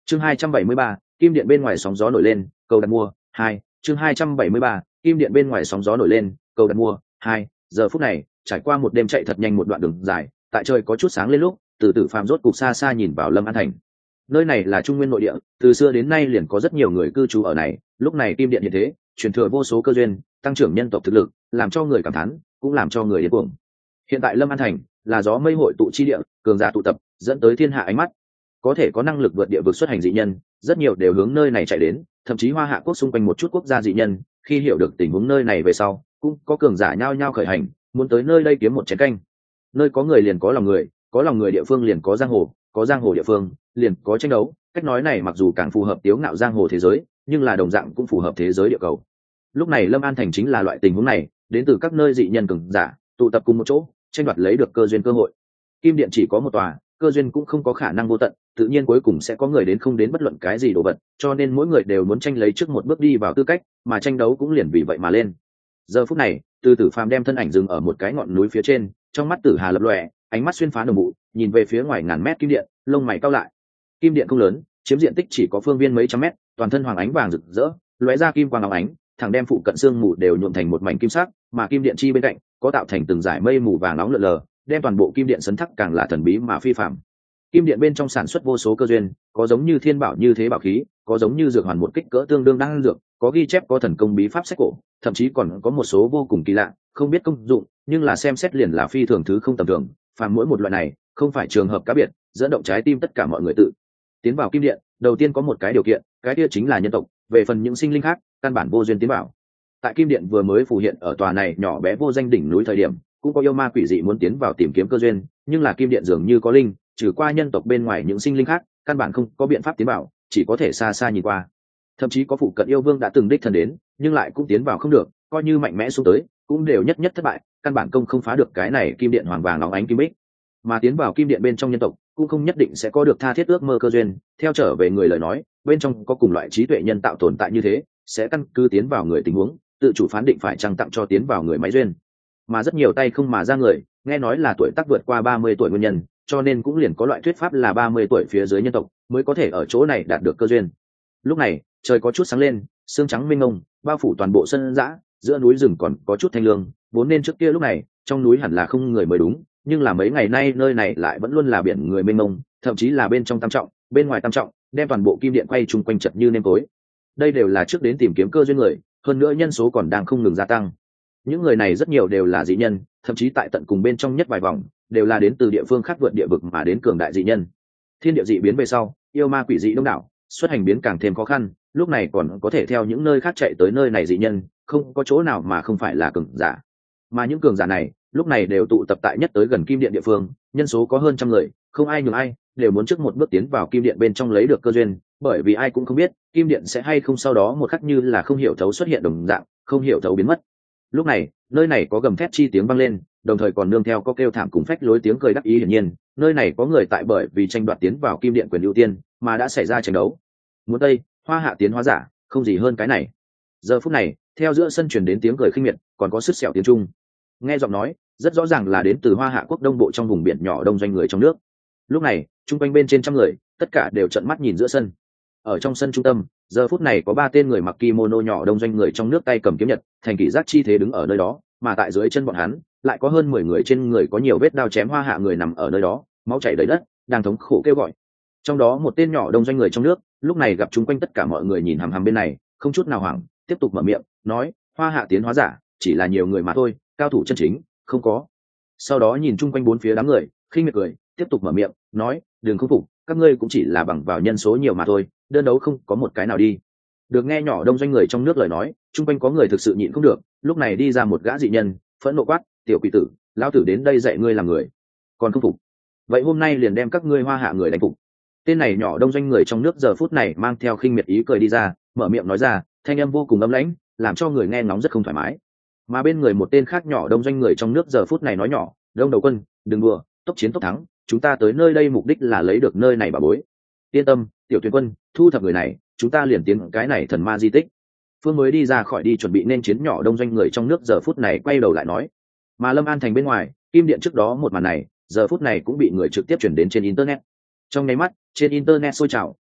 Chương 273, Kim Điện bên ngoài sóng gió nổi lên, cầu đặt mua. 2. Chương 273, Kim Điện bên ngoài sóng gió nổi lên, cầu đặt mua. 2. Giờ phút này, trải qua một đêm chạy thật nhanh một đoạn đường dài, tại trời có chút sáng lên lúc, từ Tử Phàm rốt cục xa xa nhìn vào Lâm An thành. Nơi này là Trung Nguyên nội địa, từ xưa đến nay liền có rất nhiều người cư trú ở này, lúc này Kim Điện hiện thế, truyền thừa vô số cơ duyên, tăng trưởng nhân tộc thực lực, làm cho người cảm thán, cũng làm cho người điên cuồng. Hiện tại Lâm An thành là gió mây hội tụ chi địa, cường giả tụ tập, dẫn tới thiên hạ ánh mắt. Có thể có năng lực vượt địa vực xuất hành dị nhân, rất nhiều đều hướng nơi này chạy đến, thậm chí Hoa Hạ quốc xung quanh một chút quốc gia dị nhân, khi hiểu được tình huống nơi này về sau, cũng có cường giả nhao nhao khởi hành, muốn tới nơi đây kiếm một chén canh. Nơi có người liền có lòng người, có lòng người địa phương liền có giang hồ, có giang hồ địa phương liền có tranh đấu. Cách nói này mặc dù càng phù hợp tiếu ngạo giang hồ thế giới, nhưng là đồng dạng cũng phù hợp thế giới địa cầu. Lúc này Lâm An thành chính là loại tình huống này, đến từ các nơi dị nhân cường giả tụ tập cùng một chỗ, tranh đoạt lấy được cơ duyên cơ hội. Kim Điện chỉ có một tòa, cơ duyên cũng không có khả năng vô tận, tự nhiên cuối cùng sẽ có người đến không đến bất luận cái gì đồ vật, cho nên mỗi người đều muốn tranh lấy trước một bước đi vào tư cách, mà tranh đấu cũng liền vì vậy mà lên. Giờ phút này, Từ Tử Phàm đem thân ảnh dừng ở một cái ngọn núi phía trên, trong mắt Tử Hà lập lòe, ánh mắt xuyên phá đồng mụ, nhìn về phía ngoài ngàn mét kim điện, lông mày cau lại. Kim điện không lớn, chiếm diện tích chỉ có phương viên mấy trăm mét, toàn thân hoàng ánh vàng rực rỡ, lóe ra kim quang óng ánh, thẳng đem phụ cận xương mù đều nhuộm thành một mảnh kim sắc, mà kim điện chi bên cạnh có tạo thành từng dải mây mù vàng nóng lượn lờ, đem toàn bộ kim điện sấn thắc càng là thần bí mà phi phàm. Kim điện bên trong sản xuất vô số cơ duyên, có giống như thiên bảo như thế bảo khí, có giống như dược hoàn một kích cỡ tương đương đan dược, có ghi chép có thần công bí pháp sách cổ, thậm chí còn có một số vô cùng kỳ lạ, không biết công dụng, nhưng là xem xét liền là phi thường thứ không tầm thường. Phàm mỗi một loại này, không phải trường hợp cá biệt, dẫn động trái tim tất cả mọi người tự tiến vào kim điện. Đầu tiên có một cái điều kiện, cái kia chính là nhân tộc. Về phần những sinh linh khác, căn bản vô duyên tiến vào. Tại kim điện vừa mới phù hiện ở tòa này nhỏ bé vô danh đỉnh núi thời điểm, cũng có yêu ma quỷ dị muốn tiến vào tìm kiếm cơ duyên, nhưng là kim điện dường như có linh, trừ qua nhân tộc bên ngoài những sinh linh khác, căn bản không có biện pháp tiến vào, chỉ có thể xa xa nhìn qua. Thậm chí có phụ cận yêu vương đã từng đích thân đến, nhưng lại cũng tiến vào không được, coi như mạnh mẽ xuống tới, cũng đều nhất nhất thất bại, căn bản công không phá được cái này kim điện hoàng vàng óng ánh kim bích. Mà tiến vào kim điện bên trong nhân tộc, cũng không nhất định sẽ có được tha thiết ước mơ cơ duyên. Theo trở về người lời nói, bên trong có cùng loại trí tuệ nhân tạo tồn tại như thế, sẽ căn cứ tiến vào người tình huống, tự chủ phán định phải chăng tặng cho tiến vào người máy duyên. Mà rất nhiều tay không mà ra người, nghe nói là tuổi tác vượt qua 30 tuổi nguyên nhân, cho nên cũng liền có loại thuyết pháp là 30 tuổi phía dưới nhân tộc mới có thể ở chỗ này đạt được cơ duyên. Lúc này, trời có chút sáng lên, sương trắng mênh mông, bao phủ toàn bộ sân dã, giữa núi rừng còn có chút thanh lương, vốn nên trước kia lúc này, trong núi hẳn là không người mới đúng, nhưng là mấy ngày nay nơi này lại vẫn luôn là biển người mênh mông, thậm chí là bên trong tam trọng, bên ngoài tam trọng, đem toàn bộ kim điện quay chung quanh chật như nêm tối. Đây đều là trước đến tìm kiếm cơ duyên người, hơn nữa nhân số còn đang không ngừng gia tăng. Những người này rất nhiều đều là dị nhân, thậm chí tại tận cùng bên trong nhất vài vòng, đều là đến từ địa phương khác vượt địa vực mà đến cường đại dị nhân. Thiên địa dị biến về sau, yêu ma quỷ dị đông đảo, xuất hành biến càng thêm khó khăn, lúc này còn có thể theo những nơi khác chạy tới nơi này dị nhân, không có chỗ nào mà không phải là cường giả. Mà những cường giả này, lúc này đều tụ tập tại nhất tới gần kim điện địa phương, nhân số có hơn trăm người, không ai nhường ai, đều muốn trước một bước tiến vào kim điện bên trong lấy được cơ duyên, bởi vì ai cũng không biết, kim điện sẽ hay không sau đó một khắc như là không hiểu thấu xuất hiện đồng dạng, không hiểu thấu biến mất. Lúc này, nơi này có gầm thét chi tiếng vang lên, đồng thời còn nương theo có kêu thảm cùng phách lối tiếng cười đắc ý. Hiển nhiên, nơi này có người tại bởi vì tranh đoạt tiến vào kim điện quyền ưu tiên, mà đã xảy ra tranh đấu. Muốn Tây, Hoa Hạ tiến hóa giả, không gì hơn cái này. Giờ phút này, theo giữa sân truyền đến tiếng cười khinh miệt, còn có sứt sẹo tiếng Trung. Nghe giọng nói, rất rõ ràng là đến từ Hoa Hạ quốc đông bộ trong vùng biển nhỏ đông doanh người trong nước. Lúc này, chung quanh bên trên trăm người, tất cả đều trợn mắt nhìn giữa sân. Ở trong sân trung tâm, giờ phút này có 3 tên người mặc kimono nhỏ đông doanh người trong nước tay cầm kiếm nhật, thành kỷ giác chi thế đứng ở nơi đó, mà tại dưới chân bọn hắn, lại có hơn 10 người trên người có nhiều vết đao chém Hoa Hạ người nằm ở nơi đó, máu chảy đầy đất, đang thống khổ kêu gọi. Trong đó một tên nhỏ đông doanh người trong nước, lúc này gặp chúng quanh tất cả mọi người nhìn hằm hằm bên này, không chút nào hoảng, tiếp tục mở miệng, nói: "Hoa Hạ tiến hóa giả, chỉ là nhiều người mà thôi, cao thủ chân chính không có." Sau đó nhìn chung quanh bốn phía đám người, khinh miệt cười, tiếp tục mở miệng, nói: "Đừng không phục, các ngươi cũng chỉ là bằng vào nhân số nhiều mà thôi, đơn đấu không có một cái nào đi." Được nghe nhỏ đông doanh người trong nước lời nói, chung quanh có người thực sự nhịn không được, lúc này đi ra một gã dị nhân, phẫn nộ quát: "Tiểu quỷ tử, lão tử đến đây dạy ngươi làm người, còn không phục? Vậy hôm nay liền đem các ngươi Hoa Hạ người đánh phục." Tên này nhỏ đông doanh người trong nước giờ phút này mang theo khinh miệt ý cười đi ra, mở miệng nói ra, thanh âm vô cùng âm lãnh, làm cho người nghe ngóng rất không thoải mái. Mà bên người một tên khác nhỏ đông doanh người trong nước giờ phút này nói nhỏ: "Đông đầu quân, đừng đùa, tốc chiến tốc thắng, chúng ta tới nơi đây mục đích là lấy được nơi này bà bối. Yên tâm, tiểu tuyển quân, thu thập người này, chúng ta liền tiến cái này thần ma di tích." Phương mới đi ra khỏi đi chuẩn bị nên chiến nhỏ đông doanh người trong nước giờ phút này quay đầu lại nói. Mà Lâm An thành bên ngoài, kim điện trước đó một màn này, giờ phút này cũng bị người trực tiếp chuyển đến trên internet. Trong nháy mắt, trên internet sôi trào,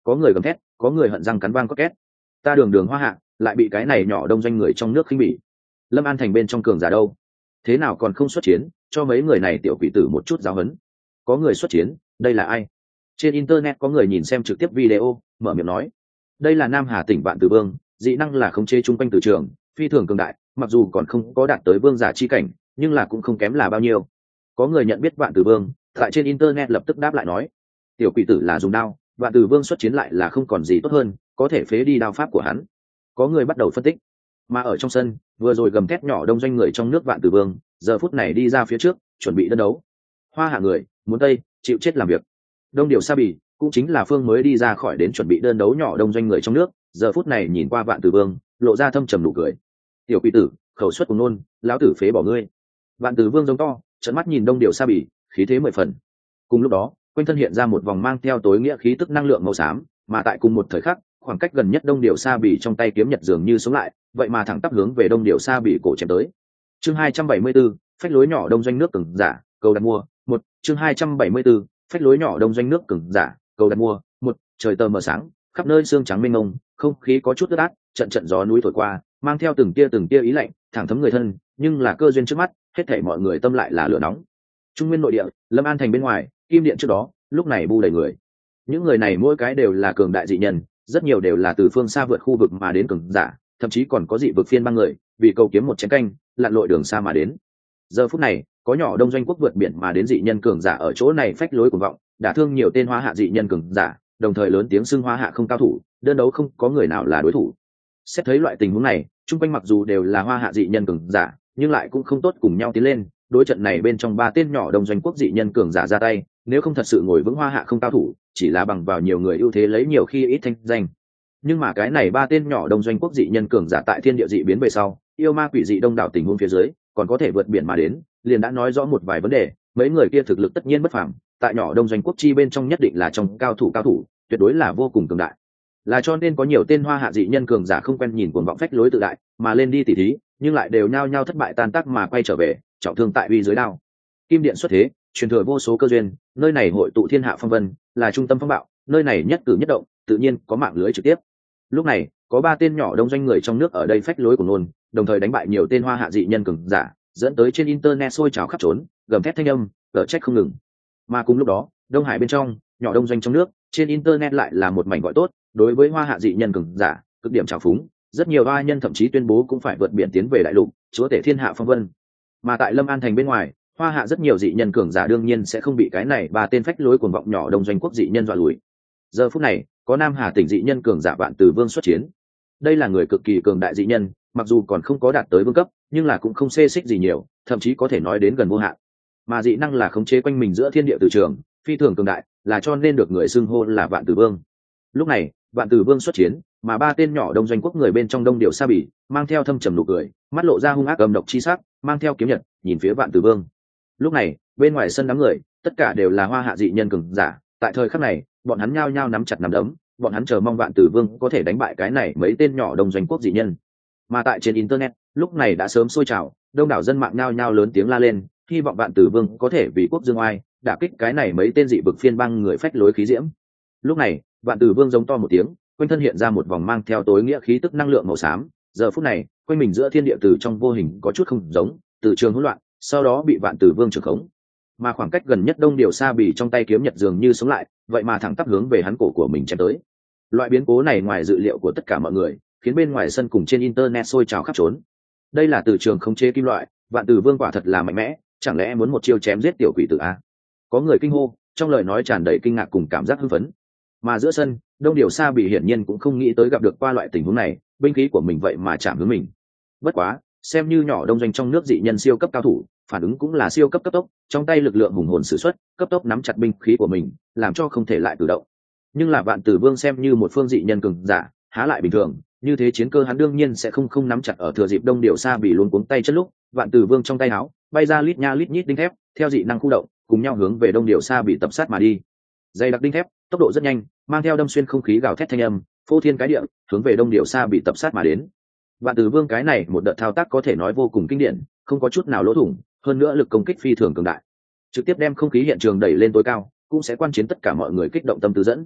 có người gầm thét, có người hận răng cắn vang có két. Ta đường đường Hoa Hạ lại bị cái này nhỏ đông doanh người trong nước khinh bỉ. Lâm An thành bên trong cường giả đâu, thế nào còn không xuất chiến cho mấy người này tiểu quỷ tử một chút giáo huấn? Có người xuất chiến, đây là ai? Trên internet có người nhìn xem trực tiếp video, mở miệng nói đây là Nam Hà tỉnh Vạn Tử Vương, dị năng là khống chế chung quanh từ trường, phi thường cường đại, mặc dù còn không có đạt tới vương giả chi cảnh, nhưng là cũng không kém là bao nhiêu. Có người nhận biết Vạn Tử Vương, tại trên internet lập tức đáp lại nói tiểu quỷ tử là dùng đao, Vạn Tử Vương xuất chiến lại là không còn gì tốt hơn, có thể phế đi đao pháp của hắn. Có người bắt đầu phân tích. Mà ở trong sân, vừa rồi gầm thét nhỏ đông doanh người trong nước Vạn Tử Vương, giờ phút này đi ra phía trước, chuẩn bị đơn đấu. Hoa Hạ người, muốn tây, chịu chết làm việc. Đông Điều Sa Bì cũng chính là phương mới đi ra khỏi đến chuẩn bị đơn đấu nhỏ đông doanh người trong nước, giờ phút này nhìn qua Vạn Tử Vương, lộ ra thâm trầm nụ cười. Tiểu quỷ tử, khẩu suất cùng nôn, lão tử phế bỏ ngươi. Vạn Tử Vương giống to, trợn mắt nhìn Đông Điều Sa Bì, khí thế 10 phần. Cùng lúc đó, quanh thân hiện ra một vòng mang theo tối nghĩa khí tức năng lượng màu xám, mà tại cùng một thời khắc, khoảng cách gần nhất Đông Điều Sa Bì trong tay kiếm nhật dường như sống lại, vậy mà thẳng tắp hướng về Đông Điều Sa Bì cổ chém tới. Chương 274, phách lối nhỏ đông doanh nước cường giả, cầu đặt mua. Một chương 274, phách lối nhỏ đông doanh nước cường giả, cầu đặt mua. Một trời tờ mờ sáng, khắp nơi sương trắng mênh mông, không khí có chút ướt át, trận trận gió núi thổi qua, mang theo từng tia ý lạnh, thẳng thấm người thân, nhưng là cơ duyên trước mắt, hết thảy mọi người tâm lại là lửa nóng. Trung nguyên nội địa, Lâm An thành bên ngoài, Kim điện trước đó, lúc này bu đầy người. Những người này mỗi cái đều là cường đại dị nhân, rất nhiều đều là từ phương xa vượt khu vực mà đến cường giả, thậm chí còn có dị vực phiên bang người, vì cầu kiếm một chén canh, lặn lội đường xa mà đến. Giờ phút này, có nhỏ đông doanh quốc vượt biển mà đến dị nhân cường giả ở chỗ này phách lối cuồng vọng, đả thương nhiều tên Hoa Hạ dị nhân cường giả, đồng thời lớn tiếng xưng Hoa Hạ không cao thủ, đơn đấu không có người nào là đối thủ. Xét thấy loại tình huống này, chung quanh mặc dù đều là Hoa Hạ dị nhân cường giả, nhưng lại cũng không tốt cùng nhau tiến lên. Đối trận này bên trong ba tên nhỏ đông doanh quốc dị nhân cường giả ra tay, nếu không thật sự ngồi vững Hoa Hạ không cao thủ, chỉ là bằng vào nhiều người ưu thế lấy nhiều khi ít thanh danh. Nhưng mà cái này ba tên nhỏ đông doanh quốc dị nhân cường giả tại thiên địa dị biến về sau, yêu ma quỷ dị đông đảo tình huống phía dưới, còn có thể vượt biển mà đến, liền đã nói rõ một vài vấn đề. Mấy người kia thực lực tất nhiên bất phàm, tại nhỏ đông doanh quốc chi bên trong nhất định là trong cao thủ, tuyệt đối là vô cùng cường đại. Là cho nên có nhiều tên Hoa Hạ dị nhân cường giả không quen nhìn cuồng vọng phách lối tự đại, mà lên đi tỉ thí, nhưng lại đều nhao nhao thất bại tan tác mà quay trở về, trọng thương tại uy dưới đao. Kim điện xuất thế, truyền thừa vô số cơ duyên, nơi này hội tụ thiên hạ phong vân, là trung tâm phong bạo, nơi này nhất cử nhất động, tự nhiên có mạng lưới trực tiếp. Lúc này, có ba tên nhỏ đông doanh người trong nước ở đây phách lối của nôn, đồng thời đánh bại nhiều tên Hoa Hạ dị nhân cường giả, dẫn tới trên internet sôi trào khắp trốn, gầm thét thanh âm, cở trách không ngừng. Mà cùng lúc đó, Đông Hải bên trong, nhỏ đông doanh trong nước, trên internet lại là một mảnh gọi tốt, đối với Hoa Hạ dị nhân cường giả, cực điểm trào phúng, rất nhiều oa nhân thậm chí tuyên bố cũng phải vượt biển tiến về đại lục, chúa tể thiên hạ phong vân. Mà tại Lâm An thành bên ngoài, Hoa Hạ rất nhiều dị nhân cường giả đương nhiên sẽ không bị cái này ba tên phách lối cuồng vọng nhỏ đông doanh quốc dị nhân dọa lùi. Giờ phút này, có Nam Hà tỉnh dị nhân cường giả Vạn Tử Vương xuất chiến. Đây là người cực kỳ cường đại dị nhân, mặc dù còn không có đạt tới vương cấp, nhưng là cũng không xê xích gì nhiều, thậm chí có thể nói đến gần vô hạn. Mà dị năng là khống chế quanh mình giữa thiên địa từ trường, phi thường cường đại, là cho nên được người xưng hô là Vạn Tử Vương. Lúc này, Vạn Tử Vương xuất chiến, mà ba tên nhỏ đông doanh quốc người bên trong Đông Điều Sa Bì, mang theo thâm trầm nụ cười, mắt lộ ra hung ác âm độc chi sắc, mang theo kiếm nhật, nhìn phía Vạn Tử Vương. Lúc này, bên ngoài sân đám người, tất cả đều là Hoa Hạ dị nhân cường giả, tại thời khắc này, bọn hắn nhao nhao nắm chặt nắm đấm, bọn hắn chờ mong Vạn Tử Vương có thể đánh bại cái này mấy tên nhỏ đông doanh quốc dị nhân. Mà tại trên internet, lúc này đã sớm sôi trào, đông đảo dân mạng nhao nhao lớn tiếng la lên, hy vọng Vạn Tử Vương có thể vì quốc dương oai, đả kích cái này mấy tên dị vực phiên bang người phách lối khí diễm. Lúc này, Vạn Tử Vương giống to một tiếng, quanh thân hiện ra một vòng mang theo tối nghĩa khí tức năng lượng màu xám. Giờ phút này, quanh mình giữa thiên địa từ trong vô hình có chút không giống, từ trường hỗn loạn, sau đó bị Vạn Tử Vương trưởng khống. Mà khoảng cách gần nhất Đông Điều Sa Bì trong tay kiếm nhật dường như sống lại, vậy mà thẳng tắp hướng về hắn cổ của mình chém tới. Loại biến cố này ngoài dự liệu của tất cả mọi người, khiến bên ngoài sân cùng trên internet sôi trào khắp trốn. Đây là từ trường khống chế kim loại, Vạn Tử Vương quả thật là mạnh mẽ, chẳng lẽ muốn một chiêu chém giết tiểu quỷ tử a? Có người kinh hô, trong lời nói tràn đầy kinh ngạc cùng cảm giác hưng phấn. Mà giữa sân, Đông Điều Sa Bì hiển nhiên cũng không nghĩ tới gặp được qua loại tình huống này, binh khí của mình vậy mà chạm hướng mình. Bất quá, xem như nhỏ đông doanh trong nước dị nhân siêu cấp cao thủ, phản ứng cũng là siêu cấp cấp tốc, trong tay lực lượng hùng hồn sử xuất, cấp tốc nắm chặt binh khí của mình, làm cho không thể lại cử động. Nhưng là Vạn Tử Vương xem như một phương dị nhân cường giả, há lại bình thường, như thế chiến cơ hắn đương nhiên sẽ không nắm chặt ở thừa dịp Đông Điều Sa Bì luống cuống tay chân lúc, Vạn Tử Vương trong tay áo bay ra lít nha lít nhít đinh thép, theo dị năng khu động, cùng nhau hướng về Đông Điều Sa Bì tập sát mà đi. Dày đặc đinh thép, tốc độ rất nhanh, mang theo đâm xuyên không khí gào thét thanh âm, phô thiên cái địa, hướng về Đông Điều Sa Bì tập sát mà đến. Vạn Tử Vương cái này một đợt thao tác có thể nói vô cùng kinh điển, không có chút nào lỗ thủng, hơn nữa lực công kích phi thường cường đại, trực tiếp đem không khí hiện trường đẩy lên tối cao, cũng sẽ quan chiến tất cả mọi người kích động tâm tư dẫn.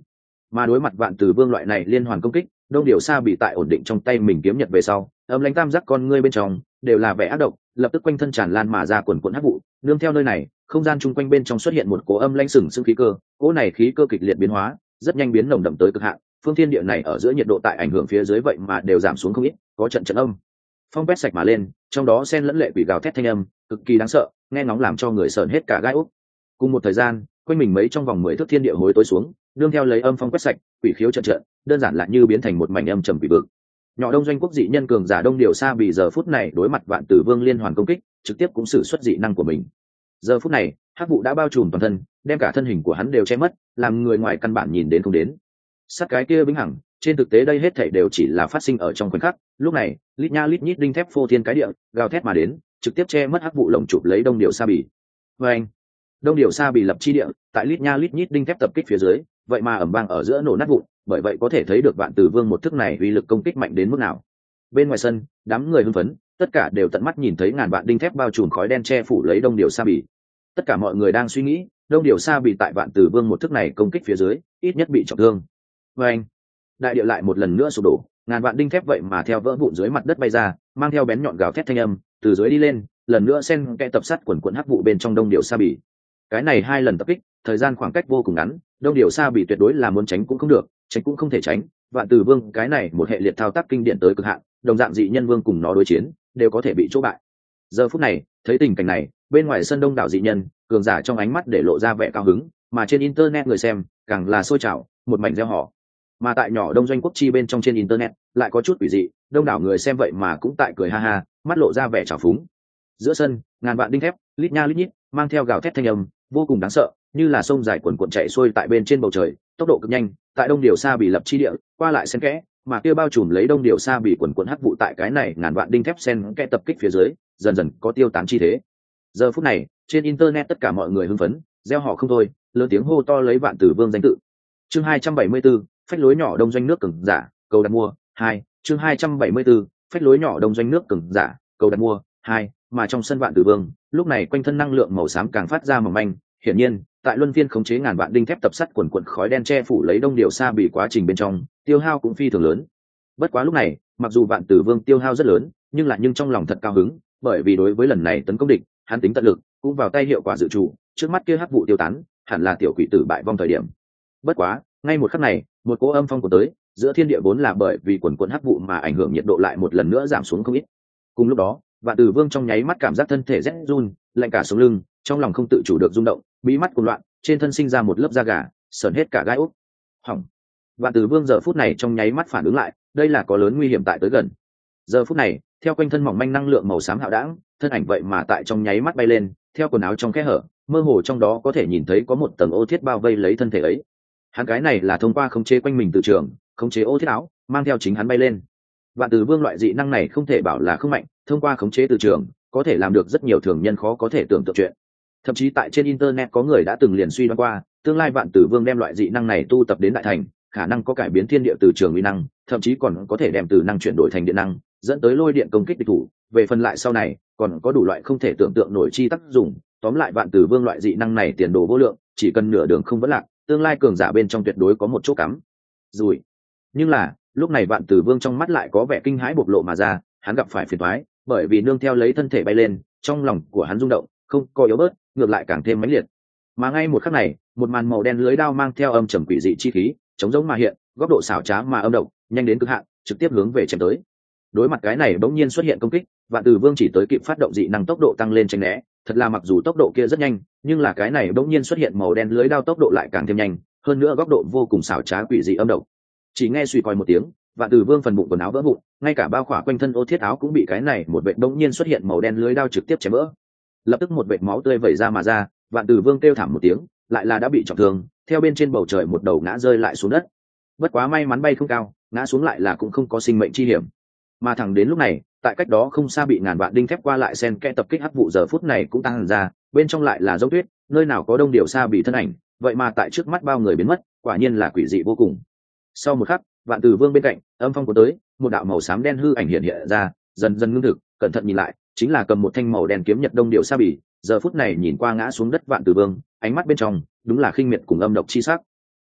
Mà đối mặt Vạn Tử Vương loại này liên hoàn công kích, đông điều sa bị tại ổn định trong tay mình kiếm nhật về sau, âm lãnh tam giác con ngươi bên trong đều là vẻ ác độc, lập tức quanh thân tràn lan mà ra quần quần hắc vụ. Nương theo nơi này, không gian chung quanh bên trong xuất hiện một cỗ âm lãnh sừng sững khí cơ, cỗ này khí cơ kịch liệt biến hóa, rất nhanh biến nồng đậm tới cực hạn. Phương thiên địa này ở giữa nhiệt độ tại ảnh hưởng phía dưới vậy mà đều giảm xuống không ít, có trận trận âm phong quét sạch mà lên, trong đó xen lẫn lệ quỷ gào thét thanh âm, cực kỳ đáng sợ, nghe ngóng làm cho người sởn hết cả gai ốc. Cùng một thời gian, quanh mình mấy trong vòng 10 thước thiên địa hối tối xuống, nương theo lấy âm phong quét sạch, quỷ khiếu trận trận, đơn giản là như biến thành một mảnh âm trầm quỷ vực. Nhỏ đông doanh quốc dị nhân cường giả đông điều xa bị giờ phút này đối mặt Vạn Tử Vương liên hoàn công kích, trực tiếp cũng sử xuất dị năng của mình. Giờ phút này, hắc vụ đã bao trùm toàn thân, đem cả thân hình của hắn đều che mất, làm người ngoài căn bản nhìn đến không đến. Sát cái kia vĩnh hằng, trên thực tế đây hết thảy đều chỉ là phát sinh ở trong khoảnh khắc. Lúc này, lít nha lít nhít đinh thép phô thiên cái địa, gào thét mà đến, trực tiếp che mất hắc vụ lồng chụp lấy đông điều sa bì. Anh, đông điều sa bì lập chi địa, tại lít nha lít nhít đinh thép tập kích phía dưới, vậy mà ầm vang ở giữa nổ nát vụn, bởi vậy có thể thấy được Vạn Tử Vương một thức này uy lực công kích mạnh đến mức nào. Bên ngoài sân, đám người hưng phấn, tất cả đều tận mắt nhìn thấy ngàn vạn đinh thép bao trùm khói đen che phủ lấy đông điều sa bì. Tất cả mọi người đang suy nghĩ, đông điều sa bì tại Vạn Tử Vương một thức này công kích phía dưới, ít nhất bị trọng thương. Anh, đại địa lại một lần nữa sụp đổ, ngàn vạn đinh thép vậy mà theo vỡ vụn dưới mặt đất bay ra, mang theo bén nhọn gào thét thanh âm, từ dưới đi lên, lần nữa xen kẽ tập sát quần quần hắc vụ bên trong đông điều sa bì. Cái này 2 lần tập kích, thời gian khoảng cách vô cùng ngắn, đông điều sa bì tuyệt đối là muốn tránh cũng không được, tránh cũng không thể tránh. Vạn Tử Vương cái này một hệ liệt thao tác kinh điển tới cực hạn, đồng dạng dị nhân vương cùng nó đối chiến, đều có thể bị chỗ bại. Giờ phút này, thấy tình cảnh này, bên ngoài sân đông đảo dị nhân, cường giả trong ánh mắt để lộ ra vẻ cao hứng, mà trên internet người xem càng là sôi trào, một mảnh reo hò. Mà tại nhỏ đông doanh quốc chi bên trong trên internet lại có chút quỷ dị, đông đảo người xem vậy mà cũng tại cười ha ha, mắt lộ ra vẻ trào phúng. Giữa sân, ngàn vạn đinh thép lít nha lít nhít, mang theo gào thét thanh âm vô cùng đáng sợ, như là sông dài cuồn cuộn chạy xuôi tại bên trên bầu trời, tốc độ cực nhanh, tại đông điều sa bị lập chi địa qua lại xen kẽ, mà kia bao trùm lấy đông điều sa bị cuồn cuộn hắc vụ tại cái này ngàn vạn đinh thép xen kẽ tập kích phía dưới, dần dần có tiêu tán chi thế. Giờ phút này, trên internet tất cả mọi người hưng phấn, reo hò không thôi, lớn tiếng hô to lấy Vạn Tử Vương danh tự. Chương 274, phách lối nhỏ đông doanh nước cường giả, cầu đặt mua 2. Chương 274, phách lối nhỏ đông doanh nước cường giả, cầu đặt mua 2. Mà trong sân Vạn Tử Vương, lúc này quanh thân năng lượng màu xám càng phát ra mỏng manh, hiển nhiên, tại luân phiên khống chế ngàn vạn đinh thép tập sắt quần quần khói đen che phủ lấy đông điều sa bị quá trình bên trong, tiêu hao cũng phi thường lớn. Bất quá lúc này, mặc dù Vạn Tử Vương tiêu hao rất lớn, nhưng trong lòng thật cao hứng, bởi vì đối với lần này tấn công địch, hắn tính tận lực, cũng vào tay hiệu quả dự trù, trước mắt kia hắc vụ tiêu tán, hẳn là tiểu quỷ tử bại vong thời điểm. Bất quá, ngay một khắc này, một cỗ âm phong của tới, giữa thiên địa vốn là bởi vì quần quần hắc vụ mà ảnh hưởng nhiệt độ lại một lần nữa giảm xuống không ít. Cùng lúc đó, Vạn Tử Vương trong nháy mắt cảm giác thân thể rét run, lạnh cả sống lưng, trong lòng không tự chủ được rung động, bí mắt cuồng loạn, trên thân sinh ra một lớp da gà, sởn hết cả gai ốc. Hỏng. Vạn Tử Vương giờ phút này trong nháy mắt phản ứng lại, đây là có lớn nguy hiểm tại tới gần. Giờ phút này, theo quanh thân mỏng manh năng lượng màu xám hạo đãng, thân ảnh vậy mà tại trong nháy mắt bay lên, theo quần áo trong kẽ hở, mơ hồ trong đó có thể nhìn thấy có một tầng ô thiết bao vây lấy thân thể ấy. Hắn cái này là thông qua khống chế quanh mình từ trường, khống chế ô thiết áo, mang theo chính hắn bay lên. Vạn Tử Vương loại dị năng này không thể bảo là không mạnh, thông qua khống chế từ trường, có thể làm được rất nhiều thường nhân khó có thể tưởng tượng chuyện. Thậm chí tại trên internet có người đã từng liền suy đoán qua, tương lai Vạn Tử Vương đem loại dị năng này tu tập đến đại thành, khả năng có cải biến thiên địa từ trường uy năng, thậm chí còn có thể đem từ năng chuyển đổi thành điện năng, dẫn tới lôi điện công kích địch thủ. Về phần lại sau này, còn có đủ loại không thể tưởng tượng nổi chi tác dụng. Tóm lại Vạn Tử Vương loại dị năng này tiền đồ vô lượng, chỉ cần nửa đường không vấn lạc, tương lai cường giả bên trong tuyệt đối có một chỗ cắm rủi. Nhưng là lúc này Vạn Tử Vương trong mắt lại có vẻ kinh hãi bộc lộ mà ra, hắn gặp phải phiền toái, bởi vì nương theo lấy thân thể bay lên, trong lòng của hắn rung động, không có yếu bớt, ngược lại càng thêm mãnh liệt. Mà ngay một khắc này, một màn màu đen lưới đao mang theo âm trầm quỷ dị chi khí, chống giống mà hiện, góc độ xảo trá mà âm độc, nhanh đến cực hạn, trực tiếp hướng về chém tới. Đối mặt cái này bỗng nhiên xuất hiện công kích, Vạn Tử Vương chỉ tới kịp phát động dị năng tốc độ tăng lên tránh né, thật là mặc dù tốc độ kia rất nhanh, nhưng là cái này bỗng nhiên xuất hiện màu đen lưới đao tốc độ lại càng thêm nhanh, hơn nữa góc độ vô cùng xảo trá quỷ dị âm độc. Chỉ nghe suy còi một tiếng, Vạn Tử Vương phần bụng quần áo vỡ vụn, ngay cả bao khỏa quanh thân ô thiết áo cũng bị cái này một vệt bỗng nhiên xuất hiện màu đen lưới đao trực tiếp chém vỡ. Lập tức một vệt máu tươi vẩy ra mà ra, Vạn Tử Vương kêu thảm một tiếng, lại là đã bị trọng thương, theo bên trên bầu trời một đầu ngã rơi lại xuống đất. Bất quá may mắn bay không cao, ngã xuống lại là cũng không có sinh mệnh chi hiểm. Mà thẳng đến lúc này, tại cách đó không xa bị ngàn vạn đinh thép qua lại xen kẽ tập kích hắc vụ giờ phút này cũng tăng ra, bên trong lại là dấu tuyết, nơi nào có đông điều xa bị thân ảnh, vậy mà tại trước mắt bao người biến mất, quả nhiên là quỷ dị vô cùng. Sau một khắc, Vạn Tử Vương bên cạnh, âm phong cuốn tới, một đạo màu xám đen hư ảnh hiện hiện ra, dần dần ngưng thực, cẩn thận nhìn lại, chính là cầm một thanh màu đen kiếm nhật đông điều sa bì, giờ phút này nhìn qua ngã xuống đất Vạn Tử Vương, ánh mắt bên trong đúng là khinh miệt cùng âm độc chi sắc.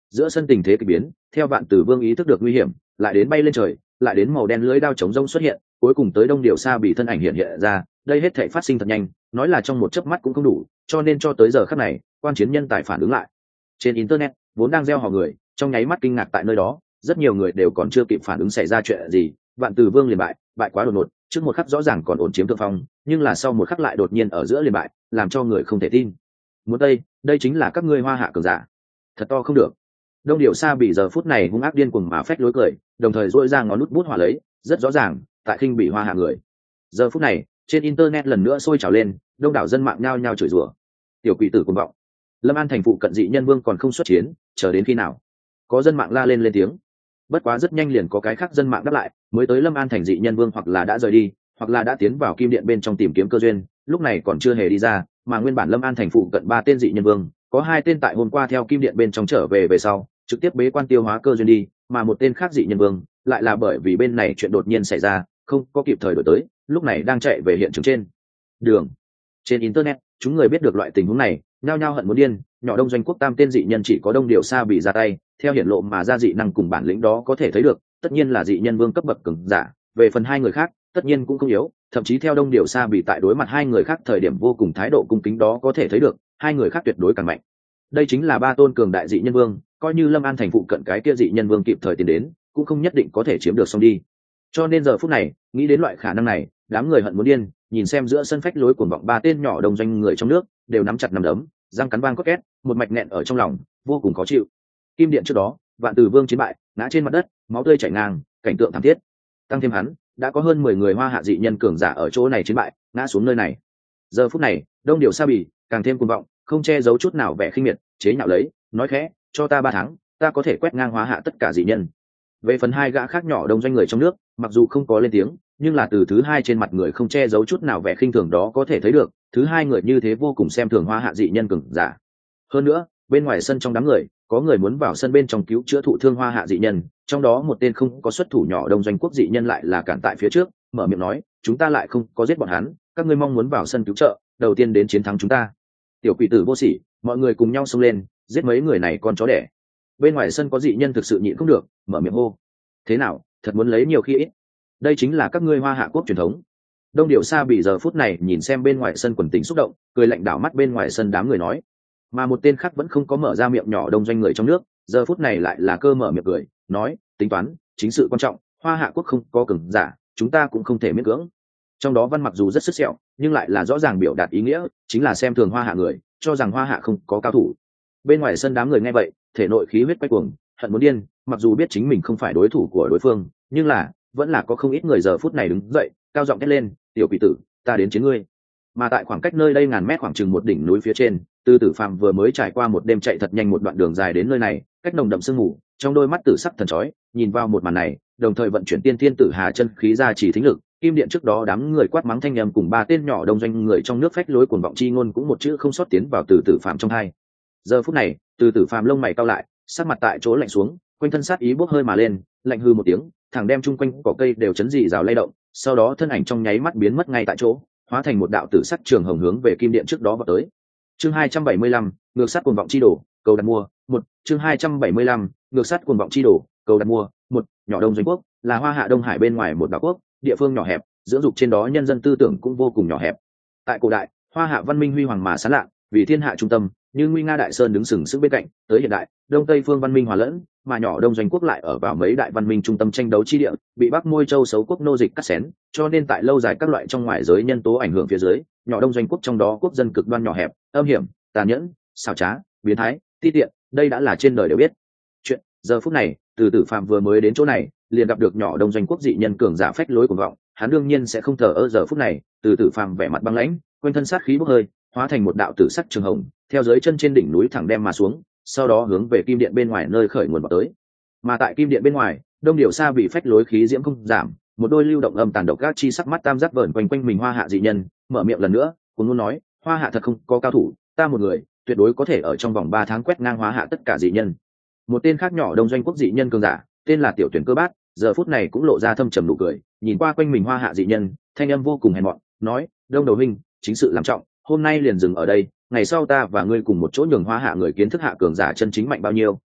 Giữa sân tình thế kỳ biến, theo Vạn Tử Vương ý thức được nguy hiểm, lại đến bay lên trời, lại đến màu đen lưới đao chống rông xuất hiện, cuối cùng tới Đông Điều Sa bị thân ảnh hiện ra, đây hết thảy phát sinh thật nhanh, nói là trong một chớp mắt cũng không đủ, cho nên cho tới giờ khắc này, quan chiến nhân tài phản ứng lại. Trên internet, vốn đang gieo hò người, trong nháy mắt kinh ngạc tại nơi đó, rất nhiều người đều còn chưa kịp phản ứng xảy ra chuyện gì, Vạn Tử Vương liền bại, bại quá đột ngột, trước một khắc rõ ràng còn ổn chiếm thượng phong, nhưng là sau một khắc lại đột nhiên ở giữa liền bại, làm cho người không thể tin. Muốn đây chính là các ngươi Hoa Hạ cường giả. Thật to không được. Đông Điểu Sa bị giờ phút này hung ác điên cuồng mà phách lối cười, đồng thời duỗi ra ngón nút bút họa lấy, rất rõ ràng, tại khinh bị Hoa Hạ người. Giờ phút này, trên internet lần nữa sôi trào lên, đông đảo dân mạng nhao nhao chửi rủa. Tiểu quỷ tử cuồng vọng. Lâm An thành phụ cận dị nhân vương còn không xuất chiến, chờ đến khi nào? Có dân mạng la lên tiếng. Bất quá rất nhanh liền có cái khác dân mạng đáp lại, mới tới Lâm An thành dị nhân vương hoặc là đã rời đi, hoặc là đã tiến vào kim điện bên trong tìm kiếm cơ duyên, lúc này còn chưa hề đi ra, mà nguyên bản Lâm An thành phụ cận 3 tên dị nhân vương, có 2 tên tại hôm qua theo kim điện bên trong trở về sau, trực tiếp bế quan tiêu hóa cơ duyên đi, mà một tên khác dị nhân vương, lại là bởi vì bên này chuyện đột nhiên xảy ra, không có kịp thời đổi tới, lúc này đang chạy về hiện trường trên đường. Trên internet, chúng người biết được loại tình huống này, nhao nhao hận muốn điên, nhỏ Đông Doanh Quốc tam tên dị nhân chỉ có Đông Điều Sa bị ra tay, theo hiển lộ mà ra dị năng cùng bản lĩnh đó có thể thấy được, tất nhiên là dị nhân vương cấp bậc cường giả, về phần 2 người khác, tất nhiên cũng không yếu, thậm chí theo Đông Điều Sa bị tại đối mặt 2 người khác thời điểm vô cùng thái độ cung kính đó có thể thấy được, 2 người khác tuyệt đối càng mạnh. Đây chính là 3 tôn cường đại dị nhân vương, coi như Lâm An thành phụ cận cái kia dị nhân vương kịp thời tiến đến, cũng không nhất định có thể chiếm được xong đi. Cho nên giờ phút này, nghĩ đến loại khả năng này, đám người hận muốn điên, nhìn xem giữa sân phách lối cuồng vọng 3 tên nhỏ Đông Doanh người trong nước, đều nắm chặt nắm đấm, răng cắn vang cốt két, một mạch nẹn ở trong lòng, vô cùng khó chịu. Kim điện trước đó, Vạn Tử Vương chiến bại, ngã trên mặt đất, máu tươi chảy ngang, cảnh tượng thảm thiết. Tăng thêm hắn, đã có hơn 10 người Hoa Hạ dị nhân cường giả ở chỗ này chiến bại, ngã xuống nơi này. Giờ phút này, Đông Điều Sa Bì càng thêm cuồng vọng, không che giấu chút nào vẻ khinh miệt, chế nhạo lấy, nói khẽ, cho ta 3 tháng, ta có thể quét ngang Hoa Hạ tất cả dị nhân. Về phần 2 gã khác nhỏ Đông Doanh người trong nước, mặc dù không có lên tiếng, nhưng là từ thứ 2 trên mặt người không che giấu chút nào vẻ khinh thường đó có thể thấy được, thứ 2 người như thế vô cùng xem thường Hoa Hạ dị nhân cường giả. Hơn nữa, bên ngoài sân trong đám người, có người muốn vào sân bên trong cứu chữa thụ thương Hoa Hạ dị nhân, trong đó một tên không có xuất thủ nhỏ Đông Doanh Quốc dị nhân lại là cản tại phía trước, mở miệng nói, chúng ta lại không có giết bọn hắn, các ngươi mong muốn vào sân cứu trợ, đầu tiên đến chiến thắng chúng ta. Tiểu quỷ tử vô sỉ, mọi người cùng nhau xông lên, giết mấy người này con chó đẻ. Bên ngoài sân có dị nhân thực sự nhịn không được, mở miệng hô, thế nào, thật muốn lấy nhiều khi ít. Đây chính là các ngươi Hoa Hạ quốc truyền thống. Đông Điều Sa bị giờ phút này nhìn xem bên ngoài sân quần tình xúc động, cười lạnh đảo mắt bên ngoài sân đám người nói, mà một tên khác vẫn không có mở ra miệng nhỏ Đông Doanh người trong nước, giờ phút này lại là cơ mở miệng cười, nói, tính toán, chính sự quan trọng, Hoa Hạ quốc không có cường giả, chúng ta cũng không thể miễn cưỡng. Trong đó văn mặc dù rất sức sẹo, nhưng lại là rõ ràng biểu đạt ý nghĩa, chính là xem thường Hoa Hạ người, cho rằng Hoa Hạ không có cao thủ. Bên ngoài sân đám người nghe vậy, thể nội khí huyết quay cuồng, hận muốn điên, mặc dù biết chính mình không phải đối thủ của đối phương, nhưng là vẫn là có không ít người giờ phút này đứng dậy, cao giọng hét lên, tiểu quỷ tử, ta đến chiến ngươi. Mà tại khoảng cách nơi đây ngàn mét khoảng chừng một đỉnh núi phía trên, Từ Tử Phàm vừa mới trải qua một đêm chạy thật nhanh một đoạn đường dài đến nơi này, cách nồng đậm sương mù, trong đôi mắt tử sắc thần chói, nhìn vào một màn này, đồng thời vận chuyển tiên thiên tử hà chân khí ra chỉ thính lực, kim điện trước đó đám người quát mắng thanh âm cùng 3 tên nhỏ Đông Doanh người trong nước phách lối cuồng vọng chi ngôn cũng một chữ không sót tiến vào Từ Tử Phàm trong hai. Giờ phút này, Từ Tử Phàm lông mày cau lại, sắc mặt tại chỗ lạnh xuống, quanh thân sát ý bốc hơi mà lên, lạnh hư một tiếng, thẳng đem chung quanh cỏ cây đều chấn dị rào lay động, sau đó thân ảnh trong nháy mắt biến mất ngay tại chỗ, hóa thành một đạo tử sắc trường hồng hướng về kim điện trước đó vào tới. Chương 275, ngược sát cuồng vọng chi đổ, cầu đặt mua, 1, chương 275, ngược sát cuồng vọng chi đổ, cầu đặt mua, 1, nhỏ Đông Doanh Quốc, là Hoa Hạ Đông Hải bên ngoài một đảo quốc, địa phương nhỏ hẹp, dưỡng dục trên đó nhân dân tư tưởng cũng vô cùng nhỏ hẹp. Tại cổ đại, Hoa Hạ văn minh huy hoàng mà sáng lạ, vì thiên hạ trung tâm, như nguy nga đại sơn đứng sừng sững bên cạnh, tới hiện đại, Đông Tây phương văn minh hòa lẫn, mà nhỏ Đông Doanh Quốc lại ở vào mấy đại văn minh trung tâm tranh đấu chi địa, bị Bắc Môi Châu xấu quốc nô dịch cắt xén, cho nên tại lâu dài các loại trong ngoại giới nhân tố ảnh hưởng phía dưới, nhỏ Đông Doanh Quốc trong đó quốc dân cực đoan nhỏ hẹp, âm hiểm, tàn nhẫn, xảo trá, biến thái, ti tiện, đây đã là trên đời đều biết. Chuyện, giờ phút này, Từ Tử Phàm vừa mới đến chỗ này, liền gặp được nhỏ Đông Doanh Quốc dị nhân cường giả phách lối cuồng vọng, hắn đương nhiên sẽ không thờ ơ. Giờ phút này, Từ Tử Phàm vẻ mặt băng lãnh, quanh thân sát khí bốc hơi, hóa thành một đạo tử sắc trường hồng, theo dưới chân trên đỉnh núi thẳng đem mà xuống, sau đó hướng về kim điện bên ngoài nơi khởi nguồn vào tới. Mà tại kim điện bên ngoài, Đông Điều Sa bị phách lối khí diễm không giảm, một đôi lưu động âm tàn độc gác chi sắc mắt tam giác vờn quanh quanh mình Hoa Hạ dị nhân, mở miệng lần nữa, cũng muốn nói, Hoa Hạ thật không có cao thủ, ta một người, tuyệt đối có thể ở trong vòng 3 tháng quét ngang Hoa Hạ tất cả dị nhân. Một tên khác nhỏ Đông Doanh Quốc dị nhân cường giả, tên là Tiểu Tuyển Cơ Bát, giờ phút này cũng lộ ra thâm trầm nụ cười, nhìn qua quanh mình Hoa Hạ dị nhân, thanh âm vô cùng hèn mọn, nói, Đông Đầu huynh, chính sự làm trọng, hôm nay liền dừng ở đây, ngày sau ta và ngươi cùng một chỗ nhường Hoa Hạ người kiến thức hạ cường giả chân chính mạnh bao nhiêu,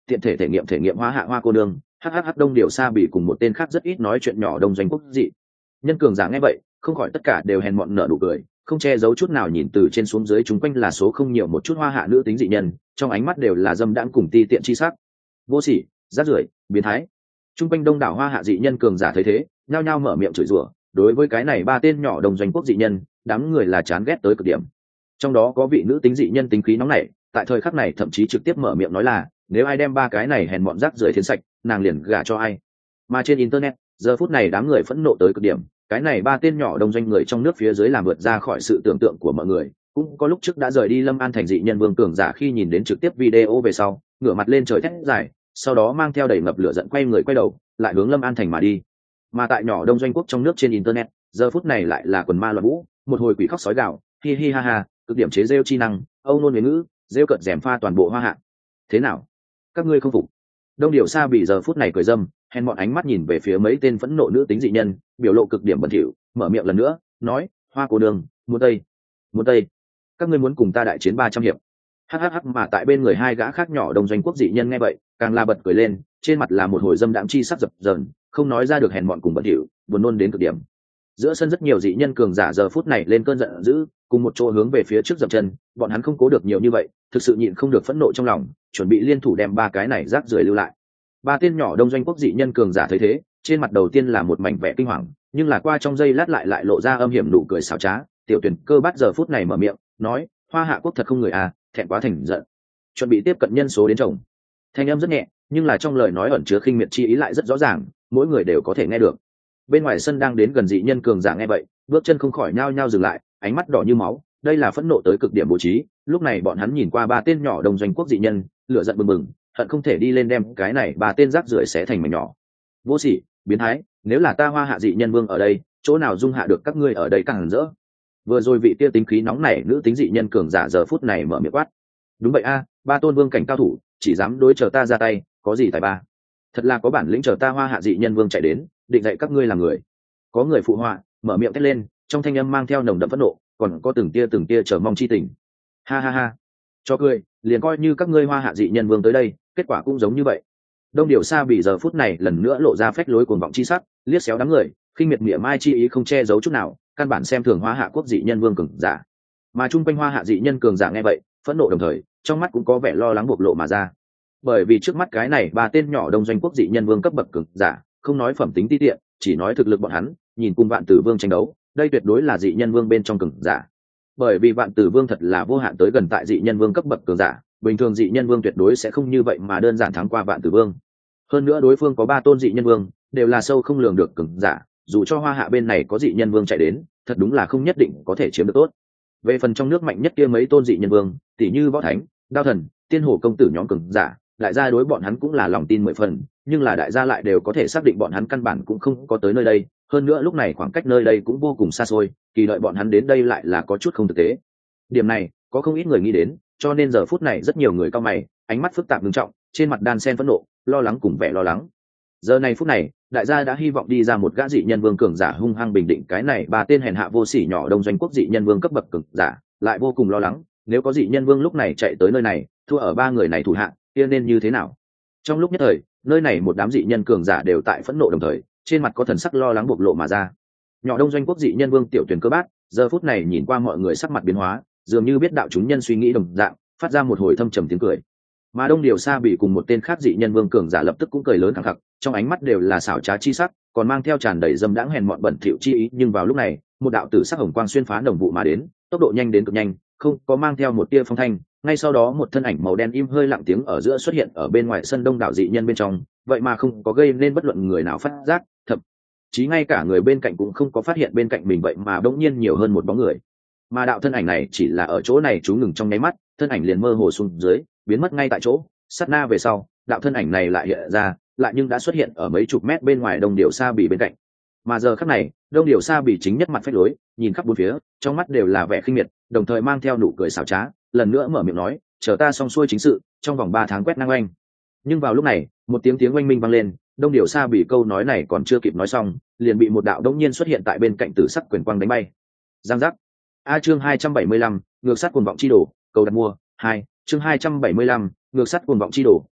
tiện thể thể nghiệm hoa hạ hoa cô nương. Hắc Đông Điều Sa Bỉ cùng một tên khác rất ít nói chuyện nhỏ đông doanh quốc dị nhân cường giả nghe vậy không khỏi tất cả đều hèn mọn nở nụ cười, không che giấu chút nào nhìn từ trên xuống dưới chúng quanh là số không nhiều một chút hoa hạ nữ tính dị nhân, trong ánh mắt đều là dâm đãng cùng ti tiện chi sắc. Vô sỉ, rác rưởi, biến thái. Trung quanh đông đảo hoa hạ dị nhân cường giả thấy thế nhao nhao mở miệng chửi rủa. Đối với cái này ba tên nhỏ đồng doanh quốc dị nhân, đám người là chán ghét tới cực điểm. Trong đó có vị nữ tính dị nhân tính khí nóng nảy, tại thời khắc này thậm chí trực tiếp mở miệng nói là nếu ai đem ba cái này hèn mọn rác rưởi thiến sạch, nàng liền gả cho ai. Mà trên internet giờ phút này đám người phẫn nộ tới cực điểm, cái này ba tên nhỏ đông doanh người trong nước phía dưới làm vượt ra khỏi sự tưởng tượng của mọi người. Cũng có lúc trước đã rời đi Lâm An thành dị nhân vương cường giả khi nhìn đến trực tiếp video về sau ngửa mặt lên trời thét dài, sau đó mang theo đầy ngập lửa giận quay người quay đầu lại hướng Lâm An thành mà đi. Mà tại nhỏ đông doanh quốc trong nước trên internet giờ phút này lại là quần ma loạn vũ, một hồi quỷ khóc sói gào, hi hi ha ha, cực điểm chế rêu chi năng, âu nôn huế ngữ, rêu cợt rèm pha toàn bộ hoa hạ. Thế nào, các ngươi không phục? Đông Điều Sa Bỉ giờ phút này cười dâm, hèn mọn ánh mắt nhìn về phía mấy tên phẫn nộ nữ tính dị nhân, biểu lộ cực điểm bẩn thỉu, mở miệng lần nữa nói, hoa cô đường muốn tây, các ngươi muốn cùng ta đại chiến 300 hiệp. Hắc mà tại bên người hai gã khác nhỏ đông doanh quốc dị nhân nghe vậy càng la bật cười lên, trên mặt là một hồi dâm đãng chi sắc dập dờn, không nói ra được hèn mọn cùng bẩn thỉu, buồn nôn đến cực điểm. Giữa sân rất nhiều dị nhân cường giả giờ phút này lên cơn giận dữ, cùng một chỗ hướng về phía trước dậm chân, bọn hắn không cố được nhiều như vậy, thực sự nhịn không được phẫn nộ trong lòng, chuẩn bị liên thủ đem ba cái này rác rưởi lưu lại. Ba tên nhỏ đông doanh quốc dị nhân cường giả thấy thế, trên mặt đầu tiên là một mảnh vẻ kinh hoàng, nhưng là qua trong giây lát lại lộ ra âm hiểm nụ cười xảo trá. Tiểu Tuyển Cơ Bát giờ phút này mở miệng nói, hoa hạ quốc thật không người à, thẹn quá thành giận, chuẩn bị tiếp cận nhân số đến chồng. Thanh âm rất nhẹ, nhưng là trong lời nói ẩn chứa khinh miệt chi ý lại rất rõ ràng, mỗi người đều có thể nghe được. Bên ngoài sân đang đến gần dị nhân cường giả nghe vậy bước chân không khỏi nhao nhao dừng lại, ánh mắt đỏ như máu, đây là phẫn nộ tới cực điểm bố trí. Lúc này bọn hắn nhìn qua ba tên nhỏ đông doanh quốc dị nhân, lửa giận bừng bừng, hận không thể đi lên đem cái này ba tên rác rưởi xé thành mảnh nhỏ. Vô sỉ, biến thái, nếu là ta hoa hạ dị nhân vương ở đây, chỗ nào dung hạ được các ngươi ở đây càng hẳn rỡ. Vừa rồi vị tia tính khí nóng nảy nữ tính dị nhân cường giả giờ phút này mở miệng quát. Đúng vậy a, ba tôn vương cảnh cao thủ chỉ dám đối chờ ta ra tay, có gì tài ba, thật là có bản lĩnh chờ ta hoa hạ dị nhân vương chạy đến định dạy các ngươi làm người. Có người phụ họa mở miệng thét lên, trong thanh âm mang theo nồng đậm phẫn nộ, còn có từng tia chờ mong chi tình. Ha ha ha, cho cười, liền coi như các ngươi hoa hạ dị nhân vương tới đây, kết quả cũng giống như vậy. Đông Điều Sa Bỉ giờ phút này lần nữa lộ ra phách lối cuồng vọng chi sắc, liếc xéo đám người, khinh miệt mỉa mai chi ý không che giấu chút nào, căn bản xem thường hoa hạ quốc dị nhân vương cường giả. Mà chung quanh hoa hạ dị nhân cường giả nghe vậy phẫn nộ đồng thời trong mắt cũng có vẻ lo lắng bộc lộ mà ra, bởi vì trước mắt cái này ba tên nhỏ đông doanh quốc dị nhân vương cấp bậc cường giả không nói phẩm tính ti tiện, chỉ nói thực lực bọn hắn nhìn cùng Vạn Tử Vương tranh đấu, đây tuyệt đối là dị nhân vương bên trong cường giả. Bởi vì Vạn Tử Vương thật là vô hạn tới gần tại dị nhân vương cấp bậc cường giả, bình thường dị nhân vương tuyệt đối sẽ không như vậy mà đơn giản thắng qua Vạn Tử Vương. Hơn nữa đối phương có ba tôn dị nhân vương đều là sâu không lường được cường giả, dù cho hoa hạ bên này có dị nhân vương chạy đến thật đúng là không nhất định có thể chiếm được tốt. Về phần trong nước mạnh nhất kia mấy tôn dị nhân vương tỷ như Võ Thánh, Đao Thần, Tiên Hổ công tử nhóm cường giả, đại gia đối bọn hắn cũng là lòng tin 10 phần, nhưng là đại gia lại đều có thể xác định bọn hắn căn bản cũng không có tới nơi đây, hơn nữa lúc này khoảng cách nơi đây cũng vô cùng xa xôi, kỳ đợi bọn hắn đến đây lại là có chút không thực tế. Điểm này có không ít người nghĩ đến, cho nên giờ phút này rất nhiều người cau mày, ánh mắt phức tạp nghiêm trọng, trên mặt đan xen phẫn nộ, lo lắng cùng vẻ lo lắng. Giờ này phút này đại gia đã hy vọng đi ra một gã dị nhân vương cường giả hung hăng bình định cái này ba tên hèn hạ vô sỉ nhỏ đông doanh quốc dị nhân vương cấp bậc cường giả, lại vô cùng lo lắng nếu có dị nhân vương lúc này chạy tới nơi này thua ở ba người này thủ hạ kia nên như thế nào. Trong lúc nhất thời nơi này một đám dị nhân cường giả đều tại phẫn nộ đồng thời trên mặt có thần sắc lo lắng bộc lộ mà ra. Nhỏ đông doanh quốc dị nhân vương Tiểu Tuyển Cơ Bát giờ phút này nhìn qua mọi người sắc mặt biến hóa, dường như biết đạo chúng nhân suy nghĩ đồng dạng, phát ra một hồi thâm trầm tiếng cười. Mà Đông Điều Sa Bỉ cùng một tên khác dị nhân vương cường giả lập tức cũng cười lớn thẳng thặc, trong ánh mắt đều là xảo trá chi sắc, còn mang theo tràn đầy dâm đãng hèn mọn bẩn thỉu chi ý. Nhưng vào lúc này một đạo tử sắc hồng quang xuyên phá đồng vụ mà đến, tốc độ nhanh đến cực nhanh, không có mang theo một tia phong thanh, ngay sau đó một thân ảnh màu đen im hơi lặng tiếng ở giữa xuất hiện ở bên ngoài sân đông đảo dị nhân bên trong, vậy mà không có gây nên bất luận người nào phát giác, thậm chí ngay cả người bên cạnh cũng không có phát hiện bên cạnh mình vậy mà đột nhiên nhiều hơn một bóng người. Mà đạo thân ảnh này chỉ là ở chỗ này chú ngừng trong nháy mắt, thân ảnh liền mơ hồ xuống dưới, biến mất ngay tại chỗ. Sát na về sau, đạo thân ảnh này lại hiện ra, lại nhưng đã xuất hiện ở mấy chục mét bên ngoài Đông Điều Sa Bỉ bên cạnh. Mà giờ khắc này, Đông Điều Sa Bỉ chính nhất mặt phách lối, nhìn khắp bốn phía, trong mắt đều là vẻ khinh miệt, đồng thời mang theo nụ cười xảo trá, lần nữa mở miệng nói, chờ ta xong xuôi chính sự, trong vòng 3 tháng quét năng oanh. Nhưng vào lúc này, một tiếng oanh minh vang lên, Đông Điều Sa Bỉ câu nói này còn chưa kịp nói xong, liền bị một đạo đống nhiên xuất hiện tại bên cạnh tử sắc quyền quang đánh bay. Giang giác. Chương 275, ngược sát cuồng vọng chi đồ, cầu đặt mua. 2, chương 275, ngược sát cuồng vọng chi đồ,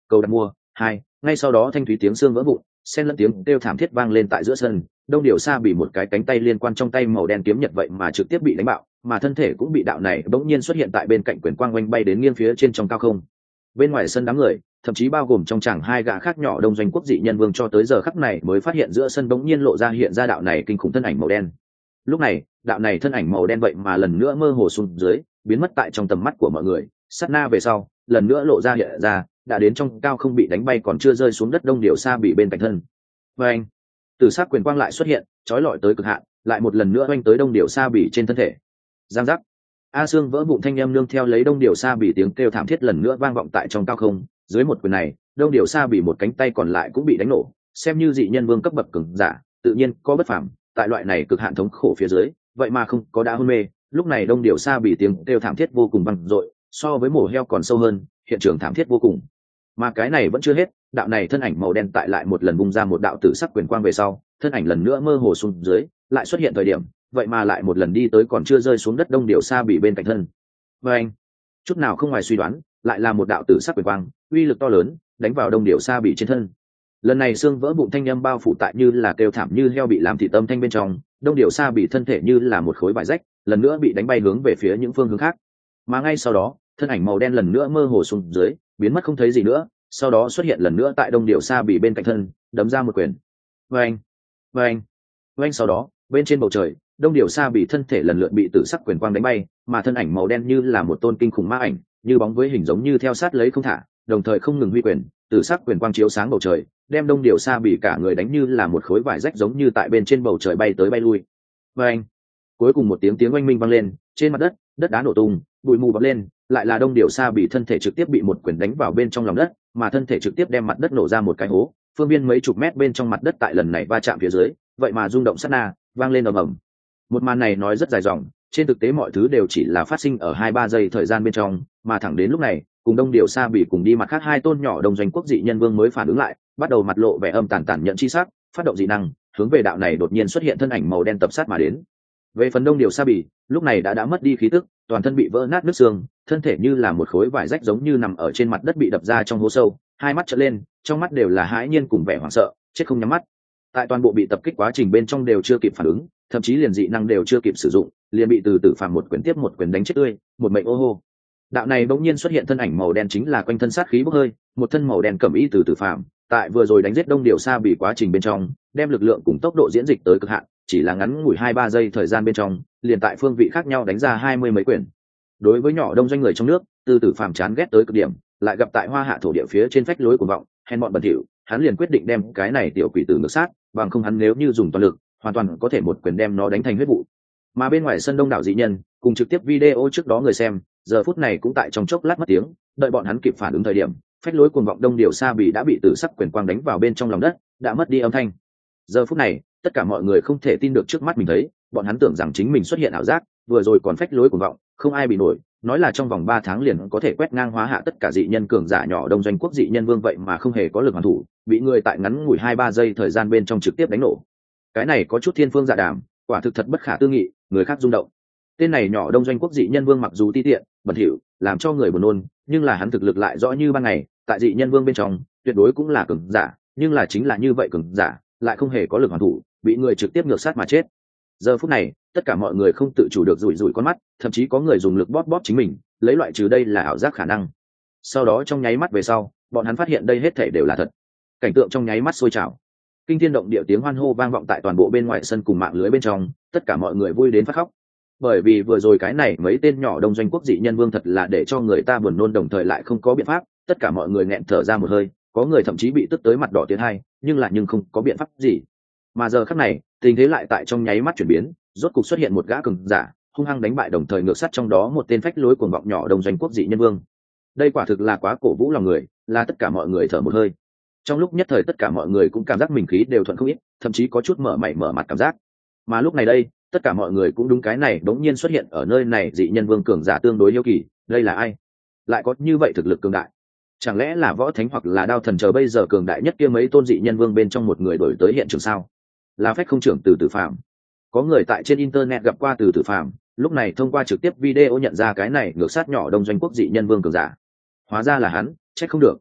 cầu đặt mua 2. Ngay sau đó thanh thúy tiếng xương vỡ vụn, xen lẫn tiếng kêu thảm thiết vang lên tại giữa sân. Đông Điều Sa bị một cái cánh tay liên quan trong tay màu đen kiếm nhật vậy mà trực tiếp bị đánh bạo, mà thân thể cũng bị đạo này bỗng nhiên xuất hiện tại bên cạnh quyền quang oanh bay đến nghiêng phía trên trong cao không. Bên ngoài sân đám người, thậm chí bao gồm trong chàng hai gã khác nhỏ đông doanh quốc dị nhân vương cho tới giờ khắc này mới phát hiện giữa sân bỗng nhiên lộ ra hiện ra đạo này kinh khủng thân ảnh màu đen. Lúc này, đạo này thân ảnh màu đen vậy mà lần nữa mơ hồ xuống dưới, biến mất tại trong tầm mắt của mọi người. Sát na về sau, lần nữa lộ ra hiện ra, đã đến trong cao không bị đánh bay còn chưa rơi xuống đất Đông Điều Sa bị bên cạnh thân. Và anh, từ sát quyền quang lại xuất hiện, chói lọi tới cực hạn, lại một lần nữa oanh tới Đông Điều Sa bị trên thân thể. Giang giác, a xương vỡ vụn thanh âm nương theo lấy Đông Điều Sa bị tiếng kêu thảm thiết lần nữa vang vọng tại trong cao không. Dưới một quyền này, Đông Điều Sa bị một cánh tay còn lại cũng bị đánh nổ, xem như dị nhân vương cấp bậc cường giả, tự nhiên có bất phàm. Tại loại này cực hạn thống khổ phía dưới, vậy mà không có đã hôn mê. Lúc này Đông Điều Sa bị tiếng kêu thảm thiết vô cùng vang dội, so với mổ heo còn sâu hơn, hiện trường thảm thiết vô cùng. Mà cái này vẫn chưa hết, đạo này thân ảnh màu đen tại lại một lần bung ra một đạo tử sắc quyền quang về sau, thân ảnh lần nữa mơ hồ xuống dưới, lại xuất hiện thời điểm, vậy mà lại một lần đi tới còn chưa rơi xuống đất Đông Điều Sa bị bên cạnh thân. Và anh, chút nào không ngoài suy đoán, lại là một đạo tử sắc quyền quang, uy lực to lớn, đánh vào Đông Điều Sa bị trên thân. Lần này xương vỡ bụng thanh âm bao phủ tại như là kêu thảm như heo bị làm thịt tâm thanh bên trong, Đông Điều Sa bị thân thể như là một khối vải rách, lần nữa bị đánh bay hướng về phía những phương hướng khác. Mà ngay sau đó, thân ảnh màu đen lần nữa mơ hồ xuống dưới, biến mất không thấy gì nữa, sau đó xuất hiện lần nữa tại Đông Điều Sa bị bên cạnh thân, đấm ra một quyền. Oeng, oeng, oeng, sau đó, bên trên bầu trời, Đông Điều Sa bị thân thể lần lượt bị tử sắc quyền quang đánh bay, mà thân ảnh màu đen như là một tôn kinh khủng ma ảnh, như bóng với hình giống như theo sát lấy không thả, đồng thời không ngừng huy quyền, tử sắc quyền quang chiếu sáng bầu trời, đem Đông Điều Sa bị cả người đánh như là một khối vải rách giống như tại bên trên bầu trời bay tới bay lui. Oeng, cuối cùng một tiếng oanh minh vang lên, trên mặt đất, đất đá nổ tung, bụi mù bốc lên, lại là Đông Điều Sa bị thân thể trực tiếp bị một quyền đánh vào bên trong lòng đất, mà thân thể trực tiếp đem mặt đất nổ ra một cái hố, phương viên mấy chục mét bên trong mặt đất tại lần này va chạm phía dưới, vậy mà rung động sát na, vang lên ầm ầm. Một màn này nói rất dài dòng, trên thực tế mọi thứ đều chỉ là phát sinh ở 2-3 giây thời gian bên trong, mà thẳng đến lúc này, cùng Đông Điều Sa bị cùng đi mặt khác hai tôn nhỏ đồng doanh quốc dị nhân vương mới phản ứng lại, bắt đầu mặt lộ vẻ âm tàn nhận chi sắc, phát động dị năng, hướng về đạo này đột nhiên xuất hiện thân ảnh màu đen tập sát mà đến. Về phần Đông Điều Sa bị, lúc này đã mất đi khí tức, toàn thân bị vỡ nát nứt xương, thân thể như là một khối vải rách giống như nằm ở trên mặt đất bị đập ra trong hố sâu, hai mắt trợn lên, trong mắt đều là hãi nhiên cùng vẻ hoảng sợ, chết không nhắm mắt. Tại toàn bộ bị tập kích quá trình bên trong đều chưa kịp phản ứng, thậm chí liền dị năng đều chưa kịp sử dụng, liền bị từ tử phàm một quyền tiếp một quyền đánh chết tươi, một mệnh ô hô. Đạo này bỗng nhiên xuất hiện thân ảnh màu đen chính là quanh thân sát khí bốc hơi, một thân màu đen cẩm y từ tử phàm, tại vừa rồi đánh giết Đông Điều Sa bị quá trình bên trong, đem lực lượng cùng tốc độ diễn dịch tới cực hạn, chỉ là ngắn ngủi 2-3 giây thời gian bên trong, liền tại phương vị khác nhau đánh ra 20 mấy quyền. Đối với nhỏ đông doanh người trong nước, từ tử phàm chán ghét tới cực điểm, lại gặp tại Hoa Hạ thổ địa phía trên phách lối của vọng, hèn bọn bẩn thỉu, hắn liền quyết định đem cái này tiểu quỷ tử ngược sát, bằng không hắn nếu như dùng toàn lực, hoàn toàn có thể một quyền đem nó đánh thành huyết vụ. Mà bên ngoài sân đông đảo dị nhân, cùng trực tiếp video trước đó người xem, giờ phút này cũng tại trong chốc lát mất tiếng, đợi bọn hắn kịp phản ứng thời điểm, phách lối cuồng vọng Đông Điều Sa bị đã bị tử sắc quyền quang đánh vào bên trong lòng đất, đã mất đi âm thanh. Giờ phút này, tất cả mọi người không thể tin được trước mắt mình thấy, bọn hắn tưởng rằng chính mình xuất hiện ảo giác, vừa rồi còn phách lối cuồng vọng, không ai bị nổi, nói là trong vòng 3 tháng liền có thể quét ngang hóa hạ tất cả dị nhân cường giả nhỏ đông doanh quốc dị nhân vương vậy mà không hề có lực hoàn thủ, bị người tại ngắn ngủi 2-3 giây thời gian bên trong trực tiếp đánh nổ. Cái này có chút thiên phương dạ đàm, quả thực thật bất khả tư nghị, người khác rung động. Tên này nhỏ đông doanh quốc dị nhân vương mặc dù ti tiện, bẩn thỉu, làm cho người buồn nôn, nhưng là hắn thực lực lại rõ như ban ngày, tại dị nhân vương bên trong, tuyệt đối cũng là cường giả, nhưng là chính là như vậy cường giả, lại không hề có lực hoàn thủ, bị người trực tiếp ngược sát mà chết. Giờ phút này, tất cả mọi người không tự chủ được rủi rủi con mắt, thậm chí có người dùng lực bóp bóp chính mình, lấy loại trừ đây là ảo giác khả năng. Sau đó trong nháy mắt về sau, bọn hắn phát hiện đây hết thảy đều là thật. Cảnh tượng trong nháy mắt sôi trào, kinh thiên động địa tiếng hoan hô vang vọng tại toàn bộ bên ngoài sân cùng mạng lưới bên trong, tất cả mọi người vui đến phát khóc. Bởi vì vừa rồi cái này mấy tên nhỏ đông doanh quốc dị nhân vương thật là để cho người ta buồn nôn, đồng thời lại không có biện pháp, tất cả mọi người nghẹn thở ra một hơi, có người thậm chí bị tức tới mặt đỏ tiến hai, nhưng không có biện pháp gì. Mà giờ khắc này, tình thế lại tại trong nháy mắt chuyển biến, rốt cục xuất hiện một gã cường giả, hung hăng đánh bại đồng thời ngược sát trong đó một tên phách lối cuồng vọng nhỏ đông doanh quốc dị nhân vương. Đây quả thực là quá cổ vũ lòng người, là tất cả mọi người thở một hơi. Trong lúc nhất thời tất cả mọi người cũng cảm giác mình khí đều thuận không ít, thậm chí có chút mở mày mở mặt cảm giác. Mà lúc này đây, tất cả mọi người cũng đúng cái này đống nhiên xuất hiện ở nơi này dị nhân vương cường giả tương đối hiếu kỳ, đây là ai? Lại có như vậy thực lực cường đại? Chẳng lẽ là võ thánh hoặc là đao thần chờ bây giờ cường đại nhất kia mấy tôn dị nhân vương bên trong một người đổi tới hiện trường sao? Là phách không trưởng từ tử phàm. Có người tại trên internet gặp qua từ tử phàm, lúc này thông qua trực tiếp video nhận ra cái này ngược sát nhỏ đông doanh quốc dị nhân vương cường giả. Hóa ra là hắn, trách không được.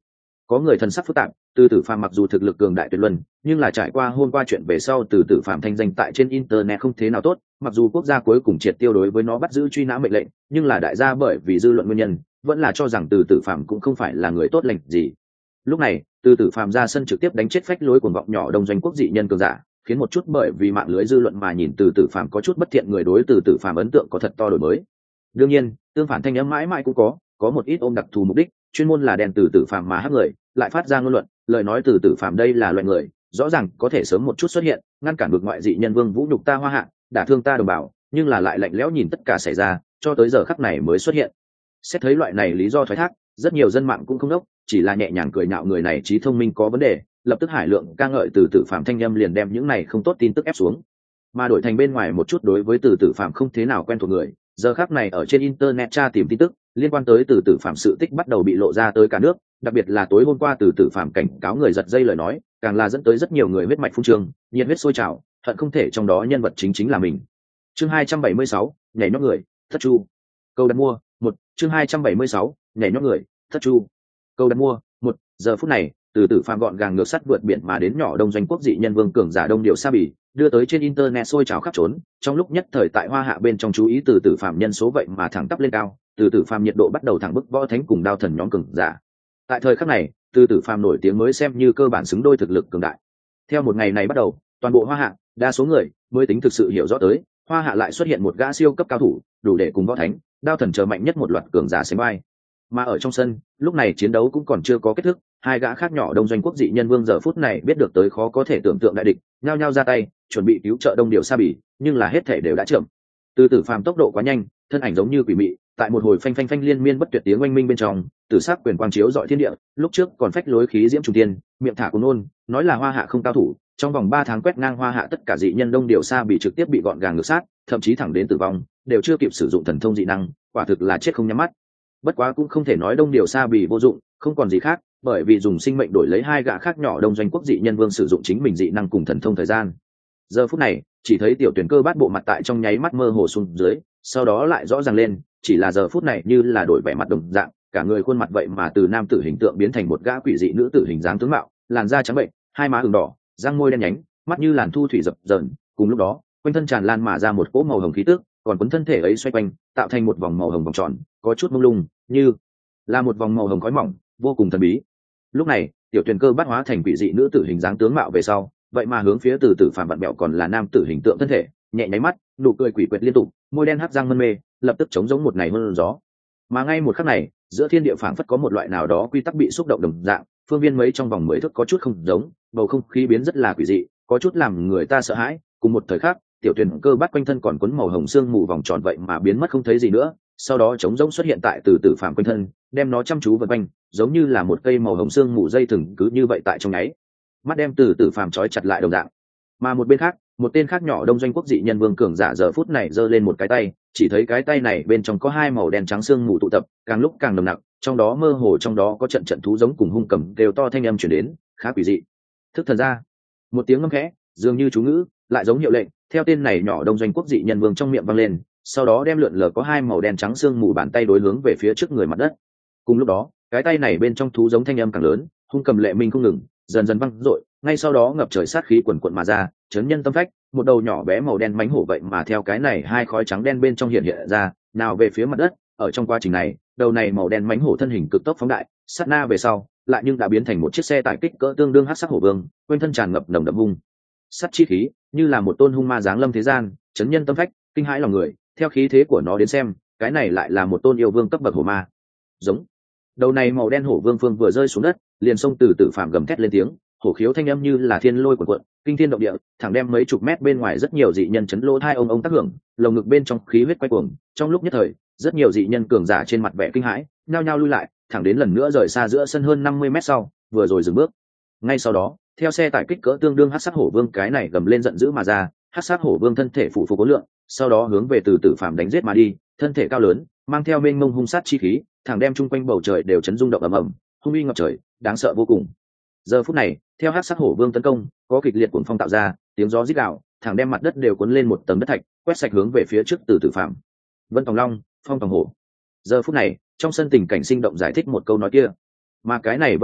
Có người thần sắc phức tạp, từ tử phàm mặc dù thực lực cường đại tuyệt luân, nhưng là trải qua hôm qua chuyện về sau từ tử phàm thanh danh tại trên internet không thế nào tốt, mặc dù quốc gia cuối cùng triệt tiêu đối với nó bắt giữ truy nã mệnh lệnh, nhưng là đại gia bởi vì dư luận nguyên nhân vẫn là cho rằng từ tử phàm cũng không phải là người tốt lành gì. Lúc này từ tử phàm ra sân trực tiếp đánh chết phách lối cuồng vọng nhỏ đông doanh quốc dị nhân cường giả, khiến một chút bởi vì mạng lưới dư luận mà nhìn từ tử phàm có chút bất thiện người đối từ tử phàm ấn tượng có thật to đổi mới. Đương nhiên tương phản thanh âm mãi mãi cũng có một ít ôm đặc thù mục đích, chuyên môn là đèn từ tử phàm mà hắc người lại phát ra ngôn luận, lời nói từ tử phàm đây là loại người rõ ràng có thể sớm một chút xuất hiện, ngăn cản vực ngoại dị nhân vương vũ nhục ta Hoa Hạ, đả thương ta đồng bào, nhưng là lại lạnh lẽo nhìn tất cả xảy ra cho tới giờ khắc này mới xuất hiện. Xét thấy loại này lý do thoái thác, rất nhiều dân mạng cũng không đốc, chỉ là nhẹ nhàng cười nhạo người này trí thông minh có vấn đề, lập tức hải lượng ca ngợi từ tử phàm thanh âm liền đem những này không tốt tin tức ép xuống, mà đổi thành bên ngoài một chút đối với từ tử phàm không thế nào quen thuộc người, giờ khắc này ở trên internet tra tìm tin tức liên quan tới từ tử phàm sự tích bắt đầu bị lộ ra tới cả nước, đặc biệt là tối hôm qua từ tử phàm cảnh cáo người giật dây lời nói càng là dẫn tới rất nhiều người huyết mạch phun trương, nhiệt huyết sôi trào, hận không thể trong đó nhân vật chính là mình. Chương 276, nhảy nhót người, thất chu. Câu đặt mua, một. Chương 276, nhảy nhót người, thất chu. Câu đặt mua, một. Giờ phút này từ tử phàm gọn gàng ngược sắt vượt biển mà đến nhỏ đông doanh quốc dị nhân vương cường giả đông điều sa bì, đưa tới trên internet sôi trào khắp trốn, trong lúc nhất thời tại Hoa Hạ bên trong chú ý từ tử phàm nhân số vậy mà thẳng tắp lên cao, từ tử phàm nhiệt độ bắt đầu thẳng bức võ thánh cùng đao thần nhóm cường giả. Tại thời khắc này từ tử phàm nổi tiếng mới xem như cơ bản xứng đôi thực lực cường đại. Theo một ngày này bắt đầu, toàn bộ Hoa Hạ đa số người mới tính thực sự hiểu rõ tới Hoa Hạ lại xuất hiện một gã siêu cấp cao thủ, đủ để cùng võ thánh đao thần chờ mạnh nhất một loạt cường giả sánh vai. Mà ở trong sân lúc này chiến đấu cũng còn chưa có kết thúc, hai gã khác nhỏ đông doanh quốc dị nhân vương giờ phút này biết được tới khó có thể tưởng tượng đại địch, nhao nhao ra tay chuẩn bị cứu trợ đông điều sa bỉ, nhưng là hết thể đều đã chậm. Từ tử phàm tốc độ quá nhanh, thân ảnh giống như quỷ mị, tại một hồi phanh phanh phanh liên miên bất tuyệt tiếng oanh minh bên trong, tử sắc quyền quang chiếu dọi thiên địa, lúc trước còn phách lối khí diễm trung tiên, miệng thả cuồng ngôn, nói là Hoa Hạ không cao thủ, trong vòng 3 tháng quét ngang Hoa Hạ tất cả dị nhân đông điều sa bỉ trực tiếp bị gọn gàng ngược sát, thậm chí thẳng đến tử vong, đều chưa kịp sử dụng thần thông dị năng, quả thực là chết không nhắm mắt. Bất quá cũng không thể nói đông điều sa bỉ vô dụng, không còn gì khác, bởi vì dùng sinh mệnh đổi lấy hai gã khác nhỏ đông doanh quốc dị nhân vương sử dụng chính mình dị năng cùng thần thông thời gian. Giờ phút này chỉ thấy tiểu tuyển cơ bát bộ mặt tại trong nháy mắt mơ hồ xuống dưới, sau đó lại rõ ràng lên, chỉ là giờ phút này như là đổi vẻ mặt đồng dạng, cả người khuôn mặt vậy mà từ nam tử hình tượng biến thành một gã quỷ dị nữ tử hình dáng tướng mạo, làn da trắng bệnh, hai má ửng đỏ, răng môi đen nhánh, mắt như làn thu thủy dập dờn, cùng lúc đó quanh thân tràn lan mà ra một cỗ màu hồng khí tức, còn quấn thân thể ấy xoay quanh tạo thành một vòng màu hồng vòng tròn, có chút mông lung, như là một vòng màu hồng khói mỏng, vô cùng thần bí. Lúc này tiểu tuyển cơ bắt hóa thành quỷ dị nữ tử hình dáng tướng mạo về sau, vậy mà hướng phía từ tử phàm vặn bẹo còn là nam tử hình tượng thân thể, nhẹ nháy mắt, nụ cười quỷ quyệt liên tục, môi đen hắc răng mân mê, lập tức chống giống một ngày hơn gió. Mà ngay một khắc này giữa thiên địa phảng phất có một loại nào đó quy tắc bị xúc động đồng dạng, phương viên mấy trong vòng 10 thước có chút không giống, bầu không khí biến rất là quỷ dị, có chút làm người ta sợ hãi. Cùng một thời khắc tiểu tuyển cơ bắt quanh thân còn quấn màu hồng xương mù vòng tròn vậy mà biến mất không thấy gì nữa, sau đó trống rỗng xuất hiện tại từ tử phàm quanh thân, đem nó chăm chú vây quanh, giống như là một cây màu hồng xương mù dây thừng cứ như vậy tại trong nháy mắt đem từ tử phàm trói chặt lại đồng dạng. Mà một bên khác một tên khác nhỏ đông doanh quốc dị nhân vương cường giả giờ phút này giơ lên một cái tay, chỉ thấy cái tay này bên trong có hai màu đen trắng xương mù tụ tập, càng lúc càng nồng nặc, trong đó mơ hồ trong đó có trận trận thú giống cùng hung cầm đều to thanh âm chuyển đến, khá quỷ dị. Thức thần ra, một tiếng ngâm khẽ dường như chú ngữ lại giống hiệu lệnh theo tên này nhỏ đông doanh quốc dị nhân vương trong miệng vang lên, sau đó đem lượn lờ có hai màu đen trắng xương mù bàn tay đối hướng về phía trước người mặt đất. Cùng lúc đó cái tay này bên trong thú giống thanh âm càng lớn, hung cầm lệ minh không ngừng, dần dần văng dội, ngay sau đó ngập trời sát khí quần quận mà ra, chấn nhân tâm phách. Một đầu nhỏ bé màu đen mánh hổ vậy mà theo cái này hai khói trắng đen bên trong hiện ra, nào về phía mặt đất. Ở trong quá trình này đầu này màu đen mánh hổ thân hình cực tốc phóng đại, sát na về sau lại nhưng đã biến thành một chiếc xe tải kích cỡ tương đương hắc sắc hổ vương, quanh thân tràn ngập nồng đậm hung sắt chi khí, như là một tôn hung ma giáng lâm thế gian, chấn nhân tâm phách, kinh hãi lòng người. Theo khí thế của nó đến xem, cái này lại là một tôn yêu vương cấp bậc hổ ma. Giống đầu này màu đen hổ vương phương vừa rơi xuống đất, liền xông từ tử phàm gầm thét lên tiếng, hổ khiếu thanh âm như là thiên lôi cuộn cuộn, kinh thiên động địa, thẳng đem mấy chục mét bên ngoài rất nhiều dị nhân chấn lỗ thai ông tác hưởng, lồng ngực bên trong khí huyết quay cuồng. Trong lúc nhất thời rất nhiều dị nhân cường giả trên mặt vẻ kinh hãi nhao nhao lui lại, thẳng đến lần nữa rời xa giữa sân hơn 50 mét sau vừa rồi dừng bước. Ngay sau đó theo xe tải kích cỡ tương đương hắc sắc hổ vương cái này gầm lên giận dữ mà ra, hắc sắc hổ vương thân thể phủ phục cố lượng, sau đó hướng về từ tử phàm đánh giết mà đi, thân thể cao lớn mang theo mênh mông hung sát chi khí, thẳng đem chung quanh bầu trời đều chấn rung động ầm ầm, hung uy ngập trời, đáng sợ vô cùng. Giờ phút này theo hắc sắc hổ vương tấn công, có kịch liệt cuồng phong tạo ra, tiếng gió rít gào, thẳng đem mặt đất đều cuốn lên một tầng đất thạch, quét sạch hướng về phía trước từ tử phàm. Vân tòng long, phong tòng hổ. Giờ phút này trong sân tình cảnh sinh động giải thích một câu nói kia. Mà cái này vẫn chưa hết,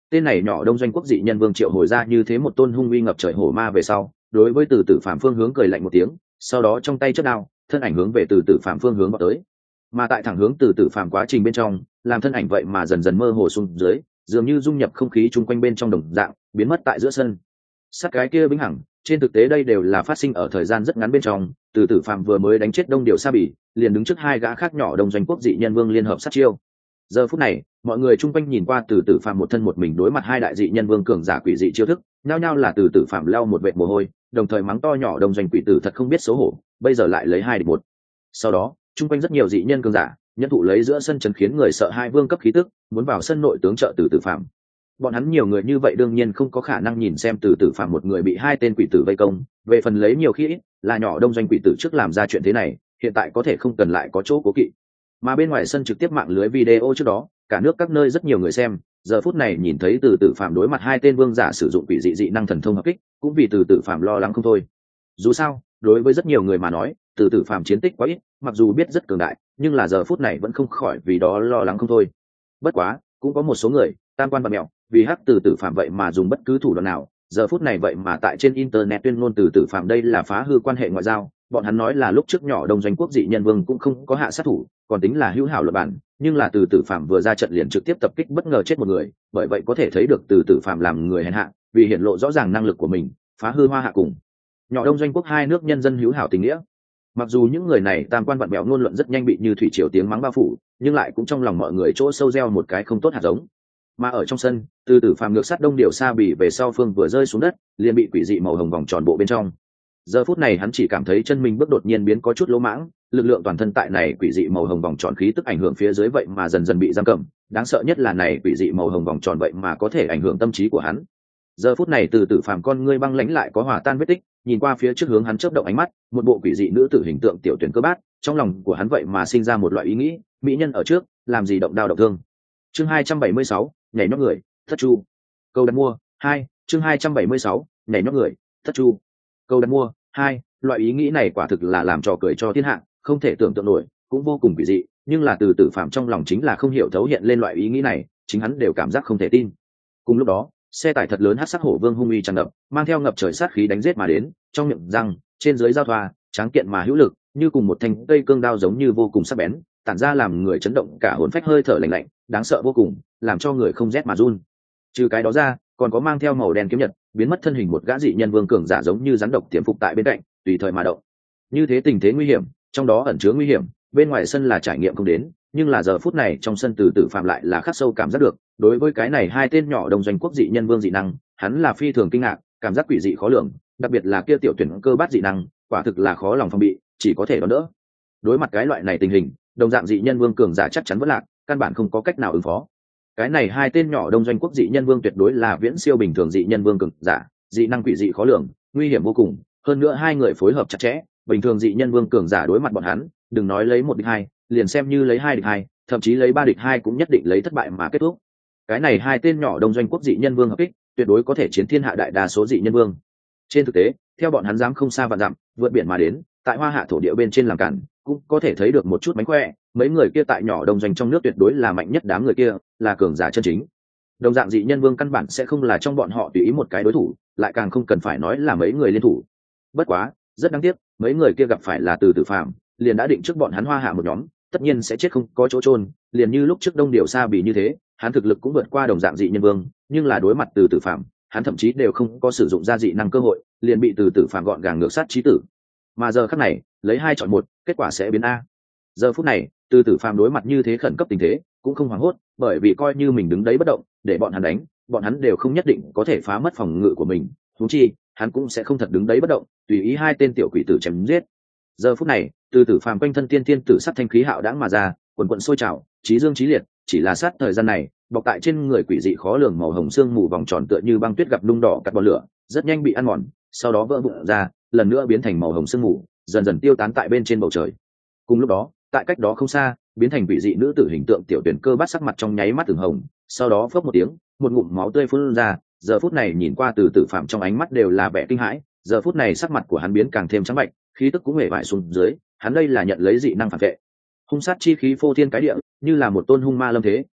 Tên này nhỏ đông doanh quốc dị nhân vương triệu hồi ra như thế một tôn hung uy ngập trời hổ ma về sau, đối với từ tử phạm phương hướng cười lạnh một tiếng, sau đó trong tay chớp đao, thân ảnh hướng về từ tử phạm phương hướng vào tới. Mà tại thẳng hướng từ tử phạm quá trình bên trong, làm thân ảnh vậy mà dần dần mơ hồ xuống dưới, dường như dung nhập không khí chung quanh bên trong đồng dạng, biến mất tại giữa sân. Sát cái kia vĩnh hằng, trên thực tế đây đều là phát sinh ở thời gian rất ngắn bên trong, từ tử phạm vừa mới đánh chết đông điều sa bỉ, liền đứng trước hai gã khác nhỏ đông doanh quốc dị nhân vương liên hợp sát chiêu. Giờ phút này, mọi người chung quanh nhìn qua từ tử phạm một thân một mình đối mặt hai đại dị nhân vương cường giả quỷ dị chiêu thức, nhao nhao là từ tử phạm leo một vệt mồ hôi, đồng thời mắng to nhỏ đông doanh quỷ tử thật không biết xấu hổ, bây giờ lại lấy 2 địch 1. Sau đó, chung quanh rất nhiều dị nhân cường giả, nhân thụ lấy giữa sân chấn khiến người sợ hai vương cấp khí tức, muốn vào sân nội tướng trợ từ tử phạm. Bọn hắn nhiều người như vậy đương nhiên không có khả năng nhìn xem từ tử phạm một người bị 2 tên quỷ tử vây công, về phần lấy nhiều khi ít, là nhỏ đông doanh quỷ tử trước làm ra chuyện thế này, hiện tại có thể không cần lại có chỗ cố kỵ. Mà bên ngoài sân trực tiếp mạng lưới video trước đó, cả nước các nơi rất nhiều người xem, giờ phút này nhìn thấy từ tử phạm đối mặt 2 tên vương giả sử dụng quỷ dị dị năng thần thông hợp kích, cũng vì từ tử phạm lo lắng không thôi. Dù sao, đối với rất nhiều người mà nói, từ tử phạm chiến tích quá ít, mặc dù biết rất cường đại, nhưng là giờ phút này vẫn không khỏi vì đó lo lắng không thôi. Bất quá, cũng có một số người, tam quan bạt mẹo, vì hắc từ tử phạm vậy mà dùng bất cứ thủ đoạn nào, giờ phút này vậy mà tại trên internet tuyên ngôn từ tử phạm đây là phá hư quan hệ ngoại giao. Bọn hắn nói là lúc trước nhỏ đông doanh quốc dị nhân vương cũng không có hạ sát thủ, còn tính là hữu hảo luật bản, nhưng là từ tử phạm vừa ra trận liền trực tiếp tập kích bất ngờ chết một người, bởi vậy có thể thấy được từ tử phạm làm người hèn hạ, vì hiển lộ rõ ràng năng lực của mình, phá hư hoa hạ cùng nhỏ đông doanh quốc hai nước nhân dân hữu hảo tình nghĩa. Mặc dù những người này tam quan vặn bẹo ngôn luận rất nhanh bị như thủy triều tiếng mắng bao phủ, nhưng lại cũng trong lòng mọi người chỗ sâu gieo một cái không tốt hạt giống. Mà ở trong sân, từ tử phạm ngược sát đông điều sa bỉ về sau phương vừa rơi xuống đất, liền bị quỷ dị màu hồng vòng tròn bộ bên trong. Giờ phút này hắn chỉ cảm thấy chân mình bước đột nhiên biến có chút lỗ mãng, lực lượng toàn thân tại này quỷ dị màu hồng vòng tròn khí tức ảnh hưởng phía dưới vậy mà dần dần bị giam cầm, đáng sợ nhất là này quỷ dị màu hồng vòng tròn vậy mà có thể ảnh hưởng tâm trí của hắn. Giờ phút này từ tử phàm con ngươi băng lãnh lại có hòa tan vết tích, nhìn qua phía trước hướng hắn chớp động ánh mắt, một bộ quỷ dị nữ tử hình tượng tiểu tuyển cơ bát, trong lòng của hắn vậy mà sinh ra một loại ý nghĩ, mỹ nhân ở trước, làm gì động đao động thương. Chương 276, nhảy nhót người, thất chu. Câu đặt mua 2, chương 276, nhảy nhót người, thất chu. Câu đặt mua 2, loại ý nghĩ này quả thực là làm trò cười cho thiên hạ, không thể tưởng tượng nổi, cũng vô cùng quỷ dị, nhưng là từ tử phạm trong lòng chính là không hiểu thấu hiện lên loại ý nghĩ này, chính hắn đều cảm giác không thể tin. Cùng lúc đó, xe tải thật lớn hắc sắc hổ vương hung uy tràn ngập, mang theo ngập trời sát khí đánh giết mà đến, trong miệng răng, trên dưới giao thoa, tráng kiện mà hữu lực, như cùng một thanh cây cương đao giống như vô cùng sắc bén, tản ra làm người chấn động cả hồn phách hơi thở lạnh lạnh, đáng sợ vô cùng, làm cho người không rét mà run. Trừ cái đó ra, còn có mang theo màu đen kiếm nhật, biến mất thân hình một gã dị nhân vương cường giả giống như rắn độc tiềm phục tại bên cạnh, tùy thời mà động. Như thế tình thế nguy hiểm, trong đó ẩn chứa nguy hiểm, bên ngoài sân là trải nghiệm không đến, nhưng là giờ phút này trong sân từ tử phạm lại là khắc sâu cảm giác được, đối với cái này hai tên nhỏ đồng doanh quốc dị nhân vương dị năng, hắn là phi thường kinh ngạc, cảm giác quỷ dị khó lường, đặc biệt là kia tiểu tuyển cơ bát dị năng, quả thực là khó lòng phòng bị, chỉ có thể đón đỡ. Đối mặt cái loại này tình hình, đồng dạng dị nhân vương cường giả chắc chắn vẫn lạc, căn bản không có cách nào ứng phó. Cái này hai tên nhỏ đông doanh quốc dị nhân vương tuyệt đối là viễn siêu bình thường dị nhân vương cường giả, dị năng quỷ dị khó lường, nguy hiểm vô cùng, hơn nữa hai người phối hợp chặt chẽ, bình thường dị nhân vương cường giả đối mặt bọn hắn, đừng nói lấy 1 địch 2, liền xem như lấy 2 địch 2, thậm chí lấy 3 địch 2 cũng nhất định lấy thất bại mà kết thúc. Cái này hai tên nhỏ đông doanh quốc dị nhân vương hợp kích, tuyệt đối có thể chiến thiên hạ đại đa số dị nhân vương. Trên thực tế, theo bọn hắn dám không xa vạn dặm, vượt biển mà đến, tại Hoa Hạ thổ địa bên trên làm cản, cũng có thể thấy được một chút mánh khỏe, mấy người kia tại nhỏ đông doanh trong nước tuyệt đối là mạnh nhất đám người kia, là cường giả chân chính. Đồng dạng dị nhân vương căn bản sẽ không là trong bọn họ tùy ý một cái đối thủ, lại càng không cần phải nói là mấy người liên thủ. Bất quá, rất đáng tiếc, mấy người kia gặp phải là từ tử phạm, liền đã định trước bọn hắn Hoa Hạ một nhóm, tất nhiên sẽ chết không có chỗ chôn, liền như lúc trước Đông Điều Sa Bỉ như thế, hắn thực lực cũng vượt qua đồng dạng dị nhân vương, nhưng là đối mặt từ tử phạm, hắn thậm chí đều không có sử dụng ra dị năng cơ hội, liền bị từ tử phạm gọn gàng ngược sát chí tử. Mà giờ khắc này, lấy 2 chọn 1, kết quả sẽ biến a. Giờ phút này, từ tử phạm đối mặt như thế khẩn cấp tình thế, cũng không hoảng hốt, bởi vì coi như mình đứng đấy bất động, để bọn hắn đánh, bọn hắn đều không nhất định có thể phá mất phòng ngự của mình, huống chi, hắn cũng sẽ không thật đứng đấy bất động, tùy ý hai tên tiểu quỷ tử chém giết. Giờ phút này, từ tử phàm quanh thân tiên tiên tử sắc thanh khí hạo đãng mà ra, quần quần sôi trào, chí dương chí liệt, chỉ là sát thời gian này, bọc tại trên người quỷ dị khó lường màu hồng xương mù vòng tròn tựa như băng tuyết gặp nung đỏ cắt bọt lửa, rất nhanh bị ăn mòn, sau đó vỡ vụn ra, lần nữa biến thành màu hồng xương mù, dần dần tiêu tán tại bên trên bầu trời. Cùng lúc đó, tại cách đó không xa, biến thành quỷ dị nữ tử hình tượng tiểu tuyển cơ bắt sắc mặt trong nháy mắt từng hồng, sau đó phốc một tiếng, một ngụm máu tươi phun ra, giờ phút này nhìn qua từ tử phạm trong ánh mắt đều là vẻ kinh hãi, giờ phút này sắc mặt của hắn biến càng thêm trắng bệch, khí tức cũng hề bại xuống dưới, hắn đây là nhận lấy dị năng phản vệ. Hung sát chi khí phô thiên cái địa, như là một tôn hung ma lâm thế,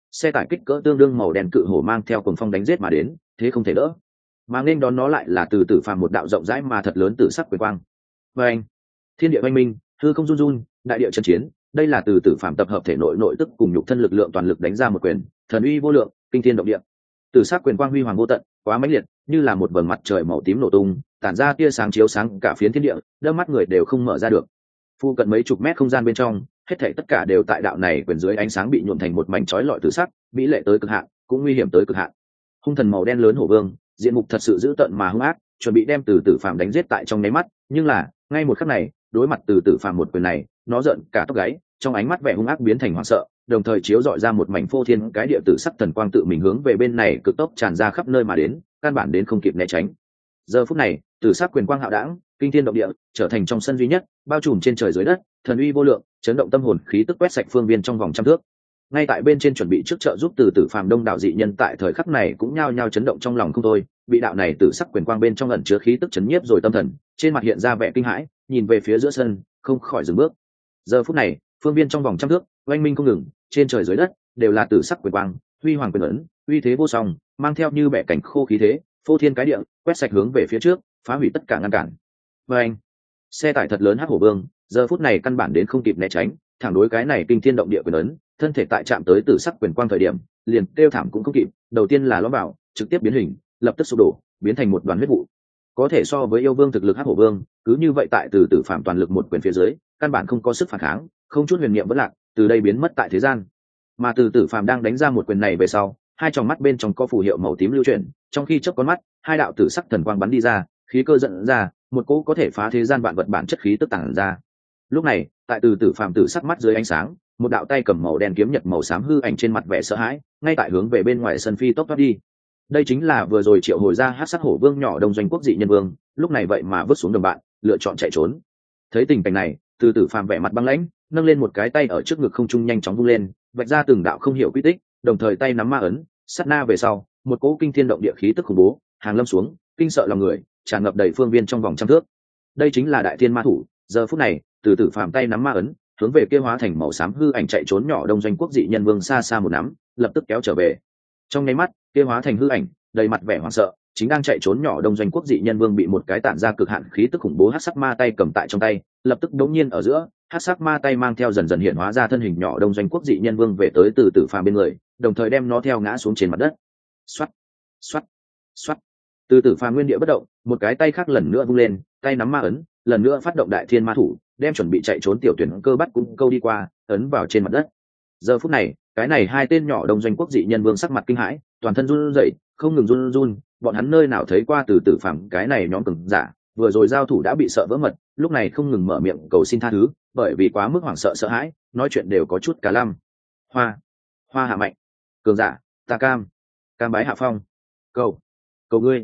xe tải kích cỡ tương đương màu đen cự hổ mang theo cuồng phong đánh giết mà đến, thế không thể đỡ. Mà nên đón nó lại là từ tử phàm một đạo rộng rãi mà thật lớn tử sắc quyền quang. Và anh, thiên địa oanh minh, hư không run run, đại địa trận chiến, đây là từ tử phàm tập hợp thể nội nội tức cùng nhục thân lực lượng toàn lực đánh ra một quyền, thần uy vô lượng, kinh thiên động địa. Tử sắc quyền quang huy hoàng vô tận, quá mãnh liệt, như là một vầng mặt trời màu tím nổ tung, tản ra tia sáng chiếu sáng cả phiến thiên địa, đâm mắt người đều không mở ra được. Phu cận mấy chục mét không gian bên trong, hết thảy tất cả đều tại đạo này quyền dưới ánh sáng bị nhuộm thành một mảnh chói lọi tử sắc, mỹ lệ tới cực hạn, cũng nguy hiểm tới cực hạn. Hung thần màu đen lớn hổ vương, diện mục thật sự dữ tợn mà hung ác, chuẩn bị đem từ tử phàm đánh giết tại trong nháy mắt, nhưng là ngay một khắc này, đối mặt từ tử phàm một quyền này, nó giận cả tóc gáy, trong ánh mắt vẻ hung ác biến thành hoảng sợ, đồng thời chiếu dọi ra một mảnh phô thiên cái địa tử sắc thần quang tự mình hướng về bên này cực tốc tràn ra khắp nơi mà đến, căn bản đến không kịp né tránh. Giờ phút này, tử sắc quyền quang hạo đãng, kinh thiên động địa, trở thành trong sân duy nhất, bao trùm trên trời dưới đất, thần uy vô lượng, chấn động tâm hồn khí tức quét sạch phương viên trong vòng trăm thước. Ngay tại bên trên chuẩn bị trước trợ giúp từ tử phàm đông đảo dị nhân tại thời khắc này cũng nhao nhao chấn động trong lòng không thôi, bị đạo này tử sắc quyền quang bên trong ẩn chứa khí tức chấn nhiếp rồi tâm thần, trên mặt hiện ra vẻ kinh hãi, nhìn về phía giữa sân, không khỏi dừng bước. Giờ phút này, phương viên trong vòng trăm thước, oanh minh không ngừng, trên trời dưới đất đều là tử sắc quyền quang, huy hoàng quyền ấn, uy thế vô song, mang theo như bẻ cảnh khô khí thế, phô thiên cái địa, quét sạch hướng về phía trước, phá hủy tất cả ngăn cản. Và anh, xe tải thật lớn hắc hổ vương, giờ phút này căn bản đến không kịp né tránh, thẳng đối cái này kinh thiên động địa quyền ấn, thân thể tại chạm tới tử sắc quyền quang thời điểm, liền kêu thảm cũng không kịp, đầu tiên là lõm vào, trực tiếp biến hình, lập tức sụp đổ, biến thành một đoàn huyết vụ. Có thể so với yêu vương thực lực hắc hổ vương, cứ như vậy tại từ tử phạm toàn lực một quyền phía dưới, căn bản không có sức phản kháng, không chút huyền niệm vẫn lạc, từ đây biến mất tại thế gian. Mà từ tử phạm đang đánh ra một quyền này về sau, hai tròng mắt bên trong có phù hiệu màu tím lưu chuyển, trong khi chớp con mắt, hai đạo tử sắc thần quang bắn đi ra, khí cơ dẫn ra, một cỗ có thể phá thế gian vạn vật bản chất khí tức tàng ra. Lúc này, tại từ tử phạm tử sắc mắt dưới ánh sáng, một đạo tay cầm màu đen kiếm nhật màu xám hư ảnh trên mặt vẻ sợ hãi, ngay tại hướng về bên ngoài sân phi tốc thoát đi. Đây chính là vừa rồi triệu hồi ra hắc sắc hổ vương nhỏ đông doanh quốc dị nhân vương, lúc này vậy mà vứt xuống đồng bạn, lựa chọn chạy trốn. Thấy tình cảnh này, từ tử phàm vẻ mặt băng lãnh, nâng lên một cái tay ở trước ngực không trung nhanh chóng vung lên, vạch ra từng đạo không hiểu quy tích, đồng thời tay nắm ma ấn, sát na về sau, một cỗ kinh thiên động địa khí tức khủng bố hàng lâm xuống, kinh sợ lòng người, tràn ngập đầy phương viên trong vòng trăm thước. Đây chính là đại thiên ma thủ. Giờ phút này, từ tử phàm tay nắm ma ấn, hướng về kia hóa thành màu xám hư ảnh chạy trốn nhỏ đông doanh quốc dị nhân vương xa xa một nắm, lập tức kéo trở về. Trong nháy mắt, kia hóa thành hư ảnh, đầy mặt vẻ hoảng sợ, chính đang chạy trốn nhỏ đông doanh quốc dị nhân vương bị một cái tản ra cực hạn khí tức khủng bố hắc sắc ma tay cầm tại trong tay, lập tức đống nhiên ở giữa, hắc sắc ma tay mang theo dần dần hiện hóa ra thân hình nhỏ đông doanh quốc dị nhân vương về tới từ tử phàm bên người, đồng thời đem nó theo ngã xuống trên mặt đất. Xoát, xoát, xoát. Từ tử phàm nguyên địa bất động, một cái tay khác lần nữa vung lên, tay nắm ma ấn, lần nữa phát động đại thiên ma thủ, đem chuẩn bị chạy trốn tiểu tuyển cơ bắt cũng câu đi qua, ấn vào trên mặt đất. Giờ phút này, cái này hai tên nhỏ đông doanh quốc dị nhân vương sắc mặt kinh hãi, toàn thân run rẩy, không ngừng run run, bọn hắn nơi nào thấy qua từ tử phàm cái này nhóm cường giả, vừa rồi giao thủ đã bị sợ vỡ mật, lúc này không ngừng mở miệng cầu xin tha thứ, bởi vì quá mức hoảng sợ sợ hãi, nói chuyện đều có chút cả lăm. Hoa, hoa hạ mạnh, cường giả, ta cam bái hạ phong, cầu ngươi,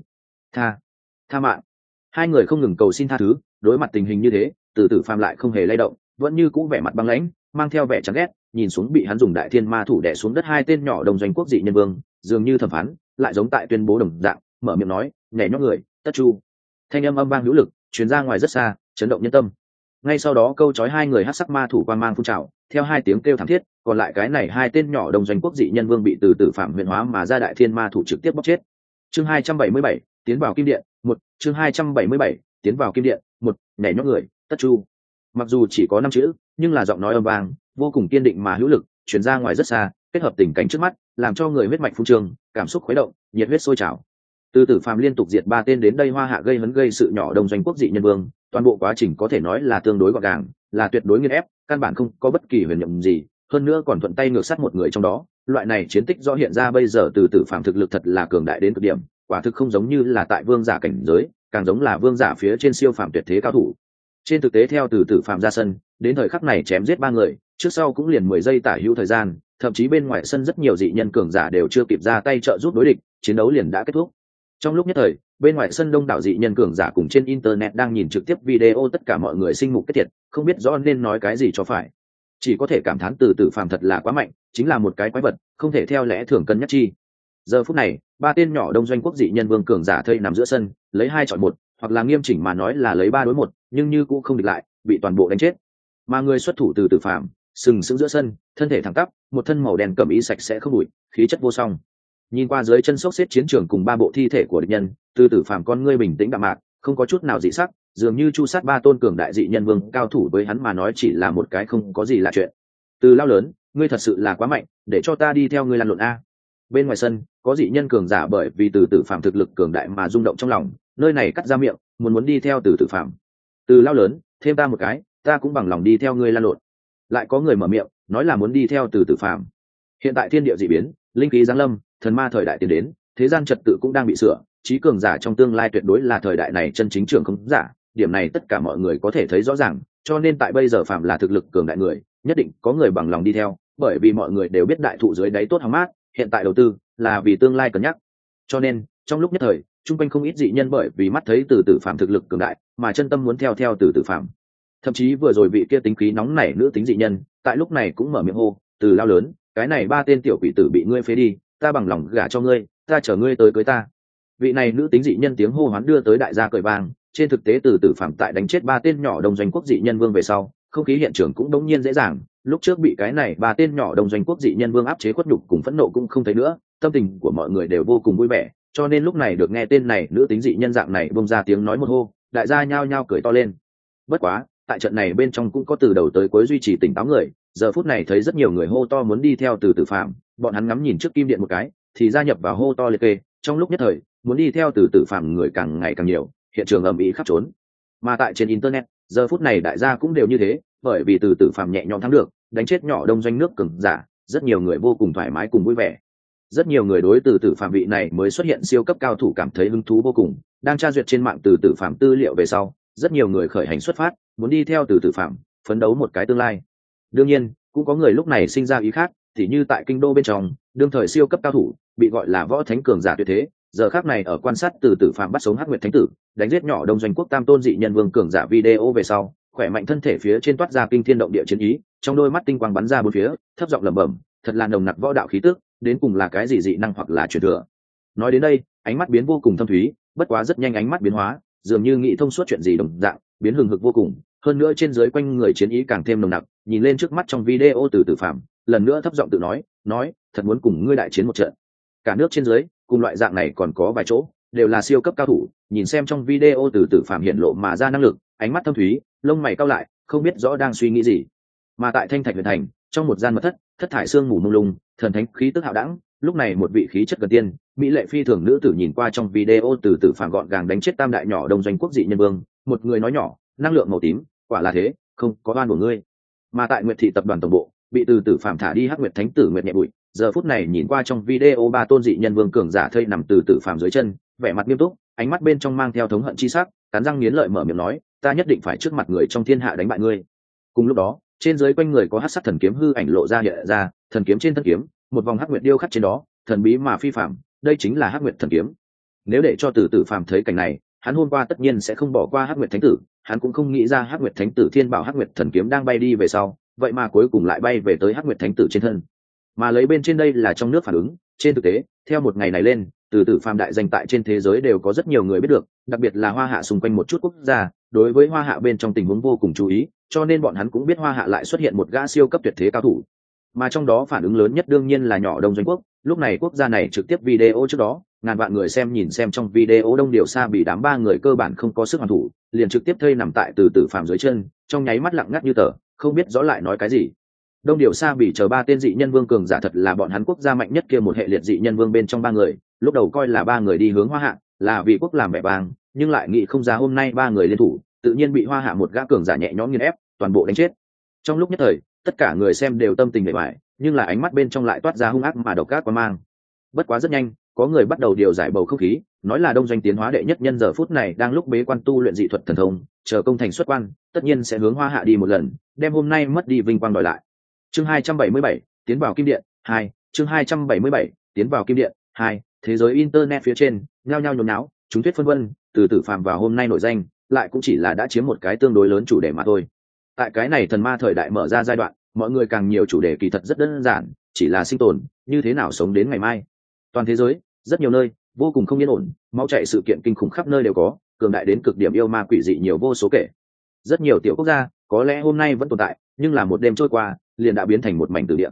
tha mạng. Hai người không ngừng cầu xin tha thứ, đối mặt tình hình như thế, từ tử phàm lại không hề lay động, vẫn như cũ vẻ mặt băng lãnh, mang theo vẻ chán ghét, nhìn xuống bị hắn dùng đại thiên ma thủ đè xuống đất hai tên nhỏ đồng doanh quốc dị nhân vương, dường như thẩm phán, lại giống tại tuyên bố đồng dạng, mở miệng nói, nhảy nhót người, tất chu. Thanh âm âm vang hữu lực, truyền ra ngoài rất xa, chấn động nhân tâm. Ngay sau đó câu chói hai người hắc sắc ma thủ quang mang phun trào, theo hai tiếng kêu thảm thiết, còn lại cái này hai tên nhỏ đồng doanh quốc dị nhân vương bị từ tử phạm huyền hóa mà ra đại thiên ma thủ trực tiếp bóc chết. Chương 277, tiến vào kim điện, một. Chương 277, tiến vào kim điện, một. Nhảy nhót người, tất chu. Mặc dù chỉ có 5 chữ, nhưng là giọng nói âm vang, vô cùng kiên định mà hữu lực, truyền ra ngoài rất xa, kết hợp tình cảnh trước mắt, làm cho người huyết mạch phun trương, cảm xúc khuấy động, nhiệt huyết sôi trào. Từ tử phàm liên tục diệt 3 tên đến đây hoa hạ gây hấn gây sự nhỏ đông doanh quốc dị nhân vương, toàn bộ quá trình có thể nói là tương đối gọn gàng, là tuyệt đối nghiền ép, căn bản không có bất kỳ huyền nhiệm gì, hơn nữa còn thuận tay ngược sát một người trong đó. Loại này chiến tích rõ hiện ra bây giờ từ tử phàm thực lực thật là cường đại đến cực điểm, quả thực không giống như là tại vương giả cảnh giới, càng giống là vương giả phía trên siêu phàm tuyệt thế cao thủ. Trên thực tế theo từ tử phàm ra sân, đến thời khắc này chém giết 3 người, trước sau cũng liền 10 giây tả hữu thời gian, thậm chí bên ngoài sân rất nhiều dị nhân cường giả đều chưa kịp ra tay trợ giúp đối địch, chiến đấu liền đã kết thúc. Trong lúc nhất thời, bên ngoài sân đông đảo dị nhân cường giả cùng trên internet đang nhìn trực tiếp video, tất cả mọi người sinh mục kết thiệt, không biết rõ nên nói cái gì cho phải, chỉ có thể cảm thán từ tử phàm thật là quá mạnh, chính là một cái quái vật, không thể theo lẽ thường cân nhắc chi. Giờ phút này, 3 tên nhỏ đông doanh quốc dị nhân vương cường giả thây nằm giữa sân, lấy 2 chọi 1, hoặc là nghiêm chỉnh mà nói là lấy 3 đối 1, nhưng như cũng không địch lại, bị toàn bộ đánh chết. Mà người xuất thủ từ tử phàm, sừng sững giữa sân, thân thể thẳng tắp, một thân màu đen cẩm ý sạch sẽ không bụi, khí chất vô song. Nhìn qua dưới chân xốc xếp chiến trường cùng ba bộ thi thể của địch nhân, Từ Tử Phàm con ngươi bình tĩnh đạm mạc, không có chút nào dị sắc, dường như chu sát ba tôn cường đại dị nhân vương cao thủ với hắn mà nói chỉ là một cái không có gì lạ chuyện. Từ Lao lớn, ngươi thật sự là quá mạnh, để cho ta đi theo ngươi lăn lộn a. Bên ngoài sân, có dị nhân cường giả bởi vì Từ Tử Phàm thực lực cường đại mà rung động trong lòng, nơi này cắt ra miệng, muốn đi theo Từ Tử Phàm. Từ Lao lớn, thêm ta một cái, ta cũng bằng lòng đi theo ngươi lăn lộn. Lại có người mở miệng, nói là muốn đi theo Từ Tử Phàm. Hiện tại thiên địa dị biến, linh khí giáng lâm, thần ma thời đại tiến đến, thế gian trật tự cũng đang bị sửa, trí cường giả trong tương lai tuyệt đối là thời đại này chân chính trưởng không giả, điểm này tất cả mọi người có thể thấy rõ ràng, cho nên tại bây giờ phàm là thực lực cường đại người, nhất định có người bằng lòng đi theo, bởi vì mọi người đều biết đại thụ dưới đáy tốt hóng mát, hiện tại đầu tư là vì tương lai cân nhắc. Cho nên, trong lúc nhất thời, trung quanh không ít dị nhân bởi vì mắt thấy Từ Tử Phàm thực lực cường đại, mà chân tâm muốn theo Từ Tử Phàm. Thậm chí vừa rồi vị kia tính khí nóng nảy nữ tính dị nhân, tại lúc này cũng mở miệng hô, Từ Lao lớn, cái này ba tên tiểu quỷ tử bị ngươi phế đi, ta bằng lòng gả cho ngươi, ta chở ngươi tới cưới ta. Vị này nữ tính dị nhân tiếng hô hoán đưa tới đại gia cười vang, trên thực tế Từ Tử Phàm tại đánh chết ba tên nhỏ đông doanh quốc dị nhân vương về sau, không khí hiện trường cũng đống nhiên dễ dàng, lúc trước bị cái này ba tên nhỏ đông doanh quốc dị nhân vương áp chế khuất nhục cùng phẫn nộ cũng không thấy nữa, tâm tình của mọi người đều vô cùng vui vẻ, cho nên lúc này được nghe tên này nữ tính dị nhân dạng này bông ra tiếng nói một hô, đại gia nhao nhao cười to lên. Bất quá, tại trận này bên trong cũng có từ đầu tới cuối duy trì tỉnh táo người, giờ phút này thấy rất nhiều người hô to muốn đi theo Từ Tử Phàm, bọn hắn ngắm nhìn trước kim điện một cái, thì gia nhập vào hô to liệt kê, trong lúc nhất thời, muốn đi theo Từ Tử Phàm người càng ngày càng nhiều, hiện trường ầm ĩ khắp trốn. Mà tại trên internet, giờ phút này đại gia cũng đều như thế, bởi vì Từ Tử Phàm nhẹ nhõm thắng được, đánh chết nhỏ đông doanh nước cường giả, rất nhiều người vô cùng thoải mái cùng vui vẻ. Rất nhiều người đối Từ Tử Phàm vị này mới xuất hiện siêu cấp cao thủ cảm thấy hứng thú vô cùng, đang tra duyệt trên mạng Từ Tử Phàm tư liệu về sau, rất nhiều người khởi hành xuất phát, muốn đi theo Từ Tử Phàm, phấn đấu một cái tương lai. Đương nhiên, cũng có người lúc này sinh ra ý khác, thì như tại kinh đô bên trong, đương thời siêu cấp cao thủ, bị gọi là võ thánh cường giả tuyệt thế, giờ khác này ở quan sát Từ Tử Phàm bắt sống Hắc Nguyệt Thánh Tử, đánh giết nhỏ đông doanh quốc tam tôn dị nhân vương cường giả video về sau, khỏe mạnh thân thể phía trên toát ra kinh thiên động địa chiến ý, trong đôi mắt tinh quang bắn ra bốn phía, thấp giọng lẩm bẩm, thật là nồng nặc võ đạo khí tức, đến cùng là cái gì dị năng hoặc là truyền thừa. Nói đến đây, ánh mắt biến vô cùng thâm thúy, bất quá rất nhanh ánh mắt biến hóa, dường như nghĩ thông suốt chuyện gì đồng dạng, biến hừng hực vô cùng, hơn nữa trên dưới quanh người chiến ý càng thêm nồng nặc, nhìn lên trước mắt trong video Từ Tử Phàm, lần nữa thấp giọng tự nói, thật muốn cùng ngươi đại chiến một trận. Cả nước trên dưới, cùng loại dạng này còn có vài chỗ, đều là siêu cấp cao thủ, nhìn xem trong video Từ Tử Phàm hiện lộ mà ra năng lực, ánh mắt thâm thúy, lông mày cau lại, không biết rõ đang suy nghĩ gì. Mà tại Thanh Thạch Huyền Thành, trong một gian mật thất, thất thải sương mù mông lung, thần thánh khí tức hạo đẳng, lúc này một vị khí chất gần tiên, mỹ lệ phi thường nữ tử nhìn qua trong video Từ Tử Phàm gọn gàng đánh chết tam đại nhỏ đông doanh quốc dị nhân vương, một người nói nhỏ, năng lượng màu tím, quả là thế, không có oan của ngươi. Mà tại Nguyệt thị tập đoàn tổng bộ, bị Từ Tử Phàm thả đi Hắc Nguyệt Thánh Tử Nguyệt Nhẹ Bụi, giờ phút này nhìn qua trong video ba tôn dị nhân vương cường giả thây nằm Từ Tử Phàm dưới chân, vẻ mặt nghiêm túc, ánh mắt bên trong mang theo thống hận chi sắc, cắn răng nghiến lợi mở miệng nói, ta nhất định phải trước mặt người trong thiên hạ đánh bại ngươi. Cùng lúc đó, trên dưới quanh người có hắc sắc thần kiếm hư ảnh lộ ra hiện ra, thần kiếm trên thân kiếm, một vòng hắc nguyệt điêu khắc trên đó, thần bí mà phi phàm, đây chính là hắc nguyệt thần kiếm. Nếu để cho Từ Tử Phàm thấy cảnh này, hắn hôm qua tất nhiên sẽ không bỏ qua hắc nguyệt thánh tử, hắn cũng không nghĩ ra hắc nguyệt thánh tử thiên bảo hắc nguyệt thần kiếm đang bay đi về sau, vậy mà cuối cùng lại bay về tới hắc nguyệt thánh tử trên thân. Mà lấy bên trên đây là trong nước phản ứng, trên thực tế, theo một ngày này lên, Từ Tử Phàm đại danh tại trên thế giới đều có rất nhiều người biết được, đặc biệt là Hoa Hạ xung quanh một chút quốc gia, đối với Hoa Hạ bên trong tình huống vô cùng chú ý, cho nên bọn hắn cũng biết Hoa Hạ lại xuất hiện một gã siêu cấp tuyệt thế cao thủ. Mà trong đó phản ứng lớn nhất đương nhiên là nhỏ đông doanh quốc, lúc này quốc gia này trực tiếp video trước đó, ngàn vạn người xem nhìn xem trong video Đông Điều Sa bị đám ba người cơ bản không có sức hoàn thủ, liền trực tiếp thây nằm tại Từ Tử Phàm dưới chân, trong nháy mắt lặng ngắt như tờ, không biết rõ lại nói cái gì. Đông Điều Sa bị chờ ba tên dị nhân vương cường giả thật là bọn hắn quốc gia mạnh nhất kia một hệ liệt dị nhân vương bên trong ba người, lúc đầu coi là ba người đi hướng Hoa Hạ, là vì quốc làm vẻ vang, nhưng lại nghĩ không ra hôm nay ba người liên thủ, tự nhiên bị Hoa Hạ một gã cường giả nhẹ nhõm nghiền ép, toàn bộ đánh chết. Trong lúc nhất thời, tất cả người xem đều tâm tình bề bại, nhưng là ánh mắt bên trong lại toát ra hung ác mà độc ác quan mang. Bất quá rất nhanh, có người bắt đầu điều giải bầu không khí, nói là đông doanh tiến hóa đệ nhất nhân giờ phút này đang lúc bế quan tu luyện dị thuật thần thông, chờ công thành xuất quan, tất nhiên sẽ hướng Hoa Hạ đi một lần, đem hôm nay mất đi vinh quang đòi lại. Chương 277, tiến vào kim điện 2, chương 277, tiến vào kim điện 2, thế giới internet phía trên, nhao nhao nhốn nháo, chúng thuyết phân vân, Từ Tử Phàm vào hôm nay nổi danh, lại cũng chỉ là đã chiếm một cái tương đối lớn chủ đề mà thôi. Tại cái này thần ma thời đại mở ra giai đoạn, mọi người càng nhiều chủ đề kỳ thật rất đơn giản, chỉ là sinh tồn, như thế nào sống đến ngày mai. Toàn thế giới, rất nhiều nơi, vô cùng không yên ổn, máu chảy sự kiện kinh khủng khắp nơi đều có, cường đại đến cực điểm yêu ma quỷ dị nhiều vô số kể. Rất nhiều tiểu quốc gia, có lẽ hôm nay vẫn tồn tại, nhưng là một đêm trôi qua, liền đã biến thành một mảnh tử địa.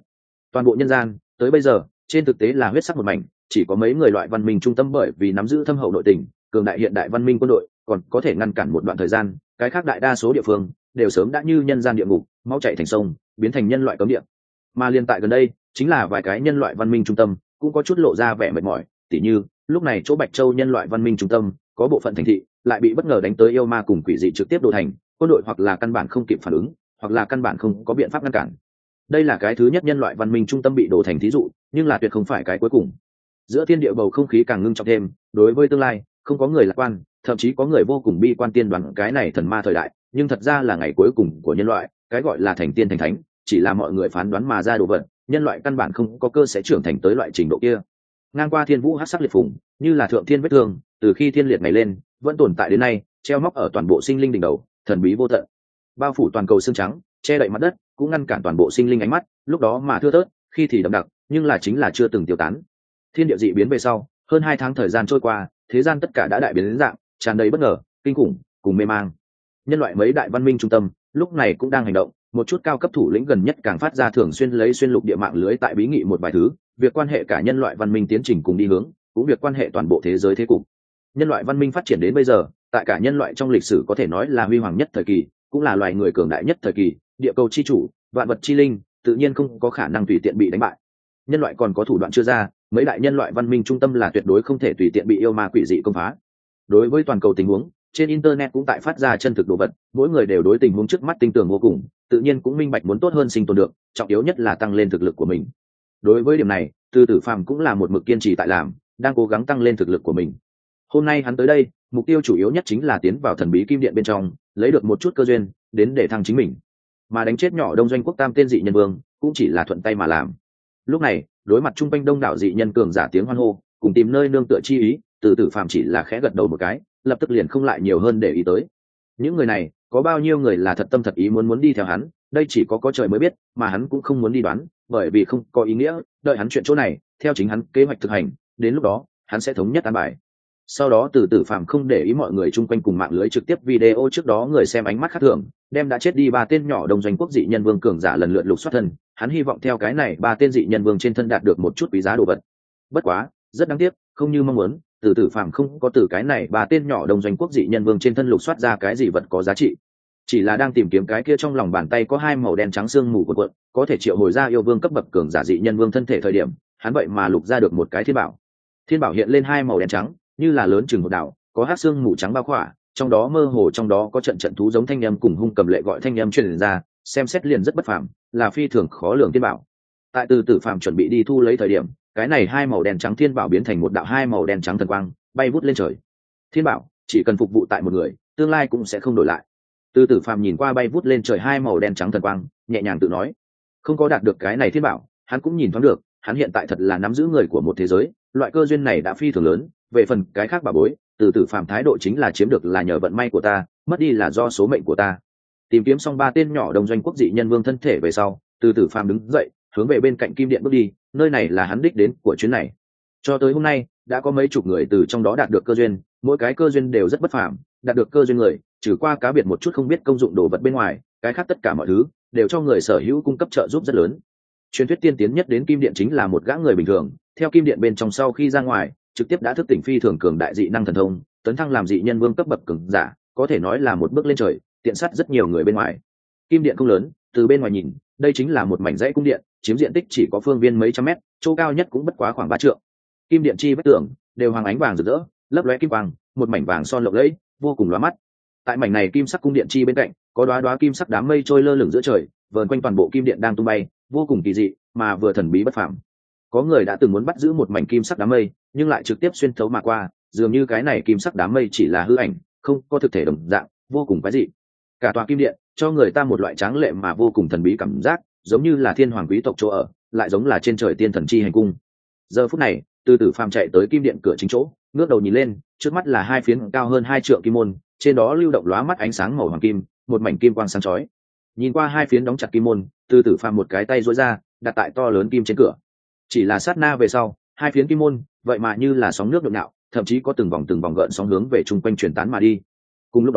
Toàn bộ nhân gian tới bây giờ trên thực tế là huyết sắc một mảnh, chỉ có mấy người loại văn minh trung tâm bởi vì nắm giữ thâm hậu nội tình, cường đại hiện đại văn minh quân đội còn có thể ngăn cản một đoạn thời gian, cái khác đại đa số địa phương đều sớm đã như nhân gian địa ngục, máu chảy thành sông, biến thành nhân loại cấm địa. Mà liên tại gần đây chính là vài cái nhân loại văn minh trung tâm cũng có chút lộ ra vẻ mệt mỏi, tỉ như lúc này chỗ Bạch Châu nhân loại văn minh trung tâm có bộ phận thành thị lại bị bất ngờ đánh tới yêu ma cùng quỷ dị trực tiếp đổ thành, quân đội hoặc là căn bản không kịp phản ứng, hoặc là căn bản không có biện pháp ngăn cản. Đây là cái thứ nhất nhân loại văn minh trung tâm bị đổ thành thí dụ, nhưng là tuyệt không phải cái cuối cùng. Giữa thiên địa bầu không khí càng ngưng trọng thêm, đối với tương lai không có người lạc quan, thậm chí có người vô cùng bi quan tiên đoán cái này thần ma thời đại, nhưng thật ra là ngày cuối cùng của nhân loại, cái gọi là thành tiên thành thánh chỉ là mọi người phán đoán mà ra đồ vật, nhân loại căn bản không có cơ sẽ trưởng thành tới loại trình độ kia. Ngang qua thiên vũ hắc sắc liệt phùng, như là thượng thiên vết thương, từ khi thiên liệt này lên vẫn tồn tại đến nay, treo móc ở toàn bộ sinh linh đỉnh đầu, thần bí vô tận, bao phủ toàn cầu xương trắng, che đậy mặt đất, cũng ngăn cản toàn bộ sinh linh ánh mắt, lúc đó mà thưa thớt, khi thì đậm đặc, nhưng là chính là chưa từng tiêu tán. Thiên địa dị biến về sau, hơn 2 tháng thời gian trôi qua, thế gian tất cả đã đại biến đến dạng, tràn đầy bất ngờ, kinh khủng, cùng mê mang. Nhân loại mấy đại văn minh trung tâm lúc này cũng đang hành động, một chút cao cấp thủ lĩnh gần nhất càng phát ra thường xuyên lấy xuyên lục địa mạng lưới tại bí nghị một vài thứ, việc quan hệ cả nhân loại văn minh tiến trình cùng đi hướng, cũng việc quan hệ toàn bộ thế giới thế cục. Nhân loại văn minh phát triển đến bây giờ, tại cả nhân loại trong lịch sử có thể nói là huy hoàng nhất thời kỳ, cũng là loài người cường đại nhất thời kỳ, địa cầu chi chủ, vạn vật chi linh, tự nhiên không có khả năng tùy tiện bị đánh bại. Nhân loại còn có thủ đoạn chưa ra, mấy đại nhân loại văn minh trung tâm là tuyệt đối không thể tùy tiện bị yêu ma quỷ dị công phá. Đối với toàn cầu tình huống, trên internet cũng tại phát ra chân thực đồ vật, mỗi người đều đối tình huống trước mắt tin tưởng vô cùng, tự nhiên cũng minh bạch muốn tốt hơn sinh tồn được, trọng yếu nhất là tăng lên thực lực của mình. Đối với điểm này, Từ Tử Phàm cũng là một mực kiên trì tại làm, đang cố gắng tăng lên thực lực của mình. Hôm nay hắn tới đây, mục tiêu chủ yếu nhất chính là tiến vào thần bí kim điện bên trong, lấy được một chút cơ duyên, đến để thăng chính mình. Mà đánh chết nhỏ Đông Doanh Quốc tam tên dị nhân vương, cũng chỉ là thuận tay mà làm. Lúc này, đối mặt trung quanh đông đảo dị nhân cường giả tiếng hoan hô, cùng tìm nơi nương tựa chi ý, Từ Tử Phàm chỉ là khẽ gật đầu một cái, lập tức liền không lại nhiều hơn để ý tới. Những người này, có bao nhiêu người là thật tâm thật ý muốn đi theo hắn, đây chỉ có trời mới biết, mà hắn cũng không muốn đi đoán, bởi vì không có ý nghĩa, đợi hắn chuyện chỗ này, theo chính hắn kế hoạch thực hành, đến lúc đó, hắn sẽ thống nhất an bài. Sau đó Từ Tử Phàm không để ý mọi người chung quanh cùng mạng lưới trực tiếp video trước đó người xem ánh mắt khác thường, đem đã chết đi 3 tên nhỏ Đông Doanh Quốc dị nhân vương cường giả lần lượt lục soát thân, hắn hy vọng theo cái này 3 tên dị nhân vương trên thân đạt được một chút quý giá đồ vật. Bất quá, rất đáng tiếc, không như mong muốn, Từ Tử Phàm không có từ cái này 3 tên nhỏ Đông Doanh Quốc dị nhân vương trên thân lục soát ra cái gì vật có giá trị, chỉ là đang tìm kiếm cái kia trong lòng bàn tay có 2 màu đen trắng xương mù cuộn, có thể triệu hồi ra yêu vương cấp bậc cường giả dị nhân vương thân thể thời điểm, hắn vậy mà lục ra được một cái thiên bảo. Thiên bảo hiện lên 2 màu đen trắng, như là lớn chừng một đảo, có hắc xương mù trắng bao khỏa, trong đó mơ hồ trong đó có trận thú giống thanh âm cùng hung cầm lệ gọi thanh âm truyền ra, xem xét liền rất bất phàm, là phi thường khó lường thiên bảo. Tại Từ Tử Phàm chuẩn bị đi thu lấy thời điểm, cái này 2 màu đen trắng thiên bảo biến thành một đạo 2 màu đen trắng thần quang, bay vút lên trời. Thiên bảo chỉ cần phục vụ tại một người, tương lai cũng sẽ không đổi lại. Từ Tử Phàm nhìn qua bay vút lên trời 2 màu đen trắng thần quang, nhẹ nhàng tự nói, không có đạt được cái này thiên bảo, hắn cũng nhìn thoáng được, hắn hiện tại thật là nắm giữ người của một thế giới, loại cơ duyên này đã phi thường lớn, về phần cái khác bà bối, Từ Tử Phàm thái độ chính là chiếm được là nhờ vận may của ta, mất đi là do số mệnh của ta. Tìm kiếm xong 3 tên nhỏ Đông Doanh Quốc dị nhân vương thân thể về sau, Từ Tử Phàm đứng dậy, hướng về bên cạnh kim điện bước đi, nơi này là hắn đích đến của chuyến này. Cho tới hôm nay, đã có mấy chục người từ trong đó đạt được cơ duyên, mỗi cái cơ duyên đều rất bất phàm, đạt được cơ duyên người, trừ qua cá biệt một chút không biết công dụng đồ vật bên ngoài, cái khác tất cả mọi thứ đều cho người sở hữu cung cấp trợ giúp rất lớn. Truyền thuyết tiên tiến nhất đến kim điện chính là một gã người bình thường, theo kim điện bên trong sau khi ra ngoài, trực tiếp đã thức tỉnh phi thường cường đại dị năng thần thông, tấn thăng làm dị nhân vương cấp bậc cường giả, có thể nói là một bước lên trời, tiện sát rất nhiều người bên ngoài. Kim điện không lớn, từ bên ngoài nhìn, đây chính là một mảnh dãy cung điện, chiếm diện tích chỉ có phương viên mấy trăm mét, chỗ cao nhất cũng bất quá khoảng 3 trượng. Kim điện chi vách tường đều hoàng ánh vàng rực rỡ, lấp lóe kim quang, một mảnh vàng son lộng lẫy, vô cùng lóa mắt. Tại mảnh này kim sắc cung điện chi bên cạnh, có đóa đóa kim sắc đám mây trôi lơ lửng giữa trời, vờn quanh toàn bộ kim điện đang tung bay, vô cùng kỳ dị, mà vừa thần bí bất phàm. Có người đã từng muốn bắt giữ một mảnh kim sắc đám mây, nhưng lại trực tiếp xuyên thấu mà qua, dường như cái này kim sắc đám mây chỉ là hư ảnh, không có thực thể đồng dạng, vô cùng quái dị. Cả tòa kim điện cho người ta một loại tráng lệ mà vô cùng thần bí cảm giác, giống như là thiên hoàng quý tộc chỗ ở, lại giống là trên trời tiên thần chi hành cung. Giờ phút này, Từ Tử Phàm chạy tới kim điện cửa chính chỗ, ngước đầu nhìn lên, trước mắt là 2 phiến cao hơn 2 trượng kim môn, trên đó lưu động lóa mắt ánh sáng màu hoàng kim, một mảnh kim quang sáng chói. Nhìn qua 2 phiến đóng chặt kim môn, Từ Tử Phàm một cái tay duỗi ra, đặt tại to lớn kim trên cửa. Chỉ là sát na về sau, 2 phiến kim môn, vậy mà như là sóng nước nhộn nhạo, thậm chí có từng vòng gợn sóng hướng về chung quanh truyền tán mà đi. Cùng lúc đó,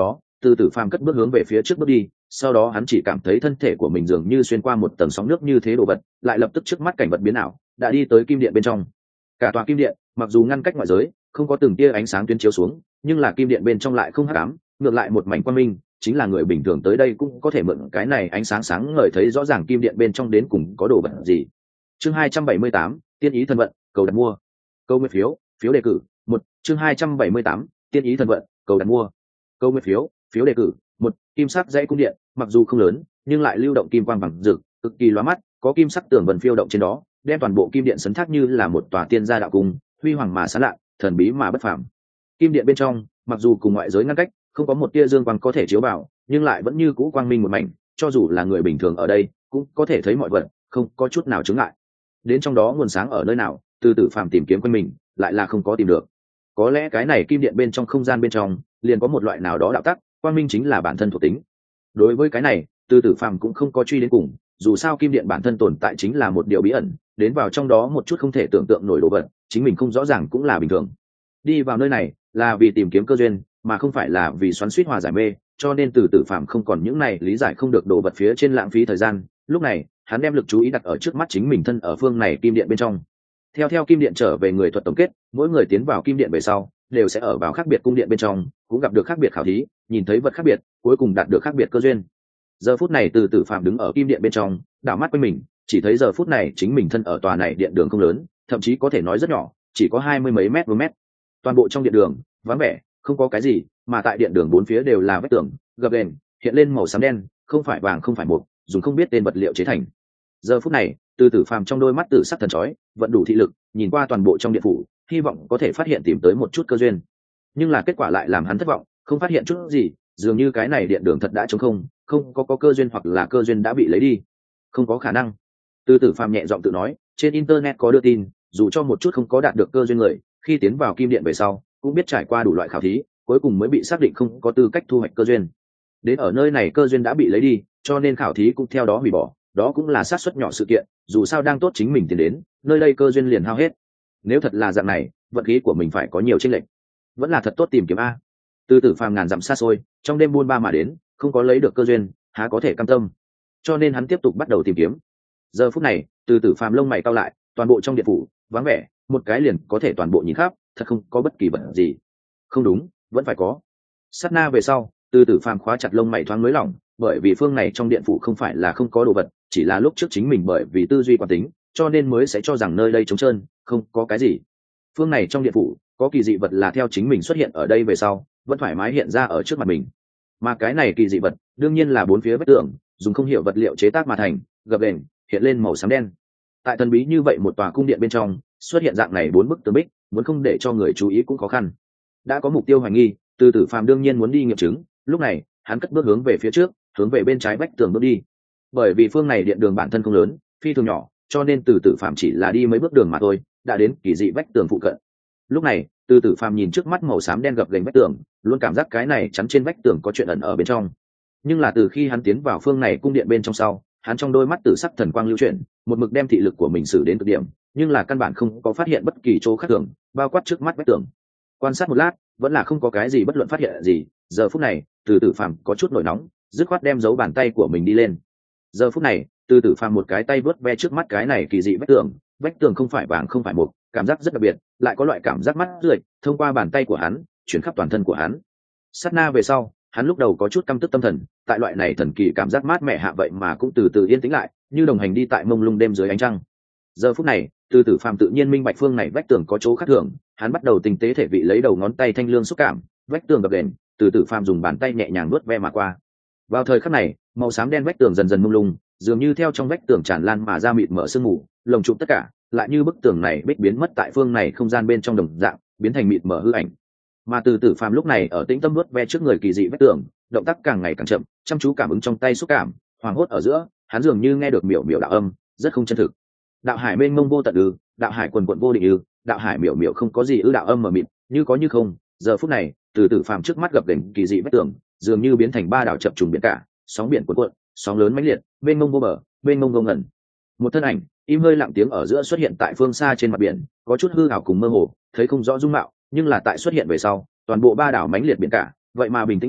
Từ Tử Phàm cất bước hướng về phía trước bước đi, sau đó hắn chỉ cảm thấy thân thể của mình dường như xuyên qua một tầng sóng nước như thế đồ vật, lại lập tức trước mắt cảnh vật biến ảo, đã đi tới kim điện bên trong. Cả tòa kim điện, mặc dù ngăn cách ngoại giới, không có từng tia ánh sáng tuyến chiếu xuống, nhưng là kim điện bên trong lại không hắc ám, ngược lại một mảnh quang minh, chính là người bình thường tới đây cũng có thể mượn cái này ánh sáng sáng ngời thấy rõ ràng kim điện bên trong đến cùng có đồ vật gì. Chương 278, tiên ý thần vận, cầu đặt mua. Câu nguyện phiếu, phiếu đề cử, một. Chương 278, tiên ý thần vận, cầu đặt mua. Câu nguyện phiếu, phiếu đề cử, một. Kim sắc dãy cung điện, mặc dù không lớn, nhưng lại lưu động kim quang vàng rực, cực kỳ lóa mắt, có kim sắc tường vân phiêu động trên đó, đem toàn bộ kim điện sấn thác như là một tòa tiên gia đạo cung, huy hoàng mà sáng lạ, thần bí mà bất phàm. Kim điện bên trong, mặc dù cùng ngoại giới ngăn cách, không có một tia dương quang có thể chiếu vào, nhưng lại vẫn như cũ quang minh một mảnh, cho dù là người bình thường ở đây, cũng có thể thấy mọi vật, không có chút nào chướng ngại. Đến trong đó nguồn sáng ở nơi nào, Từ Tử Phàm tìm kiếm quanh mình, lại là không có tìm được. Có lẽ cái này kim điện bên trong không gian bên trong, liền có một loại nào đó đạo tắc, quang minh chính là bản thân thuộc tính. Đối với cái này, Từ Tử Phàm cũng không có truy đến cùng, dù sao kim điện bản thân tồn tại chính là một điều bí ẩn, đến vào trong đó một chút không thể tưởng tượng nổi đồ vật, chính mình không rõ ràng cũng là bình thường. Đi vào nơi này là vì tìm kiếm cơ duyên, mà không phải là vì xoắn xuýt hòa giải mê, cho nên Từ Tử Phàm không còn những này lý giải không được đồ vật phía trên lãng phí thời gian. Lúc này, hắn đem lực chú ý đặt ở trước mắt chính mình thân ở phương này kim điện bên trong. Theo kim điện trở về người thuật tổng kết, mỗi người tiến vào kim điện về sau, đều sẽ ở vào khác biệt cung điện bên trong, cũng gặp được khác biệt khảo thí, nhìn thấy vật khác biệt, cuối cùng đạt được khác biệt cơ duyên. Giờ phút này Từ Tử Phàm đứng ở kim điện bên trong, đảo mắt quanh mình, chỉ thấy giờ phút này chính mình thân ở tòa này điện đường không lớn, thậm chí có thể nói rất nhỏ, chỉ có 20 mấy mét vuông mét. Toàn bộ trong điện đường vắng vẻ, không có cái gì, mà tại điện đường bốn phía đều là vách tường gập ghềnh, hiện lên màu xám đen, không phải vàng không phải mộc, dùng không biết tên vật liệu chế thành. Giờ phút này, Từ Tử Phàm trong đôi mắt tử sắc thần chói, vận đủ thị lực, nhìn qua toàn bộ trong điện phủ, hy vọng có thể phát hiện tìm tới một chút cơ duyên. Nhưng là kết quả lại làm hắn thất vọng, không phát hiện chút gì, dường như cái này điện đường thật đã trống không, không có cơ duyên hoặc là cơ duyên đã bị lấy đi. Không có khả năng. Từ Tử Phàm nhẹ giọng tự nói, trên internet có đưa tin, dù cho một chút không có đạt được cơ duyên người, khi tiến vào kim điện về sau, cũng biết trải qua đủ loại khảo thí, cuối cùng mới bị xác định không có tư cách thu hoạch cơ duyên. Đến ở nơi này cơ duyên đã bị lấy đi, cho nên khảo thí cũng theo đó hủy bỏ, đó cũng là xác suất nhỏ sự kiện, dù sao đang tốt chính mình tiến đến, nơi đây cơ duyên liền hao hết. Nếu thật là dạng này, vận khí của mình phải có nhiều chênh lệch. Vẫn là thật tốt tìm kiếm a. Từ Tử Phàm ngàn dặm xa xôi, trong đêm buôn ba mà đến, không có lấy được cơ duyên, há có thể cam tâm. Cho nên hắn tiếp tục bắt đầu tìm kiếm. Giờ phút này, Từ Tử Phàm lông mày cau lại, toàn bộ trong điện phủ vắng vẻ, một cái liền có thể toàn bộ nhìn khắp, thật không có bất kỳ vật gì. Không đúng, vẫn phải có. Sát na về sau, Từ Tử Phàm khóa chặt lông mày thoáng nới lỏng, bởi vì phương này trong điện phủ không phải là không có đồ vật, chỉ là lúc trước chính mình bởi vì tư duy quán tính, cho nên mới sẽ cho rằng nơi đây trống trơn, không có cái gì. Phương này trong điện phủ có kỳ dị vật là theo chính mình xuất hiện ở đây về sau, vẫn thoải mái hiện ra ở trước mặt mình. Mà cái này kỳ dị vật, đương nhiên là bốn phía vách tường, dùng không hiểu vật liệu chế tác mà thành, gập ghềnh, hiện lên màu xám đen. Tại thần bí như vậy một tòa cung điện bên trong, xuất hiện dạng này bốn bức tường bích, muốn không để cho người chú ý cũng khó khăn. Đã có mục tiêu hoài nghi, Từ Tử Phàm đương nhiên muốn đi nghiệm chứng, lúc này, hắn cất bước hướng về phía trước, hướng về bên trái vách tường bước đi. Bởi vì phương này điện đường bản thân không lớn, phi thường nhỏ, cho nên Từ Tử Phàm chỉ là đi mấy bước đường mà thôi, đã đến kỳ dị vách tường phụ cận. Lúc này, Từ Tử Phàm nhìn trước mắt màu xám đen gập ghềnh vách tường, luôn cảm giác cái này chắn trên vách tường có chuyện ẩn ở bên trong. Nhưng là từ khi hắn tiến vào phương này cung điện bên trong sau, hắn trong đôi mắt tử sắc thần quang lưu chuyển, một mực đem thị lực của mình xử đến cực điểm, nhưng là căn bản không có phát hiện bất kỳ chỗ khác thường, bao quát trước mắt vách tường. Quan sát một lát, vẫn là không có cái gì bất luận phát hiện gì. Giờ phút này, Từ Tử Phàm có chút nổi nóng, dứt khoát đem dấu bàn tay của mình đi lên. Giờ phút này, Từ Tử Phàm một cái tay vớt ve trước mắt cái này kỳ dị vách tường không phải vàng không phải mộc, cảm giác rất đặc biệt, lại có loại cảm giác mắt rượi, thông qua bàn tay của hắn, chuyển khắp toàn thân của hắn. Sát na về sau, hắn lúc đầu có chút căm tức tâm thần, tại loại này thần kỳ cảm giác mát mẻ hạ vậy mà cũng từ từ yên tĩnh lại, như đồng hành đi tại mông lung đêm dưới ánh trăng. Giờ phút này, Từ Tử Phàm tự nhiên minh bạch phương này vách tường có chỗ khác thường, hắn bắt đầu tinh tế thể vị lấy đầu ngón tay thanh lương xúc cảm, vách tường gập ghềnh, Từ Tử Phàm dùng bàn tay nhẹ nhàng nuốt ve mà qua. Vào thời khắc này, màu xám đen vách tường dần dần mông lung, dường như theo trong vách tường tràn lan mà ra mịt mở sương mù, lồng chụp tất cả, lại như bức tường này bích biến mất tại phương này không gian bên trong đồng dạng, biến thành mịt mở hư ảnh. Mà Từ Tử Phàm lúc này ở tĩnh tâm nuốt ve trước người kỳ dị vách tường, động tác càng ngày càng chậm, chăm chú cảm ứng trong tay xúc cảm, hoàng hốt ở giữa, hắn dường như nghe được miểu miểu đạo âm, rất không chân thực. Đạo hải mênh mông vô tận ư, đạo hải quần quần vô định ư, đạo hải miểu miểu không có gì ư, đạo âm mờ mịt, như có như không. Giờ phút này, Từ Tử Phàm trước mắt gặp đỉnh kỳ dị vách tường, dường như biến thành ba đảo chập trùng biển cả, sóng biển cuộn cuộn, sóng lớn mãnh liệt, mênh mông vô bờ, mênh mông vô ngần. Một thân ảnh, im hơi lặng tiếng ở giữa xuất hiện tại phương xa trên mặt biển, có chút hư ảo cùng mơ hồ, thấy không rõ dung mạo, nhưng là tại xuất hiện về sau, toàn bộ ba đảo mãnh liệt biển cả, vậy mà bình tĩnh lại,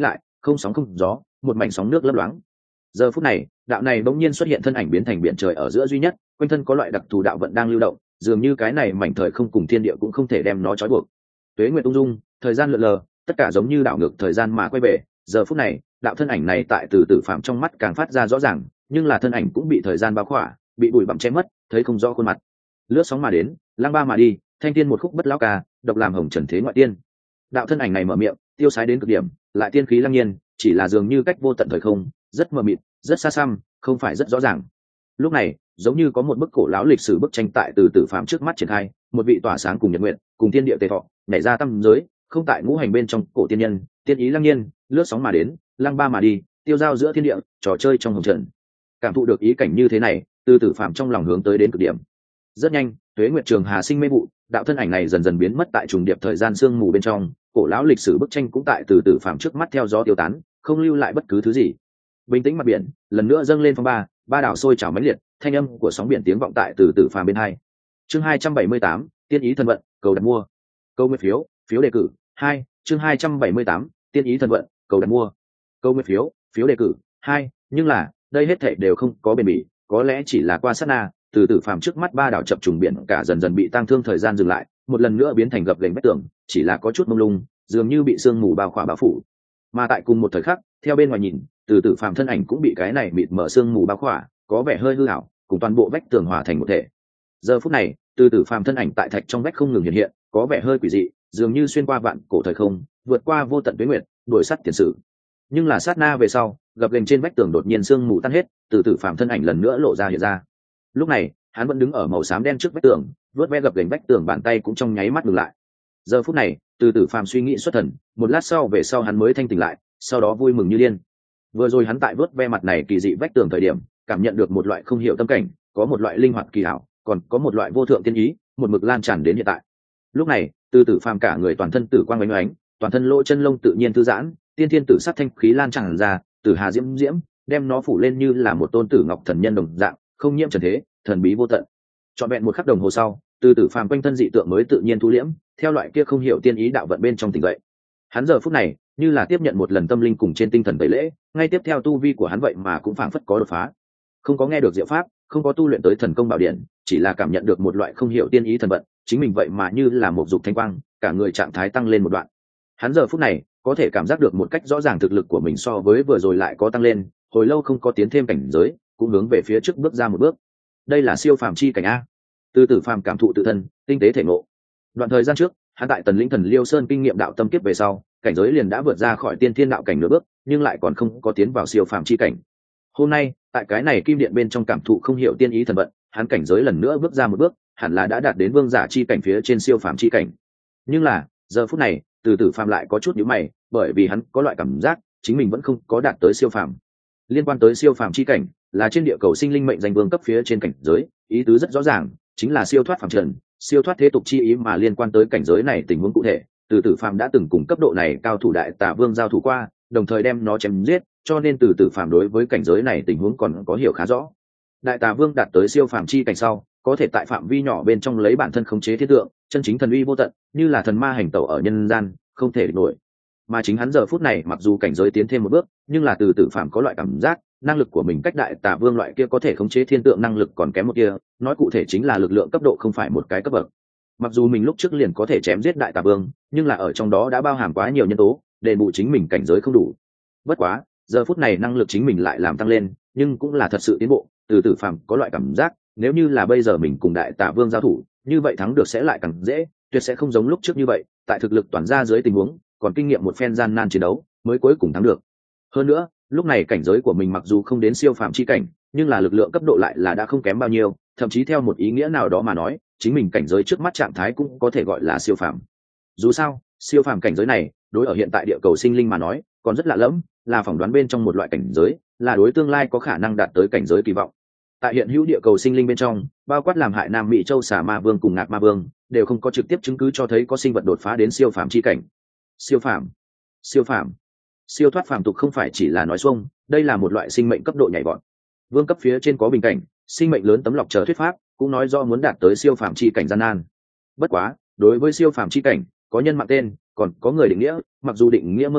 không sóng không gió, một mảnh sóng nước lấp loáng. Giờ phút này, đạo này bỗng nhiên xuất hiện thân ảnh biến thành biển trời ở giữa duy nhất, quanh thân có loại đặc thù đạo vận đang lưu động, dường như cái này mảnh thời không cùng thiên địa cũng không thể đem nó trói buộc. Tuế nguyệt ung dung, thời gian lượn lờ, tất cả giống như đảo ngược thời gian mà quay về. Giờ phút này, đạo thân ảnh này tại từ tử phạm trong mắt càng phát ra rõ ràng, nhưng là thân ảnh cũng bị thời gian bao khỏa, bị bụi bặm che mất, thấy không rõ khuôn mặt. Lướt sóng mà đến, lăng ba mà đi, thanh tiên một khúc bất lão ca, độc làm hồng trần thế ngoại tiên. Đạo thân ảnh này mở miệng, tiêu sái đến cực điểm, lại tiên khí lăng nhiên, chỉ là dường như cách vô tận thời không, rất mờ mịt, rất xa xăm, không phải rất rõ ràng. Lúc này, giống như có một bức cổ lão lịch sử bức tranh tại từ tử phạm trước mắt triển khai, một vị tỏa sáng cùng nhật nguyện, cùng thiên địa tề thọ, nhảy ra tâm giới, không tại ngũ hành bên trong cổ tiên nhân, tiên ý lăng nhiên, lướt sóng mà đến, lăng ba mà đi, tiêu giao giữa thiên địa, trò chơi trong hồng trần. Cảm thụ được ý cảnh như thế này, từ tử phạm trong lòng hướng tới đến cực điểm. Rất nhanh, tuế nguyệt trường hà sinh mê vụ, đạo thân ảnh này dần dần biến mất tại trùng điệp thời gian sương mù bên trong, cổ lão lịch sử bức tranh cũng tại từ tử phạm trước mắt theo gió tiêu tán, không lưu lại bất cứ thứ gì. Bình tĩnh mặt biển lần nữa dâng lên phong ba đảo sôi trào mãnh liệt, thanh âm của sóng biển tiếng vọng tại từ tử phàm bên hai. Chương 278, tiên ý thần vận, cầu đặt mua. Câu nguyện phiếu, phiếu đề cử. 2, chương 278, tiên ý thần vận, cầu đặt mua. Câu nguyện phiếu, phiếu đề cử. 2, nhưng là, đây hết thảy đều không có bền bỉ, có lẽ chỉ là qua sát na, từ tử phàm trước mắt ba đảo chập trùng biển cả dần dần bị tang thương thời gian dừng lại, một lần nữa biến thành gập ghềnh vách tường, chỉ là có chút mông lung, dường như bị sương mù bao khỏa bao phủ. Mà tại cùng một thời khắc, theo bên ngoài nhìn, từ tử phàm thân ảnh cũng bị cái này mịt mở sương mù bao khỏa, có vẻ hơi hư ảo, cùng toàn bộ vách tường hòa thành một thể. Giờ phút này, từ tử phàm thân ảnh tại thạch trong vách không ngừng hiện hiện, có vẻ hơi quỷ dị, dường như xuyên qua vạn cổ thời không, vượt qua vô tận tuế nguyệt, đổi sắt tiền sử. Nhưng là sát na về sau, gập ghềnh trên vách tường đột nhiên sương mù tan hết, từ tử phàm thân ảnh lần nữa lộ ra hiện ra. Lúc này, hắn vẫn đứng ở màu xám đen trước vách tường, vớt ve gập ghềnh vách tường, bàn tay cũng trong nháy mắt ngừng lại. Giờ phút này, từ tử phàm suy nghĩ xuất thần, một lát sau về sau hắn mới thanh tỉnh lại, sau đó vui mừng như điên. Vừa rồi hắn tại vớt ve mặt này kỳ dị vách tường thời điểm, cảm nhận được một loại không hiểu tâm cảnh, có một loại linh hoạt kỳ ảo, còn có một loại vô thượng tiên ý, một mực lan tràn đến hiện tại. Lúc này, từ tử phàm cả người toàn thân tử quang ánh ánh, toàn thân lỗ chân lông tự nhiên thư giãn, tiên thiên tử sát thanh khí lan tràn ra, tử hà diễm diễm, đem nó phủ lên như là một tôn tử ngọc thần nhân đồng dạng, không nhiễm trần thế, thần bí vô tận. Trọn vẹn một khắc đồng hồ sau, từ tử phàm quanh thân dị tượng mới tự nhiên thu liễm, theo loại kia không hiểu tiên ý đạo vận bên trong tỉnh dậy. Hắn giờ phút này như là tiếp nhận một lần tâm linh cùng trên tinh thần tẩy lễ, ngay tiếp theo tu vi của hắn vậy mà cũng phảng phất có đột phá. Không có nghe được diệu pháp, không có tu luyện tới thần công bảo điện, chỉ là cảm nhận được một loại không hiểu tiên ý thần vận, chính mình vậy mà như là một dục thanh quang, cả người trạng thái tăng lên một đoạn. Hắn giờ phút này có thể cảm giác được một cách rõ ràng thực lực của mình so với vừa rồi lại có tăng lên, hồi lâu không có tiến thêm cảnh giới, cũng hướng về phía trước bước ra một bước. Đây là siêu phàm chi cảnh a. Từ tử phàm cảm thụ tự thân, tinh tế thể ngộ. Đoạn thời gian trước, hắn tại Tần Lĩnh Thần Liêu Sơn kinh nghiệm đạo tâm kiếp về sau, cảnh giới liền đã vượt ra khỏi tiên thiên đạo cảnh nửa bước, nhưng lại còn không có tiến vào siêu phàm chi cảnh. Hôm nay, tại cái này kim điện bên trong cảm thụ không hiểu tiên ý thần vận, hắn cảnh giới lần nữa bước ra một bước, hẳn là đã đạt đến vương giả chi cảnh phía trên siêu phàm chi cảnh. Nhưng là, giờ phút này, từ tử phàm lại có chút nhíu mày, bởi vì hắn có loại cảm giác chính mình vẫn không có đạt tới siêu phàm. Liên quan tới siêu phàm chi cảnh, là trên địa cầu sinh linh mệnh danh vương cấp phía trên cảnh giới, ý tứ rất rõ ràng, chính là siêu thoát phàm trần, siêu thoát thế tục chi ý. Mà liên quan tới cảnh giới này tình huống cụ thể, từ tử phàm đã từng cùng cấp độ này cao thủ đại tà vương giao thủ qua, đồng thời đem nó chém giết, cho nên từ tử phàm đối với cảnh giới này tình huống còn có hiểu khá rõ. Đại tà vương đạt tới siêu phàm chi cảnh sau, có thể tại phạm vi nhỏ bên trong lấy bản thân khống chế thiên tượng, chân chính thần uy vô tận, như là thần ma hành tẩu ở nhân gian, không thể địch nổi. Mà chính hắn giờ phút này mặc dù cảnh giới tiến thêm một bước, nhưng là từ tử phàm có loại cảm giác năng lực của mình cách đại tà vương loại kia có thể khống chế thiên tượng năng lực còn kém một kia, nói cụ thể chính là lực lượng cấp độ không phải một cái cấp bậc. Mặc dù mình lúc trước liền có thể chém giết đại tà vương, nhưng là ở trong đó đã bao hàm quá nhiều nhân tố, đền bù chính mình cảnh giới không đủ. Bất quá, giờ phút này năng lực chính mình lại làm tăng lên, nhưng cũng là thật sự tiến bộ. Từ tử phàm có loại cảm giác, nếu như là bây giờ mình cùng đại tà vương giao thủ, như vậy thắng được sẽ lại càng dễ, tuyệt sẽ không giống lúc trước như vậy, tại thực lực toàn ra dưới tình huống, còn kinh nghiệm một phen gian nan chiến đấu, mới cuối cùng thắng được. Hơn nữa, lúc này cảnh giới của mình mặc dù không đến siêu phàm chi cảnh, nhưng là lực lượng cấp độ lại là đã không kém bao nhiêu, thậm chí theo một ý nghĩa nào đó mà nói, chính mình cảnh giới trước mắt trạng thái cũng có thể gọi là siêu phàm. Dù sao, siêu phàm cảnh giới này, đối ở hiện tại địa cầu sinh linh mà nói, còn rất lạ lẫm, là phỏng đoán bên trong một loại cảnh giới, là đối tương lai có khả năng đạt tới cảnh giới kỳ vọng. Tại hiện hữu địa cầu sinh linh bên trong, bao quát làm hại Nam Mỹ Châu Xà Ma Vương cùng Ngạc Ma Vương, đều không có trực tiếp chứng cứ cho thấy có sinh vật đột phá đến siêu phàm chi cảnh. Siêu phàm, siêu phàm, siêu thoát phàm tục không phải chỉ là nói xuông, đây là một loại sinh mệnh cấp độ nhảy vọt. Vương cấp phía trên có bình cảnh, sinh mệnh lớn tấm lọc chờ thuyết pháp, cũng nói do muốn đạt tới siêu phàm chi cảnh gian nan. Bất quá, đối với siêu phàm chi cảnh, có nhân mạng tên, còn có người định nghĩa, mặc dù định nghĩa mơ hồ,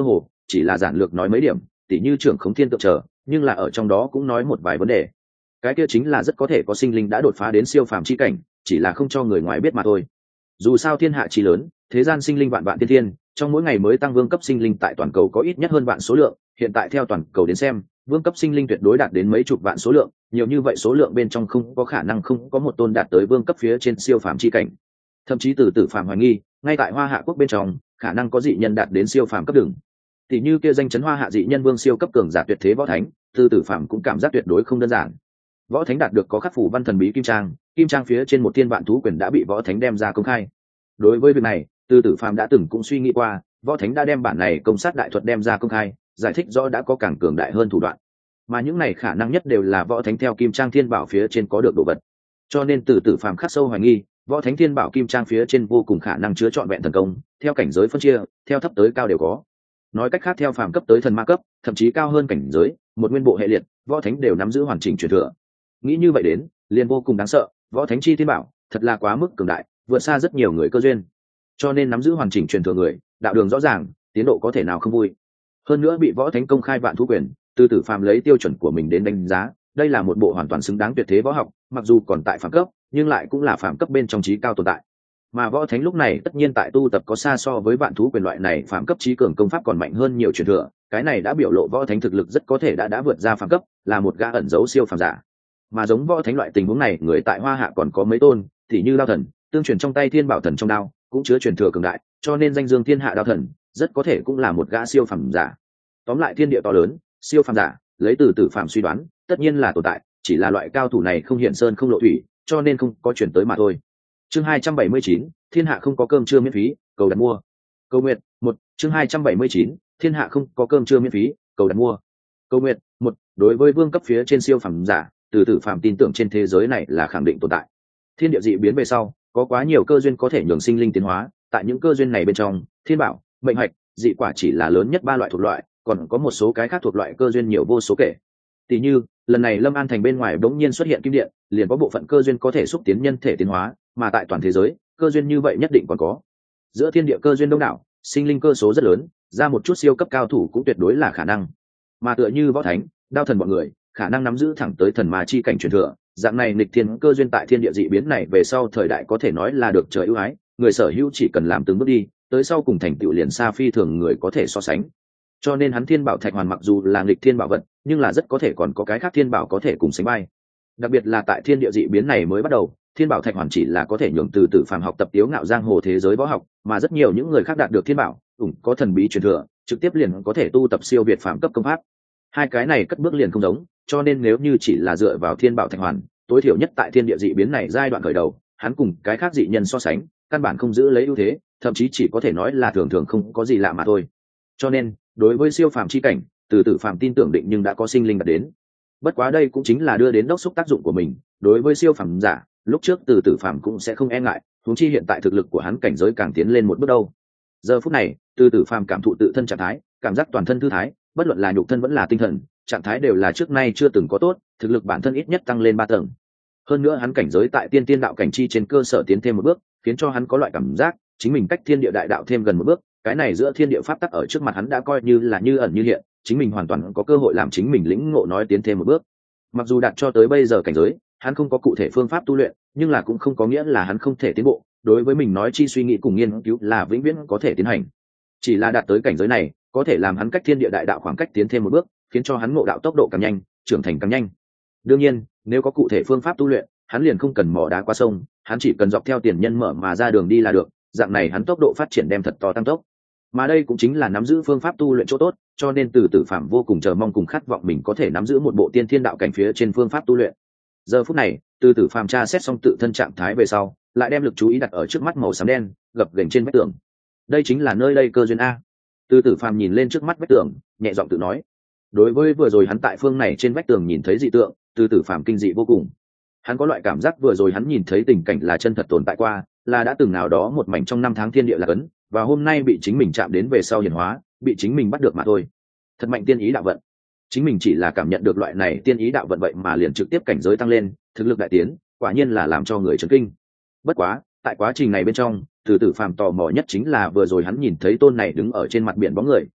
chỉ là giản lược nói mấy điểm, tỉ như trưởng khống thiên tượng trở, nhưng là ở trong đó cũng nói một vài vấn đề. Cái kia chính là rất có thể có sinh linh đã đột phá đến siêu phàm chi cảnh, chỉ là không cho người ngoài biết mà thôi. Dù sao thiên hạ chi lớn, thế gian sinh linh vạn vạn tiên thiên, trong mỗi ngày mới tăng vương cấp sinh linh tại toàn cầu có ít nhất hơn vạn số lượng, hiện tại theo toàn cầu đến xem, vương cấp sinh linh tuyệt đối đạt đến mấy chục vạn số lượng, nhiều như vậy số lượng bên trong không có khả năng không có một tôn đạt tới vương cấp phía trên siêu phàm chi cảnh. Thậm chí từ tử phàm hoài nghi, ngay tại Hoa Hạ quốc bên trong, khả năng có dị nhân đạt đến siêu phàm cấp đường. Tỷ như kia danh chấn Hoa Hạ dị nhân vương siêu cấp cường giả tuyệt thế võ thánh, từ tử phàm cũng cảm giác tuyệt đối không đơn giản. Võ thánh đạt được có khắc phủ văn thần bí kim trang phía trên một thiên vạn thú quyền đã bị võ thánh đem ra công khai. Đối với việc này, từ tử phàm đã từng cũng suy nghĩ qua, võ thánh đã đem bản này công sát đại thuật đem ra công khai, giải thích rõ đã có càng cường đại hơn thủ đoạn, mà những này khả năng nhất đều là võ thánh theo kim trang thiên bảo phía trên có được đồ vật. Cho nên từ tử phàm khắc sâu hoài nghi, võ thánh thiên bảo kim trang phía trên vô cùng khả năng chứa trọn vẹn thần công, theo cảnh giới phân chia, theo thấp tới cao đều có. Nói cách khác theo phàm cấp tới thần ma cấp, thậm chí cao hơn cảnh giới, một nguyên bộ hệ liệt, võ thánh đều nắm giữ hoàn chỉnh truyền thừa. Nghĩ như vậy đến, liền vô cùng đáng sợ, võ thánh chi thiên bảo, thật là quá mức cường đại, vượt xa rất nhiều người cơ duyên. Cho nên nắm giữ hoàn chỉnh truyền thừa người, đạo đường rõ ràng, tiến độ có thể nào không vui. Hơn nữa bị võ thánh công khai vạn thú quyền, từ tử phàm lấy tiêu chuẩn của mình đến đánh giá, đây là một bộ hoàn toàn xứng đáng tuyệt thế võ học, mặc dù còn tại phàm cấp, nhưng lại cũng là phàm cấp bên trong trí cao tồn tại. Mà võ thánh lúc này tất nhiên tại tu tập có xa so với vạn thú quyền loại này phàm cấp trí cường công pháp còn mạnh hơn nhiều truyền thừa, cái này đã biểu lộ võ thánh thực lực rất có thể đã vượt ra phàm cấp, là một gã ẩn giấu siêu phàm giả. Mà giống võ thánh loại tình huống này, người tại Hoa Hạ còn có mấy tôn, thì như Đao Thần, tương truyền trong tay Thiên Bảo Thần trong đao, cũng chứa truyền thừa cường đại, cho nên danh dương thiên hạ Đao Thần, rất có thể cũng là một gã siêu phàm giả. Tóm lại thiên địa to lớn, siêu phàm giả, lấy từ tử phàm suy đoán, tất nhiên là tồn tại, chỉ là loại cao thủ này không hiện sơn không lộ thủy, cho nên không có chuyển tới mà thôi. Chương 279, thiên hạ không có cơm trưa miễn phí, cầu đặt mua. Câu nguyện, 1, chương 279, thiên hạ không có cơm trưa miễn phí, cầu đặt mua. Câu nguyện, 1, đối với vương cấp phía trên siêu phàm giả, từ tử phàm tin tưởng trên thế giới này là khẳng định tồn tại. Thiên địa dị biến về sau, có quá nhiều cơ duyên có thể nhường sinh linh tiến hóa, tại những cơ duyên này bên trong, thiên bảo, mệnh hạch, dị quả chỉ là lớn nhất 3 loại thuộc loại, còn có một số cái khác thuộc loại cơ duyên nhiều vô số kể. Tỷ như, lần này Lâm An thành bên ngoài bỗng nhiên xuất hiện kim điện, liền có bộ phận cơ duyên có thể xúc tiến nhân thể tiến hóa, mà tại toàn thế giới, cơ duyên như vậy nhất định còn có. Giữa thiên địa cơ duyên đông đảo, sinh linh cơ số rất lớn, ra một chút siêu cấp cao thủ cũng tuyệt đối là khả năng. Mà tựa như võ thánh, Đao Thần bọn người, khả năng nắm giữ thẳng tới thần ma chi cảnh truyền thừa, dạng này nghịch thiên cơ duyên tại thiên địa dị biến này về sau thời đại có thể nói là được trời ưu ái, người sở hữu chỉ cần làm từng bước đi, tới sau cùng thành tựu liền xa phi thường người có thể so sánh. Cho nên hắn thiên bảo thạch hoàn mặc dù là nghịch thiên bảo vật, nhưng là rất có thể còn có cái khác thiên bảo có thể cùng sánh vai. Đặc biệt là tại thiên địa dị biến này mới bắt đầu, thiên bảo thạch hoàn chỉ là có thể nhường từ tử phàm học tập tiếu ngạo giang hồ thế giới võ học, mà rất nhiều những người khác đạt được thiên bảo, có thần bí truyền thừa, trực tiếp liền có thể tu tập siêu việt phàm cấp công pháp. Hai cái này cất bước liền không giống, cho nên nếu như chỉ là dựa vào thiên bảo thạch hoàn, tối thiểu nhất tại thiên địa dị biến này giai đoạn khởi đầu, hắn cùng cái khác dị nhân so sánh, căn bản không giữ lấy ưu thế, thậm chí chỉ có thể nói là thường thường không có gì lạ mà thôi. Cho nên, đối với siêu phàm chi cảnh, từ tử phàm tin tưởng định nhưng đã có sinh linh đạt đến. Bất quá đây cũng chính là đưa đến đốc xúc tác dụng của mình, đối với siêu phàm giả, lúc trước từ tử phàm cũng sẽ không e ngại, huống chi hiện tại thực lực của hắn cảnh giới càng tiến lên một bước đâu. Giờ phút này, từ tử phàm cảm thụ tự thân trạng thái, cảm giác toàn thân thư thái, bất luận là nhục thân vẫn là tinh thần, trạng thái đều là trước nay chưa từng có tốt, thực lực bản thân ít nhất tăng lên 3 tầng. Hơn nữa hắn cảnh giới tại tiên đạo cảnh chi trên cơ sở tiến thêm một bước, khiến cho hắn có loại cảm giác chính mình cách thiên địa đại đạo thêm gần một bước, cái này giữa thiên địa pháp tắc ở trước mặt hắn đã coi như là như ẩn như hiện, chính mình hoàn toàn có cơ hội làm chính mình lĩnh ngộ nói tiến thêm một bước. Mặc dù đạt cho tới bây giờ cảnh giới, hắn không có cụ thể phương pháp tu luyện, nhưng là cũng không có nghĩa là hắn không thể tiến bộ, đối với mình nói chi suy nghĩ cùng nghiên cứu là vĩnh viễn có thể tiến hành. Chỉ là đạt tới cảnh giới này, có thể làm hắn cách thiên địa đại đạo khoảng cách tiến thêm một bước, khiến cho hắn ngộ đạo tốc độ càng nhanh, trưởng thành càng nhanh. Đương nhiên, nếu có cụ thể phương pháp tu luyện, hắn liền không cần mò đá qua sông, hắn chỉ cần dọc theo tiền nhân mở mà ra đường đi là được, dạng này hắn tốc độ phát triển đem thật to tăng tốc. Mà đây cũng chính là nắm giữ phương pháp tu luyện chỗ tốt, cho nên từ tử phàm vô cùng chờ mong cùng khát vọng mình có thể nắm giữ một bộ tiên thiên đạo cảnh phía trên phương pháp tu luyện. Giờ phút này, từ tử phàm tra xét xong tự thân trạng thái về sau, lại đem lực chú ý đặt ở trước mắt màu xám đen gập ghềnh trên vách tường. Đây chính là nơi đây cơ duyên a. Từ tử phàm nhìn lên trước mắt vách tường, nhẹ giọng tự nói. Đối với vừa rồi hắn tại phương này trên vách tường nhìn thấy dị tượng, từ tử phàm kinh dị vô cùng. Hắn có loại cảm giác vừa rồi hắn nhìn thấy tình cảnh là chân thật tồn tại qua, là đã từng nào đó một mảnh trong năm tháng thiên địa là cấn, và hôm nay bị chính mình chạm đến về sau hiển hóa, bị chính mình bắt được mà thôi. Thật mạnh tiên ý đạo vận. Chính mình chỉ là cảm nhận được loại này tiên ý đạo vận vậy mà liền trực tiếp cảnh giới tăng lên, thực lực đại tiến, quả nhiên là làm cho người chấn kinh. Bất quá, tại quá trình này bên trong, từ tử phàm tò mò nhất chính là vừa rồi hắn nhìn thấy tôn này đứng ở trên mặt biển bóng người,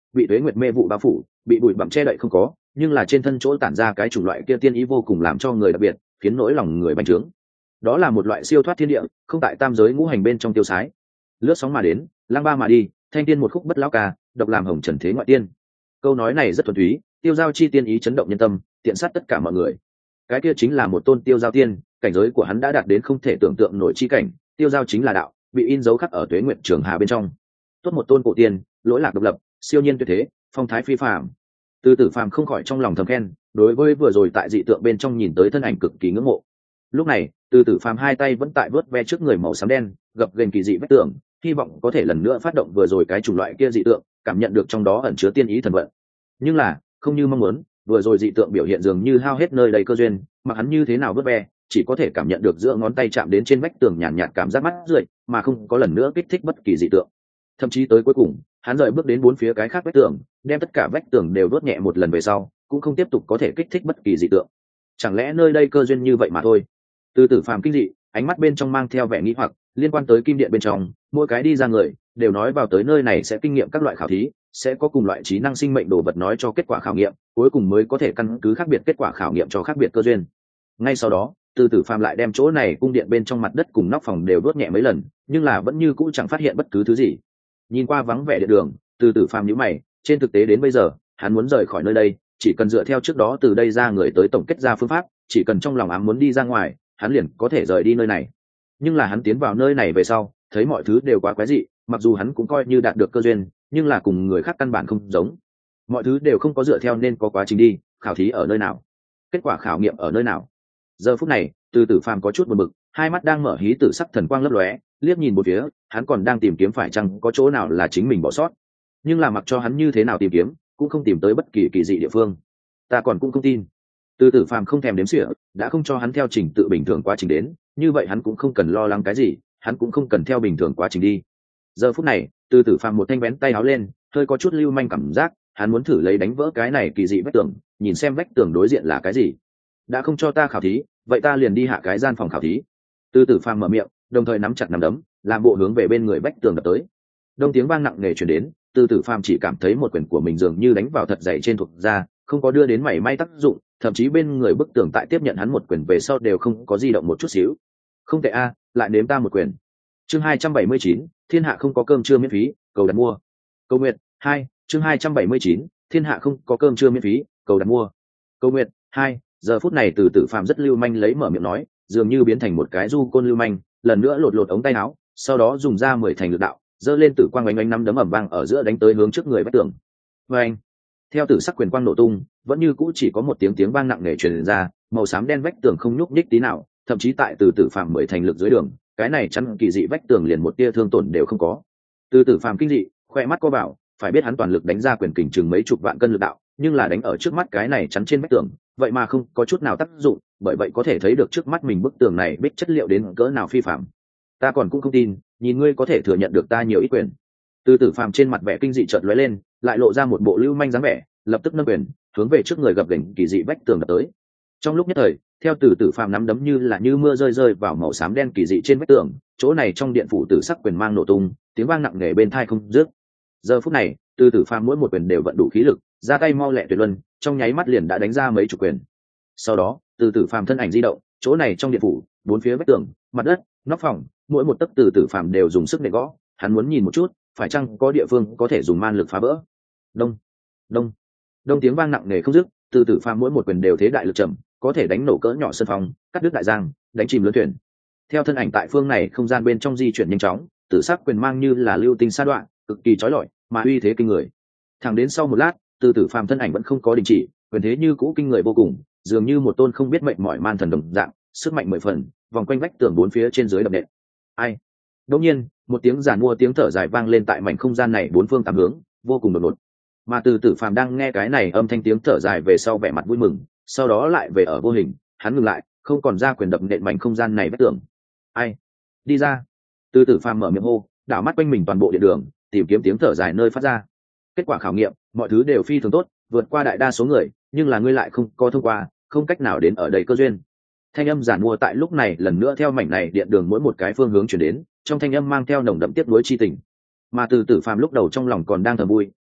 bị tuế nguyệt mê vụ bao phủ, bị bụi bặm che đậy không có, nhưng là trên thân chỗ tản ra cái chủng loại kia tiên ý vô cùng làm cho người đặc biệt, khiến nỗi lòng người bành trướng. Đó là một loại siêu thoát thiên địa, không tại tam giới ngũ hành bên trong tiêu sái. Lướt sóng mà đến, lang ba mà đi, thanh tiên một khúc bất lão ca, độc làm hồng trần thế ngoại tiên. Câu nói này rất thuần túy, tiêu giao chi tiên ý chấn động nhân tâm, tiện sát tất cả mọi người. Cái kia chính là một tôn tiêu giao tiên, cảnh giới của hắn đã đạt đến không thể tưởng tượng nổi chi cảnh, tiêu giao chính là đạo, bị in dấu khắc ở tuế nguyện trường hà bên trong. Tốt một tôn cổ tiên, lỗi lạc độc lập, siêu nhiên tuyệt thế, phong thái phi phàm. Từ Tử Phàm không khỏi trong lòng thầm khen, đối với vừa rồi tại dị tượng bên trong nhìn tới thân ảnh cực kỳ ngưỡng mộ. Lúc này, Từ Tử Phàm hai tay vẫn tại vớt ve trước người màu xám đen, gập ghềnh kỳ dị vách tường, hy vọng có thể lần nữa phát động vừa rồi cái chủng loại kia dị tượng, cảm nhận được trong đó ẩn chứa tiên ý thần vận. Nhưng là, không như mong muốn, vừa rồi dị tượng biểu hiện dường như hao hết nơi đầy cơ duyên, mà hắn như thế nào vớt ve, chỉ có thể cảm nhận được giữa ngón tay chạm đến trên vách tường nhàn nhạt cảm giác mát rượi, mà không có lần nữa kích thích bất kỳ dị tượng. Thậm chí tới cuối cùng, hắn rời bước đến bốn phía cái khác vách tường, đem tất cả vách tường đều đốt nhẹ một lần về sau, cũng không tiếp tục có thể kích thích bất kỳ dị tượng. Chẳng lẽ nơi đây cơ duyên như vậy mà thôi? Từ Tử Phàm kinh dị, ánh mắt bên trong mang theo vẻ nghi hoặc, liên quan tới kim điện bên trong, mỗi cái đi ra người đều nói vào tới nơi này sẽ kinh nghiệm các loại khảo thí, sẽ có cùng loại trí năng sinh mệnh đồ vật nói cho kết quả khảo nghiệm, cuối cùng mới có thể căn cứ khác biệt kết quả khảo nghiệm cho khác biệt cơ duyên. Ngay sau đó, Từ Tử Phàm lại đem chỗ này cung điện bên trong mặt đất cùng nóc phòng đều đốt nhẹ mấy lần, nhưng là vẫn như cũ chẳng phát hiện bất cứ thứ gì. Nhìn qua vắng vẻ địa đường, Từ Tử Phàm nhíu mày, trên thực tế đến bây giờ, hắn muốn rời khỏi nơi đây, chỉ cần dựa theo trước đó từ đây ra người tới tổng kết ra phương pháp, chỉ cần trong lòng ám muốn đi ra ngoài, hắn liền có thể rời đi nơi này. Nhưng là hắn tiến vào nơi này về sau, thấy mọi thứ đều quá quái dị, mặc dù hắn cũng coi như đạt được cơ duyên, nhưng là cùng người khác căn bản không giống. Mọi thứ đều không có dựa theo nên có quá trình đi, khảo thí ở nơi nào, kết quả khảo nghiệm ở nơi nào. Giờ phút này, Từ Tử Phàm có chút buồn bực, hai mắt đang mở hí tử sắc thần quang lấp lóe, liếc nhìn một phía, hắn còn đang tìm kiếm phải chăng có chỗ nào là chính mình bỏ sót. Nhưng là mặc cho hắn như thế nào tìm kiếm, cũng không tìm tới bất kỳ kỳ dị địa phương. Ta còn cũng không tin. Từ Tử Phàm không thèm đếm xỉa, đã không cho hắn theo trình tự bình thường quá trình đến, như vậy hắn cũng không cần lo lắng cái gì, hắn cũng không cần theo bình thường quá trình đi. Giờ phút này, Từ Tử Phàm một thanh vén tay áo lên, hơi có chút lưu manh cảm giác, hắn muốn thử lấy đánh vỡ cái này kỳ dị vách tường, nhìn xem vách tường đối diện là cái gì. Đã không cho ta khảo thí, vậy ta liền đi hạ cái gian phòng khảo thí. Từ Tử Phàm mở miệng, đồng thời nắm chặt nắm đấm, làm bộ hướng về bên người vách tường đập tới. Đông tiếng vang nặng nề truyền đến, Từ Tử Phàm chỉ cảm thấy một quyền của mình dường như đánh vào thật dày trên thuộc da, không có đưa đến mảy may tác dụng, thậm chí bên người bức tường tại tiếp nhận hắn một quyền về sau đều không có di động một chút xíu. Không tệ a, lại nếm ta một quyền. Chương 279, thiên hạ không có cơm trưa miễn phí, cầu đặt mua. Câu nguyện 2, chương 279, thiên hạ không có cơm trưa miễn phí, cầu đặt mua. Câu nguyện 2, giờ phút này Từ Tử Phàm rất lưu manh lấy mở miệng nói, dường như biến thành một cái du côn lưu manh, lần nữa lột ống tay áo, sau đó dùng ra 10 thành lực đạo, giơ lên tử quang oanh oanh năm đấm ầm vang ở giữa đánh tới hướng trước người vách tường. Oanh! Theo tử sắc quyền quang nổ tung, vẫn như cũ chỉ có một tiếng vang nặng nề truyền ra, màu xám đen vách tường không nhúc nhích tí nào, thậm chí tại Từ Tử Phàm 10 thành lực dưới đường, cái này chắn kỳ dị vách tường liền một tia thương tổn đều không có. Từ Tử Phàm kinh dị, khoe mắt co vào, phải biết hắn toàn lực đánh ra quyền kình chừng mấy chục vạn cân lực đạo, nhưng là đánh ở trước mắt cái này chắn trên vách tường, vậy mà không có chút nào tác dụng, bởi vậy có thể thấy được trước mắt mình bức tường này biết chất liệu đến cỡ nào phi phàm. Ta còn cũng không tin, nhìn ngươi có thể thừa nhận được ta nhiều ít quyền. Từ Tử Phàm trên mặt vẻ kinh dị chợt lóe lên, lại lộ ra một bộ lưu manh dáng vẻ, lập tức nâng quyền, hướng về trước người gập ghềnh kỳ dị vách tường đập tới. Trong lúc nhất thời, theo Từ Tử Phàm nắm đấm như mưa rơi rơi vào màu xám đen kỳ dị trên vách tường, chỗ này trong điện phủ tử sắc quyền mang nổ tung, tiếng vang nặng nề bên tai không dứt. Giờ phút này, Từ Tử Phàm mỗi một quyền đều vận đủ khí lực, ra tay mau lẹ tuyệt luân, trong nháy mắt liền đã đánh ra mấy chục quyền. Sau đó, Từ Tử Phàm thân ảnh di động, chỗ này trong điện phủ, bốn phía vách tường, mặt đất, nóc phòng, mỗi một tấc Từ Tử Phàm đều dùng sức để gõ, hắn muốn nhìn một chút, phải chăng có địa phương có thể dùng man lực phá vỡ. Đông, đông, đông tiếng vang nặng nề không dứt, Từ Tử Phàm mỗi một quyền đều thế đại lực trầm, có thể đánh nổ cỡ nhỏ sân phòng, cắt đứt đại giang, đánh chìm lớn thuyền. Theo thân ảnh tại phương này không gian bên trong di chuyển nhanh chóng, tử sắc quyền mang như là lưu tinh sa đoạn, cực kỳ chói lọi, mà uy thế kinh người. Thẳng đến sau một lát, Từ Tử Phàm thân ảnh vẫn không có đình chỉ, quyền thế như cũ kinh người vô cùng, dường như một tôn không biết mệnh mỏi man thần đồng dạng, sức mạnh mười phần, vòng quanh vách tường bốn phía trên dưới đập nện. Ai? Đột nhiên, một tiếng giàn mua tiếng thở dài vang lên tại mảnh không gian này bốn phương tám hướng, vô cùng đột ngột. Mà Từ Tử Phàm đang nghe cái này âm thanh tiếng thở dài về sau vẻ mặt vui mừng, sau đó lại về ở vô hình, hắn ngừng lại, không còn ra quyền đập nện mảnh không gian này vách tường. Ai? Đi ra! Từ Tử Phàm mở miệng hô, đảo mắt quanh mình toàn bộ điện đường, tìm kiếm tiếng thở dài nơi phát ra. Kết quả khảo nghiệm, mọi thứ đều phi thường tốt, vượt qua đại đa số người, nhưng là ngươi lại không có thông qua, không cách nào đến ở đây cơ duyên. Thanh âm giản mua tại lúc này lần nữa theo mảnh này điện đường mỗi một cái phương hướng chuyển đến, trong thanh âm mang theo nồng đậm tiếc nuối chi tình. Mà Từ Tử Phàm lúc đầu trong lòng còn đang thầm vui,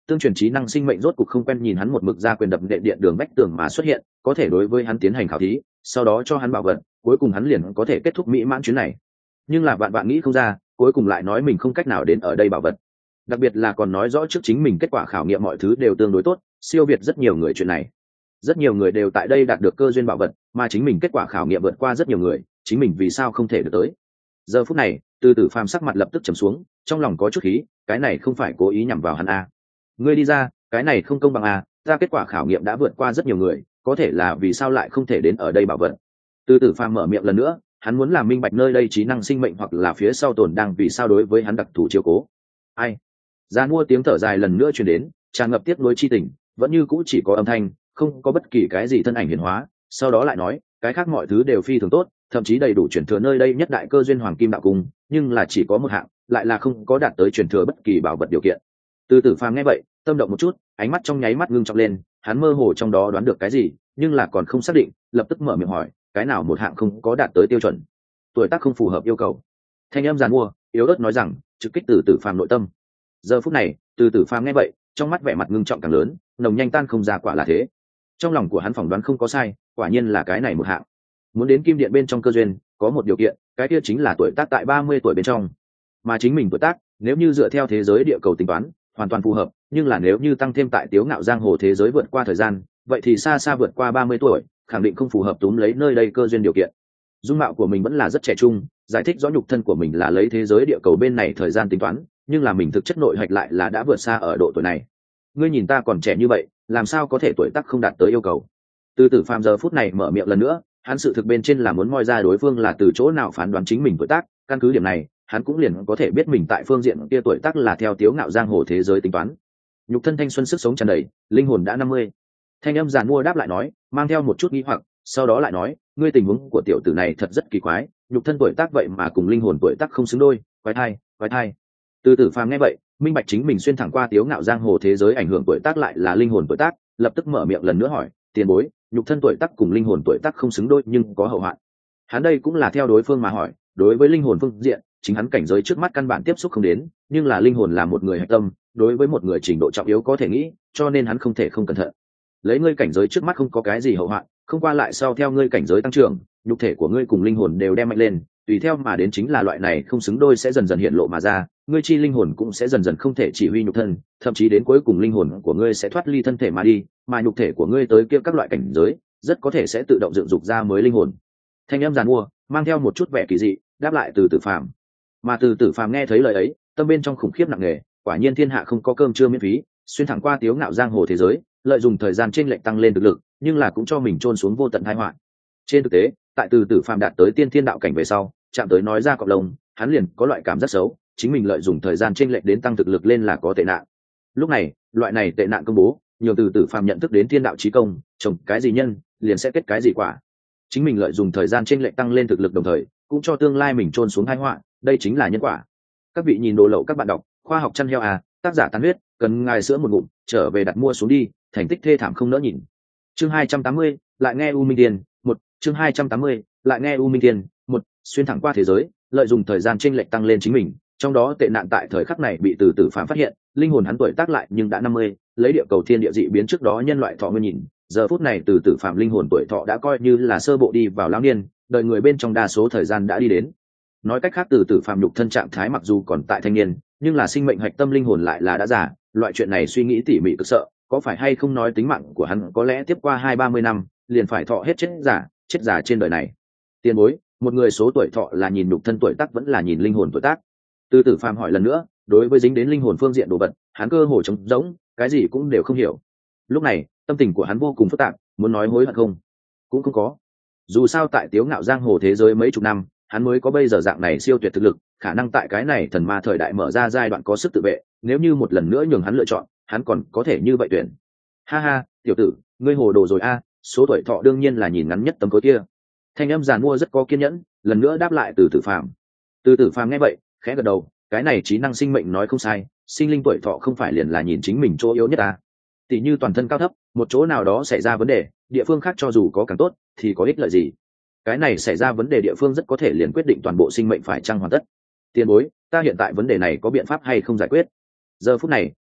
tương truyền trí năng sinh mệnh rốt cục không quen nhìn hắn một mực ra quyền đập nệ điện đường vách tường mà xuất hiện, có thể đối với hắn tiến hành khảo thí, sau đó cho hắn bảo vật, cuối cùng hắn liền có thể kết thúc mỹ mãn chuyến này. Nhưng là vạn vạn nghĩ không ra, cuối cùng lại nói mình không cách nào đến ở đây bảo vật, đặc biệt là còn nói rõ trước chính mình kết quả khảo nghiệm mọi thứ đều tương đối tốt, siêu việt rất nhiều người chuyện này. Rất nhiều người đều tại đây đạt được cơ duyên bảo vật, mà chính mình kết quả khảo nghiệm vượt qua rất nhiều người, chính mình vì sao không thể được tới. Giờ phút này, Từ Tử Phàm sắc mặt lập tức trầm xuống, trong lòng có chút khí, cái này không phải cố ý nhằm vào hắn à? Ngươi đi ra, cái này không công bằng à? Ta kết quả khảo nghiệm đã vượt qua rất nhiều người, có thể là vì sao lại không thể đến ở đây bảo vật. Từ Tử Phàm mở miệng lần nữa, hắn muốn làm minh bạch nơi đây trí năng sinh mệnh hoặc là phía sau tồn đang vì sao đối với hắn đặc thù chiếu cố. Ai? Giàn mua tiếng thở dài lần nữa truyền đến, tràn ngập tiếc nuối chi tình, vẫn như cũ chỉ có âm thanh, không có bất kỳ cái gì thân ảnh hiển hóa. Sau đó lại nói, cái khác mọi thứ đều phi thường tốt, thậm chí đầy đủ chuyển thừa nơi đây nhất đại cơ duyên hoàng kim đạo cung, nhưng là chỉ có một hạng, lại là không có đạt tới chuyển thừa bất kỳ bảo vật điều kiện. Từ Tử Phàm nghe vậy, tâm động một chút, ánh mắt trong nháy mắt ngưng trọng lên, hắn mơ hồ trong đó đoán được cái gì, nhưng là còn không xác định, lập tức mở miệng hỏi, cái nào một hạng không có đạt tới tiêu chuẩn, tuổi tác không phù hợp yêu cầu. Thanh âm giàn mua yếu ớt nói rằng, trực kích Từ Tử Phàm nội tâm. Giờ phút này, Từ Tử Phàm nghe vậy, trong mắt vẻ mặt ngưng trọng càng lớn, nồng nhanh tan không ra quả là thế. Trong lòng của hắn phỏng đoán không có sai, quả nhiên là cái này một hạng. Muốn đến kim điện bên trong cơ duyên, có một điều kiện, cái kia chính là tuổi tác tại 30 tuổi bên trong. Mà chính mình tuổi tác, nếu như dựa theo thế giới địa cầu tính toán, hoàn toàn phù hợp, nhưng là nếu như tăng thêm tại Tiếu Ngạo giang hồ thế giới vượt qua thời gian, vậy thì xa xa vượt qua 30 tuổi, khẳng định không phù hợp túm lấy nơi đây cơ duyên điều kiện. Dung mạo của mình vẫn là rất trẻ trung, giải thích rõ nhục thân của mình là lấy thế giới địa cầu bên này thời gian tính toán, nhưng là mình thực chất nội hạch lại là đã vượt xa ở độ tuổi này. Ngươi nhìn ta còn trẻ như vậy, làm sao có thể tuổi tác không đạt tới yêu cầu. Từ Tử Phàm giờ phút này mở miệng lần nữa, hắn sự thực bên trên là muốn moi ra đối phương là từ chỗ nào phán đoán chính mình tuổi tác, căn cứ điểm này, hắn cũng liền có thể biết mình tại phương diện kia tuổi tác là theo Tiếu Ngạo giang hồ thế giới tính toán. Nhục thân thanh xuân sức sống tràn đầy, linh hồn đã 50. Thanh âm giàn mua đáp lại nói, mang theo một chút nghi hoặc, sau đó lại nói, ngươi tình huống của tiểu tử này thật rất kỳ quái, nhục thân tuổi tác vậy mà cùng linh hồn tuổi tác không xứng đôi, quái thai, quái thai. Từ Tử Phàm nghe vậy, minh bạch chính mình xuyên thẳng qua Tiếu Ngạo giang hồ thế giới ảnh hưởng tuổi tác lại là linh hồn tuổi tác, lập tức mở miệng lần nữa hỏi, tiền bối, nhục thân tuổi tác cùng linh hồn tuổi tác không xứng đôi nhưng có hậu hoạn. Hắn đây cũng là theo đối phương mà hỏi, đối với linh hồn phương diện, chính hắn cảnh giới trước mắt căn bản tiếp xúc không đến, nhưng là linh hồn là một người hạch tâm, đối với một người trình độ trọng yếu có thể nghĩ, cho nên hắn không thể không cẩn thận. Lấy ngươi cảnh giới trước mắt không có cái gì hậu hoạn, không qua lại sau theo ngươi cảnh giới tăng trưởng, nhục thể của ngươi cùng linh hồn đều đem mạnh lên, tùy theo mà đến chính là loại này không xứng đôi sẽ dần dần hiện lộ mà ra, ngươi chi linh hồn cũng sẽ dần dần không thể chỉ huy nhục thân, thậm chí đến cuối cùng linh hồn của ngươi sẽ thoát ly thân thể mà đi, mà nhục thể của ngươi tới kia các loại cảnh giới, rất có thể sẽ tự động dựng dục ra mới linh hồn. Thanh âm giàn mua, mang theo một chút vẻ kỳ dị, đáp lại Từ Tử Phàm. Mà Từ Tử Phàm nghe thấy lời ấy, tâm bên trong khủng khiếp nặng nề, quả nhiên thiên hạ không có cơm trưa miễn phí, xuyên thẳng qua Tiếu Ngạo giang hồ thế giới, lợi dụng thời gian chênh lệch tăng lên thực lực, nhưng là cũng cho mình chôn xuống vô tận tai họa. Trên thực tế, tại Từ Tử Phàm đạt tới tiên thiên đạo cảnh về sau, chạm tới nói ra cộng đồng, hắn liền có loại cảm giác xấu, chính mình lợi dụng thời gian chênh lệch đến tăng thực lực lên là có tệ nạn. Lúc này, loại này tệ nạn công bố, nhiều Từ Tử Phàm nhận thức đến thiên đạo chí công, trồng cái gì nhân, liền sẽ kết cái gì quả. Chính mình lợi dụng thời gian chênh lệch tăng lên thực lực đồng thời, cũng cho tương lai mình chôn xuống tai họa, đây chính là nhân quả. Các vị nhìn đồ lậu các bạn đọc, khoa học chăn heo à, tác giả tán huyết, cần ngài sữa một ngụm, trở về đặt mua xuống đi, thành tích thê thảm không nỡ nhìn. Chương 280, lại nghe U Minh Tiền, một chương 280, lại nghe U Minh Tiền, một xuyên thẳng qua thế giới, lợi dụng thời gian chênh lệch tăng lên chính mình, trong đó tệ nạn tại thời khắc này bị Từ Tử Phàm phát hiện, linh hồn hắn tuổi tác lại nhưng đã 50, lấy địa cầu thiên địa dị biến trước đó nhân loại thọ nguyên nhìn, giờ phút này Từ Tử Phàm linh hồn tuổi thọ đã coi như là sơ bộ đi vào lão niên, đời người bên trong đa số thời gian đã đi đến. Nói cách khác, Từ Tử Phàm nhục thân trạng thái mặc dù còn tại thanh niên, nhưng là sinh mệnh hạch tâm linh hồn lại là đã già, loại chuyện này suy nghĩ tỉ mỉ cực sợ, có phải hay không nói tính mạng của hắn có lẽ tiếp qua 20-30 năm, liền phải thọ hết chết giả trên đời này. Tiền bối, một người số tuổi thọ là nhìn nhục thân tuổi tác vẫn là nhìn linh hồn tuổi tác? Từ Tử Phàm hỏi lần nữa, đối với dính đến linh hồn phương diện đồ vật, hắn cơ hồ trống rỗng, cái gì cũng đều không hiểu. Lúc này, tâm tình của hắn vô cùng phức tạp, muốn nói hối hận không, cũng không có. Dù sao tại Tiếu Ngạo giang hồ thế giới mấy chục năm, hắn mới có bây giờ dạng này siêu tuyệt thực lực, khả năng tại cái này thần ma thời đại mở ra giai đoạn có sức tự vệ, nếu như một lần nữa nhường hắn lựa chọn, hắn còn có thể như vậy tuyển. Ha ha, tiểu tử, ngươi hồ đồ rồi a, số tuổi thọ đương nhiên là nhìn ngắn nhất tấm cối kia. Thanh âm giàn mua rất có kiên nhẫn, lần nữa đáp lại Từ Tử Phàm. Từ Tử Phàm nghe vậy, khẽ gật đầu, cái này trí năng sinh mệnh nói không sai, sinh linh tuổi thọ không phải liền là nhìn chính mình chỗ yếu nhất à? Tỷ như toàn thân cao thấp, một chỗ nào đó xảy ra vấn đề, địa phương khác cho dù có càng tốt, thì có ích lợi gì? Cái này xảy ra vấn đề địa phương rất có thể liền quyết định toàn bộ sinh mệnh phải chăng hoàn tất. Tiền bối, ta hiện tại vấn đề này có biện pháp hay không giải quyết? Giờ phút này,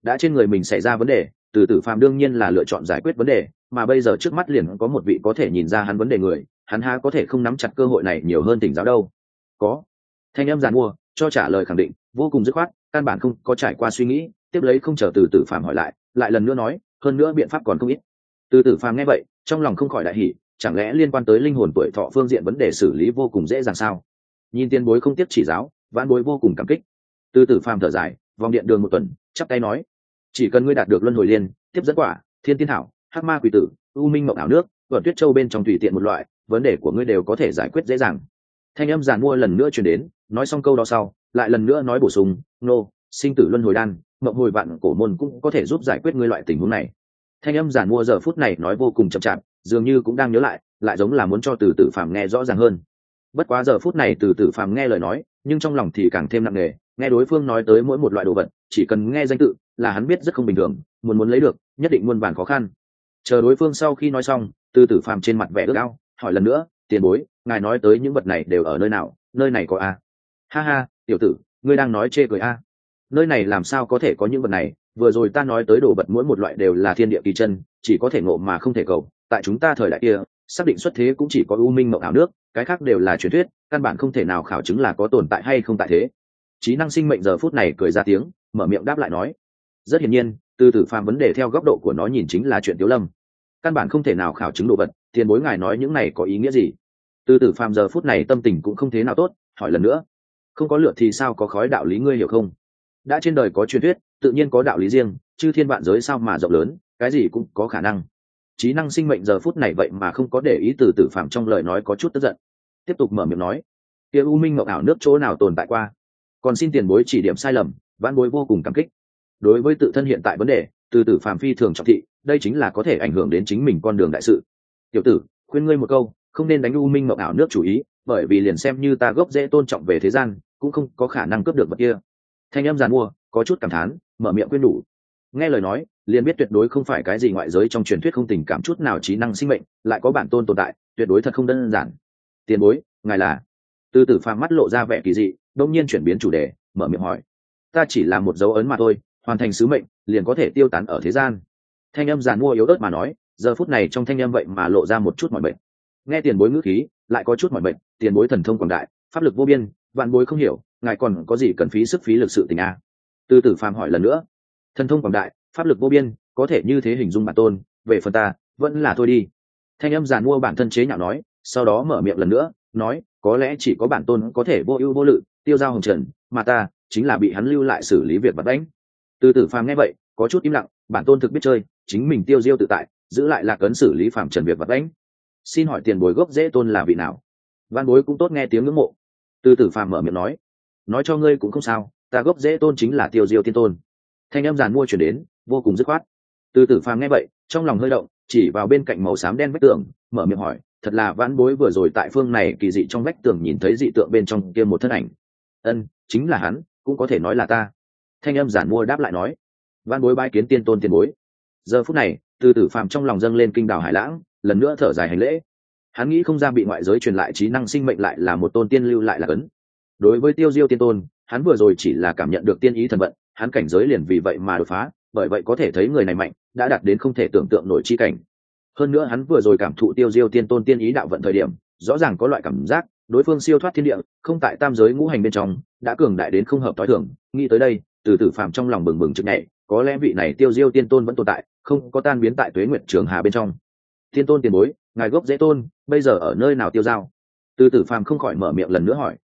đã trên người mình xảy ra vấn đề, từ tử phàm đương nhiên là lựa chọn giải quyết vấn đề, mà bây giờ trước mắt liền có một vị có thể nhìn ra hắn vấn đề người, hắn há có thể không nắm chặt cơ hội này nhiều hơn tỉnh giáo đâu. Có. Thanh âm giàn mua cho trả lời khẳng định, vô cùng dứt khoát, căn bản không có trải qua suy nghĩ, tiếp lấy không chờ từ tử phàm hỏi lại lần nữa nói, hơn nữa biện pháp còn không ít. Từ tử phàm nghe vậy, trong lòng không khỏi đại hỉ, chẳng lẽ liên quan tới linh hồn tuổi thọ phương diện vấn đề xử lý vô cùng dễ dàng sao? Nhìn tiền bối không tiếc chỉ giáo, vãn bối vô cùng cảm kích. Từ tử phàm thở dài, vòng điện đường một tuần, chắp tay nói, chỉ cần ngươi đạt được luân hồi liên, tiếp dẫn quả, thiên tiên thảo, hắc ma quỷ tử, u minh mộng ảo nước, vận tuyết châu bên trong tùy tiện một loại, vấn đề của ngươi đều có thể giải quyết dễ dàng. Thanh âm giàn mua lần nữa truyền đến, nói xong câu đó sau, lại lần nữa nói bổ sung, nô, sinh tử luân hồi đan, mộng hồi vạn cổ môn cũng có thể giúp giải quyết ngươi loại tình huống này. Thanh âm giàn mua giờ phút này nói vô cùng chậm chạp, dường như cũng đang nhớ lại giống là muốn cho từ tử phàm nghe rõ ràng hơn. Bất quá giờ phút này từ tử phàm nghe lời nói, nhưng trong lòng thì càng thêm nặng nề, nghe đối phương nói tới mỗi một loại đồ vật, chỉ cần nghe danh tự là hắn biết rất không bình thường, muốn lấy được nhất định muôn vàn khó khăn. Chờ đối phương sau khi nói xong, từ tử phàm trên mặt vẻ ước ao, hỏi lần nữa, tiền bối, ngài nói tới những vật này đều ở nơi nào, nơi này có a? Ha ha, tiểu tử, ngươi đang nói chê cười a? Nơi này làm sao có thể có những vật này, vừa rồi ta nói tới đồ vật mỗi một loại đều là thiên địa kỳ chân, chỉ có thể ngộ mà không thể cầu, tại chúng ta thời đại kia, xác định xuất thế cũng chỉ có u minh mộng ảo nước, cái khác đều là truyền thuyết, căn bản không thể nào khảo chứng là có tồn tại hay không tại thế. Trí năng sinh mệnh giờ phút này cười ra tiếng, mở miệng đáp lại nói, rất hiển nhiên, từ tử phàm vấn đề theo góc độ của nó nhìn chính là chuyện Tiếu Lâm, căn bản không thể nào khảo chứng đồ vật, tiền bối ngài nói những này có ý nghĩa gì? Từ tử phàm giờ phút này tâm tình cũng không thế nào tốt, hỏi lần nữa, không có lửa thì sao có khói, đạo lý ngươi hiểu không? Đã trên đời có truyền thuyết, tự nhiên có đạo lý riêng, chư thiên vạn giới sao mà rộng lớn, cái gì cũng có khả năng. Trí năng sinh mệnh giờ phút này vậy mà không có để ý từ tử phàm trong lời nói có chút tức giận, tiếp tục mở miệng nói, kia u minh mộng ảo nước chỗ nào tồn tại qua, còn xin tiền bối chỉ điểm sai lầm, vãn bối vô cùng cảm kích. Đối với tự thân hiện tại vấn đề, từ tử phàm phi thường trọng thị, đây chính là có thể ảnh hưởng đến chính mình con đường đại sự. Tiểu tử, khuyên ngươi một câu, không nên đánh u minh mộng ảo nước chủ ý, bởi vì liền xem như ta gốc dễ tôn trọng về thế gian, cũng không có khả năng cướp được vật kia. Thanh âm giàn mua có chút cảm thán, mở miệng khuyên đủ. Nghe lời nói, liền biết tuyệt đối không phải cái gì ngoại giới trong truyền thuyết không tình cảm chút nào, trí năng sinh mệnh lại có bản tôn tồn tại, tuyệt đối thật không đơn giản. Tiền bối, ngài là? Từ tử phàm mắt lộ ra vẻ kỳ dị, đông nhiên chuyển biến chủ đề, mở miệng hỏi, ta chỉ là một dấu ấn mà thôi, hoàn thành sứ mệnh liền có thể tiêu tán ở thế gian. Thanh âm giàn mua yếu ớt mà nói, giờ phút này trong thanh âm vậy mà lộ ra một chút mỏi mệt. Nghe tiền bối ngữ khí lại có chút mỏi mệt, tiền bối thần thông quảng đại, pháp lực vô biên, vạn bối không hiểu ngài còn có gì cần phí sức phí lực sự tình a? Từ tử phàm hỏi lần nữa, thần thông quảng đại, pháp lực vô biên, có thể như thế hình dung bản tôn, về phần ta vẫn là thôi đi. Thanh âm giàn mua bản thân chế nhạo nói, sau đó mở miệng lần nữa nói, có lẽ chỉ có bản tôn có thể vô ưu vô lự tiêu dao hồng trần, mà ta chính là bị hắn lưu lại xử lý việc vặt đánh. Từ tử phàm nghe vậy có chút im lặng, bản tôn thực biết chơi, chính mình tiêu diêu tự tại, giữ lại lạc ấn xử lý phạm trần việc vặt đánh. Xin hỏi tiền bối gốc dễ tôn là vị nào? Văn bối cũng tốt nghe tiếng ngưỡng mộ. Từ tử phàm mở miệng nói cho ngươi cũng không sao, ta gốc dễ tôn chính là tiêu diêu tiên tôn. Thanh âm giàn mua chuyển đến, vô cùng dứt khoát. Từ tử phàm nghe vậy trong lòng hơi động, chỉ vào bên cạnh màu xám đen vách tường, mở miệng hỏi, thật là vãn bối vừa rồi tại phương này kỳ dị trong vách tường nhìn thấy dị tượng bên trong kia một thân ảnh. Ân, chính là hắn, cũng có thể nói là ta. Thanh âm giản mua đáp lại nói, vãn bối bái kiến tiên tôn tiền bối. Giờ phút này từ tử phàm trong lòng dâng lên kinh đảo hải lãng, lần nữa thở dài hành lễ. Hắn nghĩ không ra bị ngoại giới truyền lại trí năng sinh mệnh lại là một tôn tiên lưu lại là cấn. Đối với tiêu diêu tiên tôn, hắn vừa rồi chỉ là cảm nhận được tiên ý thần vận, hắn cảnh giới liền vì vậy mà đột phá, bởi vậy có thể thấy người này mạnh, đã đạt đến không thể tưởng tượng nổi chi cảnh. Hơn nữa hắn vừa rồi cảm thụ tiêu diêu tiên tôn tiên ý đạo vận thời điểm, rõ ràng có loại cảm giác đối phương siêu thoát thiên địa, không tại tam giới ngũ hành bên trong, đã cường đại đến không hợp tối thường. Nghĩ tới đây, từ tử phàm trong lòng bừng bừng trực nhảy, có lẽ vị này tiêu diêu tiên tôn vẫn tồn tại, không có tan biến tại tuế nguyệt trường hà bên trong. Tiên tôn tiền bối, ngài gốc dễ tôn bây giờ ở nơi nào tiêu dao? Từ tử phàm không khỏi mở miệng lần nữa hỏi.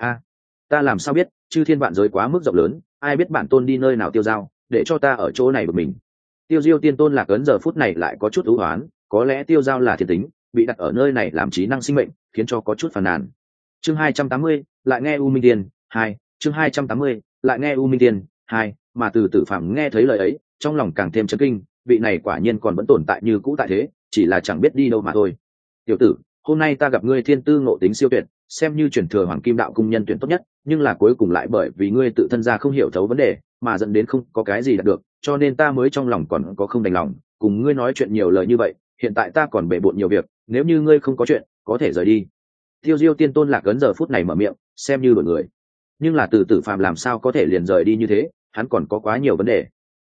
Ta làm sao biết, chư thiên vạn giới quá mức rộng lớn, ai biết bản tôn đi nơi nào tiêu dao, để cho ta ở chỗ này một mình. Tiêu diêu tiên tôn lạc ấn giờ phút này lại có chút ưu hoán, có lẽ tiêu dao là thiên tính, bị đặt ở nơi này làm trí năng sinh mệnh, khiến cho có chút phàn nàn. Chương 280, lại nghe U Minh Tiên 2, chương 280, lại nghe U Minh Tiên 2, mà từ tử phàm nghe thấy lời ấy, trong lòng càng thêm chấn kinh, vị này quả nhiên còn vẫn tồn tại như cũ tại thế, chỉ là chẳng biết đi đâu mà thôi. Tiểu tử, hôm nay ta gặp ngươi thiên tư ngộ tính siêu tuyệt, xem như truyền thừa hoàng kim đạo cung nhân tuyển tốt nhất, nhưng là cuối cùng lại bởi vì ngươi tự thân ra không hiểu thấu vấn đề, mà dẫn đến không có cái gì đạt được, cho nên ta mới trong lòng còn có không đành lòng cùng ngươi nói chuyện nhiều lời như vậy. Hiện tại ta còn bể bộn nhiều việc, nếu như ngươi không có chuyện, có thể rời đi. Tiêu diêu tiên tôn lạc ấn giờ phút này mở miệng, xem như đổi người, nhưng là từ tử phàm làm sao có thể liền rời đi như thế, hắn còn có quá nhiều vấn đề.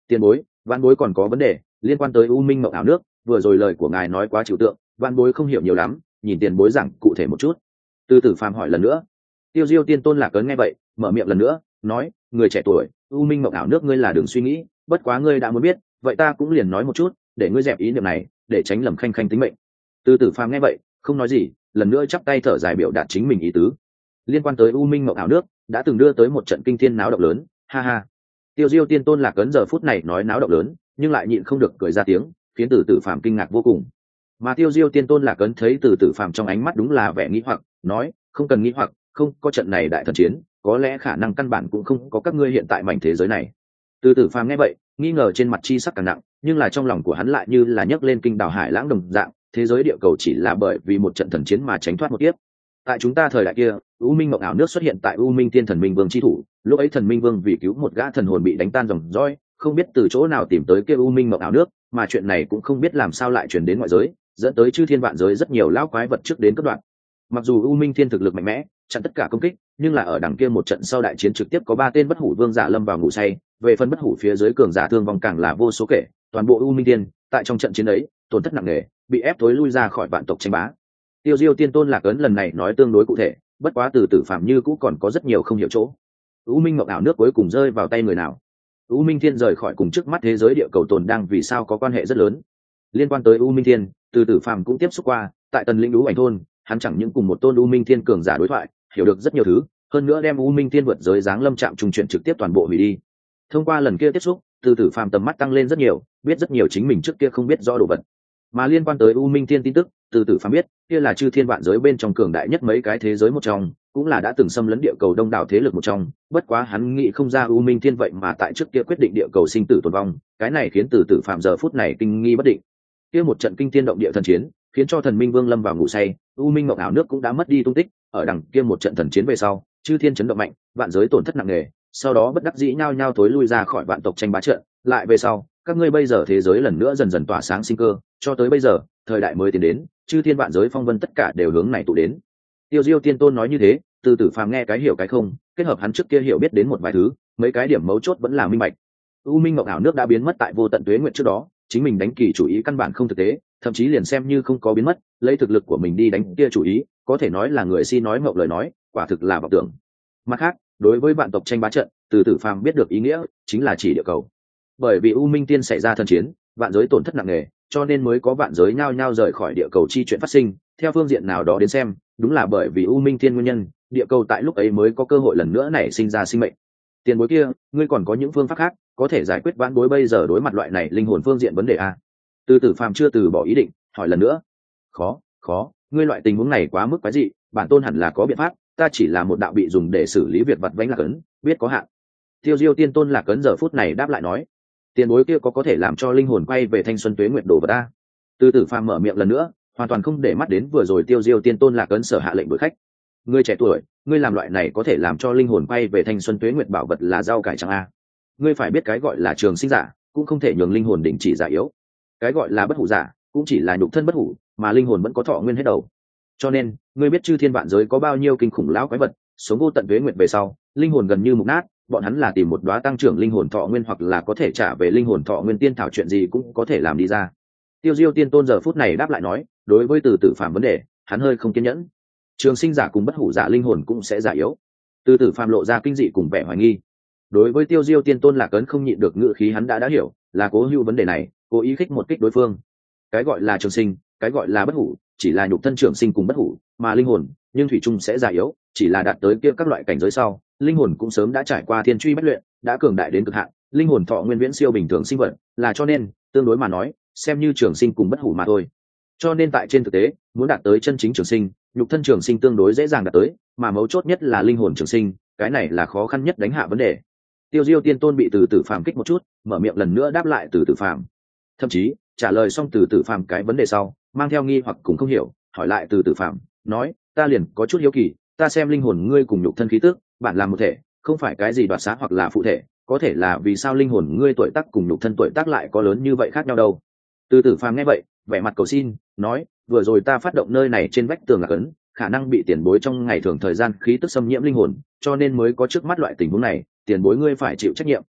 Tiền bối, vạn bối còn có vấn đề liên quan tới u minh mộng ảo nước, vừa rồi lời của ngài nói quá trừu tượng, vạn bối không hiểu nhiều lắm, nhìn tiền bối giảng cụ thể một chút. Từ tử phàm hỏi lần nữa. Tiêu Diêu Tiên Tôn Lạc Ấn nghe vậy, mở miệng lần nữa, nói, người trẻ tuổi, u minh mộng ảo nước ngươi là đừng suy nghĩ, bất quá ngươi đã muốn biết, vậy ta cũng liền nói một chút, để ngươi dẹp ý niệm này, để tránh lầm khanh khanh tính mệnh. Từ tử phàm nghe vậy, không nói gì, lần nữa chắp tay thở dài biểu đạt chính mình ý tứ. Liên quan tới u minh mộng ảo nước, đã từng đưa tới một trận kinh thiên náo động lớn, ha ha. Tiêu Diêu Tiên Tôn Lạc Ấn giờ phút này nói náo động lớn, nhưng lại nhịn không được cười ra tiếng, khiến Từ Tử Phàm kinh ngạc vô cùng. Mà Tiêu Diêu Tiên Tôn Lạc Ấn thấy Từ Tử Phàm trong ánh mắt đúng là vẻ nghi hoặc, nói, không cần nghi hoặc, không có trận này đại thần chiến, có lẽ khả năng căn bản cũng không có các ngươi hiện tại mảnh thế giới này. Từ Tử Phàm nghe vậy, nghi ngờ trên mặt chi sắc càng nặng, nhưng là trong lòng của hắn lại như là nhấc lên kinh đảo hải lãng đồng dạng, thế giới địa cầu chỉ là bởi vì một trận thần chiến mà tránh thoát một kiếp. Tại chúng ta thời đại kia, U Minh Mộng ảo nước xuất hiện tại U Minh Tiên Thần Minh Vương chi thủ, lúc ấy Thần Minh Vương vì cứu một gã thần hồn bị đánh tan dòng dõi, không biết từ chỗ nào tìm tới kia U Minh Mộng ảo nước, mà chuyện này cũng không biết làm sao lại truyền đến ngoại giới, dẫn tới chư thiên vạn giới rất nhiều lão quái vật trước đến cắt đoạn. Mặc dù U Minh Thiên thực lực mạnh mẽ, chặn tất cả công kích, nhưng là ở đằng kia một trận sau đại chiến trực tiếp có 3 tên bất hủ vương giả lâm vào ngủ say, về phần bất hủ phía dưới cường giả thương vong càng là vô số kể, toàn bộ U Minh Thiên tại trong trận chiến ấy tổn thất nặng nề, bị ép tối lui ra khỏi vạn tộc tranh bá. Tiêu Diêu Tiên Tôn Lạc Ấn lần này nói tương đối cụ thể, bất quá Từ Tử Phàm như cũng còn có rất nhiều không hiểu chỗ. U Minh Mộng ảo nước cuối cùng rơi vào tay người nào? U Minh Thiên rời khỏi cùng trước mắt thế giới địa cầu tồn đang vì sao có quan hệ rất lớn. Liên quan tới U Minh Thiên, Từ Tử Phàm cũng tiếp xúc qua, tại Tần Linh Đú Ảnh thôn, hắn chẳng những cùng một tôn U Minh Thiên cường giả đối thoại, hiểu được rất nhiều thứ, hơn nữa đem U Minh Thiên vượt giới dáng lâm trạm trung chuyển trực tiếp toàn bộ hủy đi. Thông qua lần kia tiếp xúc, Từ Tử Phàm tầm mắt tăng lên rất nhiều, biết rất nhiều chính mình trước kia không biết rõ đồ vật. Mà liên quan tới U Minh Thiên tin tức, Từ Tử Phàm biết, kia là chư thiên vạn giới bên trong cường đại nhất mấy cái thế giới một trong, cũng là đã từng xâm lấn địa cầu đông đảo thế lực một trong, bất quá hắn nghĩ không ra U Minh Thiên vậy mà tại trước kia quyết định địa cầu sinh tử tồn vong, cái này khiến Từ Tử Phàm giờ phút này kinh nghi bất định. Kia một trận kinh thiên động địa thần chiến, khiến cho Thần Minh Vương lâm vào ngủ say, U Minh Mộng ảo nước cũng đã mất đi tung tích, ở đằng kia một trận thần chiến về sau, chư thiên chấn động mạnh, vạn giới tổn thất nặng nề, sau đó bất đắc dĩ nhao nhao thối lui ra khỏi vạn tộc tranh bá trận, lại về sau, các ngươi bây giờ thế giới lần nữa dần dần tỏa sáng sinh cơ, cho tới bây giờ, thời đại mới tiến đến, chư thiên vạn giới phong vân tất cả đều hướng này tụ đến. Tiêu Diêu Tiên Tôn nói như thế, Từ Tử Phàm nghe cái hiểu cái không, kết hợp hắn trước kia hiểu biết đến một vài thứ, mấy cái điểm mấu chốt vẫn là minh bạch. U Minh Mộng ảo nước đã biến mất tại vô tận tuế nguyện trước đó, chính mình đánh kỳ chủ ý căn bản không thực tế, thậm chí liền xem như không có biến mất, lấy thực lực của mình đi đánh kia chủ ý, có thể nói là người si nói ngọng lời nói, quả thực là vọng tưởng. Mặt khác, đối với vạn tộc tranh bá trận, Từ Tử Phàm biết được ý nghĩa, chính là chỉ địa cầu. Bởi vì U Minh Tiên xảy ra thần chiến, vạn giới tổn thất nặng nề, cho nên mới có vạn giới nhao nhao rời khỏi địa cầu chi chuyện phát sinh. Theo phương diện nào đó đến xem, đúng là bởi vì U Minh Tiên nguyên nhân, địa cầu tại lúc ấy mới có cơ hội lần nữa nảy sinh ra sinh mệnh. Tiền bối kia, ngươi còn có những phương pháp khác có thể giải quyết vãn bối bây giờ đối mặt loại này linh hồn phương diện vấn đề a? Từ Tử Phàm chưa từ bỏ ý định, hỏi lần nữa. Khó, ngươi loại tình huống này quá mức quái dị, bản tôn hẳn là có biện pháp, ta chỉ là một đạo bị dùng để xử lý việc vặt vãnh Lạc Ấn, biết có hạn. Tiêu Diêu Tiên Tôn Lạc Ấn giờ phút này đáp lại nói, tiền bối kia có thể làm cho linh hồn quay về thanh xuân tuế nguyệt đồ vật ta? Từ Tử Phàm mở miệng lần nữa, hoàn toàn không để mắt đến vừa rồi Tiêu Diêu Tiên Tôn Lạc Ấn sở hạ lệnh đuổi khách. Ngươi trẻ tuổi, ngươi làm loại này có thể làm cho linh hồn quay về thanh xuân tuế nguyệt bảo vật là rau cải trắng a? Ngươi phải biết cái gọi là trường sinh giả, cũng không thể nhường linh hồn đình chỉ giả yếu. Cái gọi là bất hủ giả, cũng chỉ là nhục thân bất hủ, mà linh hồn vẫn có thọ nguyên hết đầu. Cho nên, ngươi biết chư thiên vạn giới có bao nhiêu kinh khủng lão quái vật, sống vô tận tuế nguyệt về sau, linh hồn gần như mục nát, bọn hắn là tìm một đóa tăng trưởng linh hồn thọ nguyên hoặc là có thể trả về linh hồn thọ nguyên tiên thảo, chuyện gì cũng có thể làm đi ra. Tiêu Diêu Tiên Tôn giờ phút này đáp lại nói, đối với Từ Tử Phàm vấn đề, hắn hơi không kiên nhẫn. Trường sinh giả cùng bất hủ giả linh hồn cũng sẽ giả yếu. Từ Tử Phàm lộ ra kinh dị cùng vẻ hoài nghi. Đối với Tiêu Diêu Tiên Tôn Lạc Ấn không nhịn được ngữ khí hắn đã hiểu, là cố hữu vấn đề này, cố ý khích một kích đối phương. Cái gọi là trường sinh, cái gọi là bất hủ, chỉ là nhục thân trường sinh cùng bất hủ, mà linh hồn, nhưng thủy chung sẽ già yếu, chỉ là đạt tới kia các loại cảnh giới sau, linh hồn cũng sớm đã trải qua thiên truy bách luyện, đã cường đại đến cực hạn, linh hồn thọ nguyên viễn siêu bình thường sinh vật, là cho nên, tương đối mà nói, xem như trường sinh cùng bất hủ mà thôi. Cho nên tại trên thực tế, muốn đạt tới chân chính trường sinh, nhục thân trường sinh tương đối dễ dàng đạt tới, mà mấu chốt nhất là linh hồn trường sinh, cái này là khó khăn nhất đánh hạ vấn đề. Tiêu Diêu Tiên Tôn bị Từ Tử Phàm kích một chút, mở miệng lần nữa đáp lại Từ Tử Phàm. Thậm chí, trả lời xong Từ Tử Phàm cái vấn đề sau, mang theo nghi hoặc cũng không hiểu, hỏi lại Từ Tử Phàm, nói, ta liền có chút hiếu kỳ, ta xem linh hồn ngươi cùng nhục thân khí tức, bản làm một thể, không phải cái gì đoạt xá hoặc là phụ thể, có thể là vì sao linh hồn ngươi tuổi tác cùng nhục thân tuổi tác lại có lớn như vậy khác nhau đâu? Từ Tử Phàm nghe vậy, vẻ mặt cầu xin, nói, vừa rồi ta phát động nơi này trên vách tường Lạc Ấn, khả năng bị tiền bối trong ngày thường thời gian khí tức xâm nhiễm linh hồn, cho nên mới có trước mắt loại tình huống này, tiền bối ngươi phải chịu trách nhiệm.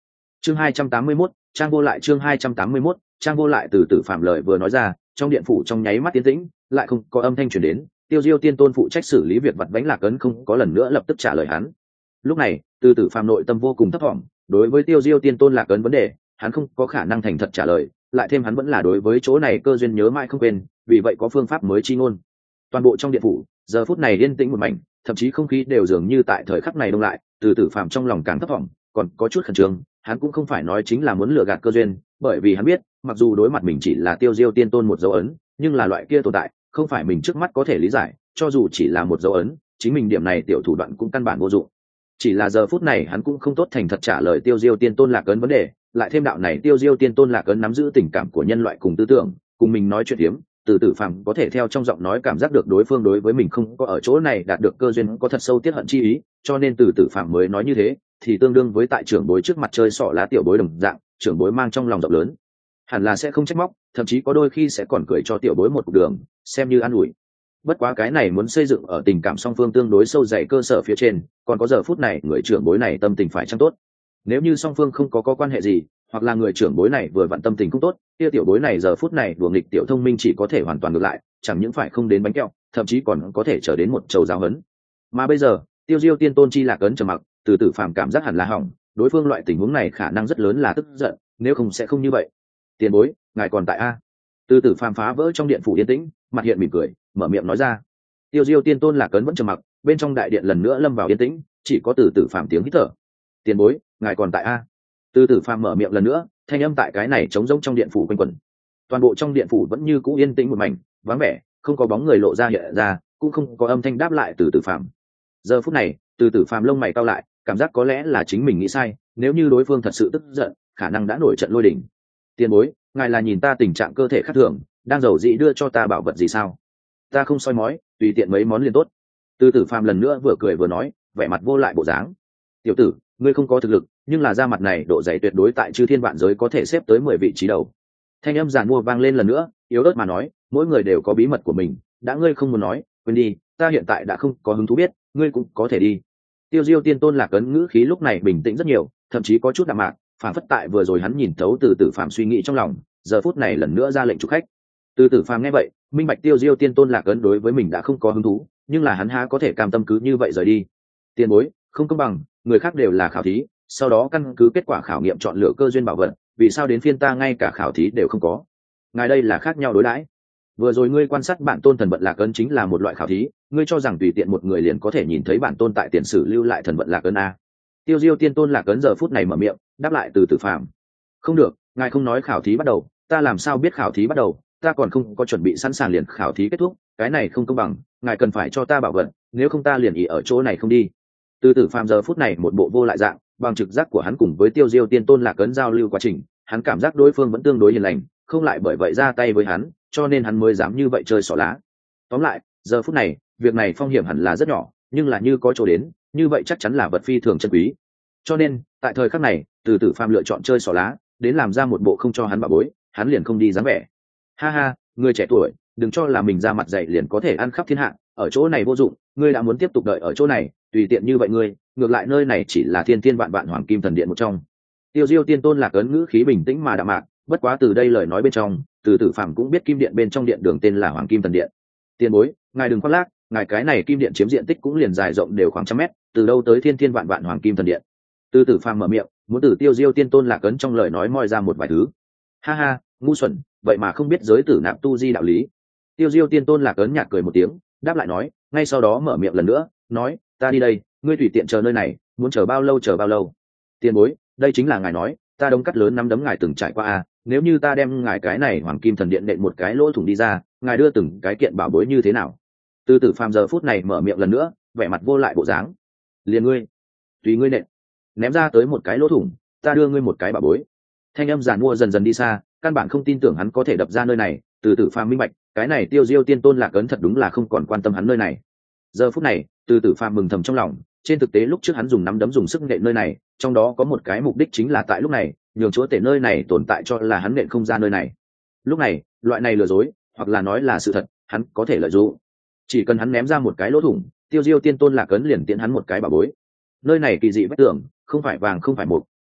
Chương 281, trang vô lại. Chương 281, trang vô lại. Từ Tử Phạm lời vừa nói ra, trong điện phủ trong nháy mắt tiến tĩnh, lại không có âm thanh truyền đến. Tiêu Diêu Tiên Tôn phụ trách xử lý việc vặt vãnh Lạc Ấn không có lần nữa lập tức trả lời hắn. Lúc này, Từ Tử Phạm nội tâm vô cùng thấp thỏm, đối với Tiêu Diêu Tiên Tôn Lạc Ấn vấn đề, hắn không có khả năng thành thật trả lời, lại thêm hắn vẫn là đối với chỗ này cơ duyên nhớ mãi không quên, vì vậy có phương pháp mới chi ngôn. Toàn bộ trong điện phủ, giờ phút này yên tĩnh một mảnh, thậm chí không khí đều dường như tại thời khắc này đông lại. Từ Tử Phạm trong lòng càng thấp thỏm, còn có chút khẩn trương. Hắn cũng không phải nói chính là muốn lừa gạt cơ duyên, bởi vì hắn biết, mặc dù đối mặt mình chỉ là Tiêu Diêu Tiên Tôn một dấu ấn, nhưng là loại kia tồn tại, không phải mình trước mắt có thể lý giải, cho dù chỉ là một dấu ấn, chính mình điểm này tiểu thủ đoạn cũng căn bản vô dụng. Chỉ là giờ phút này hắn cũng không tốt thành thật trả lời Tiêu Diêu Tiên Tôn Lạc Ấn vấn đề, lại thêm đạo này Tiêu Diêu Tiên Tôn Lạc Ấn nắm giữ tình cảm của nhân loại cùng tư tưởng, cùng mình nói chuyện hiếm, Từ Tử Phàm có thể theo trong giọng nói cảm giác được đối phương đối với mình không có ở chỗ này đạt được cơ duyên có thật sâu tiết hận chi ý, cho nên Từ Tử Phàm mới nói như thế, thì tương đương với tại trưởng bối trước mặt chơi xỏ lá tiểu bối đồng dạng, trưởng bối mang trong lòng rộng lớn, hẳn là sẽ không trách móc, thậm chí có đôi khi sẽ còn cười cho tiểu bối một đường, xem như an ủi. Bất quá cái này muốn xây dựng ở tình cảm song phương tương đối sâu dày cơ sở phía trên, còn có giờ phút này người trưởng bối này tâm tình phải chăng tốt. Nếu như song phương không có quan hệ gì, hoặc là người trưởng bối này vừa vặn tâm tình không tốt, kia tiểu bối này giờ phút này đùa nghịch tiểu thông minh chỉ có thể hoàn toàn ngược lại, chẳng những phải không đến bánh kẹo, thậm chí còn có thể trở đến một trầu giáo hấn. Mà bây giờ, Tiêu Diêu Tiên Tôn chi Lạc Ấn trầm mặc, Từ Tử Phàm cảm giác hẳn là hỏng, đối phương loại tình huống này khả năng rất lớn là tức giận, nếu không sẽ không như vậy. Tiền bối, ngài còn tại a? Từ Tử Phàm phá vỡ trong điện phủ yên tĩnh, mặt hiện mỉm cười, mở miệng nói ra. Tiêu Diêu Tiên Tôn Lạc Ấn vẫn trầm mặc, bên trong đại điện lần nữa lâm vào yên tĩnh, chỉ có Từ Tử Phàm tiếng hít thở. Tiền bối, ngài còn tại a? Từ Tử Phàm mở miệng lần nữa, thanh âm tại cái này trống rỗng trong điện phủ quanh quẩn. Toàn bộ trong điện phủ vẫn như cũ yên tĩnh một mảnh, vắng vẻ, không có bóng người lộ ra hiện ra, cũng không có âm thanh đáp lại Từ Tử Phàm. Giờ phút này, Từ Tử Phàm lông mày cau lại, cảm giác có lẽ là chính mình nghĩ sai, nếu như đối phương thật sự tức giận, khả năng đã nổi trận lôi đình. Tiền bối, ngài là nhìn ta tình trạng cơ thể khác thường, đang giàu dĩ đưa cho ta bảo vật gì sao? Ta không soi mói, tùy tiện mấy món liền tốt. Từ Tử Phàm lần nữa vừa cười vừa nói, vẻ mặt vô lại bộ dáng. Tiểu tử, ngươi không có thực lực, nhưng là da mặt này độ dày tuyệt đối tại chư thiên vạn giới có thể xếp tới 10 vị trí đầu. Thanh âm giàn mua vang lên lần nữa, yếu ớt mà nói, mỗi người đều có bí mật của mình, đã ngươi không muốn nói, quên đi, ta hiện tại đã không có hứng thú biết, ngươi cũng có thể đi. Tiêu Diêu Tiên Tôn Lạc Ấn ngữ khí lúc này bình tĩnh rất nhiều, thậm chí có chút đạm mạc, phản phất tại vừa rồi hắn nhìn thấu Từ Tử Phàm suy nghĩ trong lòng, giờ phút này lần nữa ra lệnh chủ khách. Từ Tử Phàm nghe vậy, minh bạch Tiêu Diêu Tiên Tôn Lạc Ấn đối với mình đã không có hứng thú, nhưng là hắn há có thể cam tâm cứ như vậy rời đi. Tiền bối, không công bằng, người khác đều là khảo thí, sau đó căn cứ kết quả khảo nghiệm chọn lựa cơ duyên bảo vật, vì sao đến phiên ta ngay cả khảo thí đều không có? Ngài đây là khác nhau đối đãi. Vừa rồi ngươi quan sát bản tôn thần vận Lạc Ấn chính là một loại khảo thí, ngươi cho rằng tùy tiện một người liền có thể nhìn thấy bản tôn tại tiền sử lưu lại thần vận Lạc Ấn a? Tiêu Diêu Tiên Tôn Lạc Ấn giờ phút này mở miệng, đáp lại Từ Tử Phàm. Không được, ngài không nói khảo thí bắt đầu, ta làm sao biết khảo thí bắt đầu, ta còn không có chuẩn bị sẵn sàng liền khảo thí kết thúc, cái này không công bằng, ngài cần phải cho ta bảo vật, nếu không ta liền ỉ ở chỗ này không đi. Từ Tử Phàm giờ phút này một bộ vô lại dạng, bằng trực giác của hắn cùng với Tiêu Diêu Tiên Tôn Lạc Ấn giao lưu quá trình, hắn cảm giác đối phương vẫn tương đối hiền lành, không lại bởi vậy ra tay với hắn, cho nên hắn mới dám như vậy chơi xỏ lá. Tóm lại, giờ phút này, việc này phong hiểm hẳn là rất nhỏ, nhưng là như có chỗ đến, như vậy chắc chắn là vật phi thường chân quý. Cho nên, tại thời khắc này, Từ Tử Phàm lựa chọn chơi xỏ lá, đến làm ra một bộ không cho hắn bảo bối, hắn liền không đi dáng vẻ. Ha ha, người trẻ tuổi, đừng cho là mình ra mặt dạy liền có thể ăn khắp thiên hạ, ở chỗ này vô dụng, ngươi đã muốn tiếp tục đợi ở chỗ này, tùy tiện như vậy ngươi, ngược lại nơi này chỉ là thiên thiên vạn vạn hoàng kim thần điện một trong. Tiêu Diêu Tiên Tôn Lạc Ấn ngữ khí bình tĩnh mà đạm mạc, bất quá từ đây lời nói bên trong, Từ Tử Phàm cũng biết kim điện bên trong điện đường tên là Hoàng Kim Thần Điện. Tiền bối, ngài đừng khoác lác, ngài cái này kim điện chiếm diện tích cũng liền dài rộng đều khoảng trăm mét, từ đâu tới thiên thiên vạn vạn Hoàng Kim Thần Điện? Từ Tử Phàm mở miệng, muốn từ Tiêu Diêu Tiên Tôn Lạc Ấn trong lời nói moi ra một vài thứ. Ha ha, ngu xuẩn, vậy mà không biết giới tử nạp tu di đạo lý. Tiêu Diêu Tiên Tôn Lạc Ấn nhạt cười một tiếng, đáp lại nói, ngay sau đó mở miệng lần nữa, nói, ta đi đây, ngươi tùy tiện chờ nơi này, muốn chờ bao lâu chờ bao lâu. Tiền bối, đây chính là ngài nói, ta đống cắt lớn nắm đấm ngài từng trải qua à, nếu như ta đem ngài cái này Hoàng Kim Thần Điện nện một cái lỗ thủng đi ra, ngài đưa từng cái kiện bảo bối như thế nào? Từ Tử Phàm giờ phút này mở miệng lần nữa, vẻ mặt vô lại bộ dáng. Liền ngươi, tùy ngươi nện, ném ra tới một cái lỗ thủng, ta đưa ngươi một cái bảo bối. Thanh âm giàn mua dần dần đi xa, căn bản không tin tưởng hắn có thể đập ra nơi này. Từ Tử Phàm minh bạch, cái này Tiêu Diêu Tiên Tôn Lạc Ấn thật đúng là không còn quan tâm hắn nơi này. Giờ phút này, Từ Tử Phàm mừng thầm trong lòng, trên thực tế lúc trước hắn dùng nắm đấm dùng sức nện nơi này, trong đó có một cái mục đích chính là tại lúc này, nhường chúa tể nơi này tồn tại cho là hắn nện không ra nơi này. Lúc này, loại này lừa dối, hoặc là nói là sự thật, hắn có thể lợi dụng. Chỉ cần hắn ném ra một cái lỗ thủng, Tiêu Diêu Tiên Tôn Lạc Ấn liền tiễn hắn một cái bảo bối. Nơi này kỳ dị vách tường, không phải vàng không phải mộc,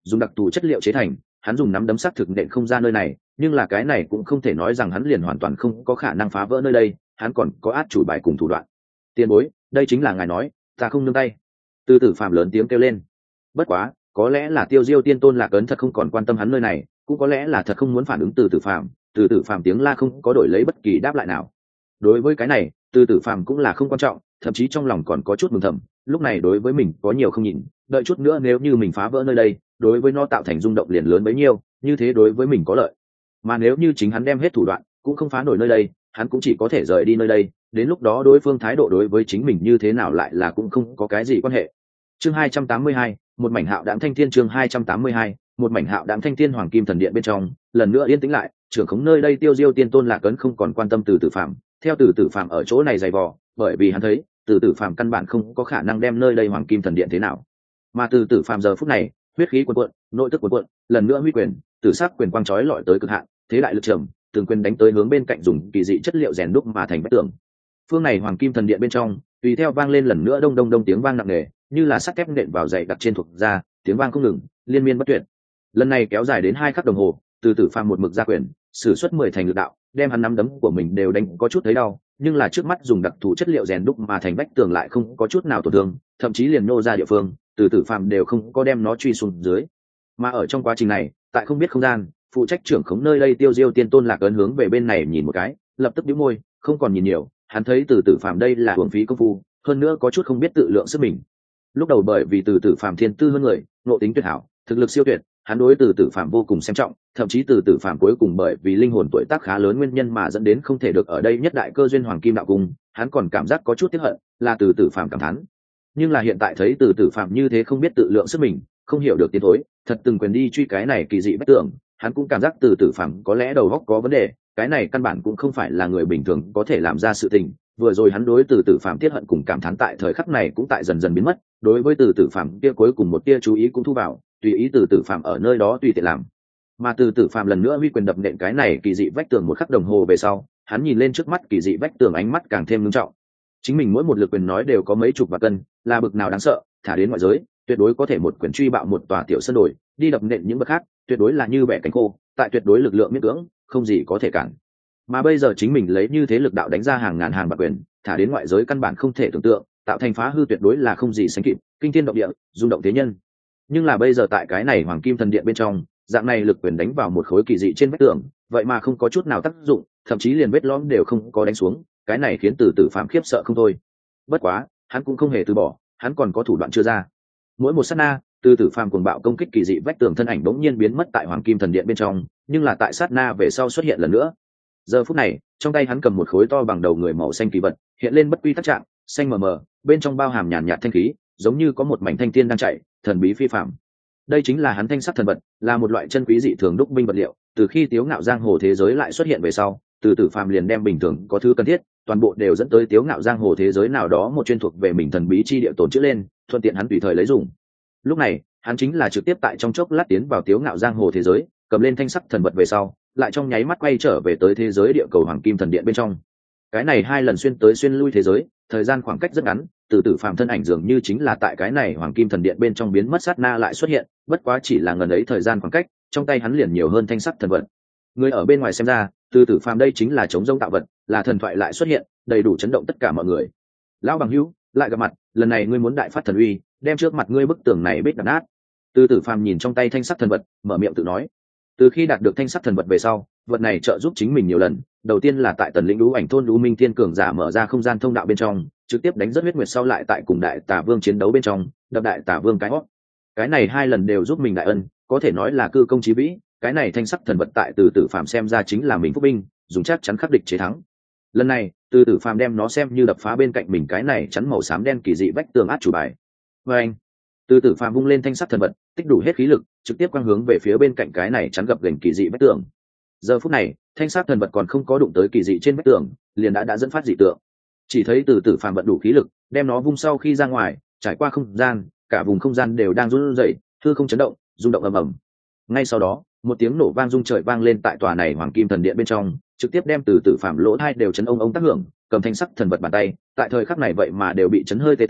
dùng đặc thù chất liệu chế thành, hắn dùng nắm đấm sắc thực nện không ra nơi này, nhưng là cái này cũng không thể nói rằng hắn liền hoàn toàn không có khả năng phá vỡ nơi đây, hắn còn có át chủ bài cùng thủ đoạn. Tiền bối, đây chính là ngài nói, ta không nương tay. Từ Tử Phàm lớn tiếng kêu lên. Bất quá, có lẽ là Tiêu Diêu Tiên Tôn Lạc Ấn thật không còn quan tâm hắn nơi này, cũng có lẽ là thật không muốn phản ứng Từ Tử Phàm. Từ Tử Phàm tiếng la không có đổi lấy bất kỳ đáp lại nào. Đối với cái này, Từ Tử Phàm cũng là không quan trọng, thậm chí trong lòng còn có chút mừng thầm, lúc này đối với mình có nhiều không nhịn, đợi chút nữa nếu như mình phá vỡ nơi đây, đối với nó tạo thành rung động liền lớn bấy nhiêu, như thế đối với mình có lợi. Mà nếu như chính hắn đem hết thủ đoạn, cũng không phá nổi nơi đây, hắn cũng chỉ có thể rời đi nơi đây, đến lúc đó đối phương thái độ đối với chính mình như thế nào lại là cũng không có cái gì quan hệ. Chương 282, một mảnh hạo đạm thanh thiên. Chương 282, một mảnh hạo đạm thanh thiên. Hoàng Kim Thần Điện bên trong, lần nữa yên tĩnh lại, trưởng khống nơi đây Tiêu Diêu Tiên Tôn Lạc Ấn không còn quan tâm Từ Tử Phàm, theo Từ Tử Phàm ở chỗ này dày vò, bởi vì hắn thấy, Từ Tử Phàm căn bản không có khả năng đem nơi đây Hoàng Kim Thần Điện thế nào. Mà Từ Tử Phàm giờ phút này, huyết khí cuồn cuộn, nội tức cuồn cuộn, lần nữa huy quyền, tử sắc quyền quang chói lọi tới cực hạn, thế đại lực trầm, từng quyền đánh tới hướng bên cạnh dùng kỳ dị chất liệu rèn đúc mà thành vách tường. Phương này Hoàng Kim Thần Điện bên trong, tùy theo vang lên lần nữa đông đông đông tiếng vang nặng nề, như là sắt thép nện vào dày đặc trên thuộc da, tiếng vang không ngừng, liên miên bất tuyệt. Lần này kéo dài đến 2 khắc đồng hồ, Từ Tử Phàm một mực ra quyền, sử xuất 10 thành lực đạo, đem hắn nắm đấm của mình đều đánh có chút thấy đau, nhưng là trước mắt dùng đặc thù chất liệu rèn đúc mà thành vách tường lại không có chút nào tổn thương, thậm chí liền nô ra địa phương, Từ Tử Phàm đều không có đem nó truy xuống dưới. Mà ở trong quá trình này, tại không biết không gian, phụ trách trưởng khống nơi đây Tiêu Diêu Tiên Tôn Lạc Ấn hướng về bên này nhìn một cái, lập tức nhíu môi, không còn nhìn nhiều, hắn thấy Từ Tử Phàm đây là uổng phí công phu, hơn nữa có chút không biết tự lượng sức mình. Lúc đầu bởi vì Từ Tử Phàm thiên tư hơn người, ngộ tính tuyệt hảo, thực lực siêu tuyệt, hắn đối Từ Tử Phàm vô cùng xem trọng, thậm chí Từ Tử Phàm cuối cùng bởi vì linh hồn tuổi tác khá lớn nguyên nhân mà dẫn đến không thể được ở đây nhất đại cơ duyên Hoàng Kim Đạo Cung, hắn còn cảm giác có chút tiếc hận, là Từ Tử Phàm cảm thán. Nhưng là hiện tại thấy Từ Tử Phàm như thế không biết tự lượng sức mình, không hiểu được tiến thối, thật từng quyền đi truy cái này kỳ dị bất tưởng, hắn cũng cảm giác Từ Tử Phàm có lẽ đầu óc có vấn đề, cái này căn bản cũng không phải là người bình thường có thể làm ra sự tình. Vừa rồi hắn đối Từ Tử Phàm tiết hận cùng cảm thán tại thời khắc này cũng tại dần dần biến mất, đối với Từ Tử Phàm kia cuối cùng một tia chú ý cũng thu vào, tùy ý Từ Tử Phàm ở nơi đó tùy tiện làm. Mà Từ Tử Phàm lần nữa huy quyền đập nện cái này kỳ dị vách tường 1 khắc đồng hồ về sau, hắn nhìn lên trước mắt kỳ dị vách tường ánh mắt càng thêm nghiêm trọng. Chính mình mỗi một lực quyền nói đều có mấy chục vạn cân, là bực nào đáng sợ, thả đến ngoại giới, tuyệt đối có thể một quyền truy bạo một tòa tiểu sân đồi, đi đập nện những bậc khác, tuyệt đối là như bẻ cánh khô, tại tuyệt đối lực lượng miễn cưỡng, không gì có thể cản. Mà bây giờ chính mình lấy như thế lực đạo đánh ra hàng ngàn hàng bạc quyền, thả đến ngoại giới căn bản không thể tưởng tượng, tạo thành phá hư tuyệt đối là không gì sánh kịp, kinh thiên động địa, rung động thế nhân. Nhưng là bây giờ tại cái này Hoàng Kim Thần Điện bên trong, dạng này lực quyền đánh vào một khối kỳ dị trên vách tường, vậy mà không có chút nào tác dụng, thậm chí liền vết lõm đều không có đánh xuống, cái này khiến Từ Tử Phàm khiếp sợ không thôi. Bất quá, hắn cũng không hề từ bỏ, hắn còn có thủ đoạn chưa ra. Mỗi một sát na, Từ Tử Phàm cuồng bạo công kích kỳ dị vách tường thân ảnh bỗng nhiên biến mất tại Hoàng Kim Thần Điện bên trong, nhưng là tại sát na về sau xuất hiện lần nữa. Giờ phút này, trong tay hắn cầm một khối to bằng đầu người màu xanh kỳ vật, hiện lên bất quy tắc trạng, xanh mờ mờ, bên trong bao hàm nhàn nhạt thanh khí, giống như có một mảnh thanh thiên đang chạy, thần bí phi phàm. Đây chính là hắn thanh sắc thần vật, là một loại chân quý dị thường đúc binh vật liệu, từ khi Tiếu Ngạo Giang Hồ thế giới lại xuất hiện về sau, Từ Tử Phàm liền đem bình thường có thứ cần thiết, toàn bộ đều dẫn tới Tiếu Ngạo Giang Hồ thế giới nào đó một chuyên thuộc về mình thần bí chi địa tồn chữ lên, thuận tiện hắn tùy thời lấy dùng. Lúc này, hắn chính là trực tiếp tại trong chốc lát tiến vào Tiếu Ngạo Giang Hồ thế giới, cầm lên thanh sắc thần vật về sau, lại trong nháy mắt quay trở về tới thế giới địa cầu Hoàng Kim Thần Điện bên trong. Cái này 2 lần xuyên tới xuyên lui thế giới, thời gian khoảng cách rất ngắn, Từ Tử Phàm thân ảnh dường như chính là tại cái này Hoàng Kim Thần Điện bên trong biến mất sát na lại xuất hiện, bất quá chỉ là ngần ấy thời gian khoảng cách, trong tay hắn liền nhiều hơn thanh sắc thần vật. Người ở bên ngoài xem ra, Từ Tử Phàm đây chính là chống rông tạo vật, là thần thoại lại xuất hiện, đầy đủ chấn động tất cả mọi người. Lão bằng hữu, lại gặp mặt, lần này ngươi muốn đại phát thần uy, đem trước mặt ngươi bức tường này bích đập nát. Từ Tử Phàm nhìn trong tay thanh sắc thần vật, mở miệng tự nói. Từ khi đạt được thanh sắc thần vật về sau, vật này trợ giúp chính mình nhiều lần, đầu tiên là tại Tần Lĩnh Đú Ảnh thôn Đú Minh Thiên cường giả mở ra không gian thông đạo bên trong, trực tiếp đánh rất huyết nguyệt, sau lại tại cùng Đại Tả Vương chiến đấu bên trong, đập Đại Tả Vương cái hót. Cái này 2 lần đều giúp mình đại ân, có thể nói là cư công chí vĩ, cái này thanh sắc thần vật tại Từ Tử Phàm xem ra chính là mình phúc binh, dùng chắc chắn khắc địch chế thắng. Lần này, Từ Tử Phàm đem nó xem như đập phá bên cạnh mình cái này chắn màu xám đen kỳ dị vách tường át chủ bài. Và anh, Từ Tử Phàm vung lên thanh sắc thần vật, tích đủ hết khí lực, trực tiếp quang hướng về phía bên cạnh cái này chắn gập ghềnh kỳ dị vách tường. Giờ phút này, thanh sắc thần vật còn không có đụng tới kỳ dị trên vách tường, liền đã dẫn phát dị tượng. Chỉ thấy Từ Tử Phàm vận đủ khí lực, đem nó vung sau khi ra ngoài, trải qua không gian, cả vùng không gian đều đang run rẩy, hư không chấn động, rung động ầm ầm. Ngay sau đó, một tiếng nổ vang rung trời vang lên tại tòa này Hoàng Kim Thần Điện bên trong, trực tiếp đem Từ Tử Phàm lỗ tai đều chấn ông tác hưởng, cầm thanh sắc thần vật bàn tay, tại thời khắc này vậy mà đều bị chấn hơi tê tê,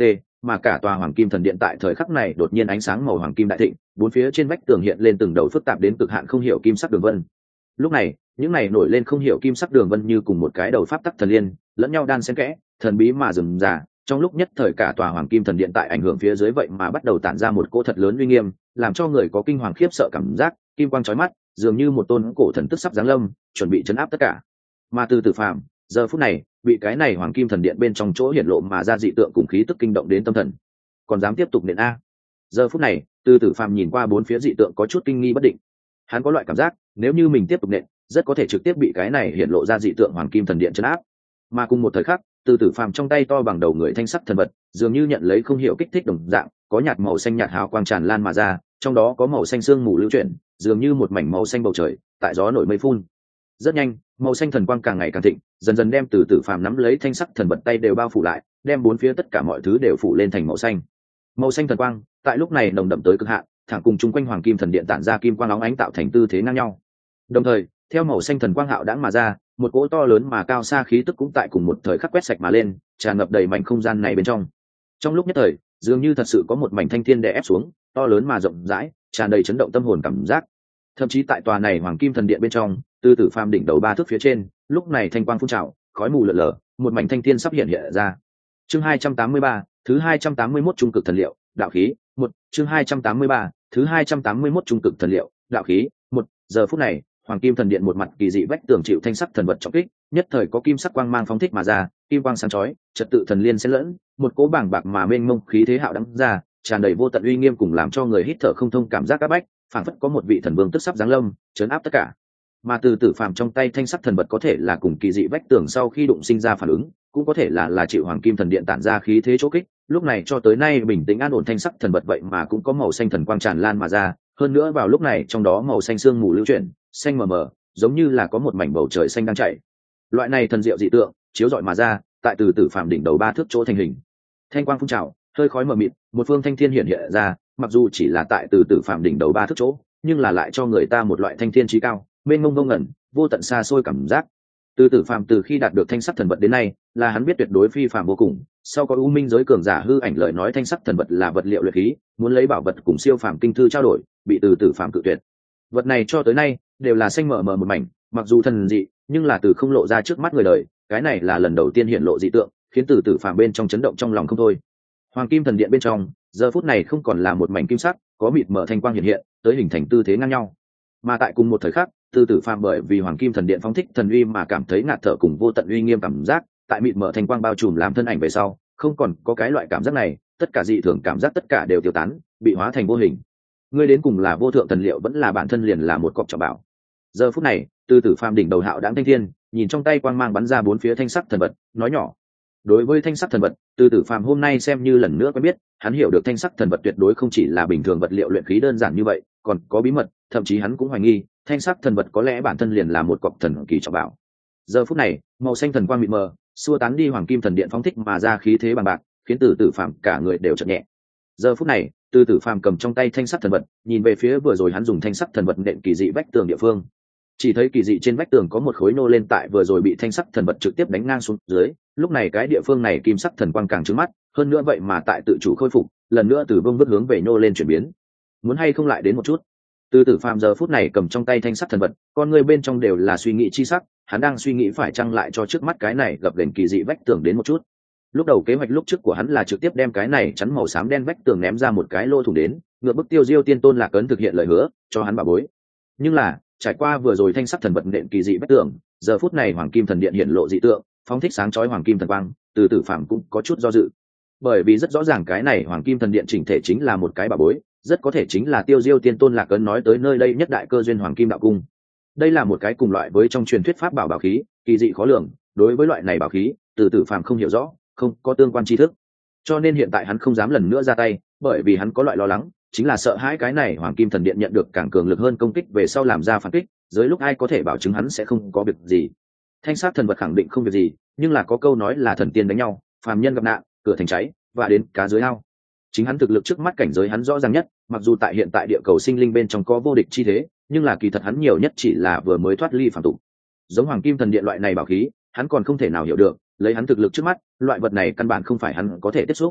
mà cả tòa hoàng kim thần điện tại thời khắc này đột nhiên ánh sáng màu hoàng kim đại thịnh, bốn phía trên vách tường hiện lên từng đầu phức tạp đến cực hạn không hiểu kim sắc đường vân. Lúc này những này nổi lên không hiểu kim sắc đường vân như cùng một cái đầu pháp tắc thần liên, lẫn nhau đan xen kẽ, thần bí mà rườm rà. Trong lúc nhất thời cả tòa hoàng kim thần điện tại ảnh hưởng phía dưới vậy mà bắt đầu tản ra một cỗ thật lớn uy nghiêm, làm cho người có kinh hoàng khiếp sợ cảm giác, kim quang chói mắt, dường như một tôn cổ thần tức sắp giáng lâm, chuẩn bị chấn áp tất cả. Mà từ Tử Phàm, giờ phút này, bị cái này hoàng kim thần điện bên trong chỗ hiển lộ mà ra dị tượng cùng khí tức kinh động đến tâm thần. Còn dám tiếp tục nện a? Giờ phút này, từ Tử Phàm nhìn qua bốn phía dị tượng có chút kinh nghi bất định. Hắn có loại cảm giác, nếu như mình tiếp tục nện, rất có thể trực tiếp bị cái này hiển lộ ra dị tượng hoàng kim thần điện chấn áp. Mà cùng một thời khắc, từ Tử Phàm trong tay to bằng đầu người thanh sắc thần vật, dường như nhận lấy không hiểu kích thích đồng dạng, có nhạt màu xanh nhạt hào quang tràn lan mà ra, trong đó có màu xanh sương mù lưu chuyển, dường như một mảnh màu xanh bầu trời, tại gió nổi mây phun. Rất nhanh, màu xanh thần quang càng ngày càng thịnh, dần dần đem từ Tử Phàm nắm lấy thanh sắc thần vật tay đều bao phủ lại, đem bốn phía tất cả mọi thứ đều phủ lên thành màu xanh. Màu xanh thần quang, tại lúc này nồng đậm tới cực hạn, thẳng cùng chung quanh hoàng kim thần điện tản ra kim quang óng ánh tạo thành tư thế ngang nhau. Đồng thời, theo màu xanh thần quang hạo đãng mà ra, một cỗ to lớn mà cao xa khí tức cũng tại cùng một thời khắc quét sạch mà lên, tràn ngập đầy mảnh không gian này bên trong. Trong lúc nhất thời, dường như thật sự có một mảnh thanh thiên đè ép xuống, to lớn mà rộng rãi, tràn đầy chấn động tâm hồn cảm giác. Thậm chí tại tòa này hoàng kim thần điện bên trong, từ Tử Phàm đỉnh đầu ba thước phía trên, lúc này thanh quang phun trào, khói mù lờ lờ, một mảnh thanh thiên sắp hiện hiện ra. Chương 283, thứ 281 trung cực thần liệu, đạo khí, 1, chương 283, thứ 281 trung cực thần liệu, đạo khí, 1. Giờ phút này, hoàng kim thần điện một mặt kỳ dị vách tường chịu thanh sắc thần vật trọng kích, nhất thời có kim sắc quang mang phóng thích mà ra, kim quang sáng chói, trật tự thần liên xen lẫn, một cỗ bảng bạc mà mênh mông khí thế hạo đẳng ra, tràn đầy vô tận uy nghiêm cùng làm cho người hít thở không thông cảm giác áp bách, phảng phất có một vị thần vương tức sắp giáng lâm, trấn áp tất cả. Mà từ Tử Phàm trong tay thanh sắc thần vật có thể là cùng kỳ dị vách tường sau khi đụng sinh ra phản ứng, cũng có thể là chịu hoàng kim thần điện tản ra khí thế chỗ kích, lúc này cho tới nay bình tĩnh an ổn thanh sắc thần vật vậy mà cũng có màu xanh thần quang tràn lan mà ra, hơn nữa vào lúc này trong đó màu xanh sương mù lưu chuyển, xanh mờ mờ, giống như là có một mảnh bầu trời xanh đang chạy. Loại này thần diệu dị tượng chiếu rọi mà ra, tại từ Tử Phàm đỉnh đầu ba thước chỗ thành hình. Thanh quang phun trào, hơi khói mờ mịt, một phương thanh thiên hiện hiện ra, mặc dù chỉ là tại từ Tử Phàm đỉnh đầu ba thước chỗ, nhưng là lại cho người ta một loại thanh thiên trí cao, mênh mông vô ngẩn, vô tận xa xôi cảm giác. Từ Tử Phàm từ khi đạt được thanh sắc thần vật đến nay, là hắn biết tuyệt đối phi phàm vô cùng. Sau có u minh giới cường giả hư ảnh lời nói thanh sắc thần vật là vật liệu luyện khí, muốn lấy bảo vật cùng siêu phàm kinh thư trao đổi, bị từ Tử Phàm cự tuyệt. Vật này cho tới nay đều là xanh mờ mờ một mảnh, mặc dù thần dị, nhưng là từ không lộ ra trước mắt người đời, cái này là lần đầu tiên hiện lộ dị tượng, khiến từ Tử Phàm bên trong chấn động trong lòng không thôi. Hoàng kim thần điện bên trong, giờ phút này không còn là một mảnh kim sắc, có mịt mờ thanh quang hiện hiện, tới hình thành tư thế ngang nhau. Mà tại cùng một thời khắc, từ Tử Phàm bởi vì hoàng kim thần điện phóng thích thần uy mà cảm thấy ngạt thở cùng vô tận uy nghiêm cảm giác, tại mịt mờ thanh quang bao trùm làm thân ảnh về sau, không còn có cái loại cảm giác này, tất cả dị thường cảm giác tất cả đều tiêu tán, bị hóa thành vô hình. Ngươi đến cùng là vô thượng thần liệu vẫn là bản thân liền là một cọc trọng bảo. Giờ phút này, từ Tử Phàm đỉnh đầu hạo đãng thanh thiên, nhìn trong tay quang mang bắn ra bốn phía thanh sắc thần vật, nói nhỏ. Đối với thanh sắc thần vật, từ Tử Phàm hôm nay xem như lần nữa quen biết, hắn hiểu được thanh sắc thần vật tuyệt đối không chỉ là bình thường vật liệu luyện khí đơn giản như vậy, còn có bí mật, thậm chí hắn cũng hoài nghi, thanh sắc thần vật có lẽ bản thân liền là một cọc thần kỳ trọng bảo. Giờ phút này, màu xanh thần quang mịt mờ, xua tán đi hoàng kim thần điện phóng thích mà ra khí thế bằng bạc, khiến từ Tử Phàm cả người đều chợt nhẹ. Giờ phút này, từ Tử Phàm cầm trong tay thanh sắc thần vật, nhìn về phía vừa rồi hắn dùng thanh sắc thần vật nện kỳ dị vách tường địa phương. Chỉ thấy kỳ dị trên vách tường có một khối nô lên tại vừa rồi bị thanh sắc thần vật trực tiếp đánh ngang xuống dưới, lúc này cái địa phương này kim sắc thần quang càng trướng mắt, hơn nữa vậy mà tại tự chủ khôi phục, lần nữa từ vương vức hướng về nô lên chuyển biến. Muốn hay không lại đến một chút. Từ Tử Phàm giờ phút này cầm trong tay thanh sắc thần vật, con người bên trong đều là suy nghĩ chi sắc, hắn đang suy nghĩ phải chăng lại cho trước mắt cái này gặp đền kỳ dị vách tường đến một chút. Lúc đầu kế hoạch lúc trước của hắn là trực tiếp đem cái này chắn màu xám đen vách tường ném ra một cái lô thủng đến, ngựa bức Tiêu Diêu Tiên Tôn Lạc Ấn thực hiện lời hứa, cho hắn bảo bối. Nhưng là, trải qua vừa rồi thanh sắc thần vật nện kỳ dị vách tường, giờ phút này hoàng kim thần điện hiện lộ dị tượng, phóng thích sáng chói hoàng kim thần quang, từ Tử Phàm cũng có chút do dự. Bởi vì rất rõ ràng cái này hoàng kim thần điện chỉnh thể chính là một cái bảo bối, rất có thể chính là Tiêu Diêu Tiên Tôn Lạc Ấn nói tới nơi đây nhất đại cơ duyên hoàng kim đạo cung. Đây là một cái cùng loại với trong truyền thuyết pháp bảo khí, kỳ dị khó lường, đối với loại này bảo khí, từ Tử Phàm không hiểu rõ, không có tương quan tri thức, cho nên hiện tại hắn không dám lần nữa ra tay, bởi vì hắn có loại lo lắng, chính là sợ hãi cái này hoàng kim thần điện nhận được càng cường lực hơn công kích về sau làm ra phản kích, dưới lúc ai có thể bảo chứng hắn sẽ không có việc gì. Thanh sát thần vật khẳng định không việc gì, nhưng là có câu nói là thần tiên đánh nhau, phàm nhân gặp nạn, cửa thành cháy, và đến cá dưới ao. Chính hắn thực lực trước mắt cảnh giới hắn rõ ràng nhất, mặc dù tại hiện tại địa cầu sinh linh bên trong có vô địch chi thế, nhưng là kỳ thật hắn nhiều nhất chỉ là vừa mới thoát ly phàm tục. Giống hoàng kim thần điện loại này bảo khí, hắn còn không thể nào hiểu được, lấy hắn thực lực trước mắt, loại vật này căn bản không phải hắn có thể tiếp xúc.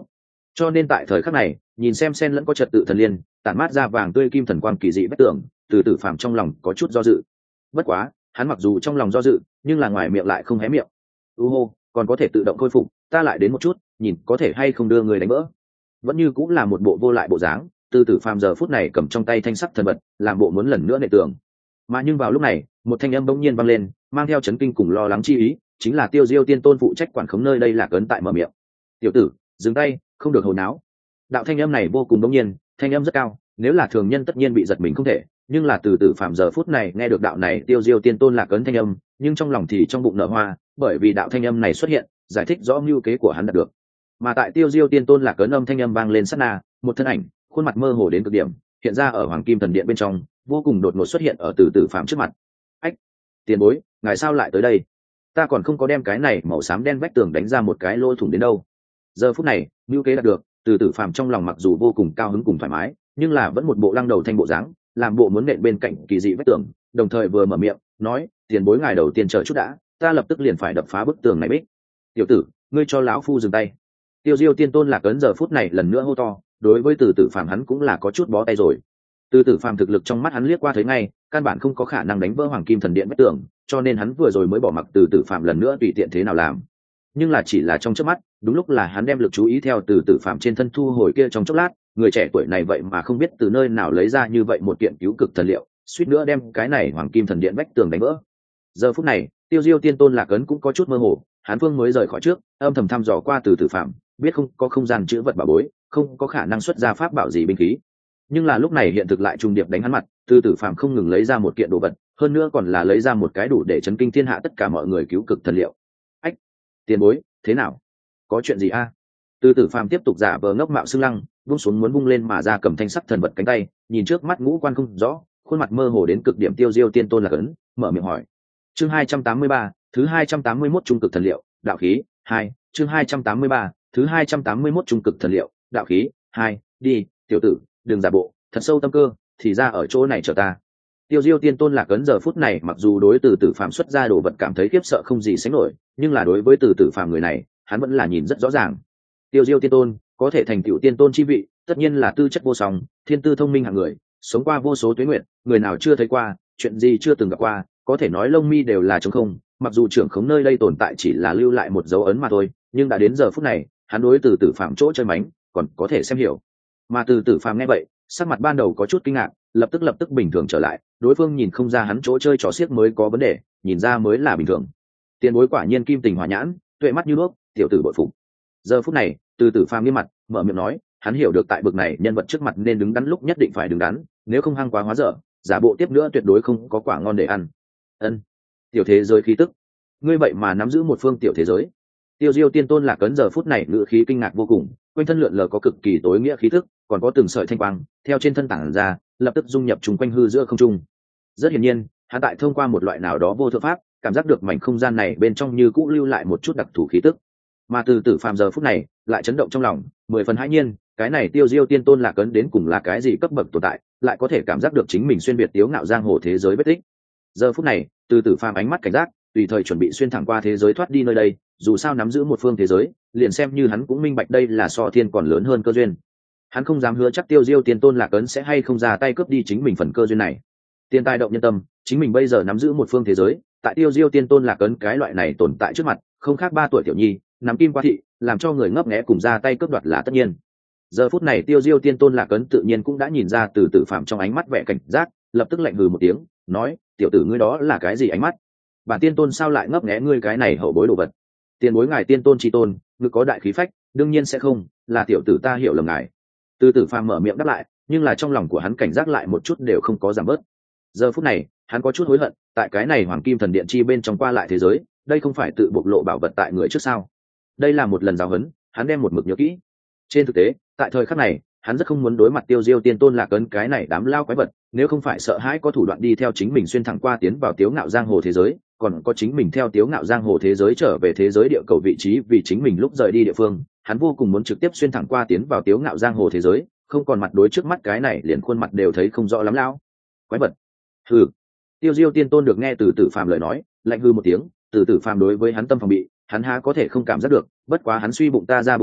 Cho nên tại thời khắc này, nhìn xem sen lẫn có trật tự thần liên tản mát ra vàng tươi kim thần quang kỳ dị bất tưởng, từ tử phàm trong lòng có chút do dự. Bất quá hắn mặc dù trong lòng do dự nhưng là ngoài miệng lại không hé miệng. Hô, còn có thể tự động khôi phục, ta lại đến một chút, nhìn có thể hay không đưa người đánh vỡ. Vẫn như cũng là một bộ vô lại bộ dáng, từ tử phàm giờ phút này cầm trong tay thanh sắc thần vật, làm bộ muốn lần nữa nệ tường. Mà nhưng vào lúc này, một thanh âm bỗng nhiên vang lên, mang theo chấn kinh cùng lo lắng chi ý, chính là Tiêu Diêu Tiên Tôn phụ trách quản khống nơi đây Lạc Ấn tại mở miệng. "Tiểu tử, dừng tay, không được hồ náo." Đạo thanh âm này vô cùng bỗng nhiên, thanh âm rất cao, nếu là thường nhân tất nhiên bị giật mình không thể, nhưng là từ tử phàm giờ phút này nghe được đạo này Tiêu Diêu Tiên Tôn Lạc Ấn thanh âm, nhưng trong lòng thì trong bụng nở hoa, bởi vì đạo thanh âm này xuất hiện, giải thích rõ mưu kế của hắn đạt được. Mà tại Tiêu Diêu Tiên Tôn Lạc Ấn âm thanh âm vang lên sát na, một thân ảnh, khuôn mặt mơ hồ đến cực điểm, hiện ra ở Hoàng Kim Thần Điện bên trong, vô cùng đột ngột xuất hiện ở từ tử phàm trước mặt. "Ách, tiền bối, ngài sao lại tới đây? Ta còn không có đem cái này màu xám đen vách tường đánh ra một cái lỗ thủng đến đâu." Giờ phút này, mưu kế đạt được, từ tử phàm trong lòng mặc dù vô cùng cao hứng cùng thoải mái, nhưng là vẫn một bộ lăng đầu thanh bộ dáng, làm bộ muốn nện bên cạnh kỳ dị vách tường, đồng thời vừa mở miệng nói, "Tiền bối ngài đầu tiên chờ chút đã, ta lập tức liền phải đập phá bức tường này bích." "Tiểu tử, ngươi cho lão phu dừng tay." Tiêu Diêu Tiên Tôn Lạc Ấn giờ phút này lần nữa hô to, đối với từ tử phàm hắn cũng là có chút bó tay rồi. Từ tử phàm thực lực trong mắt hắn liếc qua thấy ngay, căn bản không có khả năng đánh vỡ Hoàng Kim Thần Điện vách tường, cho nên hắn vừa rồi mới bỏ mặc từ tử phàm lần nữa tùy tiện thế nào làm. Nhưng là chỉ là trong chớp mắt, đúng lúc là hắn đem lực chú ý theo từ tử phàm trên thân thu hồi kia trong chốc lát, người trẻ tuổi này vậy mà không biết từ nơi nào lấy ra như vậy một kiện cứu cực thần liệu, suýt nữa đem cái này Hoàng Kim Thần Điện vách tường đánh vỡ. Giờ phút này, Tiêu Diêu Tiên Tôn Lạc Ấn cũng có chút mơ hồ, hắn vương mới rời khỏi trước, âm thầm thăm dò qua từ tử phàm, biết không có không gian chữ vật bảo bối, không có khả năng xuất ra pháp bảo gì binh khí. Nhưng là lúc này hiện thực lại trùng điệp đánh hắn mặt, từ tử phàm không ngừng lấy ra một kiện đồ vật, hơn nữa còn là lấy ra một cái đủ để chấn kinh thiên hạ tất cả mọi người cứu cực thần liệu. "Ách, tiền bối, thế nào? Có chuyện gì a?" Từ tử phàm tiếp tục giả vờ ngốc mạo xương lăng, buông xuống muốn bung lên mà ra cầm thanh sắc thần vật cánh tay, nhìn trước mắt ngũ quan không rõ, khuôn mặt mơ hồ đến cực điểm Tiêu Diêu Tiên Tôn Lạc Ấn, mở miệng hỏi. Chương 283, thứ 281 trung cực thần liệu, đạo khí 2, chương 283, thứ 281 trung cực thần liệu, đạo khí 2, đi, tiểu tử, đừng giả bộ, thật sâu tâm cơ, thì ra ở chỗ này chờ ta. Tiêu Diêu Tiên Tôn Lạc Ấn giờ phút này mặc dù đối từ tử phàm xuất ra đồ vật cảm thấy khiếp sợ không gì sánh nổi, nhưng là đối với từ tử phàm người này, hắn vẫn là nhìn rất rõ ràng. Tiêu Diêu Tiên Tôn có thể thành tựu tiên tôn chi vị, tất nhiên là tư chất vô song, thiên tư thông minh hạng người, sống qua vô số tuế nguyện, người nào chưa thấy qua, chuyện gì chưa từng gặp qua, có thể nói lông mi đều là trống không. Mặc dù trưởng khống nơi đây tồn tại chỉ là lưu lại một dấu ấn mà thôi, nhưng đã đến giờ phút này, hắn đối từ tử phàm chỗ chơi mánh, còn có thể xem hiểu. Mà từ tử phàm nghe vậy, sắc mặt ban đầu có chút kinh ngạc, lập tức bình thường trở lại, đối phương nhìn không ra hắn chỗ chơi trò xiếc mới có vấn đề, nhìn ra mới là bình thường. Tiền bối quả nhiên kim tình hỏa nhãn, tuệ mắt như đuốc, tiểu tử bội phục. Giờ phút này, từ tử phàm nghiêm mặt, mở miệng nói, hắn hiểu được tại bực này nhân vật trước mặt nên đứng đắn lúc nhất định phải đứng đắn, nếu không hăng quá hóa dở, giả bộ tiếp nữa tuyệt đối không có quả ngon để ăn. Ân, tiểu thế giới khí tức, ngươi vậy mà nắm giữ một phương tiểu thế giới. Tiêu Diêu Tiên Tôn Lạc Ấn giờ phút này ngữ khí kinh ngạc vô cùng, quanh thân lượn lờ có cực kỳ tối nghĩa khí thức, còn có từng sợi thanh quang theo trên thân tản ra, lập tức dung nhập trùng quanh hư giữa không trung. Rất hiển nhiên, hắn tại thông qua một loại nào đó vô thượng pháp, cảm giác được mảnh không gian này bên trong như cũ lưu lại một chút đặc thù khí tức. Mà từ tử phàm giờ phút này lại chấn động trong lòng, 10 phần hãi nhiên, cái này Tiêu Diêu Tiên Tôn Lạc Ấn đến cùng là cái gì cấp bậc tồn tại, lại có thể cảm giác được chính mình xuyên việt tiếu ngạo giang hồ thế giới vết tích. Giờ phút này, từ tử phàm ánh mắt cảnh giác, tùy thời chuẩn bị xuyên thẳng qua thế giới thoát đi nơi đây, dù sao nắm giữ một phương thế giới, liền xem như hắn cũng minh bạch đây là so thiên còn lớn hơn cơ duyên. Hắn không dám hứa chắc Tiêu Diêu Tiên Tôn Lạc Ấn sẽ hay không ra tay cướp đi chính mình phần cơ duyên này. Tiên tai động nhân tâm, chính mình bây giờ nắm giữ một phương thế giới, tại Tiêu Diêu Tiên Tôn Lạc Ấn cái loại này tồn tại trước mặt, không khác 3 tuổi tiểu nhi, nắm kim qua thị, làm cho người ngấp nghé cùng ra tay cướp đoạt là tất nhiên. Giờ phút này Tiêu Diêu Tiên Tôn Lạc Ấn tự nhiên cũng đã nhìn ra từ tử phàm trong ánh mắt vẻ cảnh giác, lập tức lạnh hừ một tiếng, nói, tiểu tử ngươi đó là cái gì ánh mắt? Bản tiên tôn sao lại ngấp nghé ngươi cái này hậu bối đồ vật? Tiền bối ngài tiên tôn chi tôn, ngực có đại khí phách, đương nhiên sẽ không, là tiểu tử ta hiểu lầm ngài. Từ tử phàm mở miệng đáp lại, nhưng là trong lòng của hắn cảnh giác lại một chút đều không có giảm bớt. Giờ phút này, hắn có chút hối hận, tại cái này Hoàng Kim Thần Điện chi bên trong qua lại thế giới, đây không phải tự bộc lộ bảo vật tại người trước sao? Đây là một lần giáo huấn, hắn đem một mực nhớ kỹ. Trên thực tế, tại thời khắc này, hắn rất không muốn đối mặt Tiêu Diêu Tiên Tôn Lạc Ấn cái này đám lao quái vật, nếu không phải sợ hãi có thủ đoạn đi theo chính mình xuyên thẳng qua tiến vào tiếu ngạo giang hồ thế giới, còn có chính mình theo tiếu ngạo giang hồ thế giới trở về thế giới địa cầu vị trí vì chính mình lúc rời đi địa phương, hắn vô cùng muốn trực tiếp xuyên thẳng qua tiến vào tiếu ngạo giang hồ thế giới, không còn mặt đối trước mắt cái này liền khuôn mặt đều thấy không rõ lắm lao quái vật. Hừ. Tiêu Diêu Tiên Tôn được nghe từ tử phàm lời nói, lạnh hư một tiếng, từ tử phàm đối với hắn tâm phòng bị, hắn há có thể không cảm giác được, bất quá hắn suy bụng ta ra bụng người,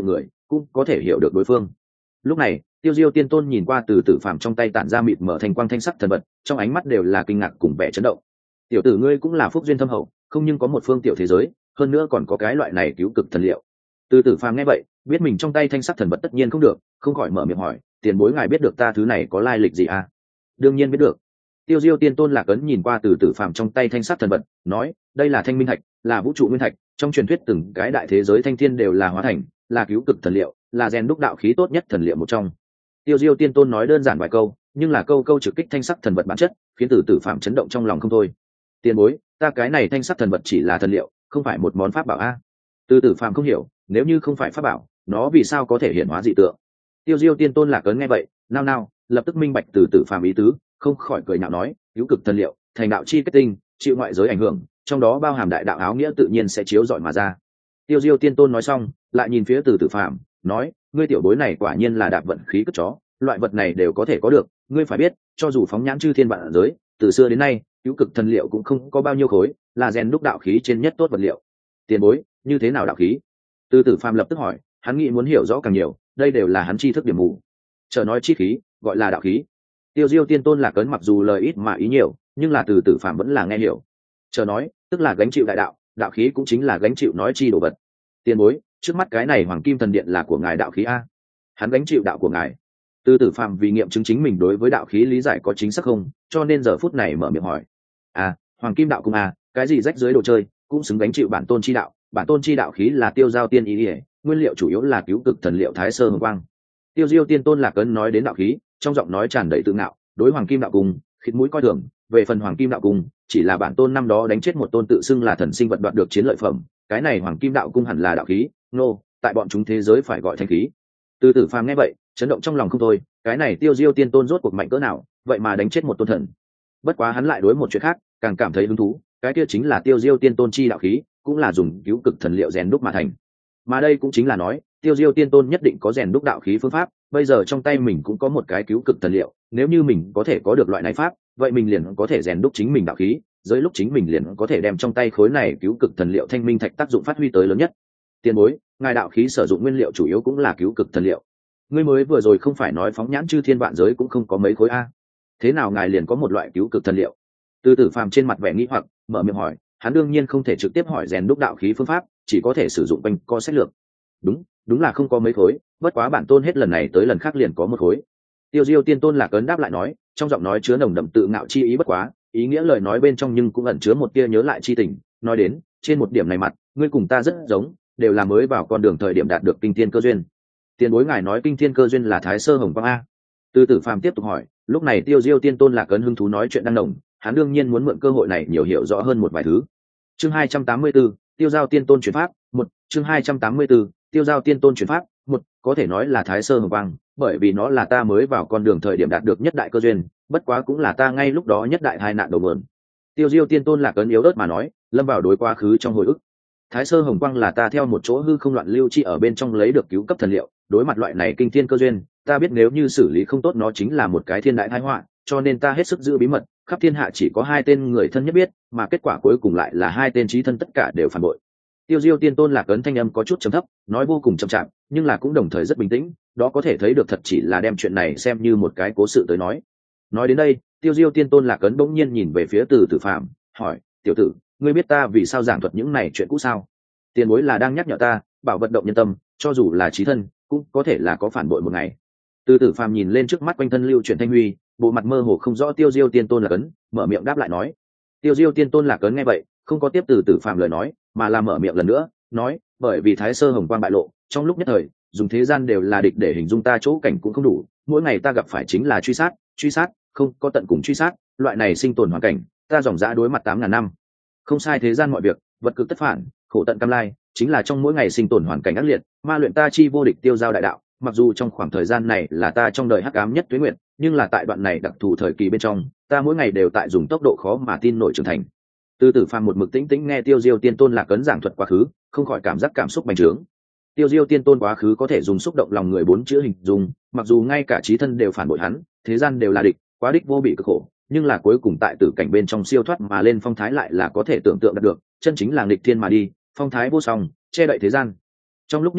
cũng có thể hiểu được đối phương. Lúc này Tiêu Diêu Tiên Tôn nhìn qua từ tử phàm trong tay tản ra mịt mở thành quang thanh sắc thần vật, trong ánh mắt đều là kinh ngạc cùng vẻ chấn động. Tiểu tử ngươi cũng là phúc duyên thâm hậu, không nhưng có một phương tiểu thế giới, hơn nữa còn có cái loại này cứu cực thần liệu. Từ tử phàm nghe vậy, biết mình trong tay thanh sắc thần vật tất nhiên không được, không khỏi mở miệng hỏi, tiền bối ngài biết được ta thứ này có lai lịch gì à? Đương nhiên biết được. Tiêu Diêu Tiên Tôn Lạc Ấn nhìn qua từ tử phàm trong tay thanh sắc thần vật, nói, đây là thanh minh thạch, là vũ trụ nguyên thạch, trong truyền thuyết từng cái đại thế giới thanh thiên đều là hóa thành, là cứu cực thần liệu, là rèn đúc đạo khí tốt nhất thần liệu một trong. Tiêu Diêu Tiên Tôn nói đơn giản vài câu, nhưng là câu câu trực kích thanh sắc thần vật bản chất, khiến từ tử phàm chấn động trong lòng không thôi. Tiền bối, ta cái này thanh sắc thần vật chỉ là thần liệu, không phải một món pháp bảo a. Từ tử phàm không hiểu, nếu như không phải pháp bảo, nó vì sao có thể hiện hóa dị tượng? Tiêu Diêu Tiên Tôn Lạc Ấn nghe vậy, nao nao, lập tức minh bạch từ tử phàm ý tứ, không khỏi cười nhạo nói, cứu cực thần liệu, thành đạo chi kết tinh, chịu ngoại giới ảnh hưởng, trong đó bao hàm đại đạo áo nghĩa tự nhiên sẽ chiếu rọi mà ra. Tiêu Diêu Tiên Tôn nói xong, lại nhìn phía từ tử phàm, nói, ngươi tiểu bối này quả nhiên là đạp vận khí cất chó, loại vật này đều có thể có được, ngươi phải biết, cho dù phóng nhãn chư thiên vạn giới, từ xưa đến nay, cứu cực thần liệu cũng không có bao nhiêu khối, là rèn đúc đạo khí trên nhất tốt vật liệu. Tiền bối, như thế nào đạo khí? Từ tử phàm lập tức hỏi, hắn nghĩ muốn hiểu rõ càng nhiều, đây đều là hắn tri thức điểm mù. Chờ nói chi khí, gọi là đạo khí. Tiêu Diêu Tiên Tôn Lạc Ấn mặc dù lời ít mà ý nhiều, nhưng là từ tử phàm vẫn là nghe hiểu. Chờ nói, tức là gánh chịu đại đạo, đạo khí cũng chính là gánh chịu nói chi đồ vật. Tiền bối, trước mắt cái này Hoàng Kim Thần Điện là của ngài đạo khí a? Hắn gánh chịu đạo của ngài. Từ tử phàm vì nghiệm chứng chính mình đối với đạo khí lý giải có chính xác không, cho nên giờ phút này mở miệng hỏi. Hoàng Kim đạo cung a, cái gì rách dưới đồ chơi, cũng xứng gánh chịu bản tôn chi đạo. Bản tôn chi đạo khí là Tiêu Giao Tiên ý ỉa, nguyên liệu chủ yếu là cứu cực thần liệu Thái Sơ Hồng Quang. Tiêu Diêu Tiên Tôn Lạc Ấn nói đến đạo khí, trong giọng nói tràn đầy tự ngạo, đối Hoàng Kim đạo cung khịt mũi coi thường. Về phần Hoàng Kim đạo cung, chỉ là bản tôn năm đó đánh chết một tôn tự xưng là thần sinh vật đoạt được chiến lợi phẩm, cái này Hoàng Kim đạo cung hẳn là đạo khí, tại bọn chúng thế giới phải gọi thanh khí. Từ tử phàm nghe vậy, chấn động trong lòng không thôi, cái này Tiêu Diêu Tiên Tôn rốt cuộc mạnh cỡ nào, vậy mà đánh chết một tôn thần. Bất quá hắn lại đối một chuyện khác càng cảm thấy hứng thú, cái kia chính là Tiêu Diêu Tiên Tôn chi đạo khí, cũng là dùng cứu cực thần liệu rèn đúc mà thành. Mà đây cũng chính là nói, Tiêu Diêu Tiên Tôn nhất định có rèn đúc đạo khí phương pháp, bây giờ trong tay mình cũng có một cái cứu cực thần liệu, nếu như mình có thể có được loại này pháp, vậy mình liền có thể rèn đúc chính mình đạo khí, dưới lúc chính mình liền có thể đem trong tay khối này cứu cực thần liệu thanh minh thạch tác dụng phát huy tới lớn nhất. Tiền bối, ngài đạo khí sử dụng nguyên liệu chủ yếu cũng là cứu cực thần liệu. Ngươi mới vừa rồi không phải nói phóng nhãn chư thiên vạn giới cũng không có mấy khối a? Thế nào ngài liền có một loại cứu cực thần liệu? Từ tử phàm trên mặt vẻ nghi hoặc, mở miệng hỏi, hắn đương nhiên không thể trực tiếp hỏi rèn đúc đạo khí phương pháp, chỉ có thể sử dụng quanh co sách lược. Đúng là không có mấy khối, bất quá bản tôn hết lần này tới lần khác liền có một khối. Tiêu Diêu Tiên Tôn Lạc Ấn đáp lại nói, trong giọng nói chứa nồng đậm tự ngạo chi ý, bất quá ý nghĩa lời nói bên trong nhưng cũng ẩn chứa một tia nhớ lại chi tình. Nói đến, trên một điểm này mặt, ngươi cùng ta rất giống, đều là mới vào con đường thời điểm đạt được kinh thiên cơ duyên. Tiền bối ngài nói kinh thiên cơ duyên là Thái Sơ Hồng Quang a? Từ tử phàm tiếp tục hỏi, lúc này Tiêu Diêu Tiên Tôn Lạc Ấn hứng thú nói chuyện đang nồng, hắn đương nhiên muốn mượn cơ hội này nhiều hiểu rõ hơn một vài thứ. Chương 284, Tiêu Giao Tiên Tôn truyền pháp, một. Chương 284, Tiêu Giao Tiên Tôn truyền pháp, một. Có thể nói là Thái Sơ Hồng Quang, bởi vì nó là ta mới vào con đường thời điểm đạt được nhất đại cơ duyên, bất quá cũng là ta ngay lúc đó nhất đại tai nạn đầu mượn. Tiêu Diêu Tiên Tôn Lạc Ấn yếu ớt mà nói, lâm vào đối quá khứ trong hồi ức. Thái Sơ Hồng Quang là ta theo một chỗ hư không loạn lưu chi ở bên trong lấy được cứu cấp thần liệu, đối mặt loại này kinh thiên cơ duyên, ta biết nếu như xử lý không tốt nó chính là một cái thiên đại tai họa, cho nên ta hết sức giữ bí mật, khắp thiên hạ chỉ có hai tên người thân nhất biết, mà kết quả cuối cùng lại là hai tên chí thân tất cả đều phản bội. Tiêu Diêu Tiên Tôn Lạc Ấn thanh âm có chút trầm thấp, nói vô cùng chậm chạp, nhưng là cũng đồng thời rất bình tĩnh, đó có thể thấy được thật chỉ là đem chuyện này xem như một cái cố sự tới nói. Nói đến đây, Tiêu Diêu Tiên Tôn Lạc Ấn bỗng nhiên nhìn về phía Từ Tử Phàm, hỏi, tiểu tử, ngươi biết ta vì sao giảng thuật những này chuyện cũ sao? Tiền bối là đang nhắc nhở ta, bảo vận động nhân tâm, cho dù là chí thân, cũng có thể là có phản bội một ngày. Từ tử phàm nhìn lên trước mắt quanh thân lưu chuyển thanh huy, bộ mặt mơ hồ không rõ Tiêu Diêu Tiên Tôn Lạc Ấn, mở miệng đáp lại nói. Tiêu Diêu Tiên Tôn Lạc Ấn nghe vậy, không có tiếp từ tử phàm lời nói, mà là mở miệng lần nữa, nói, bởi vì Thái Sơ Hồng Quang bại lộ, trong lúc nhất thời, dùng thế gian đều là địch để hình dung ta chỗ cảnh cũng không đủ, mỗi ngày ta gặp phải chính là truy sát, không có tận cùng truy sát, loại này sinh tồn hoàn cảnh, ta dòng dã đối mặt 8.000 năm. Không sai, thế gian mọi việc, vật cực tất phản, khổ tận cam lai, chính là trong mỗi ngày sinh tồn hoàn cảnh ác liệt, ma luyện ta chi vô địch tiêu giao đại đạo. Mặc dù trong khoảng thời gian này là ta trong đời hắc ám nhất tuế nguyệt, nhưng là tại đoạn này đặc thù thời kỳ bên trong, ta mỗi ngày đều tại dùng tốc độ khó mà tin nổi trưởng thành. Từ tử phàm một mực tĩnh tĩnh nghe Tiêu Diêu Tiên Tôn Lạc Ấn giảng thuật quá khứ, không khỏi cảm giác cảm xúc bành trướng. Tiêu Diêu Tiên Tôn quá khứ có thể dùng xúc động lòng người 4 chữ hình dung, mặc dù ngay cả chí thân đều phản bội hắn, thế gian đều là địch, quá đích vô bị cực khổ, nhưng là cuối cùng tại tử cảnh bên trong siêu thoát mà lên phong thái lại là có thể tưởng tượng được, chân chính là nghịch thiên mà đi, phong thái vô song, che đậy thế gian. Trong lúc nhất thời,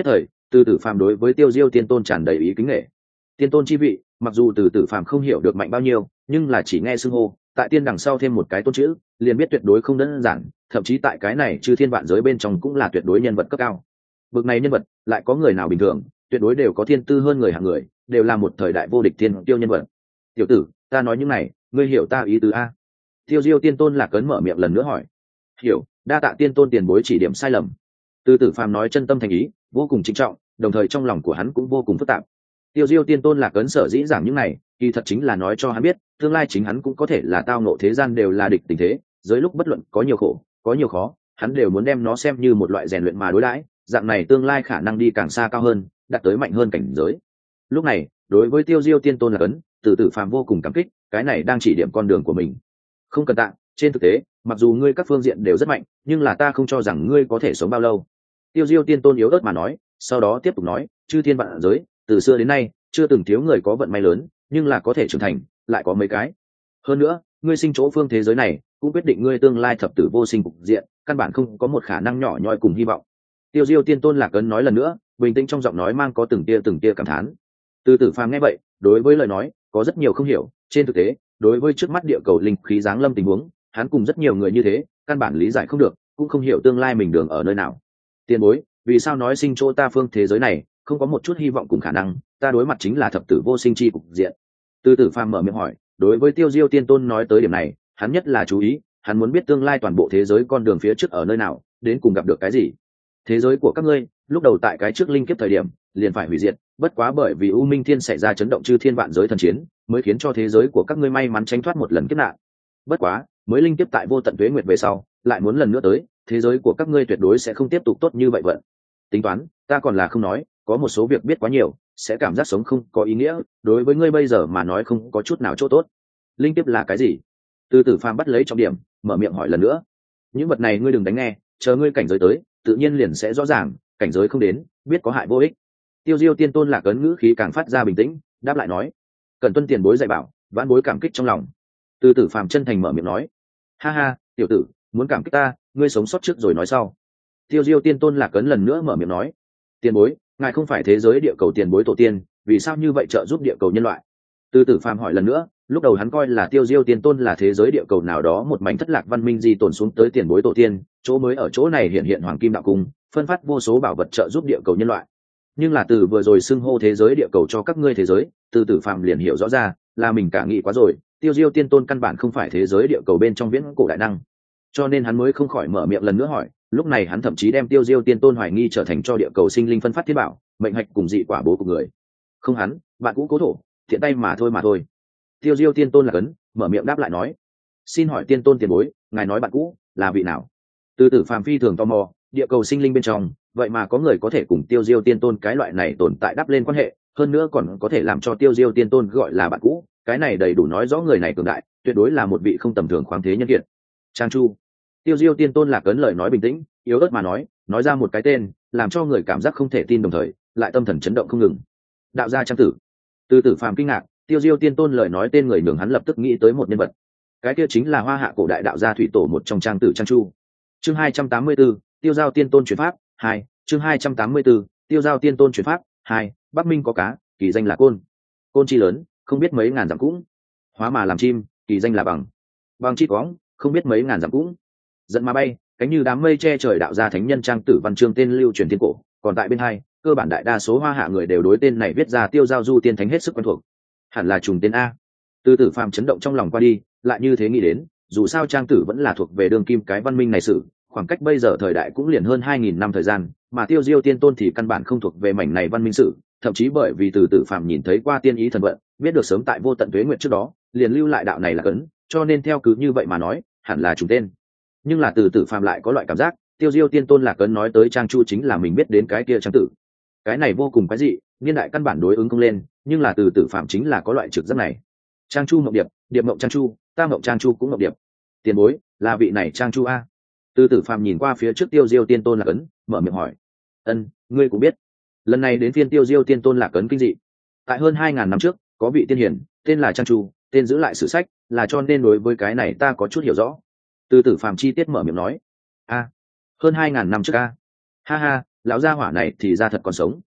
Từ tử phàm đối với tiêu diêu tiên tôn tràn đầy ý kính nghệ. Tiên tôn chi vị, mặc dù từ tử phàm không hiểu được mạnh bao nhiêu, nhưng là chỉ nghe xưng hô, tại tiên đằng sau thêm một cái tôn chữ, liền biết tuyệt đối không đơn giản, thậm chí tại cái này chư thiên vạn giới bên trong cũng là tuyệt đối nhân vật cấp cao. Bực này nhân vật, lại có người nào bình thường, tuyệt đối đều có thiên tư hơn người hạng người, đều là một thời đại vô địch thiên tiêu nhân vật. Tiểu tử, ta nói những này, ngươi hiểu ta ý tứ a? Tiêu diêu tiên tôn Lạc Ấn mở miệng lần nữa hỏi. Hiểu, đa tạ tiên tôn tiền bối chỉ điểm sai lầm. Từ tử phàm nói chân tâm thành ý, vô cùng trịnh trọng, đồng thời trong lòng của hắn cũng vô cùng phức tạp. Tiêu diêu tiên tôn Lạc Ấn sở dĩ giảng những này, kỳ thật chính là nói cho hắn biết, tương lai chính hắn cũng có thể là tao ngộ thế gian đều là địch tình thế, dưới lúc bất luận có nhiều khổ, có nhiều khó, hắn đều muốn đem nó xem như một loại rèn luyện mà đối đãi, dạng này tương lai khả năng đi càng xa cao hơn, đạt tới mạnh hơn cảnh giới. Lúc này, đối với Tiêu diêu tiên tôn Lạc Ấn, từ tử phàm vô cùng cảm kích, cái này đang chỉ điểm con đường của mình. Không cần tạ, trên thực tế, mặc dù ngươi các phương diện đều rất mạnh, nhưng là ta không cho rằng ngươi có thể sống bao lâu. Tiêu diêu tiên tôn yếu ớt mà nói, sau đó tiếp tục nói, chư thiên vạn giới, từ xưa đến nay chưa từng thiếu người có vận may lớn, nhưng là có thể trưởng thành lại có mấy cái. Hơn nữa, ngươi sinh chỗ phương thế giới này cũng quyết định ngươi tương lai thập tử vô sinh cục diện, căn bản không có một khả năng nhỏ nhoi cùng hy vọng. Tiêu diêu tiên tôn Lạc Ấn nói lần nữa, bình tĩnh trong giọng nói mang có từng tia cảm thán. Từ tử phàm nghe vậy, đối với lời nói có rất nhiều không hiểu. Trên thực tế, đối với trước mắt địa cầu linh khí giáng lâm tình huống, hắn cùng rất nhiều người như thế, căn bản lý giải không được, cũng không hiểu tương lai mình đường ở nơi nào. Tiền bối, vì sao nói sinh chỗ ta phương thế giới này không có một chút hy vọng cùng khả năng, ta đối mặt chính là thập tử vô sinh chi cục diện. Từ tử phàm mở miệng hỏi, đối với tiêu diêu tiên tôn nói tới điểm này, hắn nhất là chú ý, hắn muốn biết tương lai toàn bộ thế giới con đường phía trước ở nơi nào, đến cùng gặp được cái gì. Thế giới của các ngươi lúc đầu tại cái trước linh kiếp thời điểm liền phải hủy diệt, bất quá bởi vì U Minh Thiên xảy ra chấn động chư thiên vạn giới thần chiến, mới khiến cho thế giới của các ngươi may mắn tránh thoát một lần kiếp nạn. Bất quá mới linh kiếp tại vô tận tuế nguyệt về sau lại muốn lần nữa tới, thế giới của các ngươi tuyệt đối sẽ không tiếp tục tốt như vậy vận. Tính toán, ta còn là không nói, có một số việc biết quá nhiều sẽ cảm giác sống không có ý nghĩa, đối với ngươi bây giờ mà nói không có chút nào chỗ tốt. Linh kiếp là cái gì? Từ tử phàm bắt lấy trọng điểm, mở miệng hỏi lần nữa. Những vật này ngươi đừng đánh nghe, chờ ngươi cảnh giới tới tự nhiên liền sẽ rõ ràng, cảnh giới không đến biết có hại vô ích. Tiêu diêu tiên tôn Lạc Ấn ngữ khí càng phát ra bình tĩnh, đáp lại nói, cần tuân tiền bối dạy bảo, vãn bối cảm kích trong lòng. Từ tử phàm chân thành mở miệng nói, ha ha, tiểu tử, muốn cảm kích ta, ngươi sống sót trước rồi nói sau. Tiêu diêu tiên tôn Lạc Ấn lần nữa mở miệng nói, tiền bối, ngài không phải thế giới địa cầu tiền bối tổ tiên, vì sao như vậy trợ giúp địa cầu nhân loại? Từ tử phàm hỏi lần nữa, lúc đầu hắn coi là tiêu diêu tiên tôn là thế giới địa cầu nào đó một mảnh thất lạc văn minh di tồn xuống tới tiền bối tổ tiên, chỗ mới ở chỗ này hiện hoàng kim đạo cung, phân phát vô số bảo vật trợ giúp địa cầu nhân loại. Nhưng là từ vừa rồi xưng hô thế giới địa cầu cho các ngươi thế giới, từ tử phàm liền hiểu rõ ra là mình cả nghĩ quá rồi, tiêu diêu tiên tôn căn bản không phải thế giới địa cầu bên trong viễn cổ đại năng, cho nên hắn mới không khỏi mở miệng lần nữa hỏi. Lúc này hắn thậm chí đem tiêu diêu tiên tôn hoài nghi trở thành cho địa cầu sinh linh phân phát thiên bảo, mệnh hạch cùng dị quả bố của người. Không, hắn bạn cũ cố thổ thiện tay mà thôi. Tiêu diêu tiên tôn Lạc Ấn mở miệng đáp lại nói, xin hỏi tiên tôn tiền bối, ngài nói bạn cũ là vị nào? Từ tử phàm phi thường tò mò, địa cầu sinh linh bên trong vậy mà có người có thể cùng tiêu diêu tiên tôn cái loại này tồn tại đắp lên quan hệ, hơn nữa còn có thể làm cho tiêu diêu tiên tôn gọi là bạn cũ, cái này đầy đủ nói rõ người này cường đại, tuyệt đối là một vị không tầm thường khoáng thế nhân kiệt. Trang Chu. Tiêu diêu tiên tôn Lạc Ấn lời nói bình tĩnh yếu ớt mà nói ra một cái tên làm cho người cảm giác không thể tin, đồng thời lại tâm thần chấn động không ngừng. Đạo gia Trang Tử. Từ tử phàm kinh ngạc, tiêu diêu tiên tôn lời nói tên người nhường hắn lập tức nghĩ tới một nhân vật, cái kia chính là hoa hạ cổ đại đạo gia thủy tổ một trong Trang Tử Trang Chu. Chương 284, tiêu giao tiên tôn chuyển pháp 2. Chương 284, tiêu giao tiên tôn chuyển pháp 2. Bắc Minh có cá, kỳ danh là côn. Côn chi lớn, không biết mấy ngàn dặm cũng. Hóa mà làm chim, kỳ danh là bằng. Bằng chi quõng, không biết mấy ngàn dặm cũng. Giận mà bay, cánh như đám mây che trời, đạo gia thánh nhân Trang Tử văn chương tên lưu truyền thiên cổ, còn tại bên hai, cơ bản đại đa số hoa hạ người đều đối tên này viết ra tiêu giao du tiên thánh hết sức quen thuộc. Hẳn là trùng tên a. Từ tử phàm chấn động trong lòng qua đi, lại như thế nghĩ đến, dù sao Trang Tử vẫn là thuộc về đường kim cái văn minh này sự, khoảng cách bây giờ thời đại cũng liền hơn 2000 năm thời gian, mà tiêu diêu tiên tôn thì căn bản không thuộc về mảnh này văn minh sự, thậm chí bởi vì từ tử phàm nhìn thấy qua tiên ý thần vận, biết được sớm tại vô tận tuế nguyệt trước đó liền lưu lại đạo này là cấn, cho nên theo cứ như vậy mà nói hẳn là trùng tên. Nhưng là từ tử phàm lại có loại cảm giác tiêu diêu tiên tôn là cấn nói tới Trang Chu chính là mình biết đến cái kia Trang Tử, cái này vô cùng quái dị, niên đại căn bản đối ứng không lên, nhưng là từ tử phàm chính là có loại trực giác này. Trang Chu mộng điệp, điệp mộng Trang Chu, ta mộng Trang Chu cũng mộng điệp. Tiền bối là vị này Trang Chu a? Từ tử phàm nhìn qua phía trước tiêu diêu tiên tôn Lạc Ấn, mở miệng hỏi. Ân, ngươi cũng biết. Lần này đến phiên tiêu diêu tiên tôn Lạc Ấn kinh dị. Tại hơn 2000 năm trước có vị tiên hiển tên là Trang Chu, tên giữ lại sử sách, là cho nên đối với cái này ta có chút hiểu rõ. Từ tử phàm chi tiết mở miệng nói. A, hơn 2000 năm trước a. Ha ha, lão gia hỏa này thì ra thật còn sống,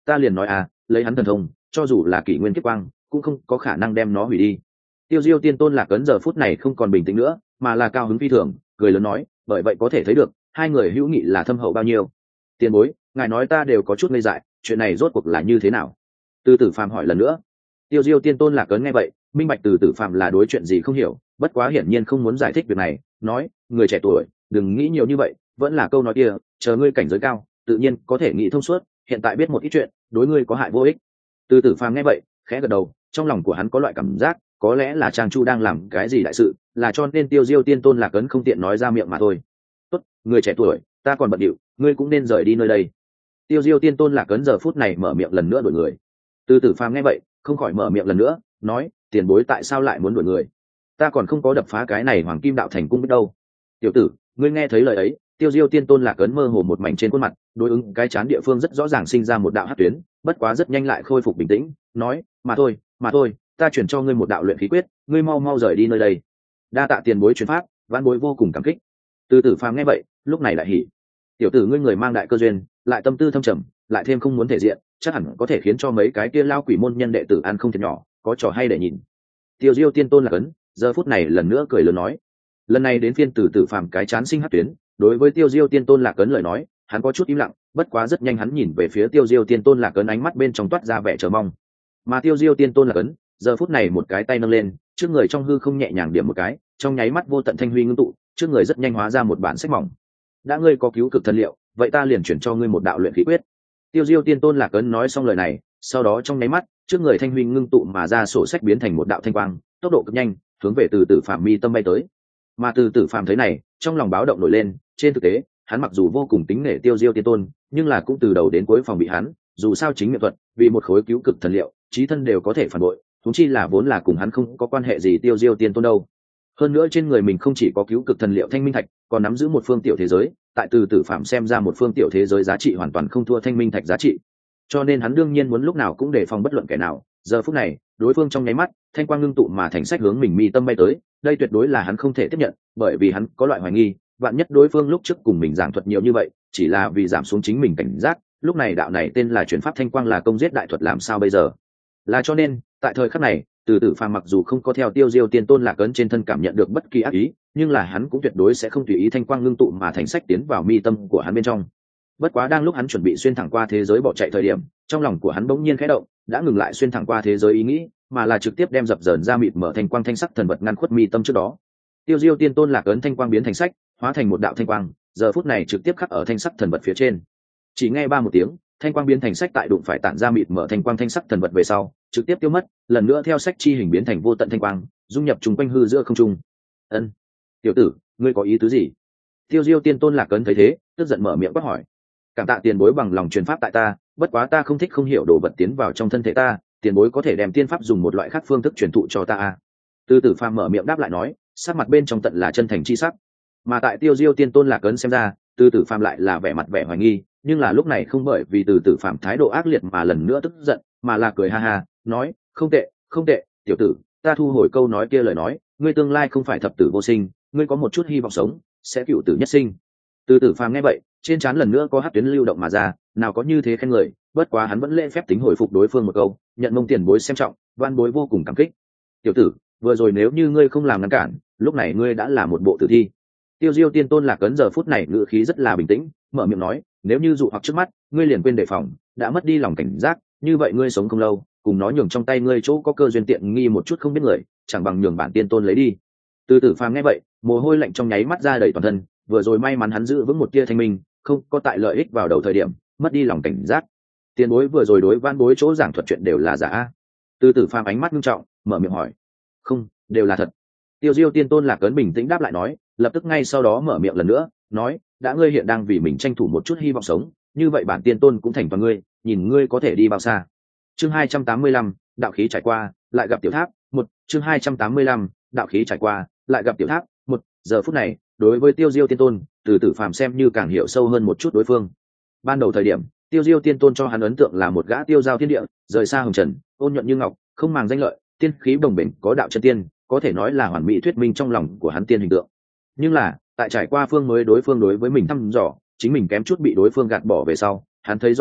ta liền nói à, lấy hắn thần thông, cho dù là kỷ nguyên kiếp quang cũng không có khả năng đem nó hủy đi. Tiêu Diêu Tiên Tôn Lạc Ấn giờ phút này không còn bình tĩnh nữa, mà là cao hứng phi thường, cười lớn nói, bởi vậy có thể thấy được hai người hữu nghị là thâm hậu bao nhiêu. Tiền bối, ngài nói ta đều có chút ngây dại, chuyện này rốt cuộc là như thế nào? Từ Tử Phàm hỏi lần nữa. Tiêu Diêu Tiên Tôn Lạc Ấn nghe vậy, minh bạch Từ Tử Phàm là đối chuyện gì không hiểu, bất quá hiển nhiên không muốn giải thích việc này, nói, người trẻ tuổi, đừng nghĩ nhiều như vậy, vẫn là câu nói kia, chờ ngươi cảnh giới cao, tự nhiên có thể nghĩ thông suốt, hiện tại biết một ít chuyện, đối ngươi có hại vô ích. Từ Tử Phàm nghe vậy, khẽ gật đầu, trong lòng của hắn có loại cảm giác, có lẽ là Trang Chu đang làm cái gì đại sự, là cho nên Tiêu Diêu Tiên Tôn Lạc Ấn không tiện nói ra miệng mà thôi. Tốt, người trẻ tuổi, ta còn bận điệu, ngươi cũng nên rời đi nơi đây. Tiêu Diêu Tiên Tôn Lạc Ấn giờ phút này mở miệng lần nữa đuổi người. Từ Tử Phàm nghe vậy, không khỏi mở miệng lần nữa, nói, tiền bối tại sao lại muốn đuổi người? Ta còn không có đập phá cái này Hoàng Kim Đạo Thành cung biết đâu. Tiểu tử, ngươi nghe thấy lời ấy? Tiêu Diêu Tiên Tôn Lạc Ấn mơ hồ một mảnh trên khuôn mặt, đối ứng cái chán địa phương rất rõ ràng sinh ra một đạo hắc tuyến, bất quá rất nhanh lại khôi phục bình tĩnh, nói, mà thôi, ta chuyển cho ngươi một đạo luyện khí quyết, ngươi mau mau rời đi nơi đây. Đa tạ tiền bối truyền pháp, vãn bối vô cùng cảm kích. Từ Tử Phàm nghe vậy, lúc này lại hỉ. Tiểu tử ngươi người mang đại cơ duyên, lại tâm tư thâm trầm, lại thêm không muốn thể diện, chắc hẳn có thể khiến cho mấy cái kia lao quỷ môn nhân đệ tử ăn không thiệt nhỏ, có trò hay để nhìn. Tiêu Diêu Tiên Tôn Lạc Ấn giờ phút này lần nữa cười lớn nói, lần này đến phiên Từ Tử Phàm cái chán sinh hắc tuyến, đối với Tiêu Diêu Tiên Tôn Lạc Ấn lời nói, hắn có chút im lặng, bất quá rất nhanh hắn nhìn về phía Tiêu Diêu Tiên Tôn Lạc Ấn, ánh mắt bên trong toát ra vẻ chờ mong. Mà Tiêu Diêu Tiên Tôn Lạc Ấn giờ phút này một cái tay nâng lên, trước người trong hư không nhẹ nhàng điểm một cái, trong nháy mắt vô tận thanh huy ngưng tụ, trước người rất nhanh hóa ra một bản sách mỏng. Đã ngươi có cứu cực thần liệu, vậy ta liền chuyển cho ngươi một đạo luyện khí quyết. Tiêu Diêu Tiên Tôn Lạc Ấn nói xong lời này, sau đó trong nháy mắt, trước người thanh huy ngưng tụ mà ra sổ sách biến thành một đạo thanh quang, tốc độ cực nhanh, hướng về Từ Tử Phàm mi tâm bay tới. Mà Từ Tử Phàm thấy này, trong lòng báo động nổi lên, trên thực tế, hắn mặc dù vô cùng kính nể Tiêu Diêu Tiên Tôn, nhưng là cũng từ đầu đến cuối phòng bị hắn, dù sao chính miệng thuật, vì một khối cứu cực thần liệu, chí thân đều có thể phản bội, huống chi là vốn là cùng hắn không có quan hệ gì Tiêu Diêu Tiên Tôn đâu. Hơn nữa trên người mình không chỉ có cứu cực thần liệu thanh minh thạch, còn nắm giữ một phương tiểu thế giới, tại Từ Tử Phàm xem ra một phương tiểu thế giới giá trị hoàn toàn không thua thanh minh thạch giá trị, cho nên hắn đương nhiên muốn lúc nào cũng đề phòng bất luận kẻ nào. Giờ phút này, đối phương trong nháy mắt, thanh quang ngưng tụ mà thành sách hướng mình mi tâm bay tới, đây tuyệt đối là hắn không thể tiếp nhận, bởi vì hắn có loại hoài nghi, vạn nhất đối phương lúc trước cùng mình giảng thuật nhiều như vậy, chỉ là vì giảm xuống chính mình cảnh giác, lúc này đạo này tên là chuyển pháp thanh quang là công giết đại thuật làm sao bây giờ? Là cho nên, tại thời khắc này, Từ Tử Phàm mặc dù không có theo Tiêu Diêu Tiên Tôn Lạc Ấn trên thân cảm nhận được bất kỳ ác ý, nhưng là hắn cũng tuyệt đối sẽ không tùy ý thanh quang ngưng tụ mà thành sách tiến vào mi tâm của hắn bên trong. Bất quá đang lúc hắn chuẩn bị xuyên thẳng qua thế giới bỏ chạy thời điểm, trong lòng của hắn bỗng nhiên khẽ động, đã ngừng lại xuyên thẳng qua thế giới ý nghĩ, mà là trực tiếp đem dập dờn ra mịt mở thanh quang thanh sắc thần vật ngăn khuất mi tâm trước đó. Tiêu Diêu Tiên Tôn Lạc Ấn thanh quang biến thành sách, hóa thành một đạo thanh quang, giờ phút này trực tiếp khắc ở thanh sắc thần vật phía trên. Chỉ nghe ba một tiếng, thanh quang biến thành sách tại đụng phải tản ra mịt mở thanh quang thanh sắc thần vật về sau, trực tiếp tiêu mất, lần nữa theo sách chi hình biến thành vô tận thanh quang, dung nhập trùng quanh hư giữa không trung. Ân, tiểu tử, ngươi có ý tứ gì? Tiêu Diêu Tiên Tôn Lạc Ấn thấy thế, tức giận mở miệng quát hỏi. Cảm tạ tiền bối bằng lòng truyền pháp tại ta, bất quá ta không thích không hiểu đồ vật tiến vào trong thân thể ta, tiền bối có thể đem tiên pháp dùng một loại khác phương thức truyền thụ cho ta à? Từ Tử Phàm mở miệng đáp lại nói, sắc mặt bên trong tận là chân thành chi sắc. Mà tại Tiêu Diêu Tiên Tôn Lạc Ấn xem ra, Từ Tử Phàm lại là vẻ mặt vẻ hoài nghi, nhưng là lúc này không bởi vì Từ Tử Phàm thái độ ác liệt mà lần nữa tức giận, mà là cười ha ha, nói, không tệ, tiểu tử, ta thu hồi câu nói kia lời nói, ngươi tương lai không phải thập tử vô sinh, ngươi có một chút hy vọng sống, sẽ cựu tử nhất sinh. Từ Tử Phàm nghe vậy, trên trán lần nữa có hắc tuyến lưu động mà ra, nào có như thế khen người, bất quá hắn vẫn lễ phép tính hồi phục đối phương một câu, nhận mông tiền bối xem trọng, đoan bối vô cùng cảm kích. Tiểu tử, vừa rồi nếu như ngươi không làm ngăn cản, lúc này ngươi đã là một bộ tử thi. Tiêu Diêu Tiên Tôn Lạc Ấn giờ phút này ngữ khí rất là bình tĩnh, mở miệng nói, nếu như dụ hoặc trước mắt, ngươi liền quên đề phòng, đã mất đi lòng cảnh giác, như vậy ngươi sống không lâu, cùng nó nhường trong tay ngươi chỗ có cơ duyên tiện nghi một chút không biết người, chẳng bằng nhường bản tiên tôn lấy đi. Từ Tử Phàm nghe vậy, mồ hôi lạnh trong nháy mắt ra đầy toàn thân, vừa rồi may mắn hắn giữ vững một tia thanh minh, không có tại lợi ích vào đầu thời điểm mất đi lòng cảnh giác. Tiền bối vừa rồi đối van bối chỗ giảng thuật chuyện đều là giả. Từ Tử Phàm ánh mắt nghiêm trọng, mở miệng hỏi. Không, đều là thật. Tiêu Diêu Tiên Tôn Lạc Ấn bình tĩnh đáp lại nói, lập tức ngay sau đó mở miệng lần nữa, nói, đã ngươi hiện đang vì mình tranh thủ một chút hy vọng sống, như vậy bản tiên tôn cũng thành toàn ngươi, nhìn ngươi có thể đi bao xa. Chương 285, đạo khí trải qua, lại gặp tiểu tháp. Một, chương 285, đạo khí trải qua, lại gặp tiểu tháp. Một, giờ phút này, đối với Tiêu Diêu Tiên Tôn, Từ Tử Phàm xem như càng hiểu sâu hơn một chút đối phương. Ban đầu thời điểm, Tiêu Diêu Tiên Tôn cho hắn ấn tượng là một gã tiêu giao thiên địa, rời xa hồng trần, ôn nhuận như ngọc, không màng danh lợi, tiên khí bồng bềnh, có đạo chân tiên, có thể nói là hoàn mỹ thuyết minh trong lòng của hắn tiên hình tượng. Nhưng là, tại trải qua phương mới đối phương đối với mình thăm dò, chính mình kém chút bị đối phương gạt bỏ về sau, hắn thấy rõ ràng,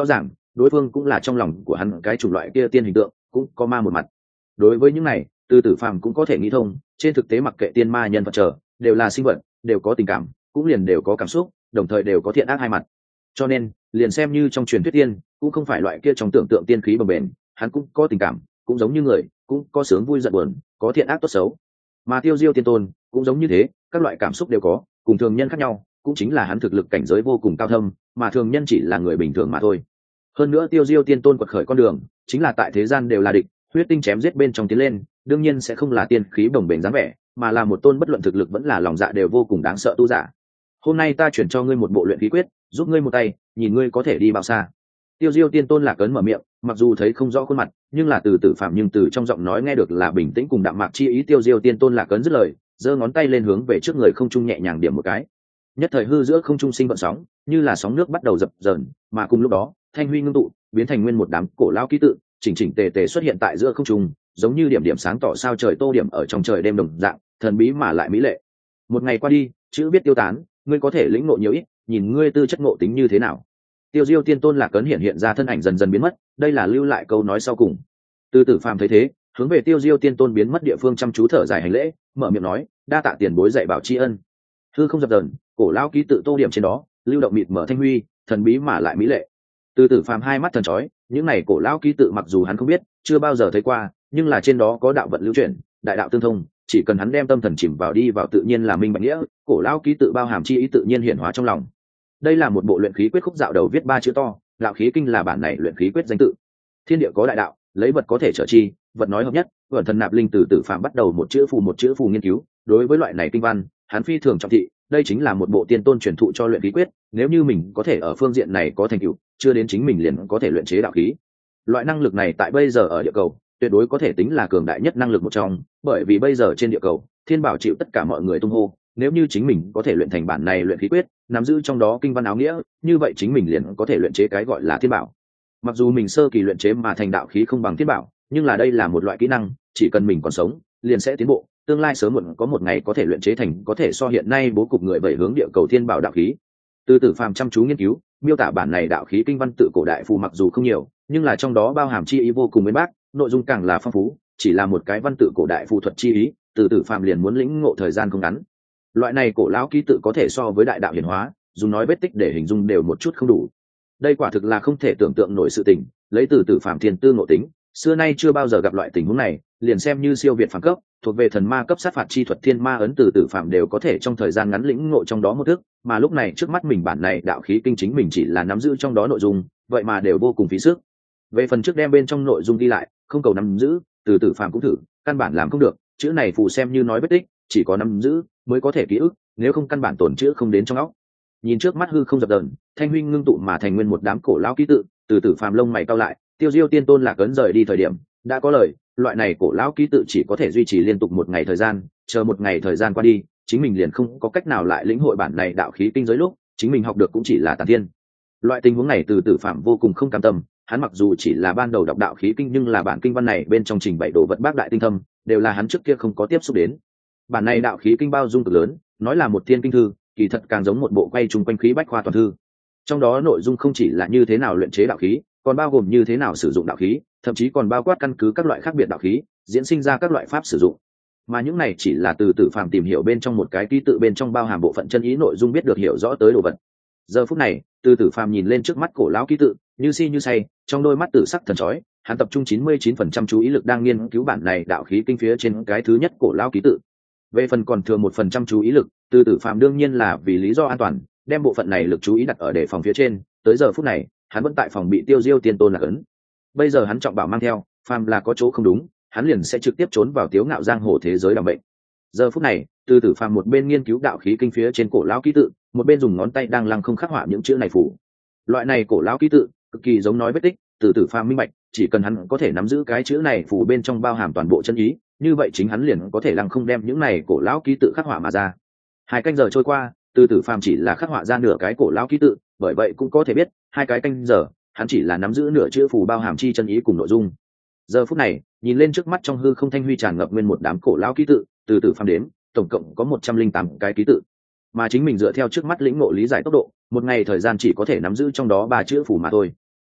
đối phương cũng là trong lòng của hắn cái chủng loại kia tiên hình tượng, cũng có ma một mặt. Đối với những này, Từ Tử Phàm cũng có thể nghĩ thông, trên thực tế mặc kệ tiên ma nhân vật trở, đều là sinh vật, đều có tình cảm, cũng liền đều có cảm xúc, đồng thời đều có thiện ác hai mặt. Cho nên, liền xem như trong truyền thuyết tiên, cũng không phải loại kia trong tưởng tượng tiên khí bồng bềnh, hắn cũng có tình cảm, cũng giống như người, cũng có sướng vui giận buồn, có thiện ác tốt xấu. Mà Tiêu Diêu Tiên Tôn cũng giống như thế, các loại cảm xúc đều có, cùng thường nhân khác nhau, cũng chính là hắn thực lực cảnh giới vô cùng cao thâm, mà thường nhân chỉ là người bình thường mà thôi. Hơn nữa Tiêu Diêu Tiên Tôn quật khởi con đường, chính là tại thế gian đều là địch, huyết tinh chém giết bên trong tiến lên, đương nhiên sẽ không là tiên khí bồng bềnh dáng vẻ, mà là một tôn bất luận thực lực vẫn là lòng dạ đều vô cùng đáng sợ tu giả. Hôm nay ta chuyển cho ngươi một bộ luyện khí quyết, giúp ngươi một tay, nhìn ngươi có thể đi bao xa. Tiêu Diêu Tiên Tôn Lạc Ấn mở miệng, mặc dù thấy không rõ khuôn mặt, nhưng là từ Tử Phạm nhưng từ trong giọng nói nghe được là bình tĩnh cùng đạm mạc chi ý. Tiêu Diêu Tiên Tôn Lạc Ấn dứt lời, giơ ngón tay lên hướng về trước người không trung nhẹ nhàng điểm một cái. Nhất thời hư giữa không trung sinh vận sóng, như là sóng nước bắt đầu dập dờn, mà cùng lúc đó, thanh huy ngưng tụ, biến thành nguyên một đám cổ lao ký tự, chỉnh chỉnh tề tề xuất hiện tại giữa không trung, giống như điểm điểm sáng tỏ sao trời tô điểm ở trong trời đêm đồng dạng, thần bí mà lại mỹ lệ. Một ngày qua đi, chữ biết tiêu tán, ngươi có thể lĩnh ngộ nhiều ít, nhìn ngươi tư chất ngộ tính như thế nào. Tiêu Diêu Tiên Tôn Lạc Ấn hiện ra thân ảnh dần dần biến mất, đây là lưu lại câu nói sau cùng. Từ Tử Phàm thấy thế, hướng về Tiêu Diêu Tiên Tôn biến mất địa phương chăm chú thở dài hành lễ, mở miệng nói, đa tạ tiền bối dạy bảo tri ân. Hư không dập dờn, cổ lao ký tự tô điểm trên đó, lưu động mịt mở thanh huy, thần bí mà lại mỹ lệ. Từ Tử Phàm hai mắt thần chói, những này cổ lao ký tự mặc dù hắn không biết, chưa bao giờ thấy qua, nhưng là trên đó có đạo vận lưu chuyển, đại đạo tương thông, chỉ cần hắn đem tâm thần chìm vào đi vào tự nhiên là minh bạch nghĩa, cổ lao ký tự bao hàm chi ý tự nhiên hiển hóa trong lòng. Đây là một bộ luyện khí quyết khúc dạo đầu viết 3 chữ to, đạo khí kinh là bản này luyện khí quyết danh tự. Thiên địa có đại đạo, lấy vật có thể trở chi, vật nói hợp nhất, vận thần nạp linh. Từ Tử Phàm bắt đầu một chữ phù nghiên cứu, đối với loại này kinh văn, hắn phi thường trọng thị, đây chính là một bộ tiên tôn truyền thụ cho luyện khí quyết, nếu như mình có thể ở phương diện này có thành tựu, chưa đến chính mình liền có thể luyện chế đạo khí. Loại năng lực này tại bây giờ ở địa cầu, tuyệt đối có thể tính là cường đại nhất năng lực một trong, bởi vì bây giờ trên địa cầu, thiên bảo chịu tất cả mọi người tung hô, nếu như chính mình có thể luyện thành bản này luyện khí quyết, nắm giữ trong đó kinh văn áo nghĩa, như vậy chính mình liền có thể luyện chế cái gọi là thiên bảo. Mặc dù mình sơ kỳ luyện chế mà thành đạo khí không bằng thiên bảo, nhưng là đây là một loại kỹ năng, chỉ cần mình còn sống, liền sẽ tiến bộ, tương lai sớm muộn có một ngày có thể luyện chế thành có thể so hiện nay bố cục người bảy hướng địa cầu thiên bảo đạo khí. Từ Tử Phàm chăm chú nghiên cứu, miêu tả bản này đạo khí kinh văn tự cổ đại phù mặc dù không nhiều, nhưng là trong đó bao hàm chi ý vô cùng bên bác, nội dung càng là phong phú, chỉ là một cái văn tự cổ đại phù thuật chi ý, Từ Tử Phàm liền muốn lĩnh ngộ thời gian không ngắn. Loại này cổ lão ký tự có thể so với đại đạo hiển hóa, dùng nói vết tích để hình dung đều một chút không đủ. Đây quả thực là không thể tưởng tượng nổi sự tình, lấy Từ Tử Phàm thiên tư ngộ tính, xưa nay chưa bao giờ gặp loại tình huống này, liền xem như siêu việt phàm cấp, thuộc về thần ma cấp sát phạt chi thuật thiên ma ấn, Từ Tử Phàm đều có thể trong thời gian ngắn lĩnh ngộ trong đó một thức, mà lúc này trước mắt mình bản này đạo khí kinh chính mình chỉ là nắm giữ trong đó nội dung, vậy mà đều vô cùng phí sức. Về phần trước đem bên trong nội dung đi lại, không cầu nắm giữ, Từ Tử Phàm cũng thử, căn bản làm không được, chữ này phù xem như nói vết tích, chỉ có nắm giữ mới có thể ký ức, nếu không căn bản tổn chữ không đến trong óc. Nhìn trước mắt hư không dập dờn, thanh huy ngưng tụ mà thành nguyên một đám cổ lão ký tự, Từ Tử Phàm lông mày cau lại, Tiêu Diêu Tiên Tôn Lạc Ấn rời đi thời điểm, đã có lời, loại này cổ lão ký tự chỉ có thể duy trì liên tục một ngày thời gian, chờ một ngày thời gian qua đi, chính mình liền không có cách nào lại lĩnh hội bản này đạo khí kinh giới lúc, chính mình học được cũng chỉ là tản thiên. Loại tình huống này Từ Tử Phàm vô cùng không cam tâm, hắn mặc dù chỉ là ban đầu đọc đạo khí kinh nhưng là bản kinh văn này bên trong trình bày đồ vật bác đại tinh thâm, đều là hắn trước kia không có tiếp xúc đến. Bản này đạo khí kinh bao dung cực lớn, nói là một thiên kinh thư, kỳ thật càng giống một bộ quay chung quanh khí bách khoa toàn thư. Trong đó nội dung không chỉ là như thế nào luyện chế đạo khí, còn bao gồm như thế nào sử dụng đạo khí, thậm chí còn bao quát căn cứ các loại khác biệt đạo khí, diễn sinh ra các loại pháp sử dụng. Mà những này chỉ là Từ Tử Phàm tìm hiểu bên trong một cái ký tự bên trong bao hàm bộ phận chân ý nội dung biết được hiểu rõ tới đồ vật. Giờ phút này, Từ Tử Phàm nhìn lên trước mắt cổ lão ký tự, như si như say, trong đôi mắt tử sắc thần chói, hắn tập trung 99% chú ý lực đang nghiên cứu bản này đạo khí kinh phía trên cái thứ nhất cổ lão ký tự. Về phần còn thừa 1% chú ý lực, Từ Tử Phàm đương nhiên là vì lý do an toàn, đem bộ phận này lực chú ý đặt ở đề phòng phía trên, tới giờ phút này, hắn vẫn tại phòng bị Tiêu Diêu Tiên Tôn Lạc Ấn. Bây giờ hắn trọng bảo mang theo, phàm là có chỗ không đúng, hắn liền sẽ trực tiếp trốn vào Tiếu Ngạo giang hồ thế giới đảm bệnh. Giờ phút này, Từ Tử Phàm một bên nghiên cứu đạo khí kinh phía trên cổ lão ký tự, một bên dùng ngón tay đang lăng không khắc họa những chữ này phủ. Loại này cổ lão ký tự, cực kỳ giống nói vết tích, Từ Tử Phàm minh bạch, chỉ cần hắn có thể nắm giữ cái chữ này phủ bên trong bao hàm toàn bộ chân ý, như vậy chính hắn liền có thể lăng không đem những này cổ lão ký tự khắc họa mà ra. 2 canh giờ trôi qua, Từ Tử Phàm chỉ là khắc họa ra nửa cái cổ lão ký tự, bởi vậy cũng có thể biết, 2 cái canh giờ, hắn chỉ là nắm giữ nửa chữ phù bao hàm chi chân ý cùng nội dung. Giờ phút này, nhìn lên trước mắt trong hư không thanh huy tràn ngập nguyên một đám cổ lão ký tự, Từ Tử Phàm đếm, tổng cộng có 108 cái ký tự. Mà chính mình dựa theo trước mắt lĩnh ngộ lý giải tốc độ, một ngày thời gian chỉ có thể nắm giữ trong đó 3 chữ phù mà thôi.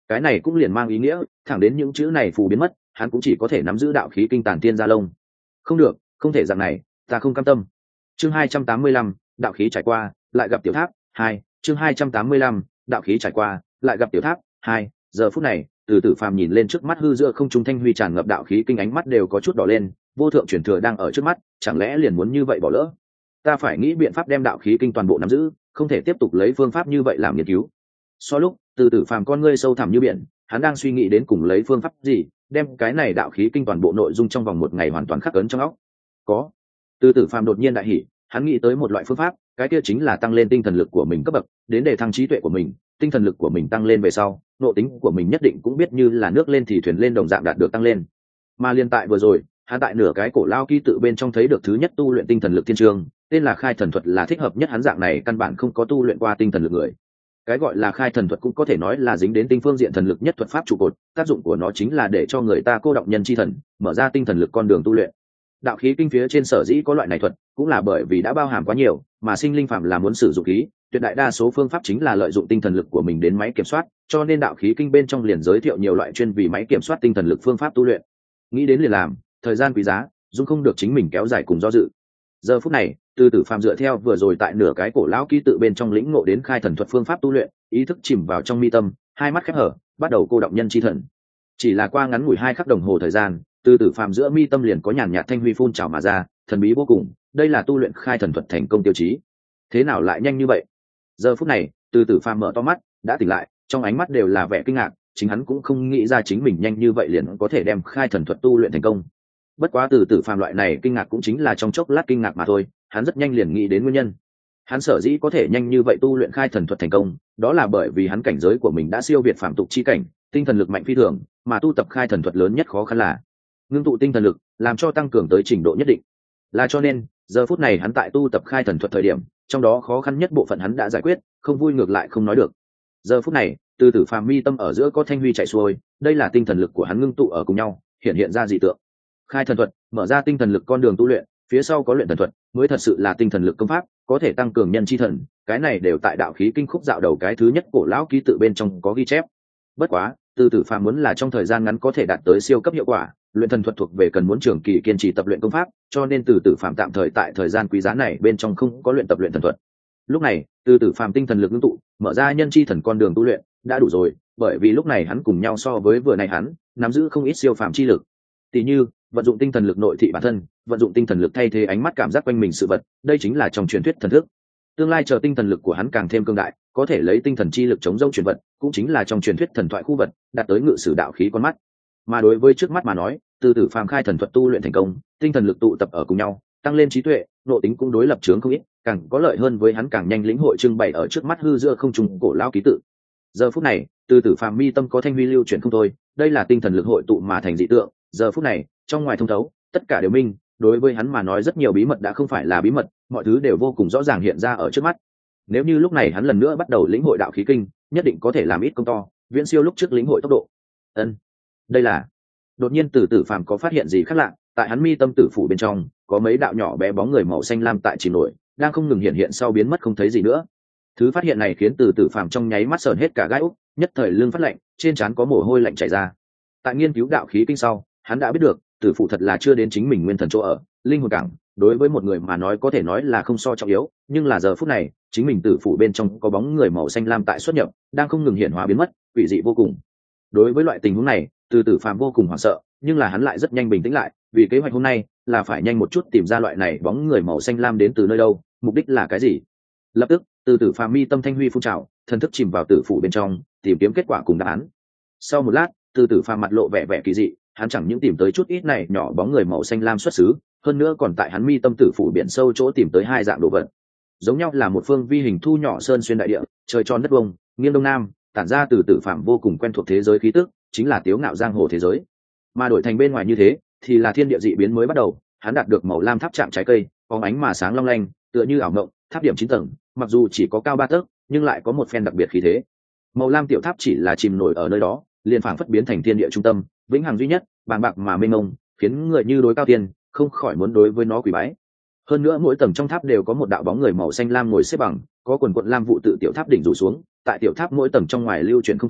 cái này cũng liền mang ý nghĩa thẳng đến những chữ này phù biến mất, hắn cũng chỉ có thể nắm giữ đạo khí kinh tản tiên gia lông. Không được, không thể dạng này, ta không cam tâm. Chương 285, đạo khí trải qua, lại gặp tiểu tháp 2. Chương 285, đạo khí trải qua, lại gặp tiểu tháp 2. Giờ phút này, từ tử phàm nhìn lên trước mắt hư giữa không trung thanh huy tràn ngập đạo khí kinh, ánh mắt đều có chút đỏ lên. Vô thượng truyền thừa đang ở trước mắt, chẳng lẽ liền muốn như vậy bỏ lỡ? Ta phải nghĩ biện pháp đem đạo khí kinh toàn bộ nắm giữ, không thể tiếp tục lấy phương pháp như vậy làm nghiên cứu. So lúc từ tử phàm con ngươi sâu thẳm như biển, hắn đang suy nghĩ đến cùng lấy phương pháp gì đem cái này đạo khí kinh toàn bộ nội dung trong vòng một ngày hoàn toàn khắc ấn trong óc. Có. Từ tử phàm đột nhiên đại hỉ, hắn nghĩ tới một loại phương pháp, cái kia chính là tăng lên tinh thần lực của mình cấp bậc, đến để thăng trí tuệ của mình. Tinh thần lực của mình tăng lên về sau, nội tính của mình nhất định cũng biết như là nước lên thì thuyền lên đồng dạng đạt được tăng lên. Mà liên tại vừa rồi, hắn tại nửa cái cổ lao ký tự bên trong thấy được thứ nhất tu luyện tinh thần lực thiên trường, tên là khai thần thuật, là thích hợp nhất hắn dạng này căn bản không có tu luyện qua tinh thần lực người. Cái gọi là khai thần thuật cũng có thể nói là dính đến tinh phương diện thần lực nhất thuật pháp trụ cột, tác dụng của nó chính là để cho người ta cô động nhân chi thần, mở ra tinh thần lực con đường tu luyện. Đạo khí kinh phía trên sở dĩ có loại này thuật, cũng là bởi vì đã bao hàm quá nhiều, mà sinh linh phạm là muốn sử dụng khí, tuyệt đại đa số phương pháp chính là lợi dụng tinh thần lực của mình đến máy kiểm soát, cho nên đạo khí kinh bên trong liền giới thiệu nhiều loại chuyên vì máy kiểm soát tinh thần lực phương pháp tu luyện. Nghĩ đến liền làm, thời gian quý giá, dung không được chính mình kéo dài cùng do dự. Giờ phút này, từ tử phàm dựa theo vừa rồi tại nửa cái cổ lão ký tự bên trong lĩnh ngộ đến khai thần thuật phương pháp tu luyện, ý thức chìm vào trong mi tâm, hai mắt khép hở, bắt đầu cô động nhân chi thần. Chỉ là qua ngắn ngủi 2 khắc đồng hồ thời gian, từ tử phàm giữa mi tâm liền có nhàn nhạt thanh huy phun trào mà ra, thần bí vô cùng, đây là tu luyện khai thần thuật thành công tiêu chí. Thế nào lại nhanh như vậy? Giờ phút này, từ tử phàm mở to mắt, đã tỉnh lại, trong ánh mắt đều là vẻ kinh ngạc, chính hắn cũng không nghĩ ra chính mình nhanh như vậy liền có thể đem khai thần thuật tu luyện thành công. Bất quá từ tử phàm loại này kinh ngạc cũng chính là trong chốc lát kinh ngạc mà thôi, hắn rất nhanh liền nghĩ đến nguyên nhân. Hắn sở dĩ có thể nhanh như vậy tu luyện khai thần thuật thành công, đó là bởi vì hắn cảnh giới của mình đã siêu việt phàm tục chi cảnh, tinh thần lực mạnh phi thường, mà tu tập khai thần thuật lớn nhất khó khăn là ngưng tụ tinh thần lực, làm cho tăng cường tới trình độ nhất định. Là cho nên, giờ phút này hắn tại tu tập khai thần thuật thời điểm, trong đó khó khăn nhất bộ phận hắn đã giải quyết, không vui ngược lại không nói được. Giờ phút này, từ tử phàm mi tâm ở giữa có thanh huy chạy xuôi, đây là tinh thần lực của hắn ngưng tụ ở cùng nhau, hiện ra dị tượng. Khai thần thuật mở ra tinh thần lực con đường tu luyện, phía sau có luyện thần thuật mới thật sự là tinh thần lực công pháp, có thể tăng cường nhân chi thần, cái này đều tại đạo khí kinh khúc dạo đầu cái thứ nhất cổ lão ký tự bên trong có ghi chép. Bất quá, từ tử phàm muốn là trong thời gian ngắn có thể đạt tới siêu cấp hiệu quả, luyện thần thuật thuộc về cần muốn trường kỳ kiên trì tập luyện công pháp, cho nên từ tử phàm tạm thời tại thời gian quý giá này bên trong không có luyện tập luyện thần thuật. Lúc này, từ tử phàm tinh thần lực ngưng tụ, mở ra nhân chi thần con đường tu luyện đã đủ rồi, bởi vì lúc này hắn cùng nhau so với vừa này hắn nắm giữ không ít siêu phàm chi lực. Tỷ như vận dụng tinh thần lực nội thị bản thân, vận dụng tinh thần lực thay thế ánh mắt cảm giác quanh mình sự vật, đây chính là trong truyền thuyết thần thức. Tương lai chờ tinh thần lực của hắn càng thêm cương đại, có thể lấy tinh thần chi lực chống dông chuyển vật, cũng chính là trong truyền thuyết thần thoại khu vật, đạt tới ngự sử đạo khí con mắt. Mà đối với trước mắt mà nói, từ tử phàm khai thần thuật tu luyện thành công, tinh thần lực tụ tập ở cùng nhau, tăng lên trí tuệ, nội tính cũng đối lập chướng không ít, càng có lợi hơn với hắn càng nhanh lĩnh hội trưng bày ở trước mắt hư giữa không trung cổ lao ký tự. Giờ phút này, từ tử phàm mi tâm có thanh huy lưu chuyển không thôi, đây là tinh thần lực hội tụ mà thành dị tượng. Giờ phút này, trong ngoài thông thấu, tất cả đều minh, đối với hắn mà nói rất nhiều bí mật đã không phải là bí mật, mọi thứ đều vô cùng rõ ràng hiện ra ở trước mắt. Nếu như lúc này hắn lần nữa bắt đầu lĩnh hội đạo khí kinh, nhất định có thể làm ít công to, viễn siêu lúc trước lĩnh hội tốc độ. Đây là đột nhiên từ tử phàm có phát hiện gì khác lạ, tại hắn mi tâm tử phủ bên trong có mấy đạo nhỏ bé bóng người màu xanh lam tại chìm nổi, đang không ngừng hiện sau biến mất không thấy gì nữa. Thứ phát hiện này khiến từ tử phàm trong nháy mắt sờn hết cả gai úc, nhất thời lưng phát lạnh, trên trán có mồ hôi lạnh chảy ra. Tại nghiên cứu đạo khí kinh sau, hắn đã biết được tử phủ thật là chưa đến chính mình nguyên thần chỗ ở, linh hồn cảng đối với một người mà nói có thể nói là không so trọng yếu, nhưng là giờ phút này chính mình tử phủ bên trong có bóng người màu xanh lam tại xuất nhập, đang không ngừng hiện hóa biến mất, quỷ dị vô cùng. Đối với loại tình huống này, từ tử phàm vô cùng hoảng sợ, nhưng là hắn lại rất nhanh bình tĩnh lại, vì kế hoạch hôm nay là phải nhanh một chút tìm ra loại này bóng người màu xanh lam đến từ nơi đâu, mục đích là cái gì. Lập tức từ tử phàm mi tâm thanh huy phun trào, thần thức chìm vào tử phủ bên trong, tìm kiếm kết quả cùng đáp án. Sau một lát, từ tử phàm mặt lộ vẻ vẻ kỳ dị, hắn chẳng những tìm tới chút ít này nhỏ bóng người màu xanh lam xuất xứ, hơn nữa còn tại hắn mi tâm tử phủ biển sâu chỗ tìm tới 2 dạng đồ vật, giống nhau là một phương vi hình thu nhỏ sơn xuyên đại địa, trời tròn đất vuông, nghiêng đông nam, tản ra từ tử phàm vô cùng quen thuộc thế giới khí tức, chính là tiếu ngạo giang hồ thế giới. Mà đổi thành bên ngoài như thế thì là thiên địa dị biến mới bắt đầu. Hắn đạt được màu lam tháp chạm trái cây, phóng ánh mà sáng long lanh, tựa như ảo mộng, tháp điểm 9 tầng, mặc dù chỉ có cao 3 tấc, nhưng lại có một phen đặc biệt khí thế. Màu lam tiểu tháp chỉ là chìm nổi ở nơi đó, liền phảng phất biến thành thiên địa trung tâm, vĩnh hằng duy nhất, bàng bạc mà mênh mông, khiến người như đối cao tiên, không khỏi muốn đối với nó quỳ bái. Hơn nữa mỗi tầng trong tháp đều có một đạo bóng người màu xanh lam ngồi xếp bằng, có quần quận lam vụ tự tiểu tháp đỉnh rủ xuống, tại tiểu tháp mỗi tầng trong ngoài lưu chuyển không thôi,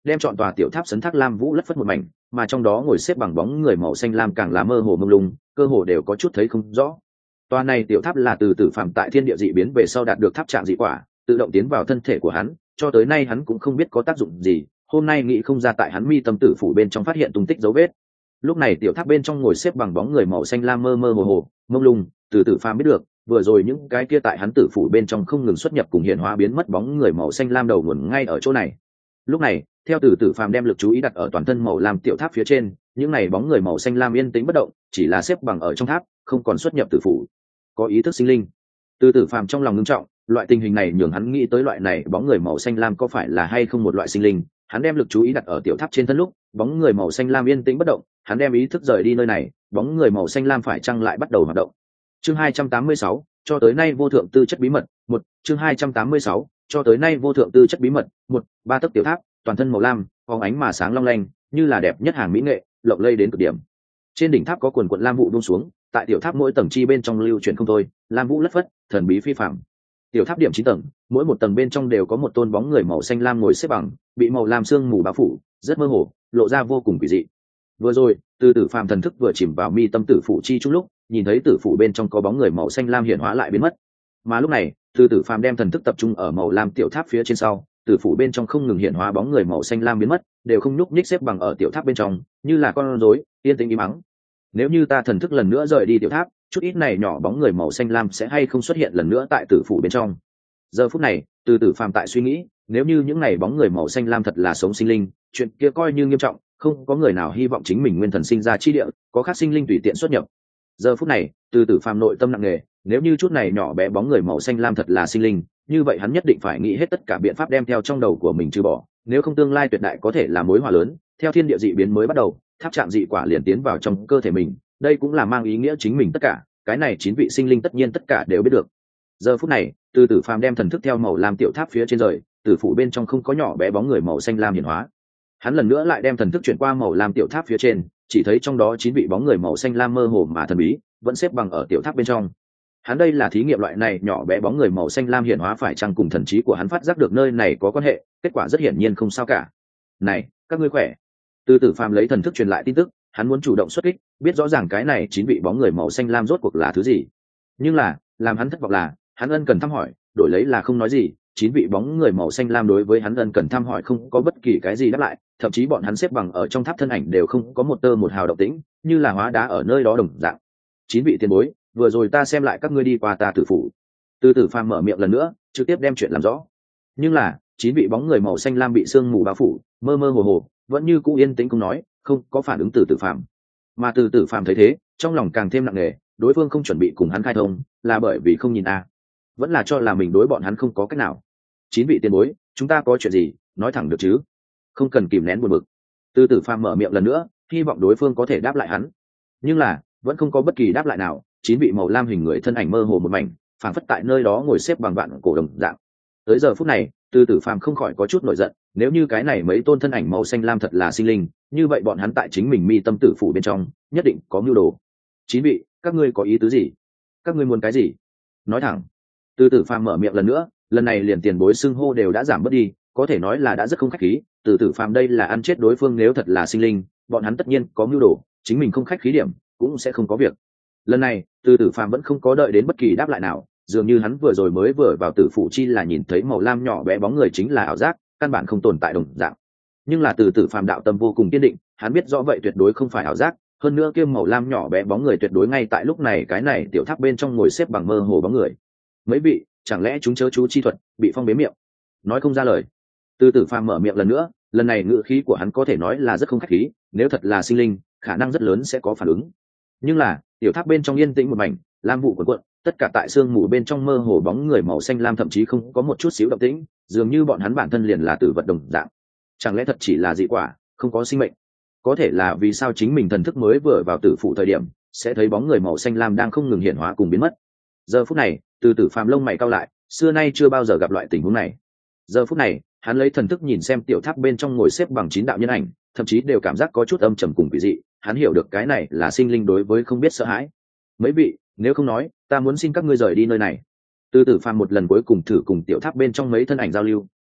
đem chọn tòa tiểu tháp sấn thác lam vũ lất phất một mảnh, mà trong đó ngồi xếp bằng bóng người màu xanh lam càng là mơ hồ mông lung, cơ hồ đều có chút thấy không rõ. Tòa này tiểu tháp là từ tử phạm tại thiên địa dị biến về sau đạt được tháp trạng dị quả, tự động tiến vào thân thể của hắn, cho tới nay hắn cũng không biết có tác dụng gì, hôm nay nghĩ không ra tại hắn mi tâm tử phủ bên trong phát hiện tung tích dấu vết. Lúc này tiểu tháp bên trong ngồi xếp bằng bóng người màu xanh lam mơ mơ hồ hồ, mông lung, từ tử phạm biết được, vừa rồi những cái kia tại hắn tử phủ bên trong không ngừng xuất nhập cùng hiện hóa biến mất bóng người màu xanh lam đầu nguồn ngay ở chỗ này. Lúc này, theo từ tử phàm đem lực chú ý đặt ở toàn thân màu lam tiểu tháp phía trên, những này bóng người màu xanh lam yên tĩnh bất động, chỉ là xếp bằng ở trong tháp, không còn xuất nhập tử phủ. Có ý thức sinh linh. Từ tử phàm trong lòng ngưng trọng, loại tình hình này nhường hắn nghĩ tới loại này bóng người màu xanh lam có phải là hay không một loại sinh linh. Hắn đem lực chú ý đặt ở tiểu tháp trên thân lúc, bóng người màu xanh lam yên tĩnh bất động, hắn đem ý thức rời đi nơi này, bóng người màu xanh lam phải chăng lại bắt đầu hoạt động. Chương 286, cho tới nay vô thượng tư chất bí mật, 1, chương 286, cho tới nay vô thượng tư chất bí mật, 1, ba tấc tiểu tháp, toàn thân màu lam, phóng ánh mà sáng long lanh, như là đẹp nhất hàng mỹ nghệ, lộng lẫy đến cực điểm. Trên đỉnh tháp có quần quần lam vụ buông xuống, tại tiểu tháp mỗi tầng chi bên trong lưu chuyển không thôi, lam vũ lất phất, thần bí phi phàm. Tiểu tháp điểm 9 tầng, mỗi một tầng bên trong đều có một tôn bóng người màu xanh lam ngồi xếp bằng, bị màu lam sương mù bao phủ, rất mơ hồ, lộ ra vô cùng kỳ dị. Vừa rồi, từ tử phàm thần thức vừa chìm vào mi tâm tử phủ chi chung lúc, nhìn thấy tử phủ bên trong có bóng người màu xanh lam hiện hóa lại biến mất. Mà lúc này, từ tử phàm đem thần thức tập trung ở màu lam tiểu tháp phía trên sau, tử phủ bên trong không ngừng hiện hóa bóng người màu xanh lam biến mất, đều không nhúc nhích xếp bằng ở tiểu tháp bên trong, như là con rối, yên tĩnh im mắng. Nếu như ta thần thức lần nữa rời đi tiểu tháp, chút ít này nhỏ bóng người màu xanh lam sẽ hay không xuất hiện lần nữa tại tử phủ bên trong. Giờ phút này, từ tử phàm tại suy nghĩ, nếu như những này bóng người màu xanh lam thật là sống sinh linh, chuyện kia coi như nghiêm trọng, không có người nào hy vọng chính mình nguyên thần sinh ra chi địa, có khác sinh linh tùy tiện xuất nhập. Giờ phút này, từ tử phàm nội tâm nặng nề, nếu như chút này nhỏ bé bóng người màu xanh lam thật là sinh linh, như vậy hắn nhất định phải nghĩ hết tất cả biện pháp đem theo trong đầu của mình trừ bỏ, nếu không tương lai tuyệt đại có thể là mối họa lớn. Theo thiên địa dị biến mới bắt đầu, tháp trạng dị quả liền tiến vào trong cơ thể mình, đây cũng là mang ý nghĩa chính mình tất cả, cái này 9 vị sinh linh tất nhiên tất cả đều biết được. Giờ phút này, từ tử phàm đem thần thức theo màu lam tiểu tháp phía trên rời, tử phủ bên trong không có nhỏ bé bóng người màu xanh lam hiển hóa. Hắn lần nữa lại đem thần thức chuyển qua màu lam tiểu tháp phía trên, chỉ thấy trong đó 9 vị bóng người màu xanh lam mơ hồ mà thần bí, vẫn xếp bằng ở tiểu tháp bên trong. Hắn đây là thí nghiệm loại này nhỏ bé bóng người màu xanh lam hiển hóa phải chăng cùng thần trí của hắn phát giác được nơi này có quan hệ, kết quả rất hiển nhiên không sao cả. Này, các ngươi khỏe. Từ tử phàm lấy thần thức truyền lại tin tức, hắn muốn chủ động xuất kích, biết rõ ràng cái này 9 vị bóng người màu xanh lam rốt cuộc là thứ gì. Nhưng là, làm hắn thất vọng là, hắn ân cần thăm hỏi, đổi lấy là không nói gì. 9 vị bóng người màu xanh lam đối với hắn ân cần thăm hỏi không có bất kỳ cái gì đáp lại, thậm chí bọn hắn xếp bằng ở trong tháp thân ảnh đều không có một tơ một hào động tĩnh, như là hóa đá ở nơi đó đồng dạng. 9 vị tiền bối, vừa rồi ta xem lại các ngươi đi qua ta tử phủ. Từ tử phàm mở miệng lần nữa, trực tiếp đem chuyện làm rõ. Nhưng là, 9 vị bóng người màu xanh lam bị sương mù bao phủ, mơ mơ hồ hồ, vẫn như cũ yên tĩnh không nói, không có phản ứng từ tử phàm. Mà từ tử phàm thấy thế, trong lòng càng thêm nặng nề, đối phương không chuẩn bị cùng hắn khai thông, là bởi vì không nhìn a, vẫn là cho là mình đối bọn hắn không có cách nào. 9 vị tiền bối, chúng ta có chuyện gì, nói thẳng được chứ, không cần kìm nén buồn bực. Từ tử phàm mở miệng lần nữa, hy vọng đối phương có thể đáp lại hắn. Nhưng là, vẫn không có bất kỳ đáp lại nào. 9 vị màu lam hình người thân ảnh mơ hồ một mảnh, phảng phất tại nơi đó ngồi xếp bằng vạn cổ đồng dạng. Tới giờ phút này, từ tử phàm không khỏi có chút nổi giận, nếu như cái này mấy tôn thân ảnh màu xanh lam thật là sinh linh, như vậy bọn hắn tại chính mình mi tâm tử phủ bên trong nhất định có mưu đồ. 9 vị, các ngươi có ý tứ gì, các ngươi muốn cái gì, nói thẳng. Từ tử phàm mở miệng lần nữa, lần này liền tiền bối xưng hô đều đã giảm bớt đi, có thể nói là đã rất không khách khí. Từ tử phàm đây là ăn chết đối phương, nếu thật là sinh linh, bọn hắn tất nhiên có mưu đồ, chính mình không khách khí điểm cũng sẽ không có việc. Lần này, từ tử phàm vẫn không có đợi đến bất kỳ đáp lại nào, dường như hắn vừa rồi mới vừa vào tử phủ chi là nhìn thấy màu lam nhỏ bé bóng người chính là ảo giác, căn bản không tồn tại đồng dạng. Nhưng là từ tử phàm đạo tâm vô cùng kiên định, hắn biết rõ vậy tuyệt đối không phải ảo giác, hơn nữa kia màu lam nhỏ bé bóng người tuyệt đối ngay tại lúc này cái này tiểu tháp bên trong ngồi xếp bằng mơ hồ bóng người. Mấy vị, chẳng lẽ chúng chớ chú chi thuật bị phong bế miệng, nói không ra lời. Từ tử phàm mở miệng lần nữa, lần này ngữ khí của hắn có thể nói là rất không khách khí, nếu thật là sinh linh, khả năng rất lớn sẽ có phản ứng. Nhưng là, tiểu tháp bên trong yên tĩnh một mảnh, lam vụ cuộn cuộn, tất cả tại sương mù bên trong mơ hồ bóng người màu xanh lam thậm chí không có một chút xíu động tĩnh, dường như bọn hắn bản thân liền là tử vật đồng dạng. Chẳng lẽ thật chỉ là dị quả, không có sinh mệnh? Có thể là vì sao chính mình thần thức mới vừa vào tử phụ thời điểm, sẽ thấy bóng người màu xanh lam đang không ngừng hiện hóa cùng biến mất. Giờ phút này, từ tử phàm lông mày cau lại, xưa nay chưa bao giờ gặp loại tình huống này. Giờ phút này, hắn lấy thần thức nhìn xem tiểu tháp bên trong ngồi xếp bằng 9 đạo nhân ảnh, thậm chí đều cảm giác có chút âm trầm cùng quỷ dị. Hắn hiểu được cái này là sinh linh đối với không biết sợ hãi. Mấy vị, nếu không nói, ta muốn xin các ngươi rời đi nơi này. Từ tử phàm một lần cuối cùng thử cùng tiểu tháp bên trong mấy thân ảnh giao lưu,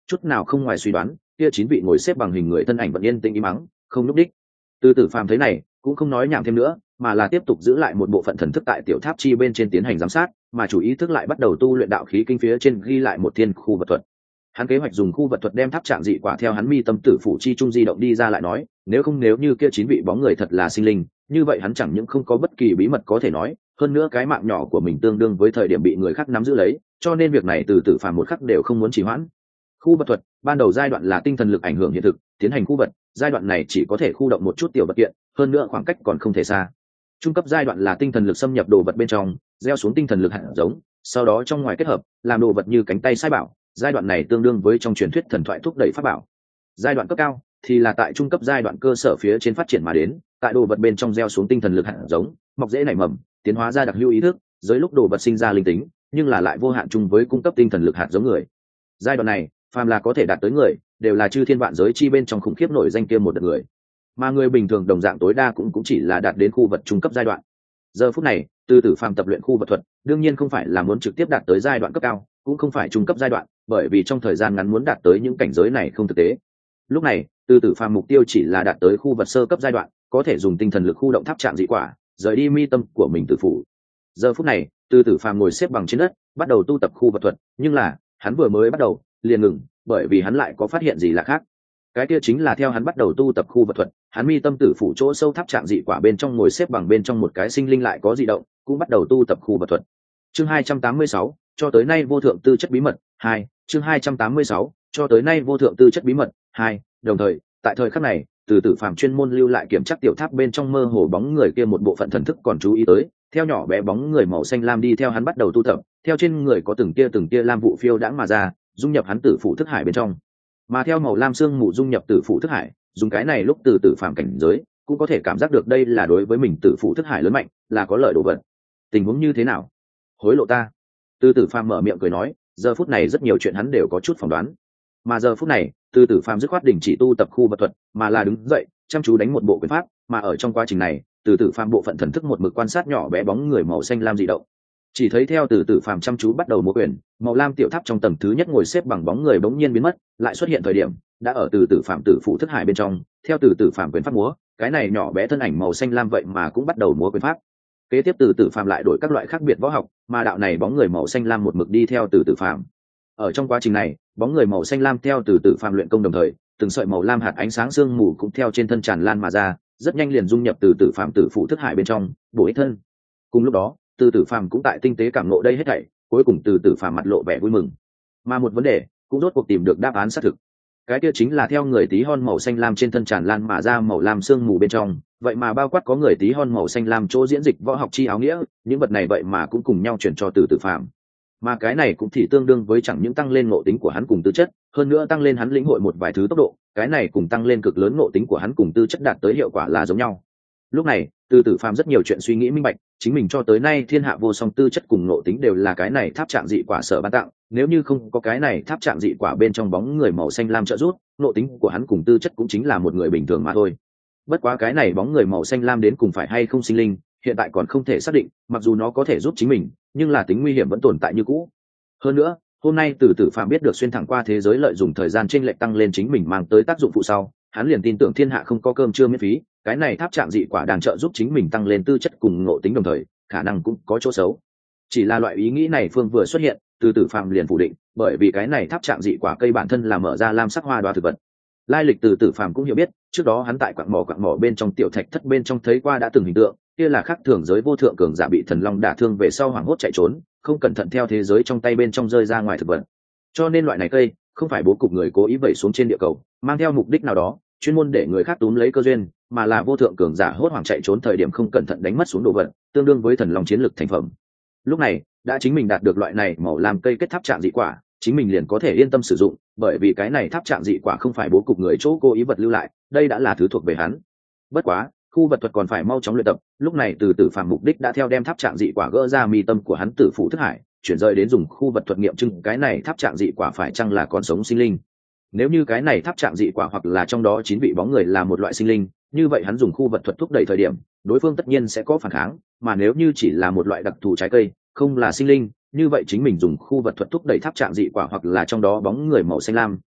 chút nào không ngoài suy đoán, kia 9 vị ngồi xếp bằng hình người thân ảnh vẫn yên tĩnh im mắng, không nhúc đích. Từ Tử Phàm thấy này, cũng không nói nhảm thêm nữa, mà là tiếp tục giữ lại một bộ phận thần thức tại tiểu tháp chi bên trên tiến hành giám sát, mà chủ ý thức lại bắt đầu tu luyện đạo khí kinh phía trên ghi lại một thiên khu vật thuật. Hắn kế hoạch dùng khu vật thuật đem tháp trạng dị quả theo hắn mi tâm tử phủ chi trung di động đi ra lại nói, nếu như kia 9 vị bóng người thật là sinh linh, như vậy hắn chẳng những không có bất kỳ bí mật có thể nói, hơn nữa cái mạng nhỏ của mình tương đương với thời điểm bị người khác nắm giữ lấy, cho nên việc này Từ Tử Phàm một khắc đều không muốn trì hoãn. Khu vật thuật ban đầu giai đoạn là tinh thần lực ảnh hưởng hiện thực, tiến hành khu vật giai đoạn này chỉ có thể khu động một chút tiểu vật kiện, hơn nữa khoảng cách còn không thể xa. Trung cấp giai đoạn là tinh thần lực xâm nhập đồ vật bên trong, gieo xuống tinh thần lực hạt giống, sau đó trong ngoài kết hợp, làm đồ vật như cánh tay sai bảo, giai đoạn này tương đương với trong truyền thuyết thần thoại thúc đẩy pháp bảo. Giai đoạn cấp cao thì là tại trung cấp giai đoạn cơ sở phía trên phát triển mà đến, tại đồ vật bên trong gieo xuống tinh thần lực hạt giống, mọc rễ nảy mầm, tiến hóa ra đặc hữu ý thức, dưới lúc đồ vật sinh ra linh tính, nhưng là lại vô hạn chung với cung cấp tinh thần lực hạt giống người. Giai đoạn này, phàm là có thể đạt tới người, đều là chư thiên vạn giới chi bên trong khủng khiếp nổi danh kia một đợt người, mà người bình thường đồng dạng tối đa cũng chỉ là đạt đến khu vật trung cấp giai đoạn. Giờ phút này, Từ Tử Phàm tập luyện khu vật thuật, đương nhiên không phải là muốn trực tiếp đạt tới giai đoạn cấp cao, cũng không phải trung cấp giai đoạn, bởi vì trong thời gian ngắn muốn đạt tới những cảnh giới này không thực tế. Lúc này, Từ Tử Phàm mục tiêu chỉ là đạt tới khu vật sơ cấp giai đoạn, có thể dùng tinh thần lực khu động tháp trạng dị quả, rời đi mi tâm của mình tử phủ. Giờ phút này, Từ Tử Phàm ngồi xếp bằng trên đất, bắt đầu tu tập khu vật thuật, nhưng là, hắn vừa mới bắt đầu, liền ngừng, bởi vì hắn lại có phát hiện gì lạ khác. Cái kia chính là theo hắn bắt đầu tu tập khu vật thuật, hắn mi tâm tử phủ chỗ sâu tháp trạng dị quả bên trong ngồi xếp bằng bên trong một cái sinh linh lại có dị động, cũng bắt đầu tu tập khu vật thuật. Chương 286, cho tới nay vô thượng tư chất bí mật 2, chương 286, cho tới nay vô thượng tư chất bí mật 2, đồng thời, tại thời khắc này, Từ Tử Phàm chuyên môn lưu lại kiểm tra tiểu tháp bên trong mơ hồ bóng người kia một bộ phận thần thức còn chú ý tới, theo nhỏ bé bóng người màu xanh lam đi theo hắn bắt đầu tu tập, theo trên người có từng tia lam vụ phiêu đãng mà ra, dung nhập hắn tử phủ thức hải bên trong. Mà theo màu lam xương mù dung nhập tử phủ thức hải, dùng cái này lúc Từ Tử Phàm cảnh giới, cũng có thể cảm giác được đây là đối với mình tử phủ thức hải lớn mạnh, là có lợi đồ vật. Tình huống như thế nào? Hối lộ ta. Từ Tử Phàm mở miệng cười nói, giờ phút này rất nhiều chuyện hắn đều có chút phỏng đoán. Mà giờ phút này, Từ Tử Phàm dứt khoát đình chỉ tu tập khu vật thuật, mà là đứng dậy, chăm chú đánh một bộ quyền pháp, mà ở trong quá trình này, Từ Tử Phàm bộ phận thần thức một mực quan sát nhỏ bé bóng người màu xanh lam dị động. Chỉ thấy theo Từ Tử Phàm chăm chú bắt đầu múa quyền, màu lam tiểu tháp trong tầng thứ nhất ngồi xếp bằng bóng người bỗng nhiên biến mất, lại xuất hiện thời điểm, đã ở Từ Tử Phàm tử phụ thức hải bên trong, theo Từ Tử Phàm quyền pháp múa, cái này nhỏ bé thân ảnh màu xanh lam vậy mà cũng bắt đầu múa quyền pháp. Kế tiếp Từ Tử Phàm lại đổi các loại khác biệt võ học, mà đạo này bóng người màu xanh lam một mực đi theo Từ Tử Phàm. Ở trong quá trình này, bóng người màu xanh lam theo Từ Tử Phàm luyện công đồng thời, từng sợi màu lam hạt ánh sáng sương mù cũng theo trên thân tràn lan mà ra, rất nhanh liền dung nhập Từ Tử Phàm tử phụ thức hải bên trong, bổ ích thân. Cùng lúc đó, Từ Tử Phàm cũng tại tinh tế cảm ngộ đây hết thảy, cuối cùng Từ Tử Phàm mặt lộ vẻ vui mừng. Mà một vấn đề, cũng rốt cuộc tìm được đáp án xác thực. Cái kia chính là theo người tí hon màu xanh lam trên thân tràn lan mà ra màu lam sương mù bên trong, vậy mà bao quát có người tí hon màu xanh lam chỗ diễn dịch võ học chi áo nghĩa, những vật này vậy mà cũng cùng nhau chuyển cho Từ Tử Phàm. Mà cái này cũng thì tương đương với chẳng những tăng lên ngộ tính của hắn cùng tư chất, hơn nữa tăng lên hắn lĩnh hội một vài thứ tốc độ, cái này cùng tăng lên cực lớn ngộ tính của hắn cùng tư chất đạt tới hiệu quả là giống nhau. Lúc này, Từ Tử Phàm rất nhiều chuyện suy nghĩ minh bạch, chính mình cho tới nay thiên hạ vô song tư chất cùng ngộ tính đều là cái này tháp trạng dị quả sở ban tặng, nếu như không có cái này tháp trạng dị quả bên trong bóng người màu xanh lam trợ giúp, ngộ tính của hắn cùng tư chất cũng chính là một người bình thường mà thôi. Bất quá cái này bóng người màu xanh lam đến cùng phải hay không sinh linh, hiện tại còn không thể xác định, mặc dù nó có thể giúp chính mình, nhưng là tính nguy hiểm vẫn tồn tại như cũ. Hơn nữa, hôm nay Từ Tử Phàm biết được xuyên thẳng qua thế giới lợi dụng thời gian chênh lệch tăng lên chính mình mang tới tác dụng phụ sau, hắn liền tin tưởng thiên hạ không có cơm trưa miễn phí, cái này tháp trạng dị quả đang trợ giúp chính mình tăng lên tư chất cùng ngộ tính đồng thời, khả năng cũng có chỗ xấu. Chỉ là loại ý nghĩ này phương vừa xuất hiện, Từ Tử Phàm liền phủ định, bởi vì cái này tháp trạng dị quả cây bản thân là mở ra lam sắc hoa đoá thực vật. Lai lịch Từ Tử Phàm cũng hiểu biết, trước đó hắn tại quặng mỏ bên trong tiểu thạch thất bên trong thấy qua đã từng hình tượng, kia là khắc thường giới vô thượng cường giả bị thần long đả thương về sau hoảng hốt chạy trốn, không cẩn thận theo thế giới trong tay bên trong rơi ra ngoài thực vật. Cho nên loại này cây không phải bố cục người cố ý vẩy xuống trên địa cầu, mang theo mục đích nào đó, chuyên môn để người khác túm lấy cơ duyên, mà là vô thượng cường giả hốt hoảng chạy trốn thời điểm không cẩn thận đánh mất xuống đồ vật, tương đương với thần long chiến lực thành phẩm. Lúc này, đã chính mình đạt được loại này màu làm cây kết tháp trạng dị quả, chính mình liền có thể yên tâm sử dụng, bởi vì cái này tháp trạng dị quả không phải bố cục người chỗ cố ý vật lưu lại, đây đã là thứ thuộc về hắn. Bất quá, khu vật thuật còn phải mau chóng luyện tập, lúc này Từ Tử Phàm mục đích đã theo đem tháp trạng dị quả gỡ ra mi tâm của hắn tử phụ thức hải, chuyển rời đến dùng khu vật thuật nghiệm chứng cái này tháp trạng dị quả phải chăng là con sống sinh linh. Nếu như cái này tháp trạng dị quả hoặc là trong đó 9 vị bóng người là một loại sinh linh, như vậy hắn dùng khu vật thuật thúc đẩy thời điểm, đối phương tất nhiên sẽ có phản kháng, mà nếu như chỉ là một loại đặc thù trái cây, không là sinh linh, như vậy chính mình dùng khu vật thuật thúc đẩy tháp trạng dị quả hoặc là trong đó bóng người màu xanh lam,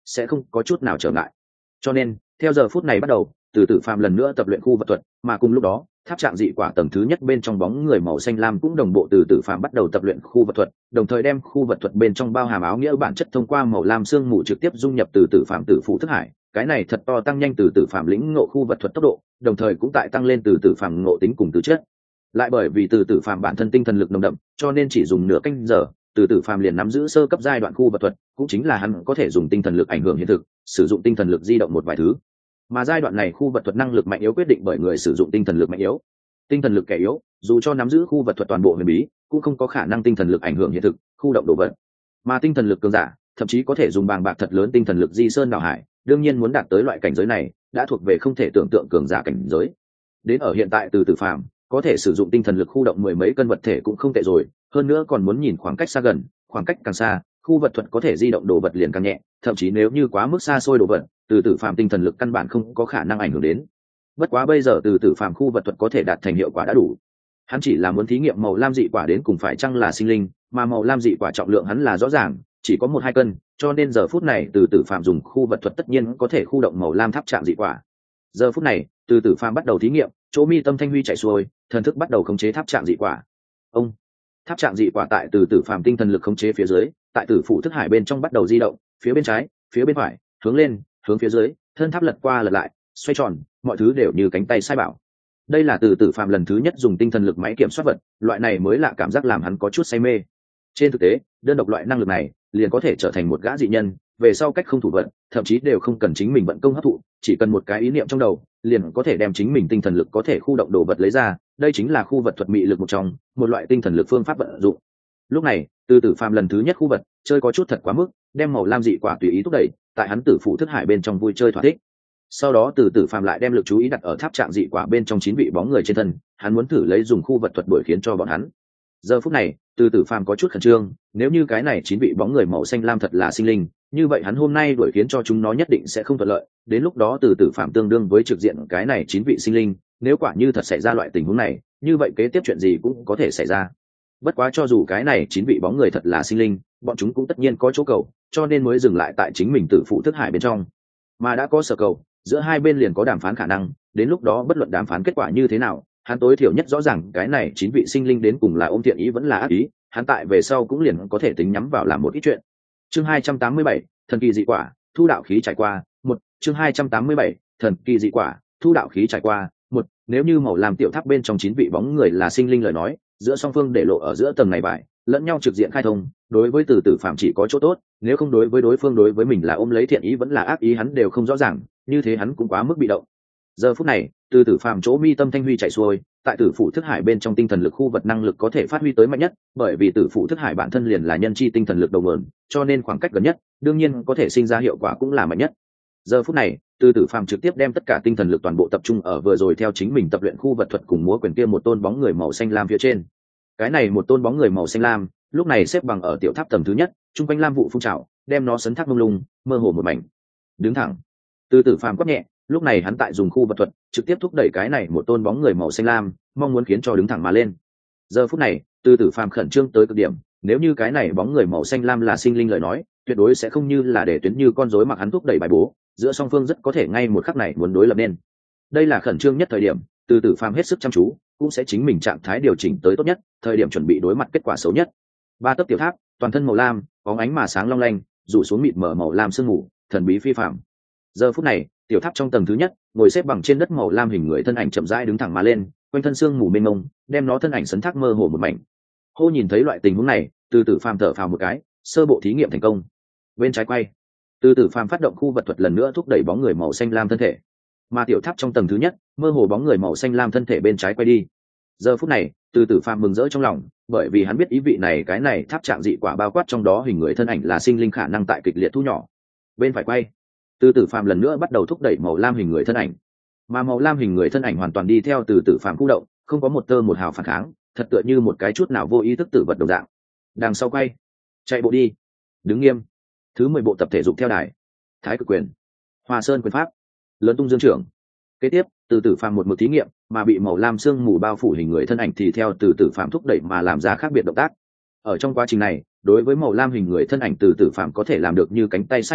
sẽ không có chút nào trở ngại. Cho nên theo giờ phút này bắt đầu, từ tử phàm lần nữa tập luyện khu vật thuật, mà cùng lúc đó tháp trạng dị quả tầng thứ nhất bên trong bóng người màu xanh lam cũng đồng bộ từ tử phàm bắt đầu tập luyện khu vật thuật, đồng thời đem khu vật thuật bên trong bao hàm áo nghĩa bản chất thông qua màu lam sương mù trực tiếp dung nhập từ tử phàm tử phụ thức hải. Cái này thật to tăng nhanh từ tử phàm lĩnh ngộ khu vật thuật tốc độ, đồng thời cũng tại tăng lên từ tử phàm ngộ tính cùng từ chất. Lại bởi vì từ tử phàm bản thân tinh thần lực nồng đậm, cho nên chỉ dùng nửa canh giờ, từ tử phàm liền nắm giữ sơ cấp giai đoạn khu vật thuật, cũng chính là hắn có thể dùng tinh thần lực ảnh hưởng hiện thực, sử dụng tinh thần lực di động một vài thứ. Mà giai đoạn này khu vật thuật năng lực mạnh yếu quyết định bởi người sử dụng tinh thần lực mạnh yếu. Tinh thần lực kẻ yếu, dù cho nắm giữ khu vật thuật toàn bộ huyền bí, cũng không có khả năng tinh thần lực ảnh hưởng hiện thực, khu động đồ vật. Mà tinh thần lực cường giả, thậm chí có thể dùng bàng bạc thật lớn tinh thần lực di sơn đảo hải, đương nhiên muốn đạt tới loại cảnh giới này, đã thuộc về không thể tưởng tượng cường giả cảnh giới. Đến ở hiện tại từ tử phàm, có thể sử dụng tinh thần lực khu động mười mấy cân vật thể cũng không tệ rồi, hơn nữa còn muốn nhìn khoảng cách xa gần, khoảng cách càng xa, khu vật thuật có thể di động đồ vật liền càng nhẹ, thậm chí nếu như quá mức xa xôi đồ vật, từ tử phàm tinh thần lực căn bản không có khả năng ảnh hưởng đến. Bất quá bây giờ từ tử phàm khu vật thuật có thể đạt thành hiệu quả đã đủ. Hắn chỉ là muốn thí nghiệm màu lam dị quả đến cùng phải chăng là sinh linh, mà màu lam dị quả trọng lượng hắn là rõ ràng, chỉ có 1-2 cân, cho nên giờ phút này từ tử phàm dùng khu vật thuật tất nhiên có thể khu động màu lam tháp trạng dị quả. Giờ phút này, từ tử phàm bắt đầu thí nghiệm, chỗ mi tâm thanh huy chạy xuôi, thần thức bắt đầu khống chế tháp trạng dị quả. Ông, tháp trạng dị quả tại từ tử phàm tinh thần lực khống chế phía dưới, tại tử phụ thức hải bên trong bắt đầu di động, phía bên trái, phía bên phải, hướng lên, hướng phía dưới, thân tháp lật qua lật lại, xoay tròn, mọi thứ đều như cánh tay sai bảo. Đây là từ tử phàm lần thứ nhất dùng tinh thần lực máy kiểm soát vật, loại này mới lạ cảm giác làm hắn có chút say mê. Trên thực tế, đơn độc loại năng lực này liền có thể trở thành một gã dị nhân, về sau cách không thủ vận, thậm chí đều không cần chính mình vận công hấp thụ, chỉ cần một cái ý niệm trong đầu, liền có thể đem chính mình tinh thần lực có thể khu động đồ vật lấy ra. Đây chính là khu vật thuật mị lực một trong, một loại tinh thần lực phương pháp vận dụng. Lúc này, từ tử phàm lần thứ nhất khu vật chơi có chút thật quá mức, đem màu lam dị quả tùy ý thúc đẩy, tại hắn tử phụ thức hải bên trong vui chơi thỏa thích. Sau đó từ tử phàm lại đem lực chú ý đặt ở tháp trạng dị quả bên trong 9 vị bóng người trên thân, hắn muốn thử lấy dùng khu vật thuật đuổi khiến cho bọn hắn. Giờ phút này, từ tử phàm có chút khẩn trương, nếu như cái này 9 vị bóng người màu xanh lam thật là sinh linh, như vậy hắn hôm nay đuổi khiến cho chúng nó nhất định sẽ không thuận lợi, đến lúc đó từ tử phàm tương đương với trực diện cái này 9 vị sinh linh, nếu quả như thật xảy ra loại tình huống này, như vậy kế tiếp chuyện gì cũng có thể xảy ra. Bất quá cho dù cái này 9 vị bóng người thật là sinh linh, bọn chúng cũng tất nhiên có chỗ cầu, cho nên mới dừng lại tại chính mình tử phụ thức hải bên trong. Mà đã có sở cầu, giữa hai bên liền có đàm phán khả năng, đến lúc đó bất luận đàm phán kết quả như thế nào, hắn tối thiểu nhất rõ ràng cái này 9 vị sinh linh đến cùng là ôm thiện ý vẫn là ác ý, hắn tại về sau cũng liền có thể tính nhắm vào làm một ít chuyện. Chương 287, thần kỳ dị quả, thu đạo khí trải qua, 1, chương 287, thần kỳ dị quả, thu đạo khí trải qua, 1, nếu như màu làm tiểu tháp bên trong 9 vị bóng người là sinh linh lời nói, giữa song phương để lộ ở giữa tầng này vải, lẫn nhau trực diện khai thông, đối với từ tử phạm chỉ có chỗ tốt, nếu không đối với đối phương đối với mình là ôm lấy thiện ý vẫn là ác ý hắn đều không rõ ràng, như thế hắn cũng quá mức bị động. Giờ phút này, từ tử phạm chỗ mi tâm thanh huy chạy xuôi, tại tử phụ thức hải bên trong tinh thần lực khu vật năng lực có thể phát huy tới mạnh nhất, bởi vì tử phụ thức hải bản thân liền là nhân chi tinh thần lực đầu nguồn, cho nên khoảng cách gần nhất, đương nhiên có thể sinh ra hiệu quả cũng là mạnh nhất. Giờ phút này, từ tử phàm trực tiếp đem tất cả tinh thần lực toàn bộ tập trung ở vừa rồi theo chính mình tập luyện khu vật thuật cùng múa quyền kia một tôn bóng người màu xanh lam phía trên. Cái này một tôn bóng người màu xanh lam, lúc này xếp bằng ở tiểu tháp tầng thứ nhất, trung quanh lam vụ phun trào, đem nó sấn thác mông lung, mơ hồ một mảnh. Đứng thẳng. Từ tử phàm quát nhẹ, lúc này hắn tại dùng khu vật thuật, trực tiếp thúc đẩy cái này một tôn bóng người màu xanh lam, mong muốn khiến cho đứng thẳng mà lên. Giờ phút này, từ tử phàm khẩn trương tới cực điểm, nếu như cái này bóng người màu xanh lam là sinh linh lời nói, tuyệt đối sẽ không như là để tuyến như con rối mặc hắn thúc đẩy bài bố, giữa song phương rất có thể ngay một khắc này muốn đối lập nên. Đây là khẩn trương nhất thời điểm, từ tử phàm hết sức chăm chú, cũng sẽ chính mình trạng thái điều chỉnh tới tốt nhất, thời điểm chuẩn bị đối mặt kết quả xấu nhất. Ba tấc tiểu tháp, toàn thân màu lam, bóng ánh mà sáng long lanh, rủ xuống mịt mờ màu lam sương mù, thần bí phi phàm. Giờ phút này, tiểu tháp trong tầng thứ nhất, ngồi xếp bằng trên đất màu lam hình người thân ảnh chậm rãi đứng thẳng mà lên, quanh thân sương mù mênh mông, đem nó thân ảnh sấn thác mơ hồ một mảnh. Hô nhìn thấy loại tình huống này, từ tử phàm thở phào một cái, sơ bộ thí nghiệm thành công. Bên trái quay, từ tử phàm phát động khu vật thuật lần nữa thúc đẩy bóng người màu xanh lam thân thể, mà tiểu tháp trong tầng thứ nhất, mơ hồ bóng người màu xanh lam thân thể bên trái quay đi. Giờ phút này, từ tử phàm mừng rỡ trong lòng, bởi vì hắn biết ý vị này cái này tháp trạng dị quả bao quát trong đó hình người thân ảnh là sinh linh khả năng tại kịch liệt thu nhỏ. Bên phải quay, từ tử phàm lần nữa bắt đầu thúc đẩy màu lam hình người thân ảnh, mà màu lam hình người thân ảnh hoàn toàn đi theo từ tử phàm khu động, không có một tơ một hào phản kháng, thật tựa như một cái chút nào vô ý thức tử vật đồng dạng. Đằng sau quay, chạy bộ đi, đứng nghiêm, thứ 10 bộ tập thể dục theo đài, thái cực quyền, Hoa Sơn quyền pháp, lớn tung dương trưởng. Kế tiếp, từ tử phàm một mực thí nghiệm, mà bị màu lam sương mù bao phủ hình người thân ảnh thì theo từ tử phàm thúc đẩy mà làm ra khác biệt động tác. Ở trong quá trình này, đối với màu lam hình người thân ảnh từ tử phàm có thể làm được như cánh tay sai bảo,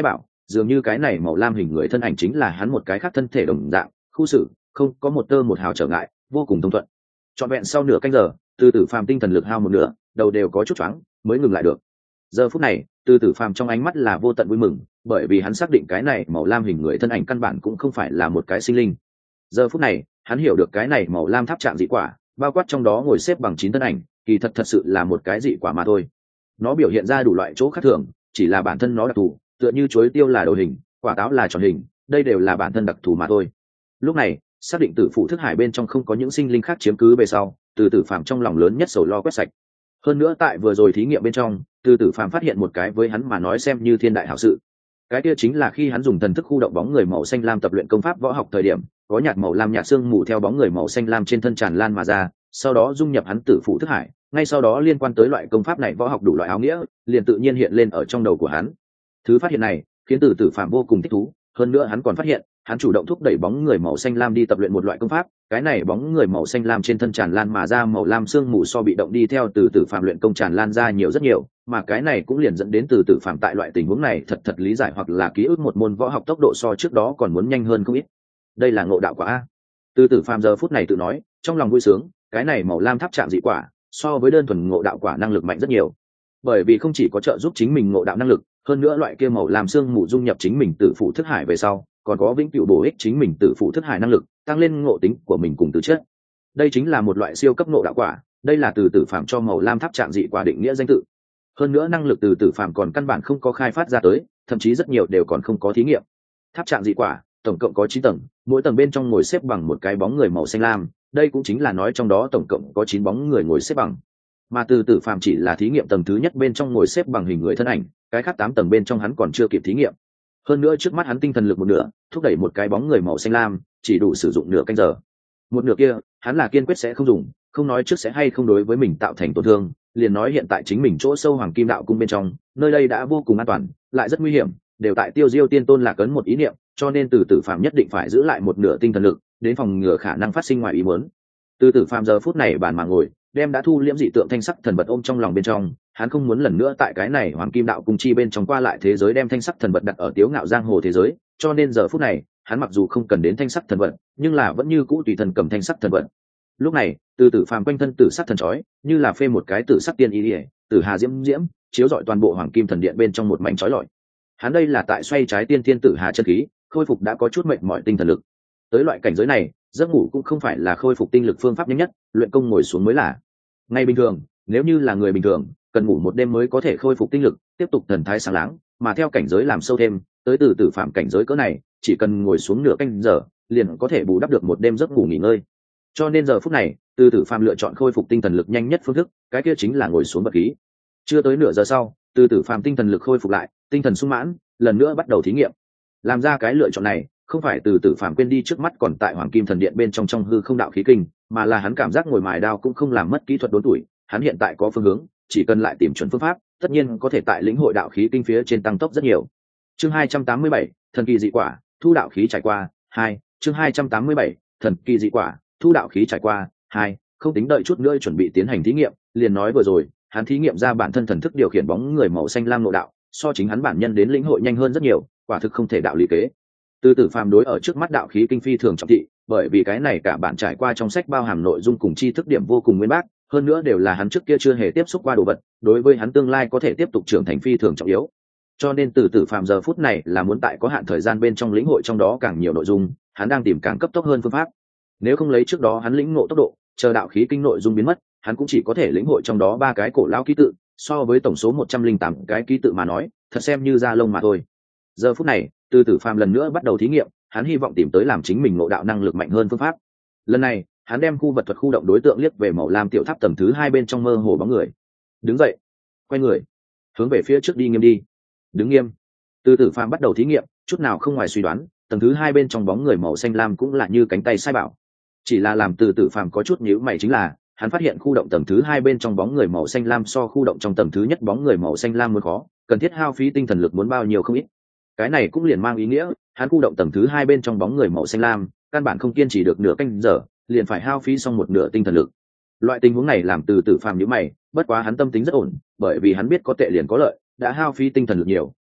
dường như cái này màu lam hình người thân ảnh chính là hắn một cái khác thân thể đồng dạng, khu xử không có một tơ một hào trở ngại, vô cùng thông thuận. Trọn vẹn sau nửa canh giờ, Từ Tử Phàm tinh thần lực hao một nửa, đầu đều có chút choáng, mới ngừng lại được. Giờ phút này, Từ Tử Phàm trong ánh mắt là vô tận vui mừng, bởi vì hắn xác định cái này màu lam hình người thân ảnh căn bản cũng không phải là một cái sinh linh. Giờ phút này, hắn hiểu được cái này màu lam tháp trạng dị quả, bao quát trong đó ngồi xếp bằng 9 thân ảnh, kỳ thật sự là một cái dị quả mà thôi. Nó biểu hiện ra đủ loại chỗ khác thường, chỉ là bản thân nó đặc thù, tựa như chuối tiêu là đồ hình, quả táo là tròn hình, đây đều là bản thân đặc thù mà thôi. Lúc này, xác định tử phụ thức hải bên trong không có những sinh linh khác chiếm cứ về sau, Từ Tử Phàm trong lòng lớn nhất sầu lo quét sạch. Hơn nữa tại vừa rồi thí nghiệm bên trong, Từ Tử Phàm phát hiện một cái với hắn mà nói xem như thiên đại hảo sự. Cái kia chính là khi hắn dùng thần thức khu động bóng người màu xanh lam tập luyện công pháp võ học thời điểm, có nhạt màu lam nhạt xương mù theo bóng người màu xanh lam trên thân tràn lan mà ra, sau đó dung nhập hắn tử phụ thức hải, ngay sau đó liên quan tới loại công pháp này võ học đủ loại áo nghĩa, liền tự nhiên hiện lên ở trong đầu của hắn. Thứ phát hiện này khiến Từ Tử Phàm vô cùng thích thú, hơn nữa hắn còn phát hiện, hắn chủ động thúc đẩy bóng người màu xanh lam đi tập luyện một loại công pháp, cái này bóng người màu xanh lam trên thân tràn lan mà ra màu lam xương mù so bị động đi theo Từ Tử Phàm luyện công tràn lan ra nhiều rất nhiều, mà cái này cũng liền dẫn đến Từ Tử Phàm tại loại tình huống này thật lý giải hoặc là ký ức một môn võ học tốc độ so trước đó còn muốn nhanh hơn không ít. Đây là ngộ đạo quả a. Từ Tử Phàm giờ phút này tự nói, trong lòng vui sướng, cái này màu lam tháp trạng dị quả, so với đơn thuần ngộ đạo quả năng lực mạnh rất nhiều. Bởi vì không chỉ có trợ giúp chính mình ngộ đạo năng lực, hơn nữa loại kia màu lam xương mù dung nhập chính mình tử phụ thức hải về sau, còn có vĩnh cửu bổ ích chính mình tử phụ thức hải năng lực, tăng lên ngộ tính của mình cùng tư chất. Đây chính là một loại siêu cấp ngộ đạo quả, đây là Từ Tử Phàm cho màu lam tháp trạng dị quả định nghĩa danh tự. Hơn nữa năng lực Từ Tử Phàm còn căn bản không có khai phát ra tới, thậm chí rất nhiều đều còn không có thí nghiệm. Tháp trạng dị quả tổng cộng có 9 tầng, mỗi tầng bên trong ngồi xếp bằng một cái bóng người màu xanh lam, đây cũng chính là nói trong đó tổng cộng có 9 bóng người ngồi xếp bằng. Mà Từ Tử Phàm chỉ là thí nghiệm tầng thứ nhất bên trong ngồi xếp bằng hình người thân ảnh, cái khác 8 tầng bên trong hắn còn chưa kịp thí nghiệm. Hơn nữa trước mắt hắn tinh thần lực một nửa, thúc đẩy một cái bóng người màu xanh lam, chỉ đủ sử dụng nửa canh giờ. Một nửa kia, hắn là kiên quyết sẽ không dùng, không nói trước sẽ hay không đối với mình tạo thành tổn thương, liền nói hiện tại chính mình chỗ sâu Hoàng Kim Đạo cung bên trong, nơi đây đã vô cùng an toàn, lại rất nguy hiểm, đều tại Tiêu Diêu Tiên Tôn là cấn một ý niệm, cho nên Từ Tử Phàm nhất định phải giữ lại một nửa tinh thần lực, đến phòng ngừa khả năng phát sinh ngoài ý muốn. Từ Tử Phàm giờ phút này bàn mà ngồi, đem đã thu liễm dị tượng thanh sắc thần vật ôm trong lòng bên trong, hắn không muốn lần nữa tại cái này Hoàng Kim Đạo cung chi bên trong qua lại thế giới đem thanh sắc thần vật đặt ở Tiếu Ngạo giang hồ thế giới, cho nên giờ phút này, hắn mặc dù không cần đến thanh sắc thần vật, nhưng là vẫn như cũ tùy thần cầm thanh sắc thần vật. Lúc này, Từ Tử Phàm quanh thân tử sắc thần chói, như là phê một cái tử sắc tiên y, tử hà diễm diễm, chiếu rọi toàn bộ Hoàng Kim thần điện bên trong một mảnh chói lọi. Hắn đây là tại xoay trái tiên thiên tử hà chân khí, khôi phục đã có chút mệt mỏi tinh thần lực. Tới loại cảnh giới này, giấc ngủ cũng không phải là khôi phục tinh lực phương pháp nhanh nhất, luyện công ngồi xuống mới là. Ngày bình thường, nếu như là người bình thường, cần ngủ một đêm mới có thể khôi phục tinh lực, tiếp tục thần thái sáng láng, mà theo cảnh giới làm sâu thêm, tới Từ Tử Phàm cảnh giới cỡ này, chỉ cần ngồi xuống nửa canh giờ, liền có thể bù đắp được một đêm giấc ngủ nghỉ ngơi. Cho nên giờ phút này, Từ Tử Phàm lựa chọn khôi phục tinh thần lực nhanh nhất phương thức, cái kia chính là ngồi xuống bật khí. Chưa tới nửa giờ sau, Từ Tử Phàm tinh thần lực khôi phục lại, tinh thần sung mãn, lần nữa bắt đầu thí nghiệm. Làm ra cái lựa chọn này, không phải Từ Tử Phàm quên đi trước mắt còn tại Hoàng Kim thần điện bên trong hư không đạo khí kinh, mà là hắn cảm giác ngồi mài đao cũng không làm mất kỹ thuật đốn tuổi, hắn hiện tại có phương hướng, chỉ cần lại tìm chuẩn phương pháp, tất nhiên có thể tại lĩnh hội đạo khí kinh phía trên tăng tốc rất nhiều. Chương 287, thần kỳ dị quả, thu đạo khí trải qua 2, chương 287, thần kỳ dị quả, thu đạo khí trải qua 2, không tính đợi chút nữa chuẩn bị tiến hành thí nghiệm, liền nói vừa rồi, hắn thí nghiệm ra bản thân thần thức điều khiển bóng người màu xanh lam nội đạo, so chính hắn bản nhân đến lĩnh hội nhanh hơn rất nhiều, quả thực không thể đạo lý kế. Từ Tử Phàm đối ở trước mắt đạo khí kinh phi thường trọng thị, bởi vì cái này cả bản trải qua trong sách bao hàm nội dung cùng tri thức điểm vô cùng nguyên bác, hơn nữa đều là hắn trước kia chưa hề tiếp xúc qua đồ vật, đối với hắn tương lai có thể tiếp tục trưởng thành phi thường trọng yếu. Cho nên Từ Tử Phàm giờ phút này là muốn tại có hạn thời gian bên trong lĩnh hội trong đó càng nhiều nội dung, hắn đang tìm càng cấp tốc hơn phương pháp. Nếu không lấy trước đó hắn lĩnh ngộ tốc độ, chờ đạo khí kinh nội dung biến mất, hắn cũng chỉ có thể lĩnh hội trong đó 3 cái cổ lão ký tự, so với tổng số 108 cái ký tự mà nói, thật xem như da lông mà thôi. Giờ phút này, Từ Tử Phàm lần nữa bắt đầu thí nghiệm, hắn hy vọng tìm tới làm chính mình ngộ đạo năng lực mạnh hơn phương pháp. Lần này, hắn đem khu vật thuật khu động đối tượng liếc về màu lam tiểu tháp tầng thứ 2 bên trong mơ hồ bóng người. Đứng dậy, quay người, hướng về phía trước đi nghiêm đi. Đứng nghiêm. Từ Tử Phàm bắt đầu thí nghiệm, chút nào không ngoài suy đoán, tầng thứ 2 bên trong bóng người màu xanh lam cũng là như cánh tay sai bảo. Chỉ là làm Từ Tử Phàm có chút nhíu mày chính là, hắn phát hiện khu động tầng thứ 2 bên trong bóng người màu xanh lam so khu động trong tầng thứ nhất bóng người màu xanh lam muốn khó, cần thiết hao phí tinh thần lực muốn bao nhiêu không ít. Cái này cũng liền mang ý nghĩa, hắn khu động tầng thứ 2 bên trong bóng người màu xanh lam, căn bản không kiên trì được nửa canh giờ, liền phải hao phí xong một nửa tinh thần lực. Loại tình huống này làm Từ Tử Phàm nhíu mày, bất quá hắn tâm tính rất ổn, bởi vì hắn biết có tệ liền có lợi, đã hao phí tinh thần lực nhiều,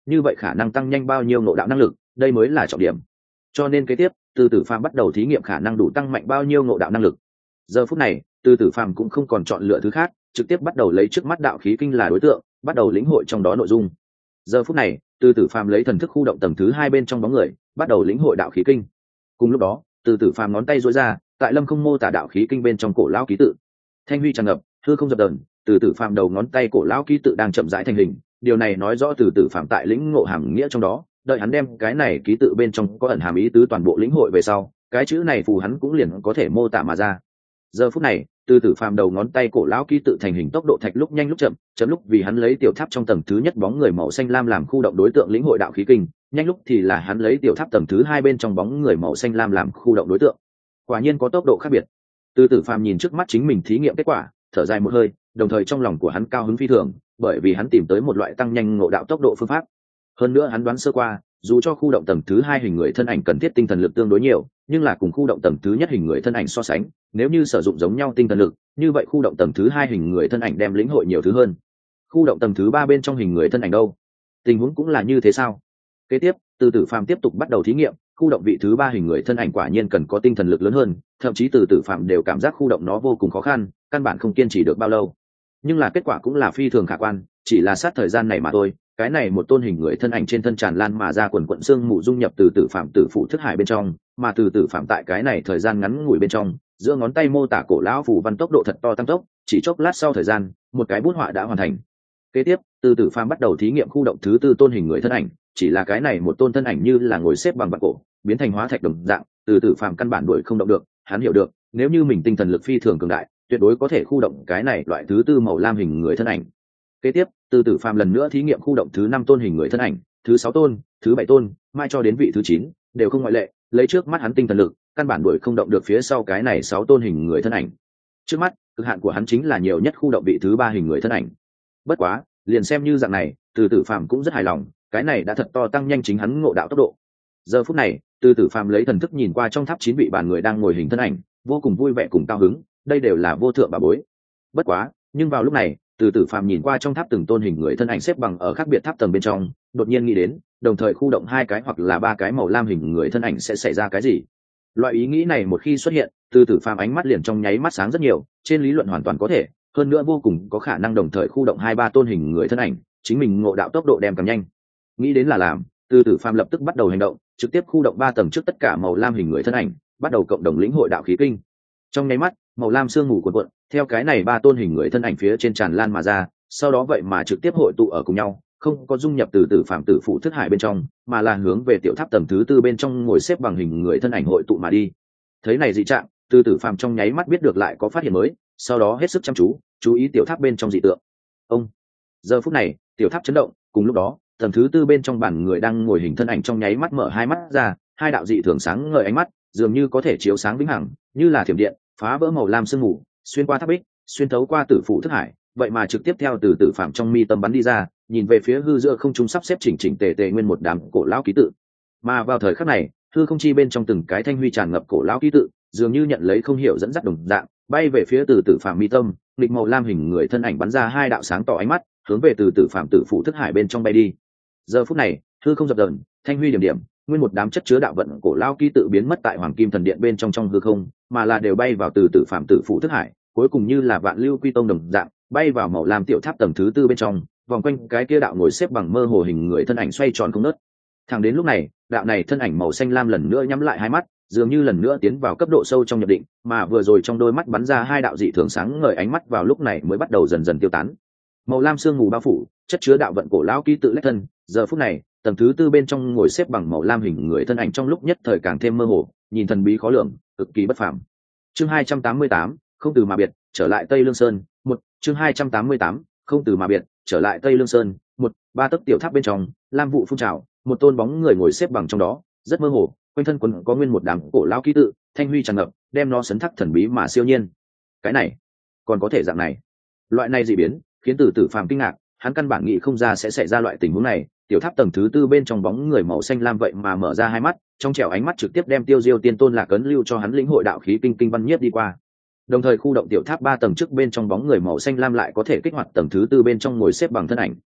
như vậy khả năng tăng nhanh bao nhiêu ngộ đạo năng lực, đây mới là trọng điểm. Cho nên kế tiếp Từ Tử Phàm bắt đầu thí nghiệm khả năng đủ tăng mạnh bao nhiêu ngộ đạo năng lực. Giờ phút này Từ Tử Phàm cũng không còn chọn lựa thứ khác, trực tiếp bắt đầu lấy trước mắt đạo khí kinh là đối tượng, bắt đầu lĩnh hội trong đó nội dung. Giờ phút này Từ Tử Phàm lấy thần thức khu động tầng thứ 2 bên trong bóng người, bắt đầu lĩnh hội đạo khí kinh. Cùng lúc đó Từ Tử Phàm ngón tay duỗi ra, tại lâm không mô tả đạo khí kinh bên trong cổ lão ký tự, thanh huy tràn ngập, hư không dập dờn. Từ Tử Phàm đầu ngón tay cổ lão ký tự đang chậm rãi thành hình, điều này nói rõ Từ Tử Phàm tại lĩnh ngộ hàm nghĩa trong đó. Đợi hắn đem cái này ký tự bên trong có ẩn hàm ý tứ toàn bộ lĩnh hội về sau, cái chữ này phù hắn cũng liền có thể mô tả mà ra. Giờ phút này Từ Tử Phàm đầu ngón tay cổ lão ký tự thành hình tốc độ thạch lúc nhanh lúc chậm, chậm lúc vì hắn lấy tiểu tháp trong tầng thứ nhất bóng người màu xanh lam làm khu động đối tượng lĩnh hội đạo khí kinh, nhanh lúc thì là hắn lấy tiểu tháp tầng thứ 2 bên trong bóng người màu xanh lam làm khu động đối tượng. Quả nhiên có tốc độ khác biệt. Từ Tử Phàm nhìn trước mắt chính mình thí nghiệm kết quả, thở dài một hơi, đồng thời trong lòng của hắn cao hứng phi thường, bởi vì hắn tìm tới một loại tăng nhanh ngộ đạo tốc độ phương pháp. Hơn nữa hắn đoán sơ qua, dù cho khu động tầng thứ 2 hình người thân ảnh cần thiết tinh thần lực tương đối nhiều, nhưng là cùng khu động tầng thứ nhất hình người thân ảnh so sánh, nếu như sử dụng giống nhau tinh thần lực, như vậy khu động tầng thứ 2 hình người thân ảnh đem lĩnh hội nhiều thứ hơn. Khu động tầng thứ 3 bên trong hình người thân ảnh đâu? Tình huống cũng là như thế sao? Kế tiếp, Từ Tử Phàm tiếp tục bắt đầu thí nghiệm, khu động vị thứ 3 hình người thân ảnh quả nhiên cần có tinh thần lực lớn hơn, thậm chí Từ Tử Phàm đều cảm giác khu động nó vô cùng khó khăn, căn bản không kiên trì được bao lâu. Nhưng là kết quả cũng là phi thường khả quan, chỉ là sát thời gian này mà thôi. Cái này một tôn hình người thân ảnh trên thân tràn lan mà ra quần quận xương mù dung nhập Từ Tử Phàm tử phụ thức hải bên trong, mà Từ Tử Phàm tại cái này thời gian ngắn ngủi bên trong, giữa ngón tay mô tả cổ lão phù văn tốc độ thật to tăng tốc, chỉ chốc lát sau thời gian, một cái bút họa đã hoàn thành. Kế tiếp, Từ Tử Phàm bắt đầu thí nghiệm khu động thứ 4 tôn hình người thân ảnh, chỉ là cái này một tôn thân ảnh như là ngồi xếp bằng vạn cổ, biến thành hóa thạch đồng dạng, Từ Tử Phàm căn bản đuổi không động được. Hắn hiểu được, nếu như mình tinh thần lực phi thường cường đại, tuyệt đối có thể khu động cái này loại thứ 4 màu lam hình người thân ảnh. Kế tiếp, Từ Tử Phàm lần nữa thí nghiệm khu động thứ 5 tôn hình người thân ảnh, thứ 6 tôn, thứ 7 tôn, mai cho đến vị thứ 9, đều không ngoại lệ, lấy trước mắt hắn tinh thần lực, căn bản đuổi không động được phía sau cái này 6 tôn hình người thân ảnh. Trước mắt, cực hạn của hắn chính là nhiều nhất khu động vị thứ 3 hình người thân ảnh. Bất quá, liền xem như dạng này, Từ Tử Phàm cũng rất hài lòng, cái này đã thật to tăng nhanh chính hắn ngộ đạo tốc độ. Giờ phút này, Từ Tử Phàm lấy thần thức nhìn qua trong tháp 9 vị bàn người đang ngồi hình thân ảnh, vô cùng vui vẻ cùng cao hứng, đây đều là vô thượng bảo bối. Bất quá, nhưng vào lúc này, Từ Tử Phàm nhìn qua trong tháp từng tôn hình người thân ảnh xếp bằng ở khác biệt tháp tầng bên trong, đột nhiên nghĩ đến, đồng thời khu động 2 cái hoặc là 3 cái màu lam hình người thân ảnh sẽ xảy ra cái gì. Loại ý nghĩ này một khi xuất hiện, Từ Tử Phàm ánh mắt liền trong nháy mắt sáng rất nhiều, trên lý luận hoàn toàn có thể, hơn nữa vô cùng có khả năng đồng thời khu động 2-3 tôn hình người thân ảnh, chính mình ngộ đạo tốc độ đem càng nhanh. Nghĩ đến là làm, Từ Tử Phàm lập tức bắt đầu hành động, trực tiếp khu động 3 tầng trước tất cả màu lam hình người thân ảnh, bắt đầu cộng đồng lĩnh hội đạo khí kinh. Trong nháy mắt, màu lam sương mù cuộn cuộn, theo cái này 3 tôn hình người thân ảnh phía trên tràn lan mà ra, sau đó vậy mà trực tiếp hội tụ ở cùng nhau, không có dung nhập Từ Tử Phàm tử phụ thức hải bên trong, mà là hướng về tiểu tháp tầng thứ 4 bên trong ngồi xếp bằng hình người thân ảnh hội tụ mà đi. Thấy này dị trạng, Từ Tử Phàm trong nháy mắt biết được lại có phát hiện mới, sau đó hết sức chăm chú ý tiểu tháp bên trong dị tượng. Ông. Giờ phút này, tiểu tháp chấn động, cùng lúc đó, tầng thứ 4 bên trong bàn người đang ngồi hình thân ảnh trong nháy mắt mở hai mắt ra, hai đạo dị thường sáng ngời ánh mắt, dường như có thể chiếu sáng vĩnh hằng, như là thiểm điện, phá vỡ màu lam sương mù, xuyên qua tháp bích, xuyên thấu qua tử phụ thức hải, vậy mà trực tiếp theo từ Tử Phàm trong mi tâm bắn đi ra, nhìn về phía hư giữa không trung sắp xếp chỉnh chỉnh tề tề nguyên một đám cổ lão ký tự. Mà vào thời khắc này, hư không chi bên trong từng cái thanh huy tràn ngập cổ lão ký tự, dường như nhận lấy không hiểu dẫn dắt đồng dạng, bay về phía từ Tử Phàm mi tâm, nghịch màu lam hình người thân ảnh bắn ra hai đạo sáng tỏ ánh mắt, hướng về từ Tử Phàm tử phụ thức hải bên trong bay đi. Giờ phút này, hư không dập dờn, thanh huy điểm điểm, nguyên một đám chất chứa đạo vận cổ lão ký tự biến mất tại Hoàng Kim Thần Điện bên trong hư không, mà là đều bay vào từ Tử Phàm tử phụ thức hải, cuối cùng như là vạn lưu quy tông đồng dạng, bay vào màu lam tiểu tháp tầng thứ 4 bên trong, vòng quanh cái kia đạo ngồi xếp bằng mơ hồ hình người thân ảnh xoay tròn không ngớt. Thẳng đến lúc này, đạo này thân ảnh màu xanh lam lần nữa nhắm lại hai mắt, dường như lần nữa tiến vào cấp độ sâu trong nhập định, mà vừa rồi trong đôi mắt bắn ra hai đạo dị thường sáng ngời ánh mắt vào lúc này mới bắt đầu dần dần tiêu tán. Màu lam sương mù bao phủ, chất chứa đạo vận cổ lão ký tự lách thân, giờ phút này, tầng thứ 4 bên trong ngồi xếp bằng màu lam hình người thân ảnh trong lúc nhất thời càng thêm mơ hồ, nhìn thần bí khó lường, cực kỳ bất phàm. Chương 288, không từ mà biệt, trở lại Tây Lương Sơn. Chương 288, không từ mà biệt, trở lại Tây Lương Sơn. Ba tấc tiểu tháp bên trong, lam vụ phun trào, một tôn bóng người ngồi xếp bằng trong đó, rất mơ hồ, quanh thân quần có nguyên một đám cổ lão ký tự, thanh huy tràn ngập, đem nó sấn thác thần bí mà siêu nhiên. Cái này, còn có thể dạng này? Loại này dị biến, khiến Từ Tử Phàm kinh ngạc, hắn căn bản nghĩ không ra sẽ xảy ra loại tình huống này. Tiểu tháp tầng thứ 4 bên trong bóng người màu xanh lam vậy mà mở ra hai mắt, trong trẻo ánh mắt trực tiếp đem Tiêu Diêu Tiên Tôn Lạc Ấn lưu cho hắn lĩnh hội đạo khí kinh kinh văn nhiếp đi qua. Đồng thời khu động tiểu tháp 3 tầng trước bên trong bóng người màu xanh lam lại có thể kích hoạt tầng thứ 4 bên trong ngồi xếp bằng thân ảnh.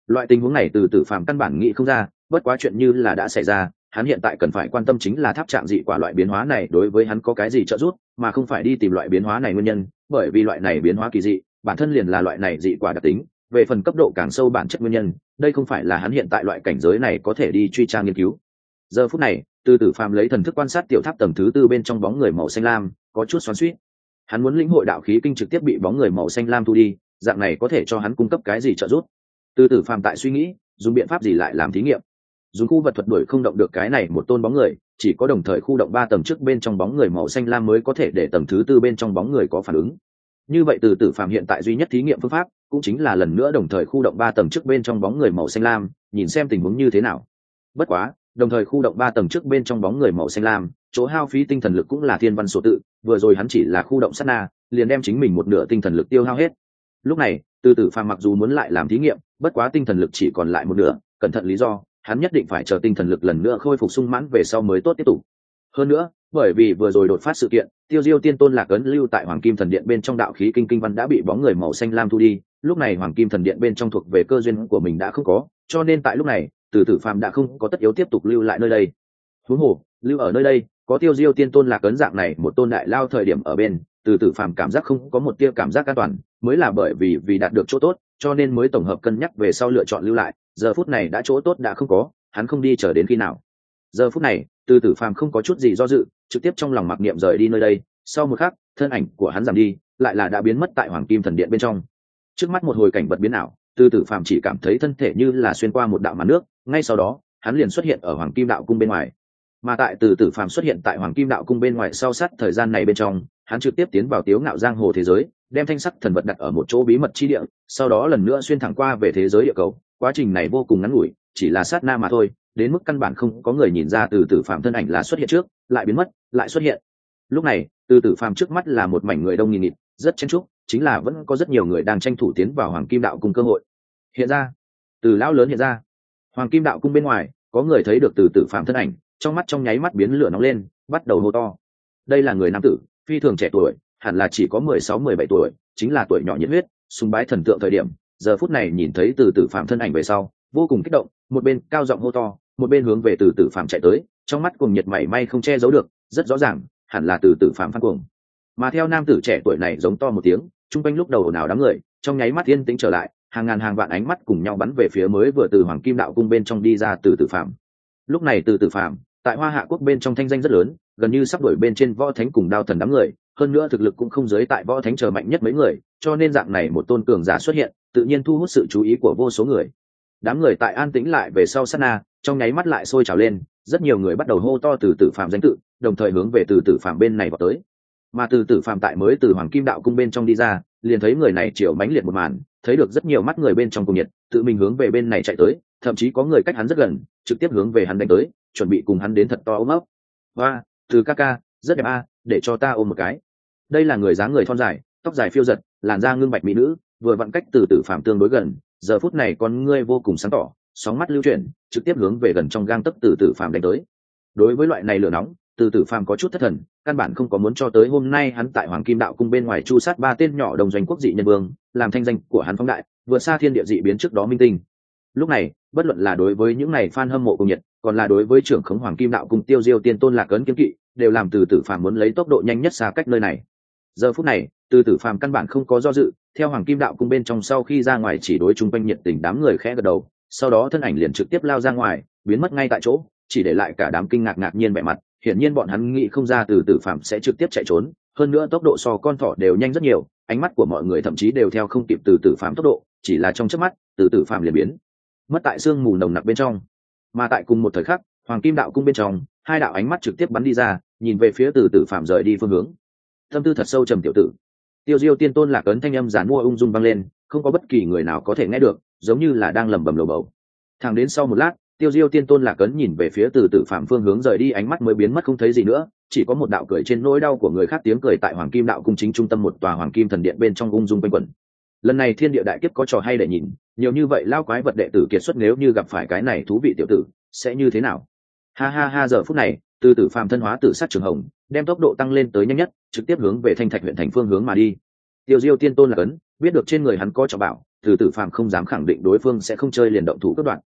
Loại tình huống này từ tử phàm căn bản nghĩ không ra, bất quá chuyện như là đã xảy ra, hắn hiện tại cần phải quan tâm chính là tháp trạng dị quả loại biến hóa này đối với hắn có cái gì trợ giúp, mà không phải đi tìm loại biến hóa này nguyên nhân, bởi vì loại này biến hóa kỳ dị bản thân liền là loại này dị quả đặc tính. Về phần cấp độ càng sâu bản chất nguyên nhân, đây không phải là hắn hiện tại loại cảnh giới này có thể đi truy tra nghiên cứu. Giờ phút này, từ tử phàm lấy thần thức quan sát tiểu tháp tầng thứ tư bên trong bóng người màu xanh lam, có chút xoắn xuýt. Hắn muốn lĩnh hội đạo khí kinh trực tiếp bị bóng người màu xanh lam thu đi, dạng này có thể cho hắn cung cấp cái gì trợ giúp. Từ tử phàm tại suy nghĩ dùng biện pháp gì lại làm thí nghiệm. Dùng khu vật thuật đuổi không động được cái này một tôn bóng người, chỉ có đồng thời khu động 3 tầng trước bên trong bóng người màu xanh lam mới có thể để tầng thứ tư bên trong bóng người có phản ứng. Như vậy từ tử phàm hiện tại duy nhất thí nghiệm phương pháp cũng chính là lần nữa đồng thời khu động 3 tầng trước bên trong bóng người màu xanh lam, nhìn xem tình huống như thế nào. Bất quá đồng thời khu động 3 tầng trước bên trong bóng người màu xanh lam, chỗ hao phí tinh thần lực cũng là thiên văn số tự, vừa rồi hắn chỉ là khu động sát na liền đem chính mình một nửa tinh thần lực tiêu hao hết. Lúc này từ tử phàm mặc dù muốn lại làm thí nghiệm, bất quá tinh thần lực chỉ còn lại một nửa, cẩn thận lý do hắn nhất định phải chờ tinh thần lực lần nữa khôi phục sung mãn về sau mới tốt tiếp tục. Hơn nữa bởi vì vừa rồi đột phát sự kiện, tiêu diêu tiên tôn lạc ấn lưu tại hoàng kim thần điện bên trong đạo khí kinh kinh văn đã bị bóng người màu xanh lam thu đi, lúc này hoàng kim thần điện bên trong thuộc về cơ duyên của mình đã không có, cho nên tại lúc này từ tử phàm đã không có tất yếu tiếp tục lưu lại nơi đây. huống hồ lưu ở nơi đây có tiêu diêu tiên tôn lạc ấn dạng này một tôn đại lao thời điểm ở bên, từ tử phàm cảm giác không có một tia cảm giác an toàn, mới là bởi vì đạt được chỗ tốt cho nên mới tổng hợp cân nhắc về sau lựa chọn lưu lại. Giờ phút này đã chỗ tốt đã không có, hắn không đi chờ đến khi nào. Giờ phút này từ tử phàm không có chút gì do dự, trực tiếp trong lòng mặc niệm rời đi nơi đây. Sau một khắc thân ảnh của hắn giảm đi, lại là đã biến mất tại hoàng kim thần điện bên trong. Trước mắt một hồi cảnh vật biến ảo, từ tử phàm chỉ cảm thấy thân thể như là xuyên qua một đạo màn nước, ngay sau đó hắn liền xuất hiện ở hoàng kim đạo cung bên ngoài. Mà tại từ tử phàm xuất hiện tại hoàng kim đạo cung bên ngoài sau sát thời gian này bên trong, hắn trực tiếp tiến vào tiếu ngạo giang hồ thế giới, đem thanh sắc thần vật đặt ở một chỗ bí mật chi địa, sau đó lần nữa xuyên thẳng qua về thế giới địa cầu. Quá trình này vô cùng ngắn ngủi, chỉ là sát na mà thôi, đến mức căn bản không có người nhìn ra từ tử phàm thân ảnh là xuất hiện trước lại biến mất lại xuất hiện. Lúc này từ tử phàm trước mắt là một mảnh người đông nghìn nghịt, rất chen chúc, chính là vẫn có rất nhiều người đang tranh thủ tiến vào hoàng kim đạo cung cơ hội. Hiện ra từ lão lớn hiện ra, hoàng kim đạo cung bên ngoài có người thấy được từ tử phàm thân ảnh, trong mắt trong nháy mắt biến lửa nóng lên, bắt đầu hô to. Đây là người nam tử phi thường trẻ tuổi, hẳn là chỉ có 16-17 tuổi, chính là tuổi nhỏ nhiệt huyết sùng bái thần tượng thời điểm. Giờ phút này nhìn thấy từ tử phàm thân ảnh về sau vô cùng kích động, một bên cao giọng hô to, một bên hướng về từ tử phàm chạy tới, trong mắt cùng nhiệt mảy may không che giấu được, rất rõ ràng hẳn là từ tử phàm phát cuồng. Mà theo nam tử trẻ tuổi này giống to một tiếng, trung quanh lúc đầu ồn ào đám người trong nháy mắt yên tĩnh trở lại, hàng ngàn hàng vạn ánh mắt cùng nhau bắn về phía mới vừa từ hoàng kim đạo cung bên trong đi ra từ tử phàm. Lúc này từ tử phàm tại hoa hạ quốc bên trong thanh danh rất lớn, gần như sắp đuổi bên trên võ thánh cùng đao thần đám người, hơn nữa thực lực cũng không giới tại võ thánh chờ mạnh nhất mấy người, cho nên dạng này một tôn cường giả xuất hiện tự nhiên thu hút sự chú ý của vô số người. Đám người tại an tĩnh lại về sau sát na, trong nháy mắt lại sôi trào lên, rất nhiều người bắt đầu hô to từ tử phàm danh tự, đồng thời hướng về từ tử phàm bên này vào tới. Mà từ tử phàm tại mới từ hoàng kim đạo cung bên trong đi ra, liền thấy người này chiều mãnh liệt một màn, thấy được rất nhiều mắt người bên trong cùng nhiệt, tự mình hướng về bên này chạy tới, thậm chí có người cách hắn rất gần, trực tiếp hướng về hắn đánh tới, chuẩn bị cùng hắn đến thật to ôm ấp. Hoa, từ ca ca rất đẹp a, để cho ta ôm một cái. Đây là người dáng người thon dài, tóc dài phiêu giật, làn da ngưng bạch mỹ nữ, vừa vặn cách từ tử phàm tương đối gần, giờ phút này con ngươi vô cùng sáng tỏ, sóng mắt lưu chuyển, trực tiếp hướng về gần trong gang tấc từ tử phàm đánh tới. Đối với loại này lửa nóng, từ tử phàm có chút thất thần, căn bản không có muốn cho tới hôm nay hắn tại hoàng kim đạo cung bên ngoài chu sát 3 tên nhỏ đồng doanh quốc dị nhân vương, làm thanh danh của hắn phóng đại, vượt xa thiên địa dị biến trước đó minh tinh. Lúc này bất luận là đối với những này fan hâm mộ cùng nhiệt, còn là đối với trưởng khống hoàng kim đạo cung tiêu diêu tiên tôn lạc ấn kiếm kỵ, đều làm từ tử phàm muốn lấy tốc độ nhanh nhất xa cách nơi này. Giờ phút này từ tử phàm căn bản không có do dự, theo hoàng kim đạo cung bên trong sau khi ra ngoài chỉ đối chung quanh nhiệt tình đám người khẽ gật đầu, sau đó thân ảnh liền trực tiếp lao ra ngoài, biến mất ngay tại chỗ, chỉ để lại cả đám kinh ngạc ngạc nhiên vẻ mặt. Hiển nhiên bọn hắn nghĩ không ra từ tử phàm sẽ trực tiếp chạy trốn, hơn nữa tốc độ so con thỏ đều nhanh rất nhiều, ánh mắt của mọi người thậm chí đều theo không kịp từ tử phàm tốc độ, chỉ là trong chớp mắt từ tử phàm liền biến mất tại sương mù nồng nặc bên trong. Mà tại cùng một thời khắc, hoàng kim đạo cung bên trong 2 đạo ánh mắt trực tiếp bắn đi ra, nhìn về phía từ tử phàm rời đi phương hướng. Tâm tư thật sâu trầm tiểu tử. Tiêu diêu tiên tôn lạc ấn thanh âm giản mua ung dung vang lên, không có bất kỳ người nào có thể nghe được, giống như là đang lẩm bẩm lầu bầu. Thẳng đến sau một lát, tiêu diêu tiên tôn lạc ấn nhìn về phía từ tử phàm phương hướng rời đi, ánh mắt mới biến mất không thấy gì nữa, chỉ có một đạo cười trên nỗi đau của người khác tiếng cười tại hoàng kim đạo cung chính trung tâm một tòa hoàng kim thần điện bên trong ung dung quanh quẩn. Lần này thiên địa đại kiếp có trò hay để nhìn, nhiều như vậy lao quái vật đệ tử kiệt xuất, nếu như gặp phải cái này thú vị tiểu tử sẽ như thế nào? Ha ha ha. Giờ phút này từ tử phàm thân hóa tử sát trường hồng, đem tốc độ tăng lên tới nhanh nhất, trực tiếp hướng về thanh thạch huyện thành phương hướng mà đi. Tiêu diêu tiên tôn lạc ấn biết được trên người hắn có trọng bảo, từ tử phàm không dám khẳng định đối phương sẽ không chơi liền động thủ cướp đoạn.